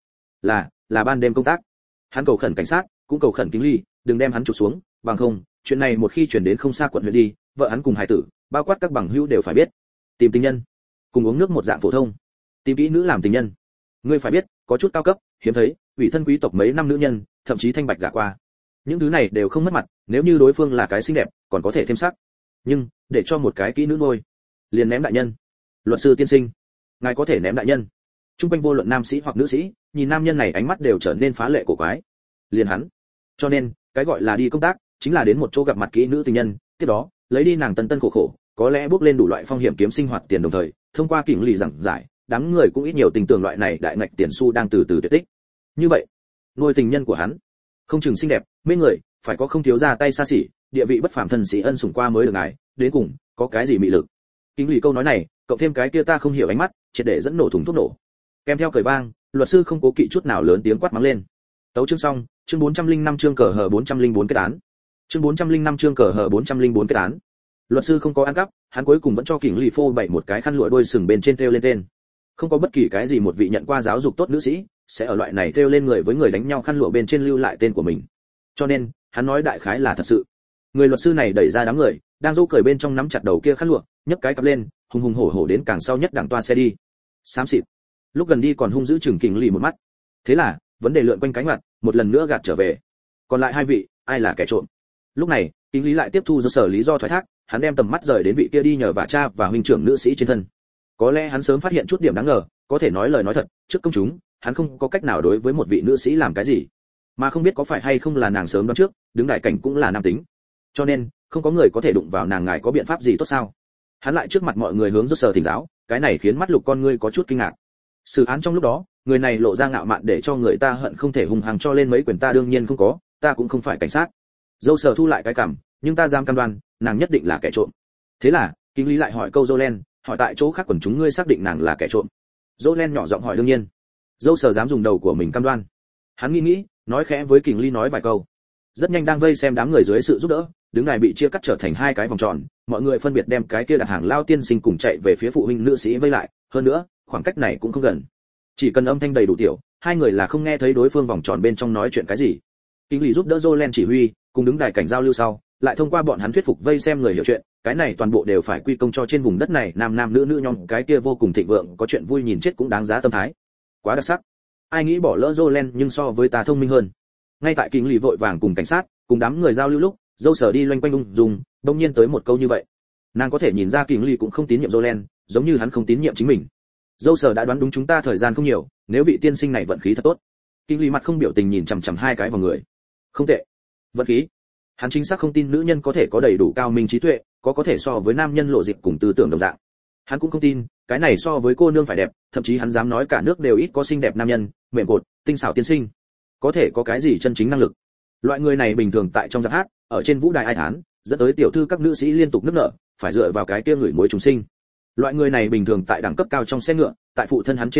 Là ban đêm công tác. Hắn cầu khẩn cảnh sát, cũng cầu khẩn kính ly, đừng đem hắn chụp xuống, bằng không, chuyện này một khi truyền đến không xa quận huyện đi, vợ hắn cùng hài tử, bao quát các bằng hữu đều phải biết. Tìm tình nhân, cùng uống nước một dạng phổ thông. Tìm kỹ nữ làm tình nhân. Ngươi phải biết, có chút cao cấp, hiếm thấy, ủy thân quý tộc mấy năm nữ nhân, thậm chí thanh bạch gả qua. Những thứ này đều không mất mặt, nếu như đối phương là cái xinh đẹp, còn có thể thêm sắc. Nhưng, để cho một cái kỹ nữ nuôi, liền ném đại nhân. Luật sư tiên sinh, ngài có thể ném đại nhân. Trung quanh vô luận nam sĩ hoặc nữ sĩ, nhìn nam nhân này ánh mắt đều trở nên phá lệ cổ quái. Liền hắn. Cho nên, cái gọi là đi công tác, chính là đến một chỗ gặp mặt kỹ nữ tình nhân, tiếp đó, lấy đi nàng tân tân khổ khổ, có lẽ bước lên đủ loại phong hiểm kiếm sinh hoạt tiền đồng thời, thông qua kỉnh lì giảng giải, đám người cũng ít nhiều tình tưởng loại này đại ngạch tiền xu đang từ từ tuyệt tích. Như vậy, nuôi tình nhân của hắn, không chừng xinh đẹp, mê người, phải có không thiếu ra tay xa xỉ, địa vị bất phàm thần sĩ ân sủng qua mới được ngài, đến cùng, có cái gì mị lực. Kính lì câu nói này, cộng thêm cái kia ta không hiểu ánh mắt, triệt để dẫn nổ thùng thuốc nổ. Kèm theo cười vang, luật sư không cố kỵ chút nào lớn tiếng quát mắng lên. Tấu chương xong, chương 405 chương cờ hờ 404 kết án. Chương 405 chương cờ hờ 404 kết án. Luật sư không có ăn cắp, hắn cuối cùng vẫn cho Kình Lì phô bày một cái khăn lụa đôi sừng bên trên treo lên tên. Không có bất kỳ cái gì một vị nhận qua giáo dục tốt nữ sĩ sẽ ở loại này treo lên người với người đánh nhau khăn lụa bên trên lưu lại tên của mình. Cho nên, hắn nói đại khái là thật sự. Người luật sư này đẩy ra đám người, đang dâu cười bên trong nắm chặt đầu kia khăn lụa, nhấc cái cặp lên, hùng hùng hổ hổ đến càng sau nhất đằng toa xe đi. Xám xịt. Lúc gần đi còn hung dữ chừng Kình Lì một mắt. Thế là, vấn đề lượn quanh cánh mặt, một lần nữa gạt trở về. Còn lại hai vị, ai là kẻ trộm? Lúc này, Kính Lý lại tiếp thu do sở lý do thoái thác, hắn đem tầm mắt rời đến vị kia đi nhờ vả cha và huynh trưởng nữ sĩ trên thân. Có lẽ hắn sớm phát hiện chút điểm đáng ngờ, có thể nói lời nói thật, trước công chúng, hắn không có cách nào đối với một vị nữ sĩ làm cái gì, mà không biết có phải hay không là nàng sớm đoán trước, đứng đại cảnh cũng là nam tính, cho nên không có người có thể đụng vào nàng, ngài có biện pháp gì tốt sao? Hắn lại trước mặt mọi người hướng do sở thỉnh giáo, cái này khiến mắt lục con ngươi có chút kinh ngạc. Xử án trong lúc đó, người này lộ ra ngạo mạn để cho người ta hận không thể hung hăng cho lên mấy quyền, ta đương nhiên không có, ta cũng không phải cảnh sát. Dâu sở thu lại cái cằm, nhưng ta dám cam đoan, nàng nhất định là kẻ trộm. Thế là, Kính Lý lại hỏi câu Jolen, hỏi tại chỗ khác quần chúng ngươi xác định nàng là kẻ trộm? Jolen nhỏ giọng hỏi đương nhiên. Dâu sở dám dùng đầu của mình cam đoan. Hắn nghĩ, nói khẽ với Kính Lý nói vài câu. Rất nhanh đang vây xem đám người dưới sự giúp đỡ, đứng này bị chia cắt trở thành hai cái vòng tròn, mọi người phân biệt đem cái kia đặt hàng lao tiên sinh cùng chạy về phía phụ huynh nữ sĩ vây lại, hơn nữa, khoảng cách này cũng không gần. Chỉ cần âm thanh đầy đủ tiểu, hai người là không nghe thấy đối phương vòng tròn bên trong nói chuyện cái gì. Kính Lý giúp đỡ Jolen chỉ huy, cùng đứng đài cảnh giao lưu sau, lại thông qua bọn hắn thuyết phục vây xem người hiểu chuyện, cái này toàn bộ đều phải quy công cho trên vùng đất này nam nam nữ nữ nhóm cái kia vô cùng thịnh vượng, có chuyện vui nhìn chết cũng đáng giá tâm thái. Quá đặc sắc. Ai nghĩ bỏ lỡ Jolen nhưng so với ta thông minh hơn. Ngay tại Kính Lý vội vàng cùng cảnh sát, cùng đám người giao lưu lúc, dâu sở đi loanh quanh ung dung, đột nhiên tới một câu như vậy. Nàng có thể nhìn ra Kính Lý cũng không tín nhiệm Jolen, giống như hắn không tín nhiệm chính mình. Dâu sở đã đoán đúng chúng ta thời gian không nhiều, nếu vị tiên sinh này vận khí thật tốt. Kính Lý mặt không biểu tình nhìn chằm chằm hai cái vào người. Không tệ. Vận khí. Hắn chính xác không tin nữ nhân có thể có đầy đủ cao minh trí tuệ, có thể so với nam nhân lộ diện cùng tư tưởng đồng dạng. Hắn cũng không tin, cái này so với cô nương phải đẹp, thậm chí hắn dám nói cả nước đều ít có xinh đẹp nam nhân, mềm cột, tinh xảo tiên sinh. Có thể có cái gì chân chính năng lực? Loại người này bình thường tại trong giặc hát, ở trên vũ đài ai thán, dẫn tới tiểu thư các nữ sĩ liên tục nức nở, phải dựa vào cái kia người muối trùng sinh. Loại người này bình thường tại đẳng cấp cao trong xe ngựa, tại phụ thân hắn trên đến hội,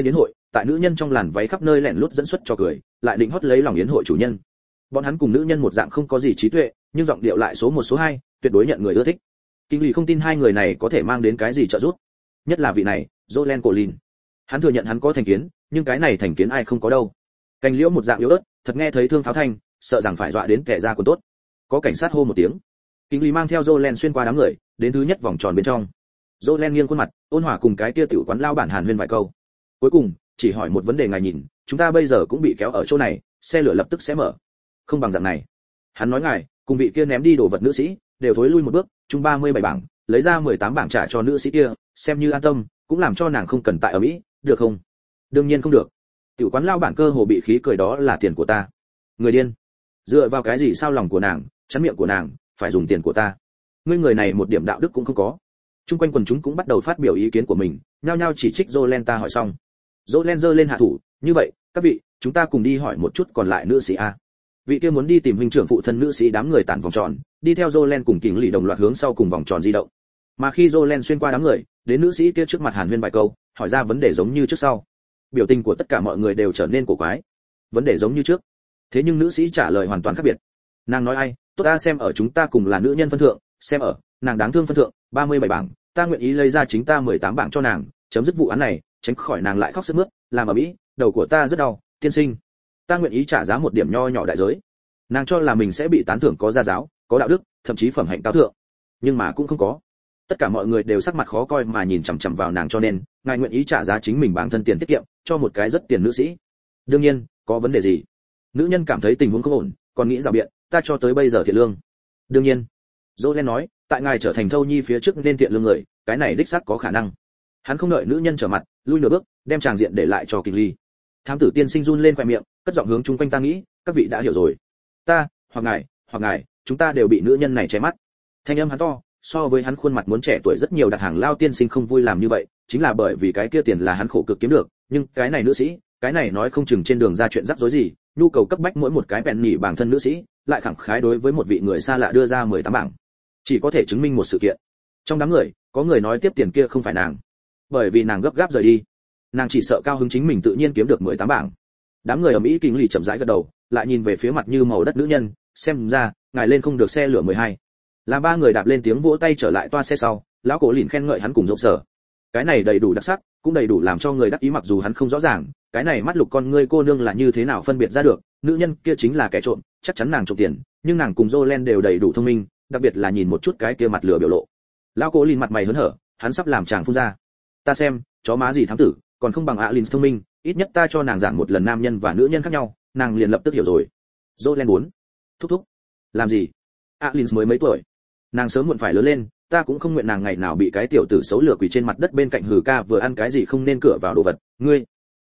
tại nữ nhân trong làn váy khắp nơi lẻn lút dẫn xuất cho cười, lại định hót lấy lòng yến hội chủ nhân. Bọn hắn cùng nữ nhân một dạng không có gì trí tuệ, nhưng giọng điệu lại số 1 số 2, tuyệt đối nhận người ưa thích. Kinh lý không tin hai người này có thể mang đến cái gì trợ giúp, nhất là vị này, Jolene Collins. Hắn thừa nhận hắn có thành kiến, nhưng cái này thành kiến ai không có đâu. Cành liễu một dạng yếu ớt, thật nghe thấy thương pháo thanh, sợ rằng phải dọa đến kẻ ra quân tốt. Có cảnh sát hô một tiếng. Kinh lý mang theo Jolene xuyên qua đám người, đến thứ nhất vòng tròn bên trong. Jolene nghiêng khuôn mặt, ôn hòa cùng cái kia tiểu quán lao bản hàn huyên vài câu. Cuối cùng, chỉ hỏi một vấn đề ngài nhìn, chúng ta bây giờ cũng bị kéo ở chỗ này, xe lửa lập tức sẽ mở. Không bằng dạng này. Hắn nói ngài, cùng vị kia ném đi đồ vật nữ sĩ, đều thối lui một bước, chung 37 bảng, lấy ra 18 bảng trả cho nữ sĩ kia, xem như an tâm, cũng làm cho nàng không cần tại ở Mỹ, được không? Đương nhiên không được. Tiểu quán lao bản cơ hồ bị khí cười, đó là tiền của ta. Người điên. Dựa vào cái gì sao lòng của nàng, chắn miệng của nàng, phải dùng tiền của ta. Ngươi người này một điểm đạo đức cũng không có. Trung quanh quần chúng cũng bắt đầu phát biểu ý kiến của mình, nhao nhao chỉ trích Jolene. Ta hỏi xong. Jolene giơ lên hạ thủ, như vậy, các vị, chúng ta cùng đi hỏi một chút còn lại nữ sĩ a. Vị kia muốn đi tìm huynh trưởng phụ thân nữ sĩ đám người tản vòng tròn, đi theo Jolene cùng Kình Lì đồng loạt hướng sau cùng vòng tròn di động. Mà khi Jolene xuyên qua đám người, đến nữ sĩ kia trước mặt hàn huyên vài câu, hỏi ra vấn đề giống như trước sau. Biểu tình của tất cả mọi người đều trở nên cổ quái. Vấn đề giống như trước, thế nhưng nữ sĩ trả lời hoàn toàn khác biệt. Nàng nói ai, tốt ta xem ở chúng ta cùng là nữ nhân phân thượng, xem ở nàng đáng thương phân thượng, 37 bảng, ta nguyện ý lấy ra chính ta 18 bảng cho nàng, chấm dứt vụ án này, tránh khỏi nàng lại khóc sướt mướt, làm ở Mỹ, đầu của ta rất đau, tiên sinh. Ta nguyện ý trả giá một điểm nho nhỏ đại giới. Nàng cho là mình sẽ bị tán thưởng có gia giáo, có đạo đức, thậm chí phẩm hạnh cao thượng, nhưng mà cũng không có. Tất cả mọi người đều sắc mặt khó coi mà nhìn chằm chằm vào nàng, cho nên ngài nguyện ý trả giá chính mình bản thân tiền tiết kiệm cho một cái rất tiền nữ sĩ. Đương nhiên, có vấn đề gì? Nữ nhân cảm thấy tình huống không ổn, còn nghĩ rào biện, ta cho tới bây giờ thiện lương. Đương nhiên, Jolene nói, tại ngài trở thành thâu nhi phía trước nên thiện lương người, cái này đích xác có khả năng. Hắn không đợi nữ nhân trở mặt, lui nửa bước, đem tràng diện để lại cho Kình Ly. Thám tử tiên sinh run lên khóe miệng, cất giọng hướng chung quanh ta nghĩ, các vị đã hiểu rồi. Ta, hoặc ngài, chúng ta đều bị nữ nhân này che mắt. Thanh âm hắn to, so với hắn khuôn mặt muốn trẻ tuổi rất nhiều. Đặt hàng lao tiên sinh không vui làm như vậy, chính là bởi vì cái kia tiền là hắn khổ cực kiếm được, nhưng cái này nữ sĩ, cái này nói không chừng trên đường ra chuyện rắc rối gì, nhu cầu cấp bách mỗi một cái bèn nhỉ bản thân nữ sĩ, lại khẳng khái đối với một vị người xa lạ đưa ra 18 bảng. Chỉ có thể chứng minh một sự kiện. Trong đám người, có người nói tiếp tiền kia không phải nàng, bởi vì nàng gấp gáp rời đi. Nàng chỉ sợ cao hứng chính mình tự nhiên kiếm được 18 bảng. Đám người ở Mỹ Kình Lì chậm rãi gật đầu, lại nhìn về phía mặt như màu đất nữ nhân, xem ra ngài lên không được xe lửa 12. Làm ba người đạp lên tiếng vỗ tay trở lại toa xe sau, lão cổ lìn khen ngợi hắn cùng dốc sở. Cái này đầy đủ đặc sắc, cũng đầy đủ làm cho người đắc ý, mặc dù hắn không rõ ràng, cái này mắt lục con ngươi cô nương là như thế nào phân biệt ra được, nữ nhân kia chính là kẻ trộm, chắc chắn nàng trộm tiền, nhưng nàng cùng Jolene đều đầy đủ thông minh, đặc biệt là nhìn một chút cái kia mặt lửa biểu lộ. Lão cổ lìn mặt mày hớn hở, hắn sắp làm chàng phun ra. Ta xem, chó má gì thám tử, còn không bằng Alin thông minh, ít nhất ta cho nàng giảng một lần nam nhân và nữ nhân khác nhau, nàng liền lập tức hiểu rồi. Jolene muốn thúc thúc làm gì? Alin mới mấy tuổi, nàng sớm muộn phải lớn lên, ta cũng không nguyện nàng ngày nào bị cái tiểu tử xấu lửa quỳ trên mặt đất bên cạnh hừ ca vừa ăn cái gì không nên cửa vào đồ vật. Ngươi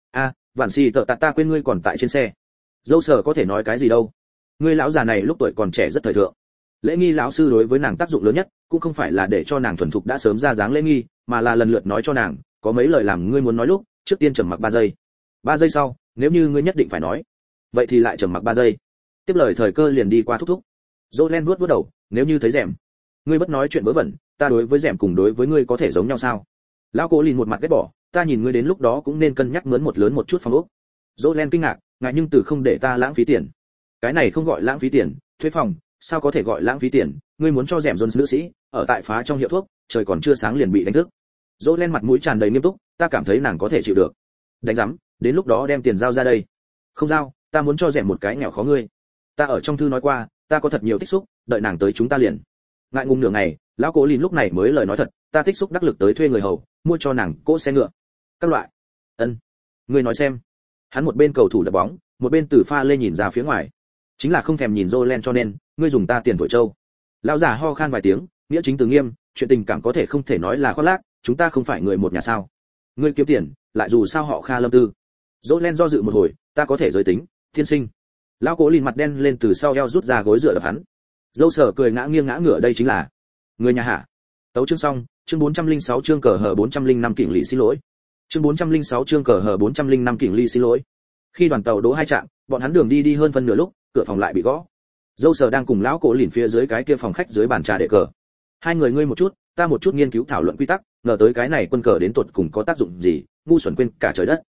vạn xì tợ tạt, ta quên ngươi còn tại trên xe. Dâu sở có thể nói cái gì đâu, ngươi lão già này lúc tuổi còn trẻ rất thời thượng. Lễ nghi lão sư đối với nàng tác dụng lớn nhất cũng không phải là để cho nàng thuần thục đã sớm ra dáng lễ nghi, mà là lần lượt nói cho nàng có mấy lời làm ngươi muốn nói lúc trước tiên trầm mặc 3 giây. 3 giây sau, nếu như ngươi nhất định phải nói, vậy thì lại trầm mặc 3 giây, tiếp lời thời cơ liền đi qua thúc thúc. Jolene vuốt đầu, nếu như thấy rèm, ngươi bất nói chuyện vớ vẩn, ta đối với rèm cùng đối với ngươi có thể giống nhau sao? Lão cố lìn một mặt ghét bỏ, ta nhìn ngươi đến lúc đó cũng nên cân nhắc mướn một lớn một chút phòng ốc. Jolene kinh ngạc, ngại nhưng từ không để ta lãng phí tiền. Cái này không gọi lãng phí tiền, thuê phòng, sao có thể gọi lãng phí tiền? Ngươi muốn cho rèm Jones nữ sĩ ở tại phá trong hiệu thuốc, trời còn chưa sáng liền bị đánh thức. Jolene mặt mũi tràn đầy nghiêm túc, ta cảm thấy nàng có thể chịu được. Đánh rắm, đến lúc đó đem tiền giao ra đây. Không giao, ta muốn cho rèm một cái nghèo khó ngươi. Ta ở trong thư nói qua, ta có thật nhiều tích xúc, đợi nàng tới chúng ta liền. Ngại ngùng nửa ngày, lão cố lìn lúc này mới lời nói thật, ta tích xúc đắc lực tới thuê người hầu, mua cho nàng cỗ xe ngựa, các loại. Ân, ngươi nói xem. Hắn một bên cầu thủ đá bóng, một bên từ pha lên nhìn ra phía ngoài. Chính là không thèm nhìn Jolene, cho nên ngươi dùng ta tiền thổi trâu. Lão già ho khan vài tiếng, nghĩa chính từ nghiêm, chuyện tình cảm có thể không thể nói là khoác lác, chúng ta không phải người một nhà sao? Ngươi kiếm tiền, lại dù sao họ Kha lâm tư. Jolene do dự một hồi, ta có thể giới tính, thiên sinh. Lão cố lìn mặt đen lên, từ sau eo rút ra gối dựa đập hắn. Dâu sở cười ngã nghiêng ngã ngửa, đây chính là người nhà hả? Tấu chương xong, chương 406 chương cờ hờ 405 Kình Lỵ xin lỗi. Chương 406 chương cờ hờ 405 Kình Lỵ xin lỗi. Khi đoàn tàu đỗ hai trạm, bọn hắn đường đi hơn phân nửa lúc, cửa phòng lại bị gõ. Dâu sở đang cùng lão cố lìn phía dưới cái kia phòng khách dưới bàn trà để cờ. Hai người ngươi một chút, ta một chút nghiên cứu thảo luận quy tắc, ngờ tới cái này quân cờ đến tột cùng có tác dụng gì, ngu xuẩn quên cả trời đất.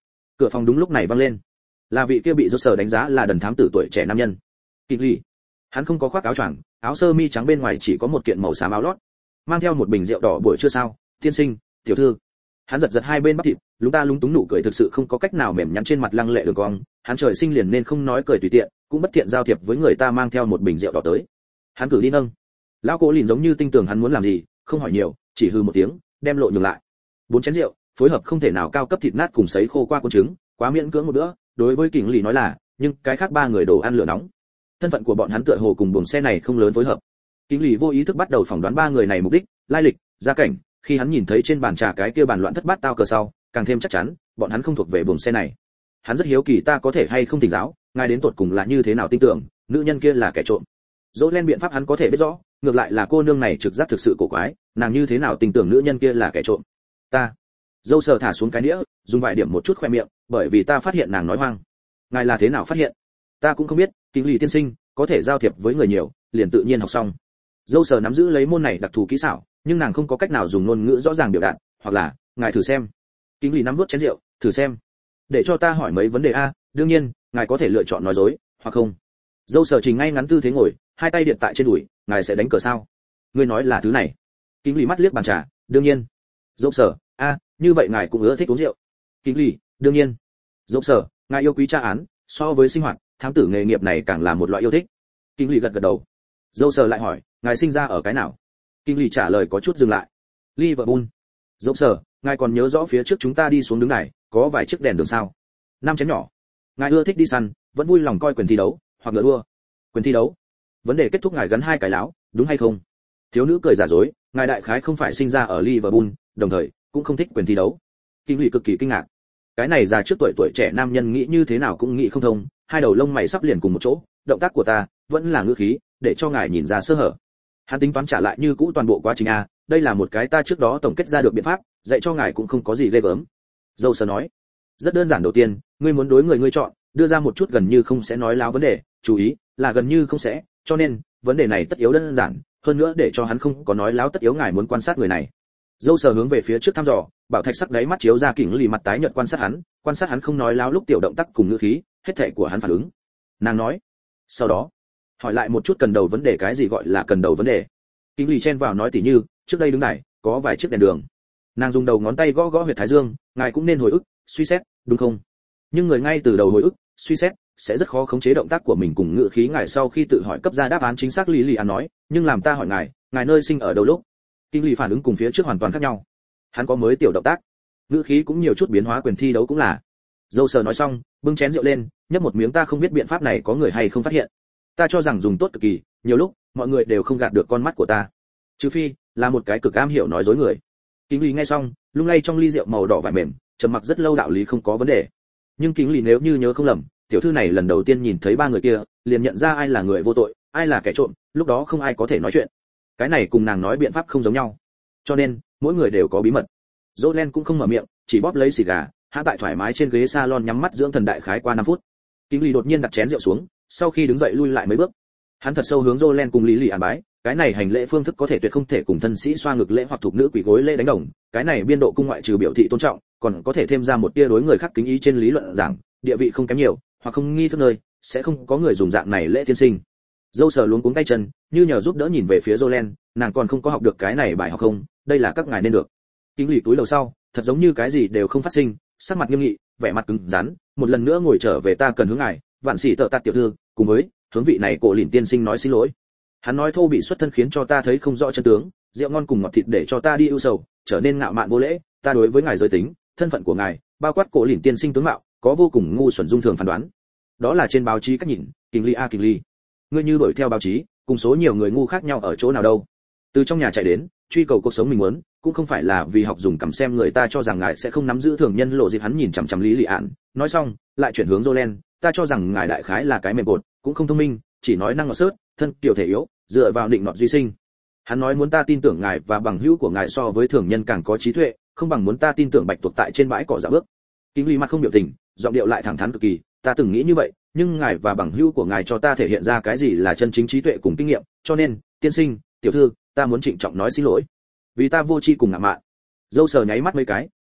Cửa phòng đúng lúc này vang lên, là vị kia bị dô sở đánh giá là đần thám tử tuổi trẻ nam nhân, Kịch Ly. Hắn không có khoác áo choàng, áo sơ mi trắng bên ngoài chỉ có một kiện màu xám áo lót, mang theo một bình rượu đỏ buổi trưa sao, tiên sinh, tiểu thư. Hắn giật hai bên bắp thịt, lúng ta lúng túng nụ cười thực sự không có cách nào mềm nhắn trên mặt lăng lệ đường cong, hắn trời sinh liền nên không nói cười tùy tiện, cũng bất tiện giao thiệp với người ta mang theo một bình rượu đỏ tới. Hắn cử đi nâng. Lão Cố Lìn giống như tinh tường hắn muốn làm gì, không hỏi nhiều, chỉ hừ một tiếng, đem lộ nhường lại. 4 chén rượu, phối hợp không thể nào cao cấp thịt nát cùng sấy khô qua cuốn trứng, quá miễn cưỡng một bữa, đối với Kình Lì nói là, nhưng cái khác 3 người đồ ăn lửa nóng. Thân phận của bọn hắn tựa hồ cùng buồng xe này không lớn phối hợp. Kình Lì vô ý thức bắt đầu phỏng đoán 3 người này mục đích, lai lịch, gia cảnh, khi hắn nhìn thấy trên bàn trà cái kia bàn loạn thất bát tao cờ sau, càng thêm chắc chắn, bọn hắn không thuộc về buồng xe này. Hắn rất hiếu kỳ ta có thể hay không thỉnh giáo, ngài đến tột cùng là như thế nào tin tưởng, nữ nhân kia là kẻ trộm. Dỗ Len biện pháp hắn có thể biết rõ, ngược lại là cô nương này trực giác thực sự cổ quái, nàng như thế nào tin tưởng nữ nhân kia là kẻ trộm. Ta. Dâu sờ thả xuống cái đĩa, dùng vài điểm một chút khoe miệng, bởi vì ta phát hiện nàng nói hoang. Ngài là thế nào phát hiện? Ta cũng không biết, Kính Lì tiên sinh, có thể giao thiệp với người nhiều, liền tự nhiên học xong. Dâu sờ nắm giữ lấy môn này đặc thù kỹ xảo, nhưng nàng không có cách nào dùng ngôn ngữ rõ ràng biểu đạt, hoặc là, ngài thử xem. Kính Lì nắm nuốt chén rượu, thử xem. Để cho ta hỏi mấy vấn đề a, đương nhiên, ngài có thể lựa chọn nói dối, hoặc không. Dâu sờ trình ngay ngắn tư thế ngồi, hai tay điện tại trên đùi, ngài sẽ đánh cờ sao? Ngươi nói là thứ này. Kính Lì mắt liếc bàn trà, đương nhiên. Dâu sờ, a, như vậy ngài cũng ưa thích uống rượu. Kính Lì, đương nhiên. Dâu sờ, ngài yêu quý tra án, so với sinh hoạt, thám tử nghề nghiệp này càng là một loại yêu thích. Kính Lì gật gật đầu. Dâu sờ lại hỏi, ngài sinh ra ở cái nào? Kính Lì trả lời có chút dừng lại. Liverpool. Dâu sờ, ngài còn nhớ rõ phía trước chúng ta đi xuống đứng này, có vài chiếc đèn đường sao? 5 chén nhỏ. Ngài ưa thích đi săn, vẫn vui lòng coi quyền thi đấu, hoặc ngựa đua. Quyền thi đấu. Vấn đề kết thúc ngài gắn 2 cái láo, đúng hay không? Thiếu nữ cười giả dối, ngài đại khái không phải sinh ra ở Liverpool, đồng thời cũng không thích quyền thi đấu. Kính Lì cực kỳ kinh ngạc. Cái này già trước tuổi trẻ nam nhân nghĩ như thế nào cũng nghĩ không thông, hai đầu lông mày sắp liền cùng một chỗ, động tác của ta vẫn là ngữ khí, để cho ngài nhìn ra sơ hở. Hắn tính toán trả lại như cũ toàn bộ quá trình a, đây là một cái ta trước đó tổng kết ra được biện pháp, dạy cho ngài cũng không có gì ghê gớm. Dâu sờ nói, rất đơn giản. Đầu tiên, ngươi muốn đối người ngươi chọn, đưa ra một chút gần như không sẽ nói láo vấn đề, chú ý là gần như không sẽ, cho nên vấn đề này tất yếu đơn giản, hơn nữa để cho hắn không có nói láo tất yếu ngài muốn quan sát người này. Dâu sờ hướng về phía trước thăm dò, bảo thạch sắc đáy mắt chiếu ra Kính Lì mặt tái nhợt quan sát hắn không nói láo lúc tiểu động tác cùng ngữ khí, hết thảy của hắn phản ứng. Nàng nói, sau đó hỏi lại một chút cần đầu vấn đề. Cái gì gọi là cần đầu vấn đề? Kính Lì chen vào nói tỉ như, trước đây đứng này có vài chiếc đèn đường. Nàng dùng đầu ngón tay gõ gõ huyệt thái dương, ngài cũng nên hồi ức, suy xét, đúng không? Nhưng người ngay từ đầu hồi ức, suy xét sẽ rất khó khống chế động tác của mình cùng ngữ khí. Ngài sau khi tự hỏi cấp ra đáp án chính xác. Lý An nói, nhưng làm ta hỏi ngài nơi sinh ở đâu lúc? Kính Lì phản ứng cùng phía trước hoàn toàn khác nhau. Hắn có mới tiểu động tác, ngữ khí cũng nhiều chút biến hóa. Quyền thi đấu cũng là. Dâu sờ nói xong, bưng chén rượu lên, nhấp một miếng. Ta không biết biện pháp này có người hay không phát hiện. Ta cho rằng dùng tốt cực kỳ, nhiều lúc mọi người đều không gạt được con mắt của ta, trừ phi là một cái cực am hiểu nói dối người. Kính Lì nghe xong, lung lay trong ly rượu màu đỏ vải mềm, trầm mặc rất lâu. Đạo lý không có vấn đề, nhưng Kính Lì nếu như nhớ không lầm, tiểu thư này lần đầu tiên nhìn thấy 3 người kia, liền nhận ra ai là người vô tội, ai là kẻ trộm, lúc đó không ai có thể nói chuyện. Cái này cùng nàng nói biện pháp không giống nhau, cho nên mỗi người đều có bí mật. Dỗ Len cũng không mở miệng, chỉ bóp lấy xì gà, hạ tại thoải mái trên ghế salon nhắm mắt dưỡng thần. Đại khái qua 5 phút, Kính Lì đột nhiên đặt chén rượu xuống, sau khi đứng dậy lui lại mấy bước. Hắn thật sâu hướng Dỗ Len cùng Lý Lì an bái. Cái này hành lễ phương thức có thể tuyệt không thể cùng thân sĩ xoa ngực lễ hoặc thuộc nữ quỳ gối lễ đánh đồng. Cái này biên độ cung ngoại trừ biểu thị tôn trọng, còn có thể thêm ra một tia đối người khác kính ý. Trên lý luận giảng, địa vị không kém nhiều, hoặc không nghi thức nơi, sẽ không có người dùng dạng này lễ tiên sinh. Dâu sờ luống cuống tay chân, như nhờ giúp đỡ nhìn về phía Jolen, nàng còn không có học được cái này bài học không? Đây là các ngài nên được. Kính Lì túi đầu sau, thật giống như cái gì đều không phát sinh, sắc mặt nghiêm nghị, vẻ mặt cứng rắn, một lần nữa ngồi trở về. Ta cần hướng ngài, vạn sĩ tợ tạt tiểu thư, cùng với hướng vị này cổ lìn tiên sinh nói xin lỗi. Hắn nói thô bị xuất thân khiến cho ta thấy không rõ chân tướng, rượu ngon cùng ngọt thịt để cho ta đi ưu sầu, trở nên ngạo mạn vô lễ. Ta đối với ngài giới tính, thân phận của ngài, bao quát cổ lìn tiên sinh tướng mạo, có vô cùng ngu xuẩn dung thường phán đoán. Đó là trên báo chí cách nhìn. Kính Lì, ngươi như đuổi theo báo chí, cùng số nhiều người ngu khác nhau ở chỗ nào đâu? Từ trong nhà chạy đến, truy cầu cuộc sống mình muốn, cũng không phải là vì học dùng cằm xem người ta cho rằng ngài sẽ không nắm giữ thường nhân lộ dịp. Hắn nhìn chằm chằm Lý Lị Ản, nói xong, lại chuyển hướng Jolen, ta cho rằng ngài đại khái là cái mềm cột, cũng không thông minh, chỉ nói năng ngọt sớt, thân kiều thể yếu, dựa vào định nọt duy sinh. Hắn nói muốn ta tin tưởng ngài và bằng hữu của ngài so với thường nhân càng có trí tuệ, không bằng muốn ta tin tưởng bạch tuộc tại trên bãi cỏ dạo bước. Kính Lì mặt không biểu tình, giọng điệu lại thẳng thắn cực kỳ, ta từng nghĩ như vậy, nhưng ngài và bằng hữu của ngài cho ta thể hiện ra cái gì là chân chính trí tuệ cùng kinh nghiệm, cho nên, tiên sinh, tiểu thư, ta muốn trịnh trọng nói xin lỗi, vì ta vô tri cùng ngạo mạn. Dâu sờ nháy mắt mấy cái,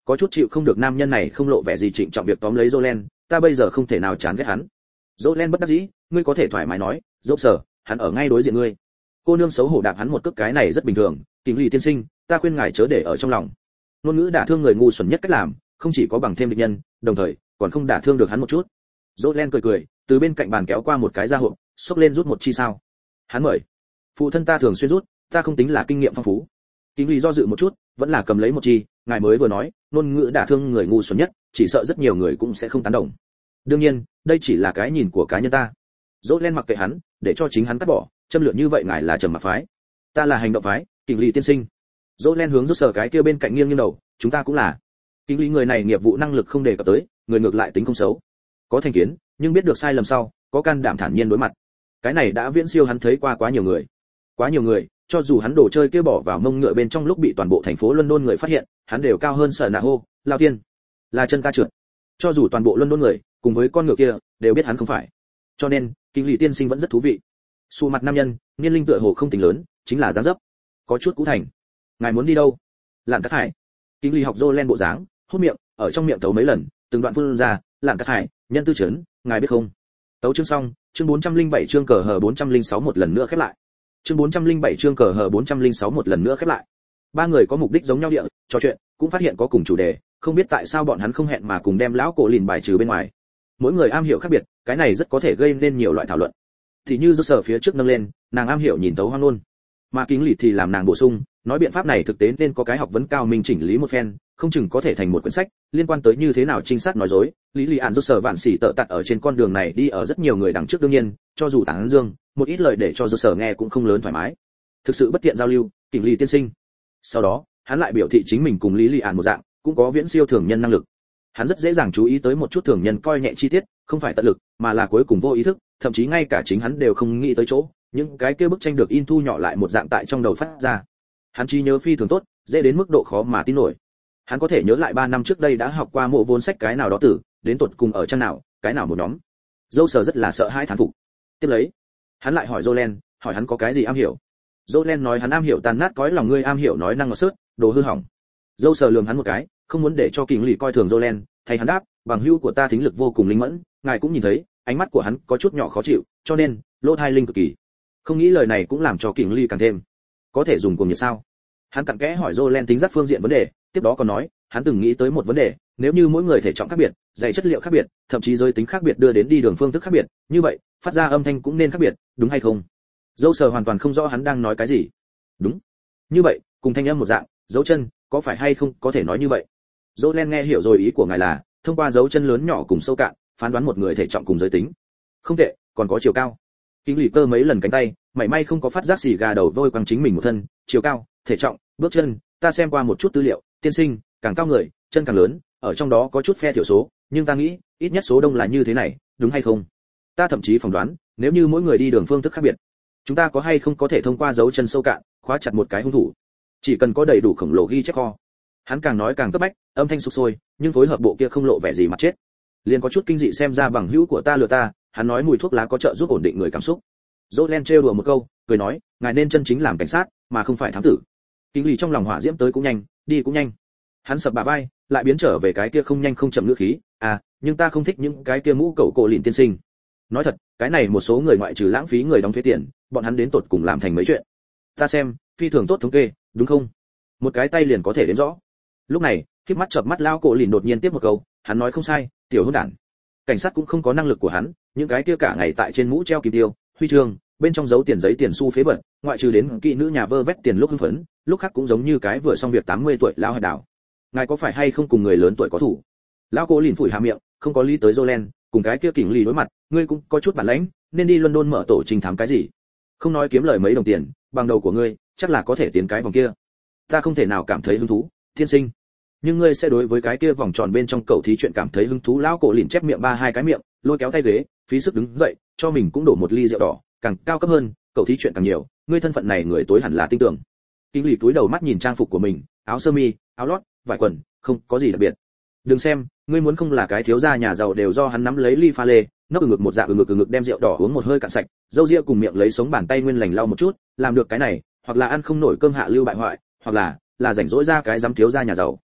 có chút chịu không được nam nhân này không lộ vẻ gì trịnh trọng việc tóm lấy Jolen, ta bây giờ không thể nào chán ghét hắn. Jolen bất đắc dĩ, ngươi có thể thoải mái nói, dốc sở, hắn ở ngay đối diện ngươi. Cô nương xấu hổ đạp hắn một cước, cái này rất bình thường, Kình Lý tiên sinh, ta khuyên ngài chớ để ở trong lòng. Ngôn ngữ đả thương người ngu xuẩn nhất cách làm, không chỉ có bằng thêm địch nhân, đồng thời còn không đả thương được hắn một chút. Jolen cười cười, từ bên cạnh bàn kéo qua một cái da hộp, xốc lên rút một chi sao. Hắn mời. Phụ thân ta thường xuyên rút, ta không tính là kinh nghiệm phong phú. Kình Lý do dự một chút, vẫn là cầm lấy một chi, ngài mới vừa nói, ngôn ngữ đả thương người ngu xuẩn nhất, chỉ sợ rất nhiều người cũng sẽ không tán đồng. Đương nhiên, đây chỉ là cái nhìn của cá nhân ta. Jolen mặc kệ hắn, để cho chính hắn cắt bỏ, châm lược như vậy ngài là trầm mặc phái, ta là hành động phái, Kình Lý tiên sinh. Jolen hướng rút sở cái kia bên cạnh nghiêng đầu, chúng ta cũng là. Kình Lý người này nghiệp vụ năng lực không đề cập tới, người ngược lại tính không xấu, có thành kiến, nhưng biết được sai lầm sau, có can đảm thản nhiên đối mặt. Cái này đã viễn siêu hắn thấy qua quá nhiều người, cho dù hắn đồ chơi kia bỏ vào mông ngựa bên trong lúc bị toàn bộ thành phố London người phát hiện, hắn đều cao hơn sở nạ hô, lao tiên, là chân ta trượt. Cho dù toàn bộ London người, cùng với con ngựa kia, đều biết hắn không phải. Cho nên, Kình Lý tiên sinh vẫn rất thú vị. Xù mặt nam nhân, niên linh tựa hồ không tính lớn, chính là dáng dấp, có chút cũ thành. Ngài muốn đi đâu? Lạn Cát Hải. Kình Lý học Jolen bộ dáng, hút miệng, ở trong miệng tấu mấy lần, từng đoạn phun ra, Lạn Cát Hải, nhân tư trấn, ngài biết không? Tấu chương xong, chương 407 chương cờ hờ 406 một lần nữa khép lại. Chương 407 chương cờ hờ 406 một lần nữa khép lại. Ba người có mục đích giống nhau địa, trò chuyện, cũng phát hiện có cùng chủ đề, không biết tại sao bọn hắn không hẹn mà cùng đem lão cổ lìn bài trừ bên ngoài. Mỗi người am hiểu khác biệt, cái này rất có thể gây nên nhiều loại thảo luận. Thì như do sở phía trước nâng lên, nàng am hiểu nhìn tấu hoang luôn, mà Kình Lý thì làm nàng bổ sung, nói biện pháp này thực tế nên có cái học vấn cao minh chỉnh lý một phen, không chừng có thể thành một quyển sách liên quan tới như thế nào trinh sát nói dối. Lý Lì Ản do sở vạn xỉ tợ tặt ở trên con đường này đi ở rất nhiều người đằng trước, đương nhiên cho dù tán dương một ít lời để cho do sở nghe cũng không lớn thoải mái, thực sự bất tiện giao lưu. Kình Lý tiên sinh. Sau đó hắn lại biểu thị chính mình cùng Lý Lì Ản một dạng, cũng có viễn siêu thường nhân năng lực. Hắn rất dễ dàng chú ý tới một chút thường nhân coi nhẹ chi tiết, không phải tận lực, mà là cuối cùng vô ý thức, thậm chí ngay cả chính hắn đều không nghĩ tới chỗ, những cái kia bức tranh được in thu nhỏ lại một dạng tại trong đầu phát ra. Hắn trí nhớ phi thường tốt, dễ đến mức độ khó mà tin nổi. Hắn có thể nhớ lại 3 năm trước đây đã học qua mộ vốn sách cái nào đó tử, đến tột cùng ở trang nào, cái nào một nhóm. Dâu Sở rất là sợ hãi thán phục. Tiếp lấy, hắn lại hỏi Jolen, hỏi hắn có cái gì am hiểu. Jolen nói hắn am hiểu tàn nát cõi lòng, ngươi am hiểu nói năng ngọt sớt, đồ hư hỏng. Dâu Sở lườm hắn một cái, không muốn để cho Kình Lý coi thường Jolen, thay hắn đáp, bằng hữu của ta thính lực vô cùng linh mẫn, ngài cũng nhìn thấy, ánh mắt của hắn có chút nhỏ khó chịu, cho nên lỗ tai linh cực kỳ. Không nghĩ lời này cũng làm cho Kình Lý càng thêm có thể dùng cuồng nhiệt sao. Hắn cặn kẽ hỏi Jolen tính giác phương diện vấn đề, tiếp đó còn nói, hắn từng nghĩ tới một vấn đề, nếu như mỗi người thể trọng khác biệt, dày chất liệu khác biệt, thậm chí giới tính khác biệt đưa đến đi đường phương thức khác biệt, như vậy, phát ra âm thanh cũng nên khác biệt, đúng hay không? Dâu Sở hoàn toàn không rõ hắn đang nói cái gì. Đúng. Như vậy, cùng thanh âm một dạng, dấu chân, có phải hay không có thể nói như vậy? Jolen nghe hiểu rồi, ý của ngài là thông qua dấu chân lớn nhỏ cùng sâu cạn, phán đoán một người thể trọng cùng giới tính. Không tệ, còn có chiều cao. Kình Lý cơ mấy lần cánh tay, mảy may không có phát giác xì gà đầu vôi quăng chính mình một thân, chiều cao, thể trọng, bước chân, ta xem qua một chút tư liệu, tiên sinh, càng cao người, chân càng lớn, ở trong đó có chút phe thiểu số, nhưng ta nghĩ, ít nhất số đông là như thế này, đúng hay không? Ta thậm chí phỏng đoán, nếu như mỗi người đi đường phương thức khác biệt, chúng ta có hay không có thể thông qua dấu chân sâu cạn, khóa chặt một cái hung thủ. Chỉ cần có đầy đủ khổng lồ ghi chép kho. Hắn càng nói càng cấp bách, âm thanh sục sôi, nhưng phối hợp bộ kia không lộ vẻ gì mặt chết. Liền có chút kinh dị, xem ra bằng hữu của ta lừa ta, hắn nói mùi thuốc lá có trợ giúp ổn định người cảm xúc. Jolen trêu đùa một câu, cười nói, ngài nên chân chính làm cảnh sát, mà không phải thám tử. Kình Lý trong lòng hỏa diễm tới cũng nhanh, đi cũng nhanh. Hắn sập bả vai, lại biến trở về cái kia không nhanh không chậm ngữ khí, nhưng ta không thích những cái kia mũ cẩu cổ lìn tiên sinh. Nói thật, cái này một số người ngoại trừ lãng phí người đóng thuế tiền, bọn hắn đến tột cùng làm thành mấy chuyện. Ta xem, phi thường tốt thống kê, đúng không? Một cái tay liền có thể đến rõ. Lúc này, khép mắt chợp mắt lao cổ lìn đột nhiên tiếp một câu, hắn nói không sai, tiểu hỗn đản. Cảnh sát cũng không có năng lực của hắn, những cái kia cả ngày tại trên mũ treo kim tiêu, huy chương, bên trong giấu tiền giấy tiền xu phế vật, ngoại trừ đến kỹ nữ nhà vơ vét tiền lúc hưng phấn, lúc khác cũng giống như cái vừa xong việc 80 tuổi lao hạt đảo. Ngài có phải hay không cùng người lớn tuổi có thủ? Lão cố lìn phủi hạ miệng, không có lý tới Jolen, cùng cái kia Kình Lý đối mặt, ngươi cũng có chút bản lãnh, nên đi London mở tổ trình thám cái gì? Không nói kiếm lời mấy đồng tiền, bằng đầu của ngươi, chắc là có thể tiến cái vòng kia. Ta không thể nào cảm thấy hứng thú, thiên sinh. Nhưng ngươi sẽ đối với cái kia vòng tròn bên trong cầu thí chuyện cảm thấy hứng thú. Lão cổ lìn chép miệng ba hai cái miệng, lôi kéo tay ghế, phí sức đứng dậy, cho mình cũng đổ một ly rượu đỏ, càng cao cấp hơn, cầu thí chuyện càng nhiều, ngươi thân phận này người tối hẳn là tin tưởng. Kình Lý cúi đầu mắt nhìn trang phục của mình, áo sơ mi, áo lót, vải quần, không có gì đặc biệt. Đừng xem, ngươi muốn không là cái thiếu gia nhà giàu đều do hắn nắm lấy ly pha lê, nốc ngực một dạ ngực đem rượu đỏ uống một hơi cạn sạch, dâu ria cùng miệng lấy sống bàn tay nguyên lành lau một chút, làm được cái này, hoặc là ăn không nổi cơm hạ lưu bại hoại, hoặc là rảnh rỗi ra cái dám thiếu gia nhà giàu.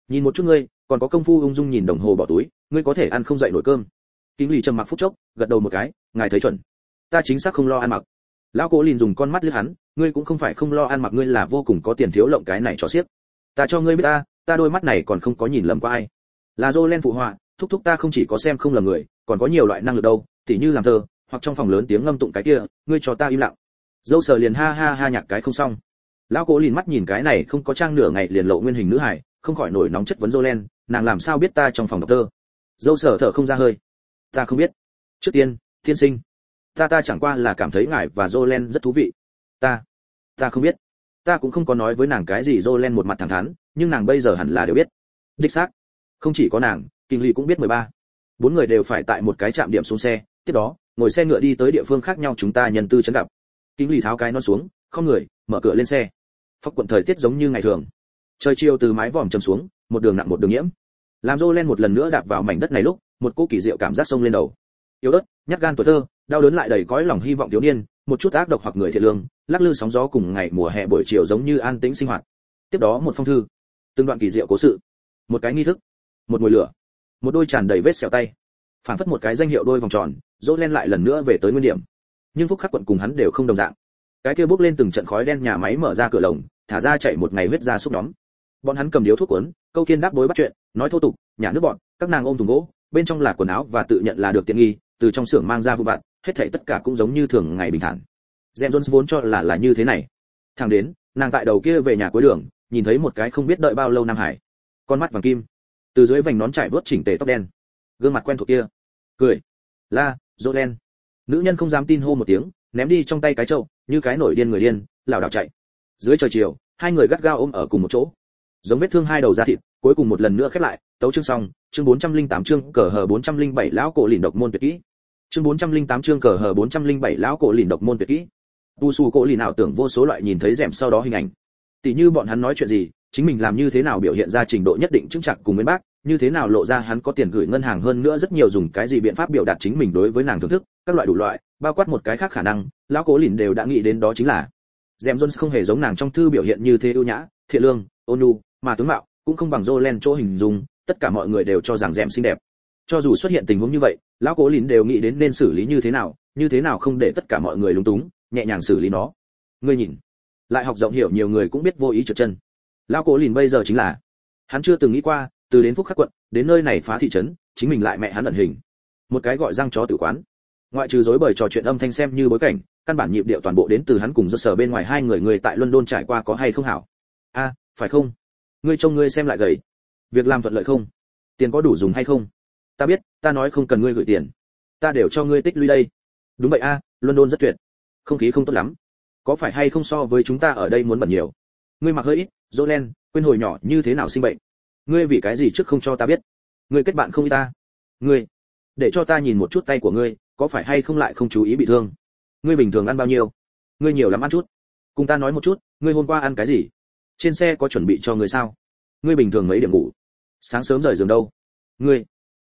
Nhìn một chút ngươi, còn có công phu ung dung nhìn đồng hồ bỏ túi, ngươi có thể ăn không dậy nổi cơm. Kinh lì trầm mặc phút chốc, gật đầu một cái, ngài thấy chuẩn. Ta chính xác không lo ăn mặc. Lão Cố Lìn dùng con mắt liếc hắn, ngươi cũng không phải không lo ăn mặc, ngươi là vô cùng có tiền thiếu lộng cái này cho xiếc. Ta cho ngươi biết ta đôi mắt này còn không có nhìn lầm qua ai. Là Jolen phụ họa, thúc thúc ta không chỉ có xem không lầm người, còn có nhiều loại năng lực đâu, tỉ như làm thơ, hoặc trong phòng lớn tiếng ngâm tụng cái kia, ngươi cho ta im lặng. Dâu sờ liền ha ha ha nhạc cái không xong. Lão Cố Lìn mắt nhìn cái này không có trang nửa ngày liền lộ nguyên hình nữ hải, không khỏi nổi nóng chất vấn Jolen, nàng làm sao biết ta trong phòng đọc thơ? Dâu sờ thở không ra hơi. Ta không biết. Trước tiên, tiên sinh, ta chẳng qua là cảm thấy ngài và Jolen rất thú vị. Ta không biết. Ta cũng không có nói với nàng cái gì. Jolen một mặt thẳng thắn, nhưng nàng bây giờ hẳn là đều biết. Đích xác. Không chỉ có nàng, Kinh Lý cũng biết 13. Bốn người đều phải tại một cái trạm điểm xuống xe, tiếp đó, ngồi xe ngựa đi tới địa phương khác nhau, chúng ta nhân tư chấn gặp. Kinh Lý tháo cái nón xuống, không người, mở cửa lên xe. Phốc quận thời tiết giống như ngày thường. Trời chiều từ mái vòm trầm xuống, một đường nặng một đường nhiễm. Làm Jolen một lần nữa đạp vào mảnh đất này lúc, một cỗ kỳ diệu cảm giác xông lên đầu. Yếu ớt, nhát gan tuổi thơ, đau đớn lại đầy cõi lòng hy vọng thiếu niên, một chút ác độc hoặc người thiện lương, lắc lư sóng gió cùng ngày mùa hè buổi chiều giống như an tĩnh sinh hoạt. Tiếp đó một phong thư, từng đoạn kỳ diệu cố sự, một cái nghi thức, một mùi lửa, một đôi tràn đầy vết sẹo tay, phản phất một cái danh hiệu đôi vòng tròn. Jolen lại lần nữa về tới nguyên điểm. Nhưng Phúc Khắc quận cùng hắn đều không đồng dạng. Cái kia bốc lên từng trận khói đen nhà máy mở ra cửa lồng, thả ra chạy một ngày huyết ra xúc nhóm. Bọn hắn cầm điếu thuốc cuốn, câu kiên đáp đối bắt chuyện, nói thô tục, nhả nước bọn, các nàng ôm thùng gỗ, bên trong là quần áo và tự nhận là được tiện nghi, từ trong xưởng mang ra vụ vặt, hết thảy tất cả cũng giống như thường ngày bình thản. James Jones vốn cho là như thế này. Thẳng đến, nàng tại đầu kia về nhà cuối đường, nhìn thấy một cái không biết đợi bao lâu Nam Hải, con mắt vàng kim, từ dưới vành nón trải vuốt chỉnh tề tóc đen, gương mặt quen thuộc kia, cười, la, Jolen. Nữ nhân không dám tin hô một tiếng, ném đi trong tay cái trâu, như cái nổi điên người điên, lảo đảo chạy. Dưới trời chiều, hai người gắt gao ôm ở cùng một chỗ, giống vết thương hai đầu da thịt, cuối cùng một lần nữa khép lại. Tấu chương xong, chương 408 chương cờ hờ 407 lão cổ lìn độc môn tuyệt kỹ. Chương 408 chương cờ hờ 407 lão cổ lìn độc môn tuyệt kỹ. Tu sù cổ lìn ảo tưởng vô số loại nhìn thấy rèm sau đó hình ảnh. Tỷ như bọn hắn nói chuyện gì, chính mình làm như thế nào biểu hiện ra trình độ nhất định chứng chặt cùng bên bác, như thế nào lộ ra hắn có tiền gửi ngân hàng, hơn nữa rất nhiều dùng cái gì biện pháp biểu đạt chính mình đối với nàng thưởng thức, các loại đủ loại, bao quát một cái khác khả năng, lão cổ lìn đều đã nghĩ đến, đó chính là James Jones không hề giống nàng trong thư biểu hiện như thế ưu nhã, thiện lương, ôn nhu, mà tướng mạo cũng không bằng Jolen chỗ hình dung, tất cả mọi người đều cho rằng James xinh đẹp. Cho dù xuất hiện tình huống như vậy, lão cố lìn đều nghĩ đến nên xử lý như thế nào không để tất cả mọi người lúng túng, nhẹ nhàng xử lý nó. Ngươi nhìn, lại học rộng hiểu, nhiều người cũng biết vô ý trượt chân. Lão cố lìn bây giờ chính là, hắn chưa từng nghĩ qua, từ đến Phúc Khắc quận, đến nơi này phá thị trấn, chính mình lại mẹ hắn ẩn hình. Một cái gọi răng chó tử quán. Ngoại trừ rối bời trò chuyện âm thanh xem như bối cảnh, căn bản nhịp điệu toàn bộ đến từ hắn cùng do sở bên ngoài hai người tại London trải qua có hay không hảo. A, phải không? Ngươi trông ngươi xem lại gầy. Việc làm thuận lợi không? Tiền có đủ dùng hay không? Ta biết, ta nói không cần ngươi gửi tiền. Ta đều cho ngươi tích lũy đây. Đúng vậy a, London rất tuyệt. Không khí không tốt lắm. Có phải hay không so với chúng ta ở đây muốn bẩn nhiều? Ngươi mặc hơi ít, Jolen, quên hồi nhỏ như thế nào sinh bệnh. Ngươi vì cái gì trước không cho ta biết? Ngươi kết bạn không ý ta. Ngươi, để cho ta nhìn một chút tay của ngươi, có phải hay không lại không chú ý bị thương? Ngươi bình thường ăn bao nhiêu? Ngươi nhiều lắm ăn chút. Cùng ta nói một chút, ngươi hôm qua ăn cái gì? Trên xe có chuẩn bị cho ngươi sao? Ngươi bình thường mấy điểm ngủ? Sáng sớm rời giường đâu? Ngươi,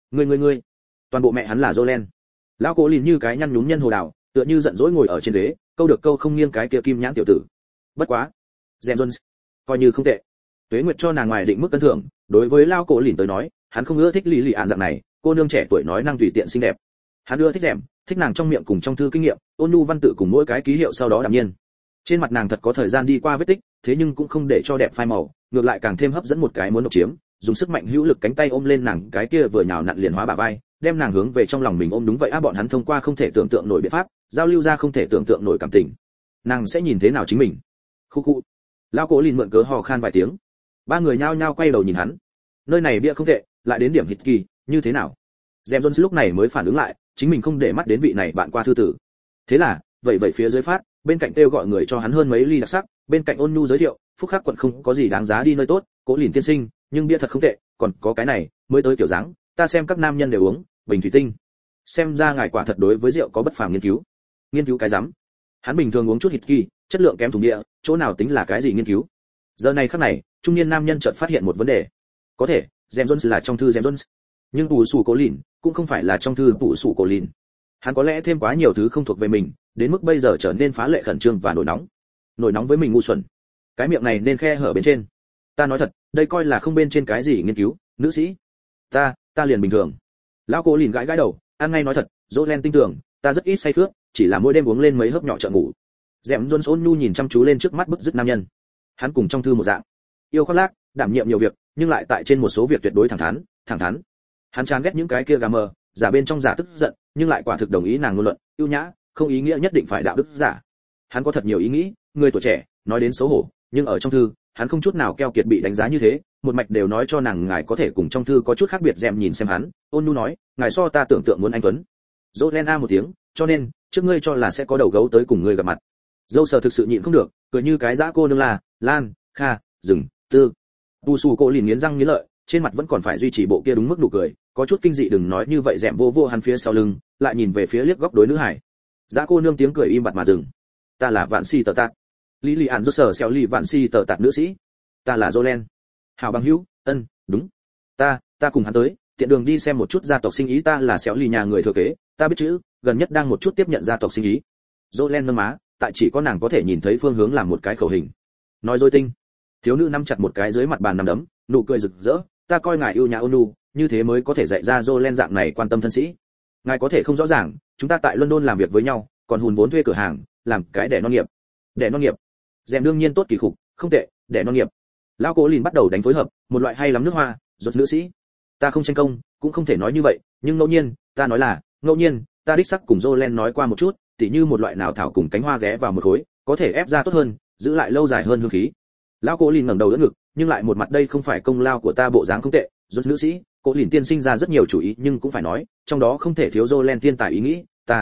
toàn bộ mẹ hắn là Jolen. Lão cố lìn như cái nhăn nhúm nhân hồ đào, tựa như giận dỗi ngồi ở trên ghế, câu được câu không nghiêng cái kia kim nhãn tiểu tử. Bất quá, James Jones, coi như không tệ. Tuế Nguyệt cho nàng ngoài định mức cân thưởng, đối với lão cố lìn tới nói, hắn không ưa thích lì lì ạn dạng này, cô nương trẻ tuổi nói năng tùy tiện xinh đẹp. Hắn ưa thích rèm, thích nàng trong miệng cùng trong thư kinh nghiệm, ôn nhu văn tự cùng mỗi cái ký hiệu sau đó đạm nhiên. Trên mặt nàng thật có thời gian đi qua vết tích, thế nhưng cũng không để cho đẹp phai màu, ngược lại càng thêm hấp dẫn một cái muốn độc chiếm, dùng sức mạnh hữu lực cánh tay ôm lên nàng cái kia vừa nhào nặn liền hóa bả vai, đem nàng hướng về trong lòng mình ôm. Đúng vậy bọn hắn thông qua không thể tưởng tượng nổi biện pháp, giao lưu ra không thể tưởng tượng nổi cảm tình. Nàng sẽ nhìn thế nào chính mình? Khu khu. Lão cố lìn mượn cớ hò khan vài tiếng. Ba người nhao nhao quay đầu nhìn hắn. Nơi này bia không tệ, lại đến điểm hít kỳ, như thế nào? James Jones lúc này mới phản ứng lại, chính mình không để mắt đến vị này bạn qua thư tử. Thế là, vậy phía dưới phát, bên cạnh kêu gọi người cho hắn hơn mấy ly đặc sắc, bên cạnh ôn nhu giới thiệu, Phúc Khắc quận không có gì đáng giá đi nơi tốt, Cố Lìn tiên sinh, nhưng bia thật không tệ, còn có cái này, mới tới kiểu dáng, ta xem các nam nhân đều uống, bình thủy tinh. Xem ra ngài quả thật đối với rượu có bất phàm nghiên cứu. Nghiên cứu cái rắm? Hắn bình thường uống chút hít kỳ, chất lượng kém thùng địa, chỗ nào tính là cái gì nghiên cứu? Giờ này khắc này, trung niên nam nhân chợt phát hiện một vấn đề. Có thể, James Jones là trong thư James Jones, nhưng Phủ Sủ Cố Lìn cũng không phải là trong thư Phủ Sủ Cố Lìn. Hắn có lẽ thêm quá nhiều thứ không thuộc về mình, đến mức bây giờ trở nên phá lệ khẩn trương và nổi nóng với mình ngu xuẩn. Cái miệng này nên khe hở bên trên. Ta nói thật, đây coi là không bên trên cái gì nghiên cứu, nữ sĩ. Ta liền bình thường. Lão Cố Lìn gãi gãi đầu, ăn ngay nói thật, Jolen tin tưởng, ta rất ít say khướt, chỉ là mỗi đêm uống lên mấy hớp nhỏ trợ ngủ. Dẻm Johnson nhu nhìn chăm chú lên trước mắt bức dứt nam nhân. Hắn cùng trong thư một dạng, yêu khoác lác, đảm nhiệm nhiều việc, nhưng lại tại trên một số việc tuyệt đối thẳng thắn. Hắn chán ghét những cái kia gà mờ, giả bên trong giả tức giận, nhưng lại quả thực đồng ý nàng ngôn luận, ưu nhã, không ý nghĩa nhất định phải đạo đức giả. Hắn có thật nhiều ý nghĩ, người tuổi trẻ, nói đến xấu hổ, nhưng ở trong thư, hắn không chút nào keo kiệt bị đánh giá như thế, một mạch đều nói cho nàng ngài có thể cùng trong thư có chút khác biệt. Dẻm nhìn xem hắn, ôn nhu nói, ngài so ta tưởng tượng muốn anh tuấn. Jolen a một tiếng, cho nên trước ngươi cho là sẽ có đầu gấu tới cùng ngươi gặp mặt. Dâu sờ thực sự nhịn không được, cười như cái dã cô nương là, Lan, Kha, Rừng, Tư. Tu Su Cô liền nghiến răng nghiến lợi, trên mặt vẫn còn phải duy trì bộ kia đúng mức nụ cười, có chút kinh dị. Đừng nói như vậy. Dẻm vô vô hắn phía sau lưng, lại nhìn về phía liếc góc đối nữ hải. Dã cô nương tiếng cười im bặt mà dừng. Ta là Vạn Si Tờ Tạt. Lý Lị Ản rốt sở xéo lì Vạn Si Tờ Tạt nữ sĩ. Ta là Jolen. Hảo bằng hữu, đúng. Ta cùng hắn tới, tiện đường đi xem một chút gia tộc sinh ý. Ta là xéo lì nhà người thừa kế, ta biết chữ, gần nhất đang một chút tiếp nhận gia tộc sinh ý. Jolen nâng má, tại chỉ có nàng có thể nhìn thấy phương hướng làm một cái khẩu hình. Nói dối tinh. Thiếu nữ nắm chặt một cái dưới mặt bàn nắm đấm, nụ cười rực rỡ. Ta coi ngài yêu nhà ôn nhu, như thế mới có thể dạy ra Jolen dạng này quan tâm thân sĩ. Ngài có thể không rõ ràng, chúng ta tại London làm việc với nhau, còn hùn vốn thuê cửa hàng, làm cái đẻ non nghiệp. Đẻ non nghiệp. Dèm đương nhiên tốt kỳ khục, không tệ, đẻ non nghiệp. Lão Cố Lìn bắt đầu đánh phối hợp, một loại hay lắm nước hoa, rốt nữ sĩ. Ta không tranh công, cũng không thể nói như vậy, nhưng ngẫu nhiên, ta đích sắc cùng Jolen nói qua một chút, tỉ như một loại nào thảo cùng cánh hoa ghé vào một khối, có thể ép ra tốt hơn, giữ lại lâu dài hơn hương khí. Lão Cố Lìn ngẩng đầu đỡ ngực, nhưng lại một mặt đây không phải công lao của ta bộ dáng không tệ, rốt nữ sĩ. Cố Lìn tiên sinh ra rất nhiều chủ ý, nhưng cũng phải nói, trong đó không thể thiếu Jolen thiên tài ý nghĩ.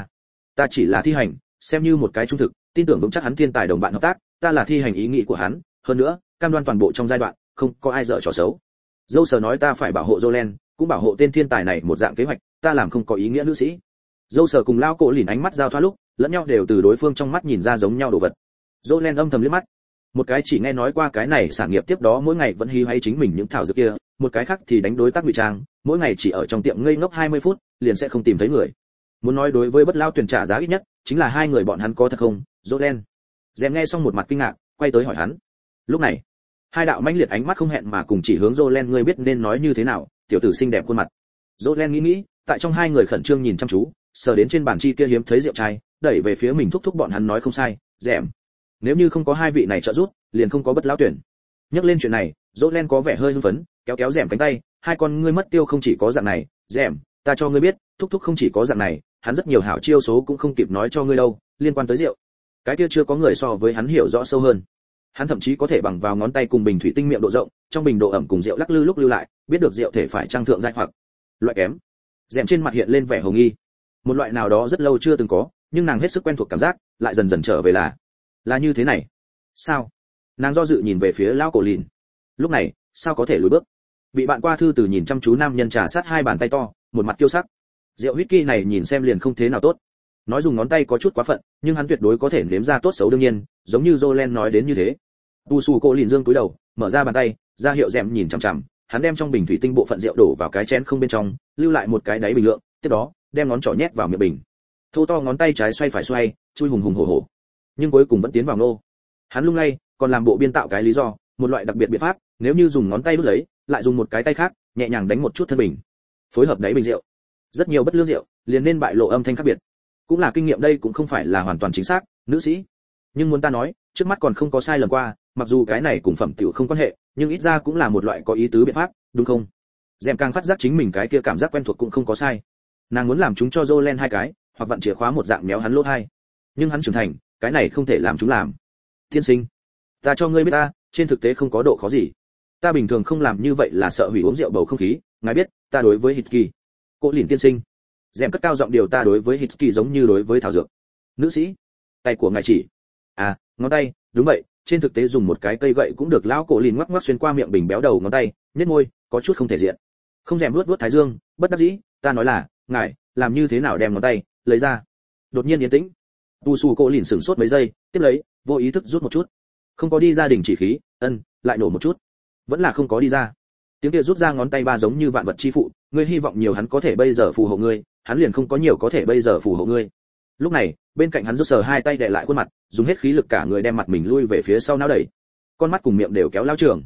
Ta chỉ là thi hành, xem như một cái trung thực, tin tưởng vững chắc hắn thiên tài đồng bạn hợp tác, ta là thi hành ý nghĩ của hắn, hơn nữa, cam đoan toàn bộ trong giai đoạn, không có ai dở trò xấu. Dâu sờ nói ta phải bảo hộ Jolen, cũng bảo hộ tên thiên tài này một dạng kế hoạch, ta làm không có ý nghĩa nữ sĩ. Dâu sờ cùng Lão Cố Lìn ánh mắt giao thoa lúc, lẫn nhau đều từ đối phương trong mắt nhìn ra giống nhau đồ vật. Jolen âm thầm liếc mắt, một cái chỉ nghe nói qua cái này sản nghiệp tiếp đó mỗi ngày vẫn hí hay chính mình những thảo dược kia, một cái khác thì đánh đối tác ngụy trang, mỗi ngày chỉ ở trong tiệm ngây ngốc 20 phút, liền sẽ không tìm thấy người. Muốn nói đối với bất lao tuyển trả giá ít nhất, chính là hai người bọn hắn có thật không? Jolen. Dèm nghe xong một mặt kinh ngạc, quay tới hỏi hắn. Lúc này, hai đạo mãnh liệt ánh mắt không hẹn mà cùng chỉ hướng Jolen, ngươi biết nên nói như thế nào, tiểu tử xinh đẹp khuôn mặt. Jolen nghĩ, tại trong hai người khẩn trương nhìn chăm chú, sờ đến trên bàn chi kia hiếm thấy rượu chai, đẩy về phía mình thúc bọn hắn nói không sai, Dèm. Nếu như không có hai vị này trợ giúp, liền không có bất lão tuyển. Nhắc lên chuyện này, Jolen có vẻ hơi hưng phấn, kéo Dèm cánh tay, hai con ngươi mất tiêu không chỉ có dạng này, Dèm, ta cho ngươi biết, thúc không chỉ có dạng này, hắn rất nhiều hảo chiêu số cũng không kịp nói cho ngươi đâu, liên quan tới rượu. Cái kia chưa có người so với hắn hiểu rõ sâu hơn. Hắn thậm chí có thể bằng vào ngón tay cùng bình thủy tinh miệng độ rộng, trong bình độ ẩm cùng rượu lắc lư lúc lưu lại, biết được rượu thể phải trang thượng giai hoặc loại kém. Dèm trên mặt hiện lên vẻ hồ nghi. Một loại nào đó rất lâu chưa từng có, nhưng nàng hết sức quen thuộc cảm giác, lại dần dần trở về là như thế này. Sao? Nàng do dự nhìn về phía Lão Cố Lìn. Lúc này, sao có thể lùi bước? Bị bạn qua thư từ nhìn chăm chú nam nhân trà sát hai bàn tay to, một mặt kiêu sắc. Rượu whisky này nhìn xem liền không thế nào tốt. Nói dùng ngón tay có chút quá phận, nhưng hắn tuyệt đối có thể nếm ra tốt xấu đương nhiên, giống như Jolen nói đến như thế. Tu Su Cố Lìn dương túi đầu, mở ra bàn tay, ra hiệu Dèm nhìn chằm chằm, hắn đem trong bình thủy tinh bộ phận rượu đổ vào cái chén không bên trong, lưu lại một cái đáy bình lượng, tiếp đó, đem ngón trỏ nhét vào miệng bình. Thô to ngón tay trái xoay phải xoay, chui hùng hùng hổ hổ. Nhưng cuối cùng vẫn tiến vào nô. Hắn lung lay, còn làm bộ biên tạo cái lý do, một loại đặc biệt biện pháp, nếu như dùng ngón tay đút lấy, lại dùng một cái tay khác, nhẹ nhàng đánh một chút thân bình. Phối hợp đáy bình rượu. Rất nhiều bất lương rượu, liền nên bại lộ âm thanh khác biệt. Cũng là kinh nghiệm đây cũng không phải là hoàn toàn chính xác, nữ sĩ. Nhưng muốn ta nói, trước mắt còn không có sai lầm qua, mặc dù cái này cùng phẩm tiểu không quan hệ, nhưng ít ra cũng là một loại có ý tứ biện pháp, đúng không? Dèm càng phát giác chính mình cái kia cảm giác quen thuộc cũng không có sai. Nàng muốn làm chúng cho Jolen hai cái, hoặc vặn chìa khóa một dạng méo hắn lỗ hai. Nhưng hắn trưởng thành, cái này không thể làm chúng làm. Tiên sinh, ta cho ngươi biết ta, trên thực tế không có độ khó gì. Ta bình thường không làm như vậy là sợ hủy uống rượu bầu không khí, ngài biết, ta đối với Hitki. Cố Lìn tiên sinh. Dèm cất cao giọng điều ta đối với Hitki giống như đối với thảo dược. Nữ sĩ, tay của ngài chỉ. À, ngón tay, đúng vậy, trên thực tế dùng một cái cây gậy cũng được. Lão Cố Lìn ngoắc ngoắc xuyên qua miệng bình béo đầu ngón tay, nhếch môi, có chút không thể diện. Không rèm vuốt thái dương, bất đắc dĩ, ta nói là, ngài, làm như thế nào đem ngón tay lấy ra. Đột nhiên yên tĩnh. Tu Su Cố Lìn sửng sốt mấy giây, tiếp lấy, vô ý thức rút một chút. Không có đi ra đình chỉ khí, lại nổ một chút. Vẫn là không có đi ra. Tiếng kia rút ra ngón tay ba giống như vạn vật chi phụ, ngươi hy vọng nhiều hắn có thể bây giờ phù hộ ngươi, hắn liền không có nhiều có thể bây giờ phù hộ ngươi. Lúc này, bên cạnh hắn rút sờ hai tay đè lại khuôn mặt, dùng hết khí lực cả người đem mặt mình lui về phía sau não đẩy. Con mắt cùng miệng đều kéo lao trường.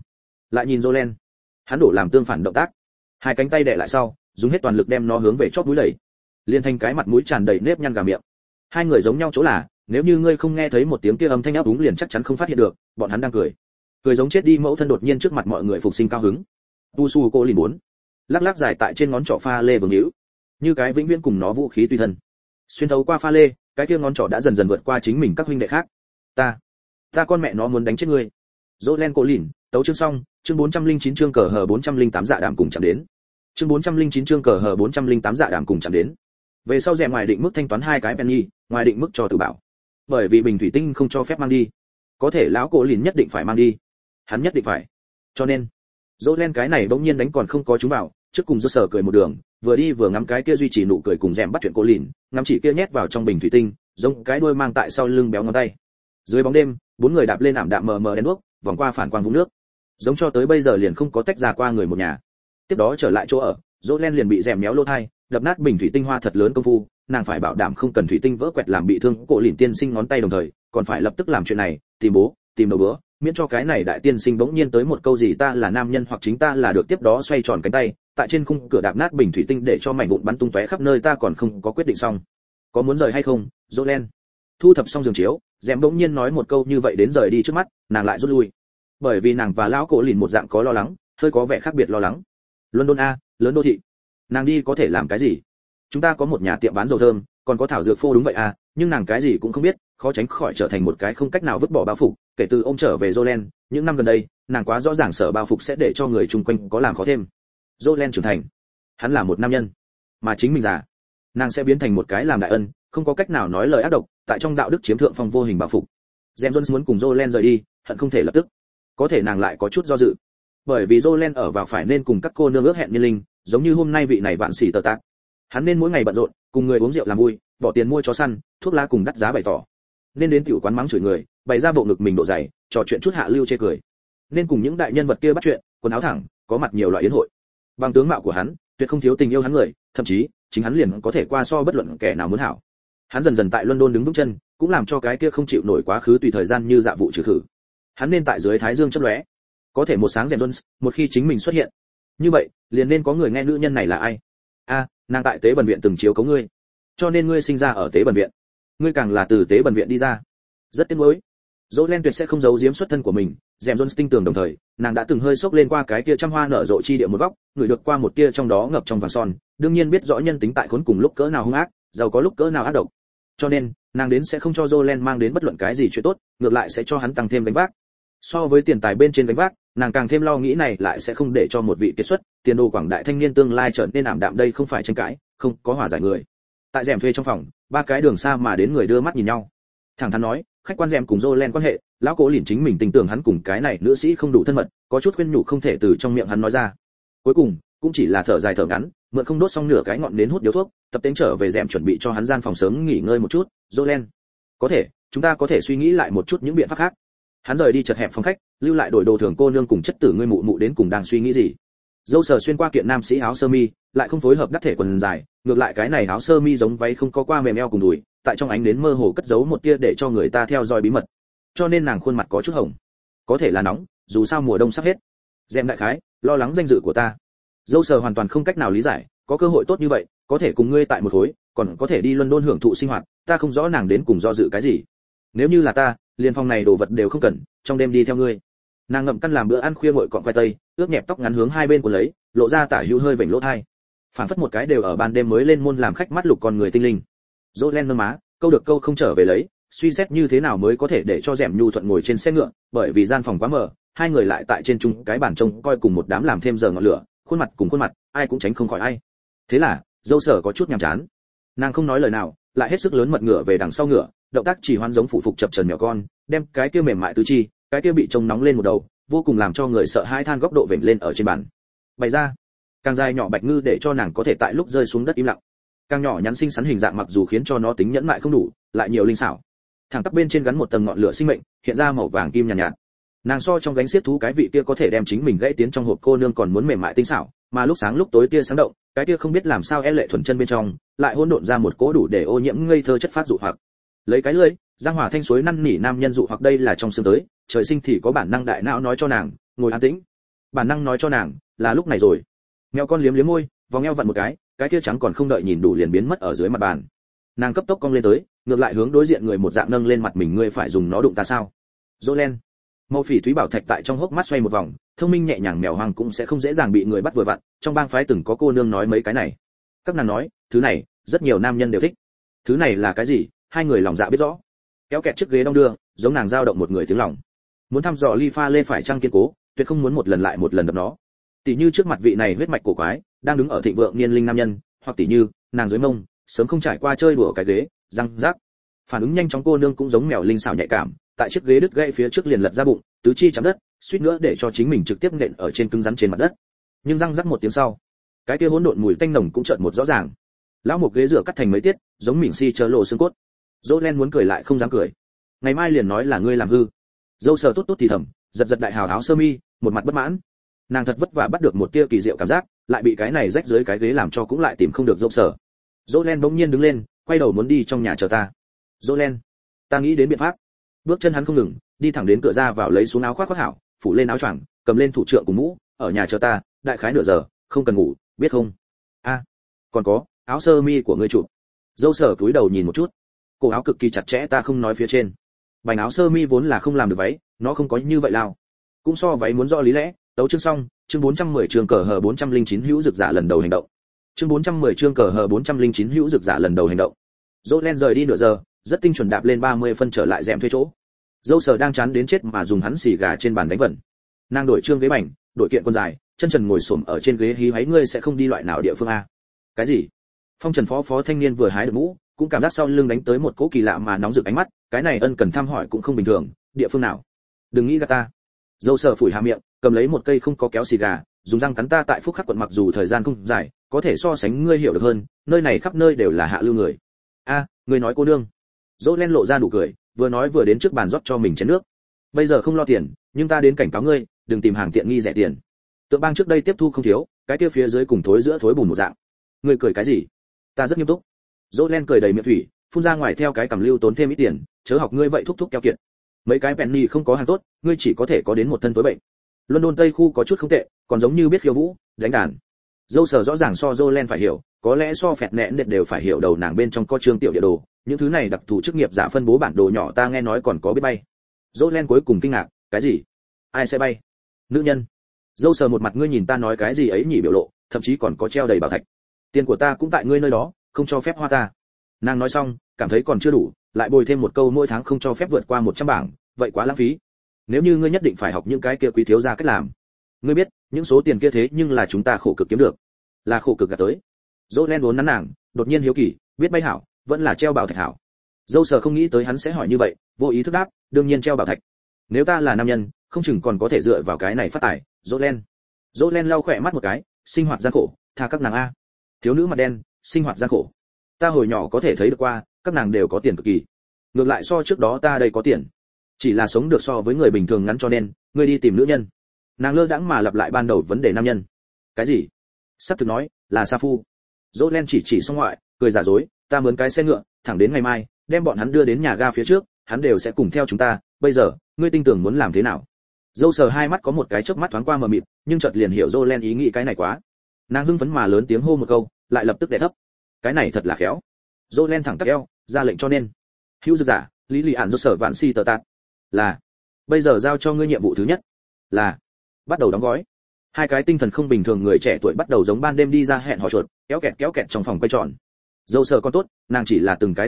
Lại nhìn Jolen, hắn đổ làm tương phản động tác, hai cánh tay đè lại sau, dùng hết toàn lực đem nó hướng về chóp mũi đẩy, liên thành cái mặt mũi tràn đầy nếp nhăn gà miệng. Hai người giống nhau chỗ là, nếu như ngươi không nghe thấy một tiếng kia âm thanh áp úng liền chắc chắn không phát hiện được, bọn hắn đang cười. Cười giống chết đi mẫu thân đột nhiên trước mặt mọi người phục sinh cao hứng. Tu Su cô lìn 4, lắc lắc dài tại trên ngón trỏ pha lê vương hữu, như cái vĩnh viễn cùng nó vũ khí tùy thân. Xuyên thấu qua pha lê, cái kia ngón trỏ đã dần dần vượt qua chính mình các huynh đệ khác. Ta con mẹ nó muốn đánh chết ngươi. Jolen cô lìn, tấu chương xong, chương 409 chương cờ hờ 408 dạ đàm cùng chạm đến. Chương 409 chương cờ hờ 408 dạ đàm cùng chạm đến. Về sau rẻ ngoài định mức thanh toán hai cái penny, ngoài định mức cho tự bảo. Bởi vì bình thủy tinh không cho phép mang đi. Có thể lão cô lìn nhất định phải mang đi. Hắn nhất định phải. Cho nên, Jolen cái này bỗng nhiên đánh còn không có chúng bảo, trước cùng do sở cười một đường, vừa đi vừa ngắm cái kia duy trì nụ cười cùng rèm bắt chuyện cô lìn, ngắm chỉ kia nhét vào trong bình thủy tinh, giống cái đuôi mang tại sau lưng béo ngón tay. Dưới bóng đêm, bốn người đạp lên ảm đạm mờ mờ đèn đuốc, vòng qua phản quang vũng nước. Giống cho tới bây giờ liền không có tách ra qua người một nhà. Tiếp đó trở lại chỗ ở, Jolen liền bị rèm méo lỗ tai, đập nát bình thủy tinh hoa thật lớn công phu, nàng phải bảo đảm không cần thủy tinh vỡ quẹt làm bị thương cổ lìn tiên sinh ngón tay đồng thời, còn phải lập tức làm chuyện này, tìm bố, tìm đầu bữa, miễn cho cái này đại tiên sinh bỗng nhiên tới một câu gì ta là nam nhân hoặc chính ta là được, tiếp đó xoay tròn cánh tay, tại trên khung cửa đạp nát bình thủy tinh để cho mảnh vụn bắn tung tóe khắp nơi. Ta còn không có quyết định xong, có muốn rời hay không, Jolen. Thu thập xong giường chiếu, rèm bỗng nhiên nói một câu như vậy đến rời đi trước mắt, nàng lại rút lui, bởi vì nàng và lão cổ lìn một dạng có lo lắng, hơi có vẻ khác biệt lo lắng. London a, lớn đô thị, nàng đi có thể làm cái gì? Chúng ta có một nhà tiệm bán dầu thơm, còn có thảo dược phô, đúng vậy à, nhưng nàng cái gì cũng không biết, khó tránh khỏi trở thành một cái không cách nào vứt bỏ bao phục. Kể từ ông trở về Jolen, những năm gần đây, nàng quá rõ ràng sở bao phục sẽ để cho người chung quanh có làm khó thêm. Jolen trưởng thành, hắn là một nam nhân, mà chính mình già, nàng sẽ biến thành một cái làm đại ân, không có cách nào nói lời ác độc, tại trong đạo đức chiếm thượng phong vô hình bao phục. James Jones muốn cùng Jolen rời đi, hận không thể lập tức, có thể nàng lại có chút do dự, bởi vì Jolen ở vào phải nên cùng các cô nương ước hẹn niên linh, giống như hôm nay vị này vạn sĩ tờ tạc, hắn nên mỗi ngày bận rộn, cùng người uống rượu làm vui, bỏ tiền mua chó săn, thuốc lá cùng đắt giá bày tỏ, nên đến tiểu quán mắng chửi người, bày ra bộ ngực mình độ dày, trò chuyện chút hạ lưu chê cười, nên cùng những đại nhân vật kia bắt chuyện, quần áo thẳng, có mặt nhiều loại yến hội. Bằng tướng mạo của hắn, tuyệt không thiếu tình yêu hắn người, thậm chí chính hắn liền có thể qua so bất luận kẻ nào muốn hảo. Hắn dần dần tại London đứng vững chân, cũng làm cho cái kia không chịu nổi quá khứ tùy thời gian như dạ vụ trừ khử. Hắn nên tại dưới thái dương chớp lóe, có thể một sáng James Jones, một khi chính mình xuất hiện, như vậy liền nên có người nghe nữ nhân này là ai. Nàng tại tế bần viện từng chiếu cố ngươi, cho nên ngươi sinh ra ở tế bần viện, ngươi càng là từ tế bần viện đi ra. Rất tiếc nuối, Jolen tuyệt sẽ không giấu giếm xuất thân của mình. James Jones tin tưởng đồng thời, nàng đã từng hơi sốc lên qua cái kia trăm hoa nở rộ chi địa một góc, người được qua một tia trong đó ngập trong vàng son, đương nhiên biết rõ nhân tính tại khốn cùng lúc cỡ nào hung ác, giàu có lúc cỡ nào ác độc. Cho nên, nàng đến sẽ không cho Jolen mang đến bất luận cái gì chuyện tốt, ngược lại sẽ cho hắn tăng thêm gánh vác. So với tiền tài bên trên gánh vác, nàng càng thêm lo nghĩ này lại sẽ không để cho một vị kiệt xuất, tiền đồ quảng đại thanh niên tương lai trở nên ảm đạm. Đây không phải tranh cãi, không có hòa giải người. Tại rèm thuê trong phòng, ba cái đường xa mà đến người đưa mắt nhìn nhau. Thẳng thắn nói, khách quan rèm cùng Jolen quan hệ, lão cố lìn chính mình tình tưởng hắn cùng cái này nữ sĩ không đủ thân mật, có chút khuyên nhủ không thể từ trong miệng hắn nói ra. Cuối cùng, cũng chỉ là thở dài thở ngắn, mượn không đốt xong nửa cái ngọn nến hút điếu thuốc, tập tễnh trở về rèm chuẩn bị cho hắn gian phòng sớm nghỉ ngơi một chút. Jolen, có thể, chúng ta có thể suy nghĩ lại một chút những biện pháp khác. Hắn rời đi chật hẹp phòng khách, lưu lại đổi đồ thường cô nương cùng chất tử ngươi mụ mụ đến cùng đang suy nghĩ gì. Dâu sờ xuyên qua kiện nam sĩ áo sơ mi, lại không phối hợp đắc thể quần dài, ngược lại cái này áo sơ mi giống váy không có qua mềm eo cùng đùi, tại trong ánh đến mơ hồ cất giấu một tia để cho người ta theo dõi bí mật. Cho nên nàng khuôn mặt có chút hồng, có thể là nóng, dù sao mùa đông sắp hết. Dèm đại khái, lo lắng danh dự của ta. Dâu sờ hoàn toàn không cách nào lý giải, có cơ hội tốt như vậy, có thể cùng ngươi tại một khối, còn có thể đi London hưởng thụ sinh hoạt, ta không rõ nàng đến cùng do dự cái gì. Nếu như là ta, liền phòng này đồ vật đều không cần, trong đêm đi theo ngươi. Nàng ngậm căn làm bữa ăn khuya ngồi cọn khoai tây, ướt nhẹp tóc ngắn hướng hai bên của lấy, lộ ra tả hữu hơi vểnh lỗ tai. Phản phất một cái đều ở ban đêm mới lên môn làm khách mắt lục con người tinh linh. Jolen nâng má, câu được câu không trở về lấy, suy xét như thế nào mới có thể để cho Dẻm nhu thuận ngồi trên xe ngựa, bởi vì gian phòng quá mờ, hai người lại tại trên chung cái bàn trông coi cùng một đám làm thêm giờ ngọn lửa, khuôn mặt cùng khuôn mặt, ai cũng tránh không khỏi ai. Thế là, dâu sở có chút nhàm chán. Nàng không nói lời nào, lại hết sức lớn mật ngựa về đằng sau ngựa, động tác chỉ hoan giống phụ phục chập chờn mèo con, đem cái kia mềm mại tứ chi, cái kia bị trông nóng lên một đầu, vô cùng làm cho người sợ hãi than góc độ vểnh lên ở trên bàn. Bày ra, càng dài nhỏ bạch ngư để cho nàng có thể tại lúc rơi xuống đất im lặng. Càng nhỏ nhắn xinh xắn hình dạng mặc dù khiến cho nó tính nhẫn mại không đủ, lại nhiều linh xảo. Thẳng tắp bên trên gắn một tầng ngọn lửa sinh mệnh, hiện ra màu vàng kim nhàn nhạt. Nàng so trong gánh xiết thú cái vị kia có thể đem chính mình gãy tiến trong hộp cô nương còn muốn mềm mại tinh xảo, mà lúc sáng lúc tối tia sáng động, cái kia không biết làm sao lệ thuần chân bên trong, lại hỗn độn ra một cỗ đủ để ô nhiễm ngây thơ chất phát dụ hoặc. Lấy cái lưỡi, giang hòa thanh suối năn nỉ nam nhân dụ hoặc đây là trong xương tới, trời sinh thì có bản năng đại não nói cho nàng, ngồi an tĩnh. bản năng nói cho nàng là lúc này rồi. Mèo con liếm liếm môi, vòng eo vặn một cái kia trắng còn không đợi nhìn đủ liền biến mất ở dưới mặt bàn. Nàng cấp tốc cong lên tới, ngược lại hướng đối diện người một dạng nâng lên mặt mình, ngươi phải dùng nó đụng ta sao? Jolen. Màu phỉ thúy bảo thạch tại trong hốc mắt xoay một vòng, thông minh nhẹ nhàng mèo hoang cũng sẽ không dễ dàng bị người bắt vừa vặn, trong bang phái từng có cô nương nói mấy cái này. Các nàng nói, thứ này, rất nhiều nam nhân đều thích. Thứ này là cái gì? Hai người lòng dạ biết rõ. Kéo kẹt chiếc ghế đong đưa, giống nàng dao động một người tiếng lòng. Muốn thăm dò ly pha lê phải trang kiên cố, tuyệt không muốn một lần lại một lần đập nó. Tỷ như trước mặt vị này huyết mạch cổ quái, đang đứng ở thịnh vượng niên linh nam nhân, hoặc tỷ như, nàng dưới mông, sớm không trải qua chơi đùa cái ghế, răng rác. Phản ứng nhanh chóng cô nương cũng giống mèo linh xảo nhạy cảm, tại chiếc ghế đứt gãy phía trước liền lật ra bụng, tứ chi chạm đất, suýt nữa để cho chính mình trực tiếp nện ở trên cứng rắn trên mặt đất. Nhưng răng rắc một tiếng sau, cái kia hỗn độn mùi tanh nồng cũng chợt một rõ ràng. Lão một ghế rửa cắt thành mấy tiết, giống mỉn si chớ lộ xương cốt. Jolen muốn cười lại không dám cười. Ngày mai liền nói là ngươi làm hư. Dâu sờ tốt tốt thì thầm, giật giật đại hào áo sơ mi, một mặt bất mãn. Nàng thật vất vả bắt được một tia kỳ diệu cảm giác, lại bị cái này rách dưới cái ghế làm cho cũng lại tìm không được dâu sờ. Jolen bỗng nhiên đứng lên, quay đầu muốn đi trong nhà chờ ta. Jolen, ta nghĩ đến biện pháp. Bước chân hắn không ngừng, đi thẳng đến cửa ra vào lấy xuống áo khoác khoác hảo, phủ lên áo choàng, cầm lên thủ trượng cùng mũ, ở nhà chờ ta, đại khái nửa giờ, không cần ngủ, biết không? A, còn có, áo sơ mi của ngươi chụp. Dâu sở cúi đầu nhìn một chút, cổ áo cực kỳ chặt chẽ, ta không nói phía trên. Bành áo sơ mi vốn là không làm được váy, nó không có như vậy lao. Cũng so váy muốn rõ lý lẽ. Tấu chương xong, chương 410 chương cờ hờ 409 hữu dực giả lần đầu hành động. Chương 410 chương cờ hờ 409 hữu dực giả lần đầu hành động. Jolen rời đi nửa giờ, rất tinh chuẩn đạp lên 30 phân trở lại rèm thuê chỗ. Dâu sở đang chán đến chết mà dùng hắn xì gà trên bàn đánh vần. Nàng đổi trương ghế bành, đổi kiện quần dài, chân trần ngồi xổm ở trên ghế hí háy, ngươi sẽ không đi loại nào địa phương a? Cái gì? Phong Trần phó thanh niên vừa hái được mũ, cũng cảm giác sau lưng đánh tới một cỗ kỳ lạ mà nóng rực ánh mắt, cái này ân cần thăm hỏi cũng không bình thường, địa phương nào? Đừng nghĩ gạt ta. Dâu sở phủi hà miệng, cầm lấy một cây không có kéo xì gà, dùng răng cắn, ta tại Phúc Khắc quận, mặc dù thời gian không dài, có thể so sánh ngươi hiểu được hơn, nơi này khắp nơi đều là hạ lưu người. A, ngươi nói cô nương. Jolen lộ ra nụ cười, vừa nói vừa đến trước bàn rót cho mình chén nước. Bây giờ không lo tiền, nhưng ta đến cảnh cáo ngươi, đừng tìm hàng tiện nghi rẻ tiền. Tượng bang trước đây tiếp thu không thiếu, cái kia phía dưới cùng thối giữa thối bùn một dạng. Ngươi cười cái gì? Ta rất nghiêm túc. Jolen cười đầy miệng thủy, phun ra ngoài theo cái cầm lưu tốn thêm ít tiền, chớ học ngươi vậy thúc thúc keo kiệt. Mấy cái penny không có hàng tốt, ngươi chỉ có thể có đến một thân tối bệnh. London Tây khu có chút không tệ, còn giống như biết khiêu vũ, đánh đàn. Dâu sở rõ ràng so Jolen phải hiểu, có lẽ so phẹt nẹn đệt đều phải hiểu, đầu nàng bên trong có chương tiểu địa đồ, những thứ này đặc thù chức nghiệp giả phân bố bản đồ nhỏ, ta nghe nói còn có biết bay. Jolen cuối cùng kinh ngạc, cái gì? Ai sẽ bay? Nữ nhân. Dâu sờ một mặt ngươi nhìn ta nói cái gì ấy nhỉ biểu lộ, thậm chí còn có treo đầy bảo thạch. Tiền của ta cũng tại ngươi nơi đó, không cho phép hoa ta. Nàng nói xong, cảm thấy còn chưa đủ, lại bồi thêm một câu mỗi tháng không cho phép vượt qua 100 bảng, vậy quá lãng phí. Nếu như ngươi nhất định phải học những cái kia quý thiếu gia cách làm. Ngươi biết, những số tiền kia thế nhưng là chúng ta khổ cực kiếm được, là khổ cực gặt tới. Jolen vốn nắn nàng, đột nhiên hiếu kỳ, biết bay hảo, vẫn là treo bảo thạch hảo. Dâu sờ không nghĩ tới hắn sẽ hỏi như vậy, vô ý thức đáp, đương nhiên treo bảo thạch. Nếu ta là nam nhân, không chừng còn có thể dựa vào cái này phát tài. Jolen lau khỏe mắt một cái, sinh hoạt gian khổ, tha các nàng a. Thiếu nữ mặt đen, sinh hoạt gian khổ. Ta hồi nhỏ có thể thấy được qua, các nàng đều có tiền cực kỳ. Ngược lại so trước đó ta đây có tiền, chỉ là sống được so với người bình thường ngắn, cho nên ngươi đi tìm nữ nhân. Nàng lơ đãng mà lặp lại ban đầu vấn đề nam nhân. Cái gì? Sắp thực nói, là sa phu. Jolen chỉ xong ngoại, cười giả dối, ta mướn cái xe ngựa, thẳng đến ngày mai, đem bọn hắn đưa đến nhà ga phía trước, hắn đều sẽ cùng theo chúng ta. Bây giờ, ngươi tin tưởng muốn làm thế nào? Dâu sờ hai mắt có một cái chớp mắt thoáng qua mờ mịt, nhưng chợt liền hiểu Jolen ý nghĩ, cái này quá. Nàng hưng phấn mà lớn tiếng hô một câu, lại lập tức đè thấp. Cái này thật là khéo. Jolen thẳng tắp eo, ra lệnh cho nên. Hữu dực giả, lý lì ản do sở vạn si tờ tạt. Là. Bây giờ giao cho ngươi nhiệm vụ thứ nhất. Là. Bắt đầu đóng gói. Hai cái tinh thần không bình thường người trẻ tuổi bắt đầu giống ban đêm đi ra hẹn hò chuột, kéo kẹt trong phòng quay tròn. Dâu sờ con tốt, nàng chỉ là từng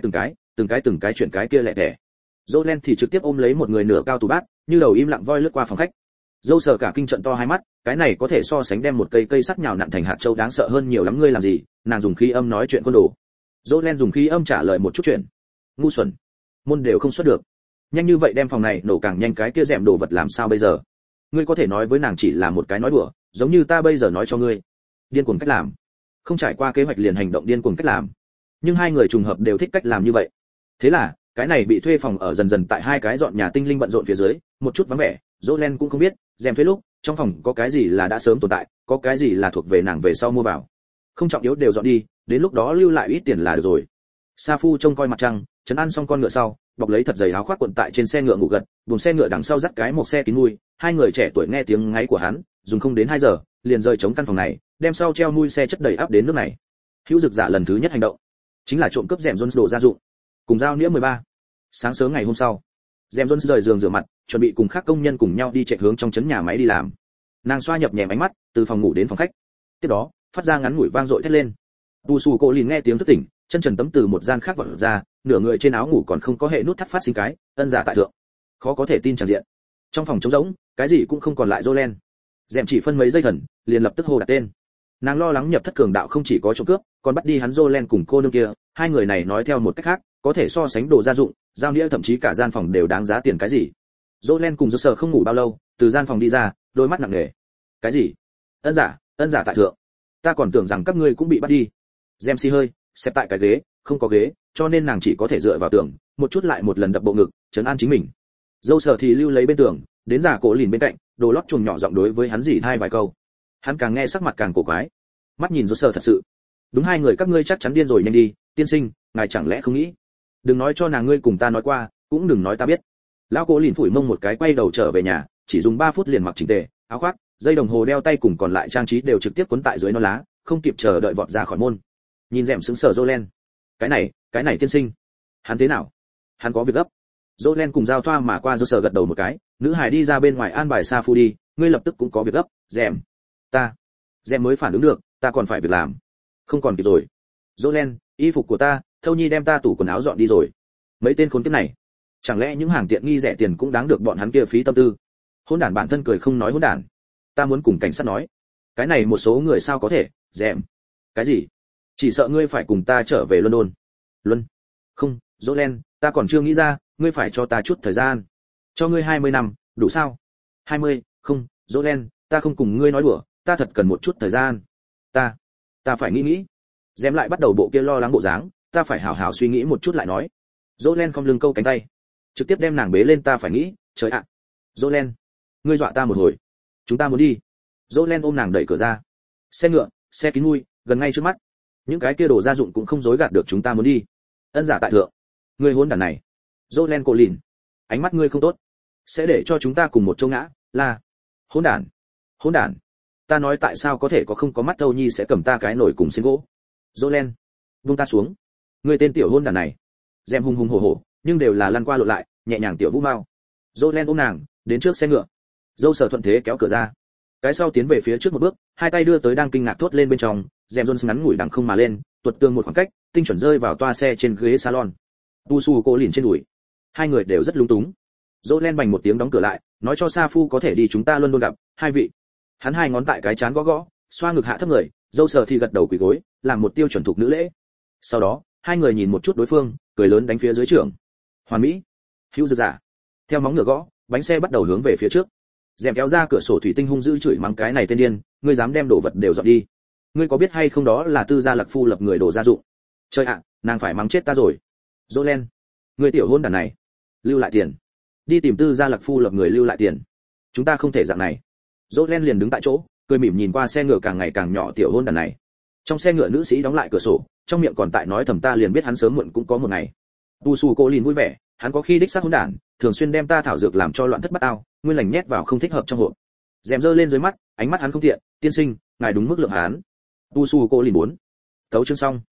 cái chuyển cái kia lẹ tẻ. Jolen thì trực tiếp ôm lấy một người nửa cao tủ bát, như đầu im lặng voi lướt qua phòng khách. Dâu sờ cả kinh trận to hai mắt, cái này có thể so sánh đem một cây sắt nhào nặn thành hạt châu đáng sợ hơn nhiều lắm. Ngươi làm gì? Nàng dùng khí âm nói chuyện côn đồ. Jolen dùng khí âm trả lời một chút chuyện. Ngu xuẩn, môn đều không xuất được. Nhanh như vậy đem phòng này nổ càng nhanh, cái kia rèm đồ vật làm sao bây giờ? Ngươi có thể nói với nàng chỉ là một cái nói đùa, giống như ta bây giờ nói cho ngươi. Điên cuồng cách làm. Không trải qua kế hoạch liền hành động, điên cuồng cách làm. Nhưng hai người trùng hợp đều thích cách làm như vậy. Thế là, cái này bị thuê phòng ở dần dần tại hai cái dọn nhà tinh linh bận rộn phía dưới, một chút vắng vẻ. Jolen cũng không biết, rèm thuê lúc, trong phòng có cái gì là đã sớm tồn tại, có cái gì là thuộc về nàng về sau mua vào. Không trọng yếu đều dọn đi, đến lúc đó lưu lại ít tiền là được rồi. Sa Phu trông coi mặt trăng, trấn an xong con ngựa sau, bọc lấy thật dày áo khoác quần tại trên xe ngựa ngủ gật, buồng xe ngựa đằng sau dắt cái một xe kín mui. Hai người trẻ tuổi nghe tiếng ngáy của hắn, dùng không đến 2 giờ liền rời chống căn phòng này, đem sau treo mui xe chất đầy áp đến nước này. Hữu Dực Giả lần thứ nhất hành động chính là trộm cướp Dẻm Jones đồ gia dụng cùng dao nĩa 13. Sáng sớm ngày hôm sau, Dẻm Jones rời giường rửa mặt, chuẩn bị cùng các công nhân cùng nhau đi chạy hướng trong trấn nhà máy đi làm. Nàng xoa nhập nhèm ánh mắt, từ phòng ngủ đến phòng khách. Tiếp đó, phát ra ngắn ngủi vang dội thét lên. Tu Sù Cô Lìn nghe tiếng thức tỉnh, chân trần tấm từ một gian khác vọt ra, nửa người trên áo ngủ còn không có hệ nút thắt phát sinh cái, ân giả tại thượng. Khó có thể tin tràn diện. Trong phòng trống rỗng, cái gì cũng không còn lại Jolen. Dẻm chỉ phân mấy giây thần, liền lập tức hô đặt tên. Nàng lo lắng nhập thất cường đạo không chỉ có trộm cướp, còn bắt đi hắn Jolen cùng cô nương kia, hai người này nói theo một cách khác, có thể so sánh đồ gia dụng, dao nĩa thậm chí cả gian phòng đều đáng giá tiền cái gì. Jolen cùng Joser không ngủ bao lâu, từ gian phòng đi ra, đôi mắt nặng nề. Cái gì? Ân giả tại thượng. Ta còn tưởng rằng các ngươi cũng bị bắt đi. Dẻm xì hơi, xếp tại cái ghế, không có ghế, cho nên nàng chỉ có thể dựa vào tường, một chút lại một lần đập bộ ngực, trấn an chính mình. Joser thì lưu lấy bên tường, đến giả cổ lìn bên cạnh, đồ lót chuồng nhỏ giọng đối với hắn dỉ thai vài câu. Hắn càng nghe sắc mặt càng cổ quái. Mắt nhìn Joser thật sự. Đúng, hai người các ngươi chắc chắn điên rồi, nhanh đi, tiên sinh, ngài chẳng lẽ không nghĩ? Đừng nói cho nàng ngươi cùng ta nói qua, cũng đừng nói ta biết. Lão cổ lìn phủi mông một cái, quay đầu trở về nhà, chỉ dùng 3 phút liền mặc chỉnh tề, áo khoác, dây đồng hồ đeo tay cùng còn lại trang trí đều trực tiếp cuốn tại dưới non lá, không kịp chờ đợi vọt ra khỏi môn. Nhìn Dẻm sững sờ Jolen. Cái này tiên sinh, hắn thế nào? Hắn có việc gấp. Jolen cùng giao thoa mà qua, Joser gật đầu một cái, nữ hài đi ra bên ngoài an bài Sa Phu đi, ngươi lập tức cũng có việc gấp. Dẻm, Dẻm mới phản ứng được, ta còn phải việc làm. Không còn kịp rồi. Jolen, y phục của ta, Thâu Nhi đem ta tủ quần áo dọn đi rồi. Mấy tên khốn kiếp này, chẳng lẽ những hàng tiện nghi rẻ tiền cũng đáng được bọn hắn kia phí tâm tư? Hỗn đản bản thân cười không nói hỗn đản. Ta muốn cùng cảnh sát nói. Cái này một số người sao có thể? Dẻm. Cái gì? Chỉ sợ ngươi phải cùng ta trở về London. Không, Jolen, ta còn chưa nghĩ ra, ngươi phải cho ta chút thời gian. Cho ngươi 20 năm, đủ sao? 20, không, Jolen, ta không cùng ngươi nói đùa, ta thật cần một chút thời gian. Ta phải nghĩ. Dẻm lại bắt đầu bộ kia lo lắng bộ dáng, ta phải hảo hảo suy nghĩ một chút lại nói. Jolen không lưng câu cánh tay, trực tiếp đem nàng bế lên, ta phải nghĩ, trời ạ. Jolen, ngươi dọa ta một hồi. Chúng ta muốn đi. Jolen ôm nàng đẩy cửa ra. Xe ngựa, xe kín mui, gần ngay trước mắt. Những cái kia đồ gia dụng cũng không dối gạt được chúng ta muốn đi. Ân giả tại thượng. Ngươi hỗn đản này. Jolen cô lìn. Ánh mắt ngươi không tốt. Sẽ để cho chúng ta cùng một chỗ ngã, là. Hỗn đản. Ta nói tại sao có thể không có mắt Thâu Nhi sẽ cầm ta cái nồi cùng xiên gỗ. Jolen, buông ta xuống. Ngươi tên tiểu hỗn đản này. Dẻm hùng hổ, nhưng đều là lăn qua lộn lại, nhẹ nhàng tiểu vũ mao. Jolen ôm nàng, đến trước xe ngựa. Joser thuận thế kéo cửa ra. Cái sau tiến về phía trước một bước, hai tay đưa tới đang kinh ngạc thốt lên bên trong, Dẻm Jones ngắn ngủi đằng không mà lên, tuột tường một khoảng cách, tinh chuẩn rơi vào toa xe trên ghế salon. Tu Su cô lìn trên đùi. Hai người đều rất lúng túng. Jolen bành một tiếng đóng cửa lại, nói cho Sa Phu có thể đi, chúng ta luôn gặp, hai vị. Hắn hai ngón tại cái trán gõ, xoa ngực hạ thấp người, Joser thì gật đầu quỳ gối, làm một tiêu chuẩn thục nữ lễ. Sau đó, hai người nhìn một chút đối phương, cười lớn đánh phía dưới trưởng. Hoàn mỹ. Hữu Dực Giả. Theo móng ngựa gõ, bánh xe bắt đầu hướng về phía trước. Dẻm kéo ra cửa sổ thủy tinh hung dữ chửi mắng cái này tên điên, ngươi dám đem đồ vật đều dọn đi. Ngươi có biết hay không đó là Tư Gia Lạc Phu lập người đồ gia dụng. Trời ạ, nàng phải mắng chết ta rồi. Jolen, ngươi tiểu hôn đản này, lưu lại tiền. Đi tìm Tư Gia Lạc Phu lập người lưu lại tiền. Chúng ta không thể dạng này. Jolen liền đứng tại chỗ, cười mỉm nhìn qua xe ngựa càng ngày càng nhỏ tiểu hôn đản này. Trong xe ngựa nữ sĩ đóng lại cửa sổ, trong miệng còn tại nói thầm, ta liền biết hắn sớm muộn cũng có một ngày. Tu Su cô lìn vui vẻ, hắn có khi đích xác hôn đản, thường xuyên đem ta thảo dược làm cho loạn thất bát ao, nguyên lành nhét vào không thích hợp trong hộp. Dẻm giơ lên dưới mắt, ánh mắt hắn không tiện, tiên sinh, ngài đúng mức lượng hắn. Tu Su cô lìn 4. Thấu chương xong.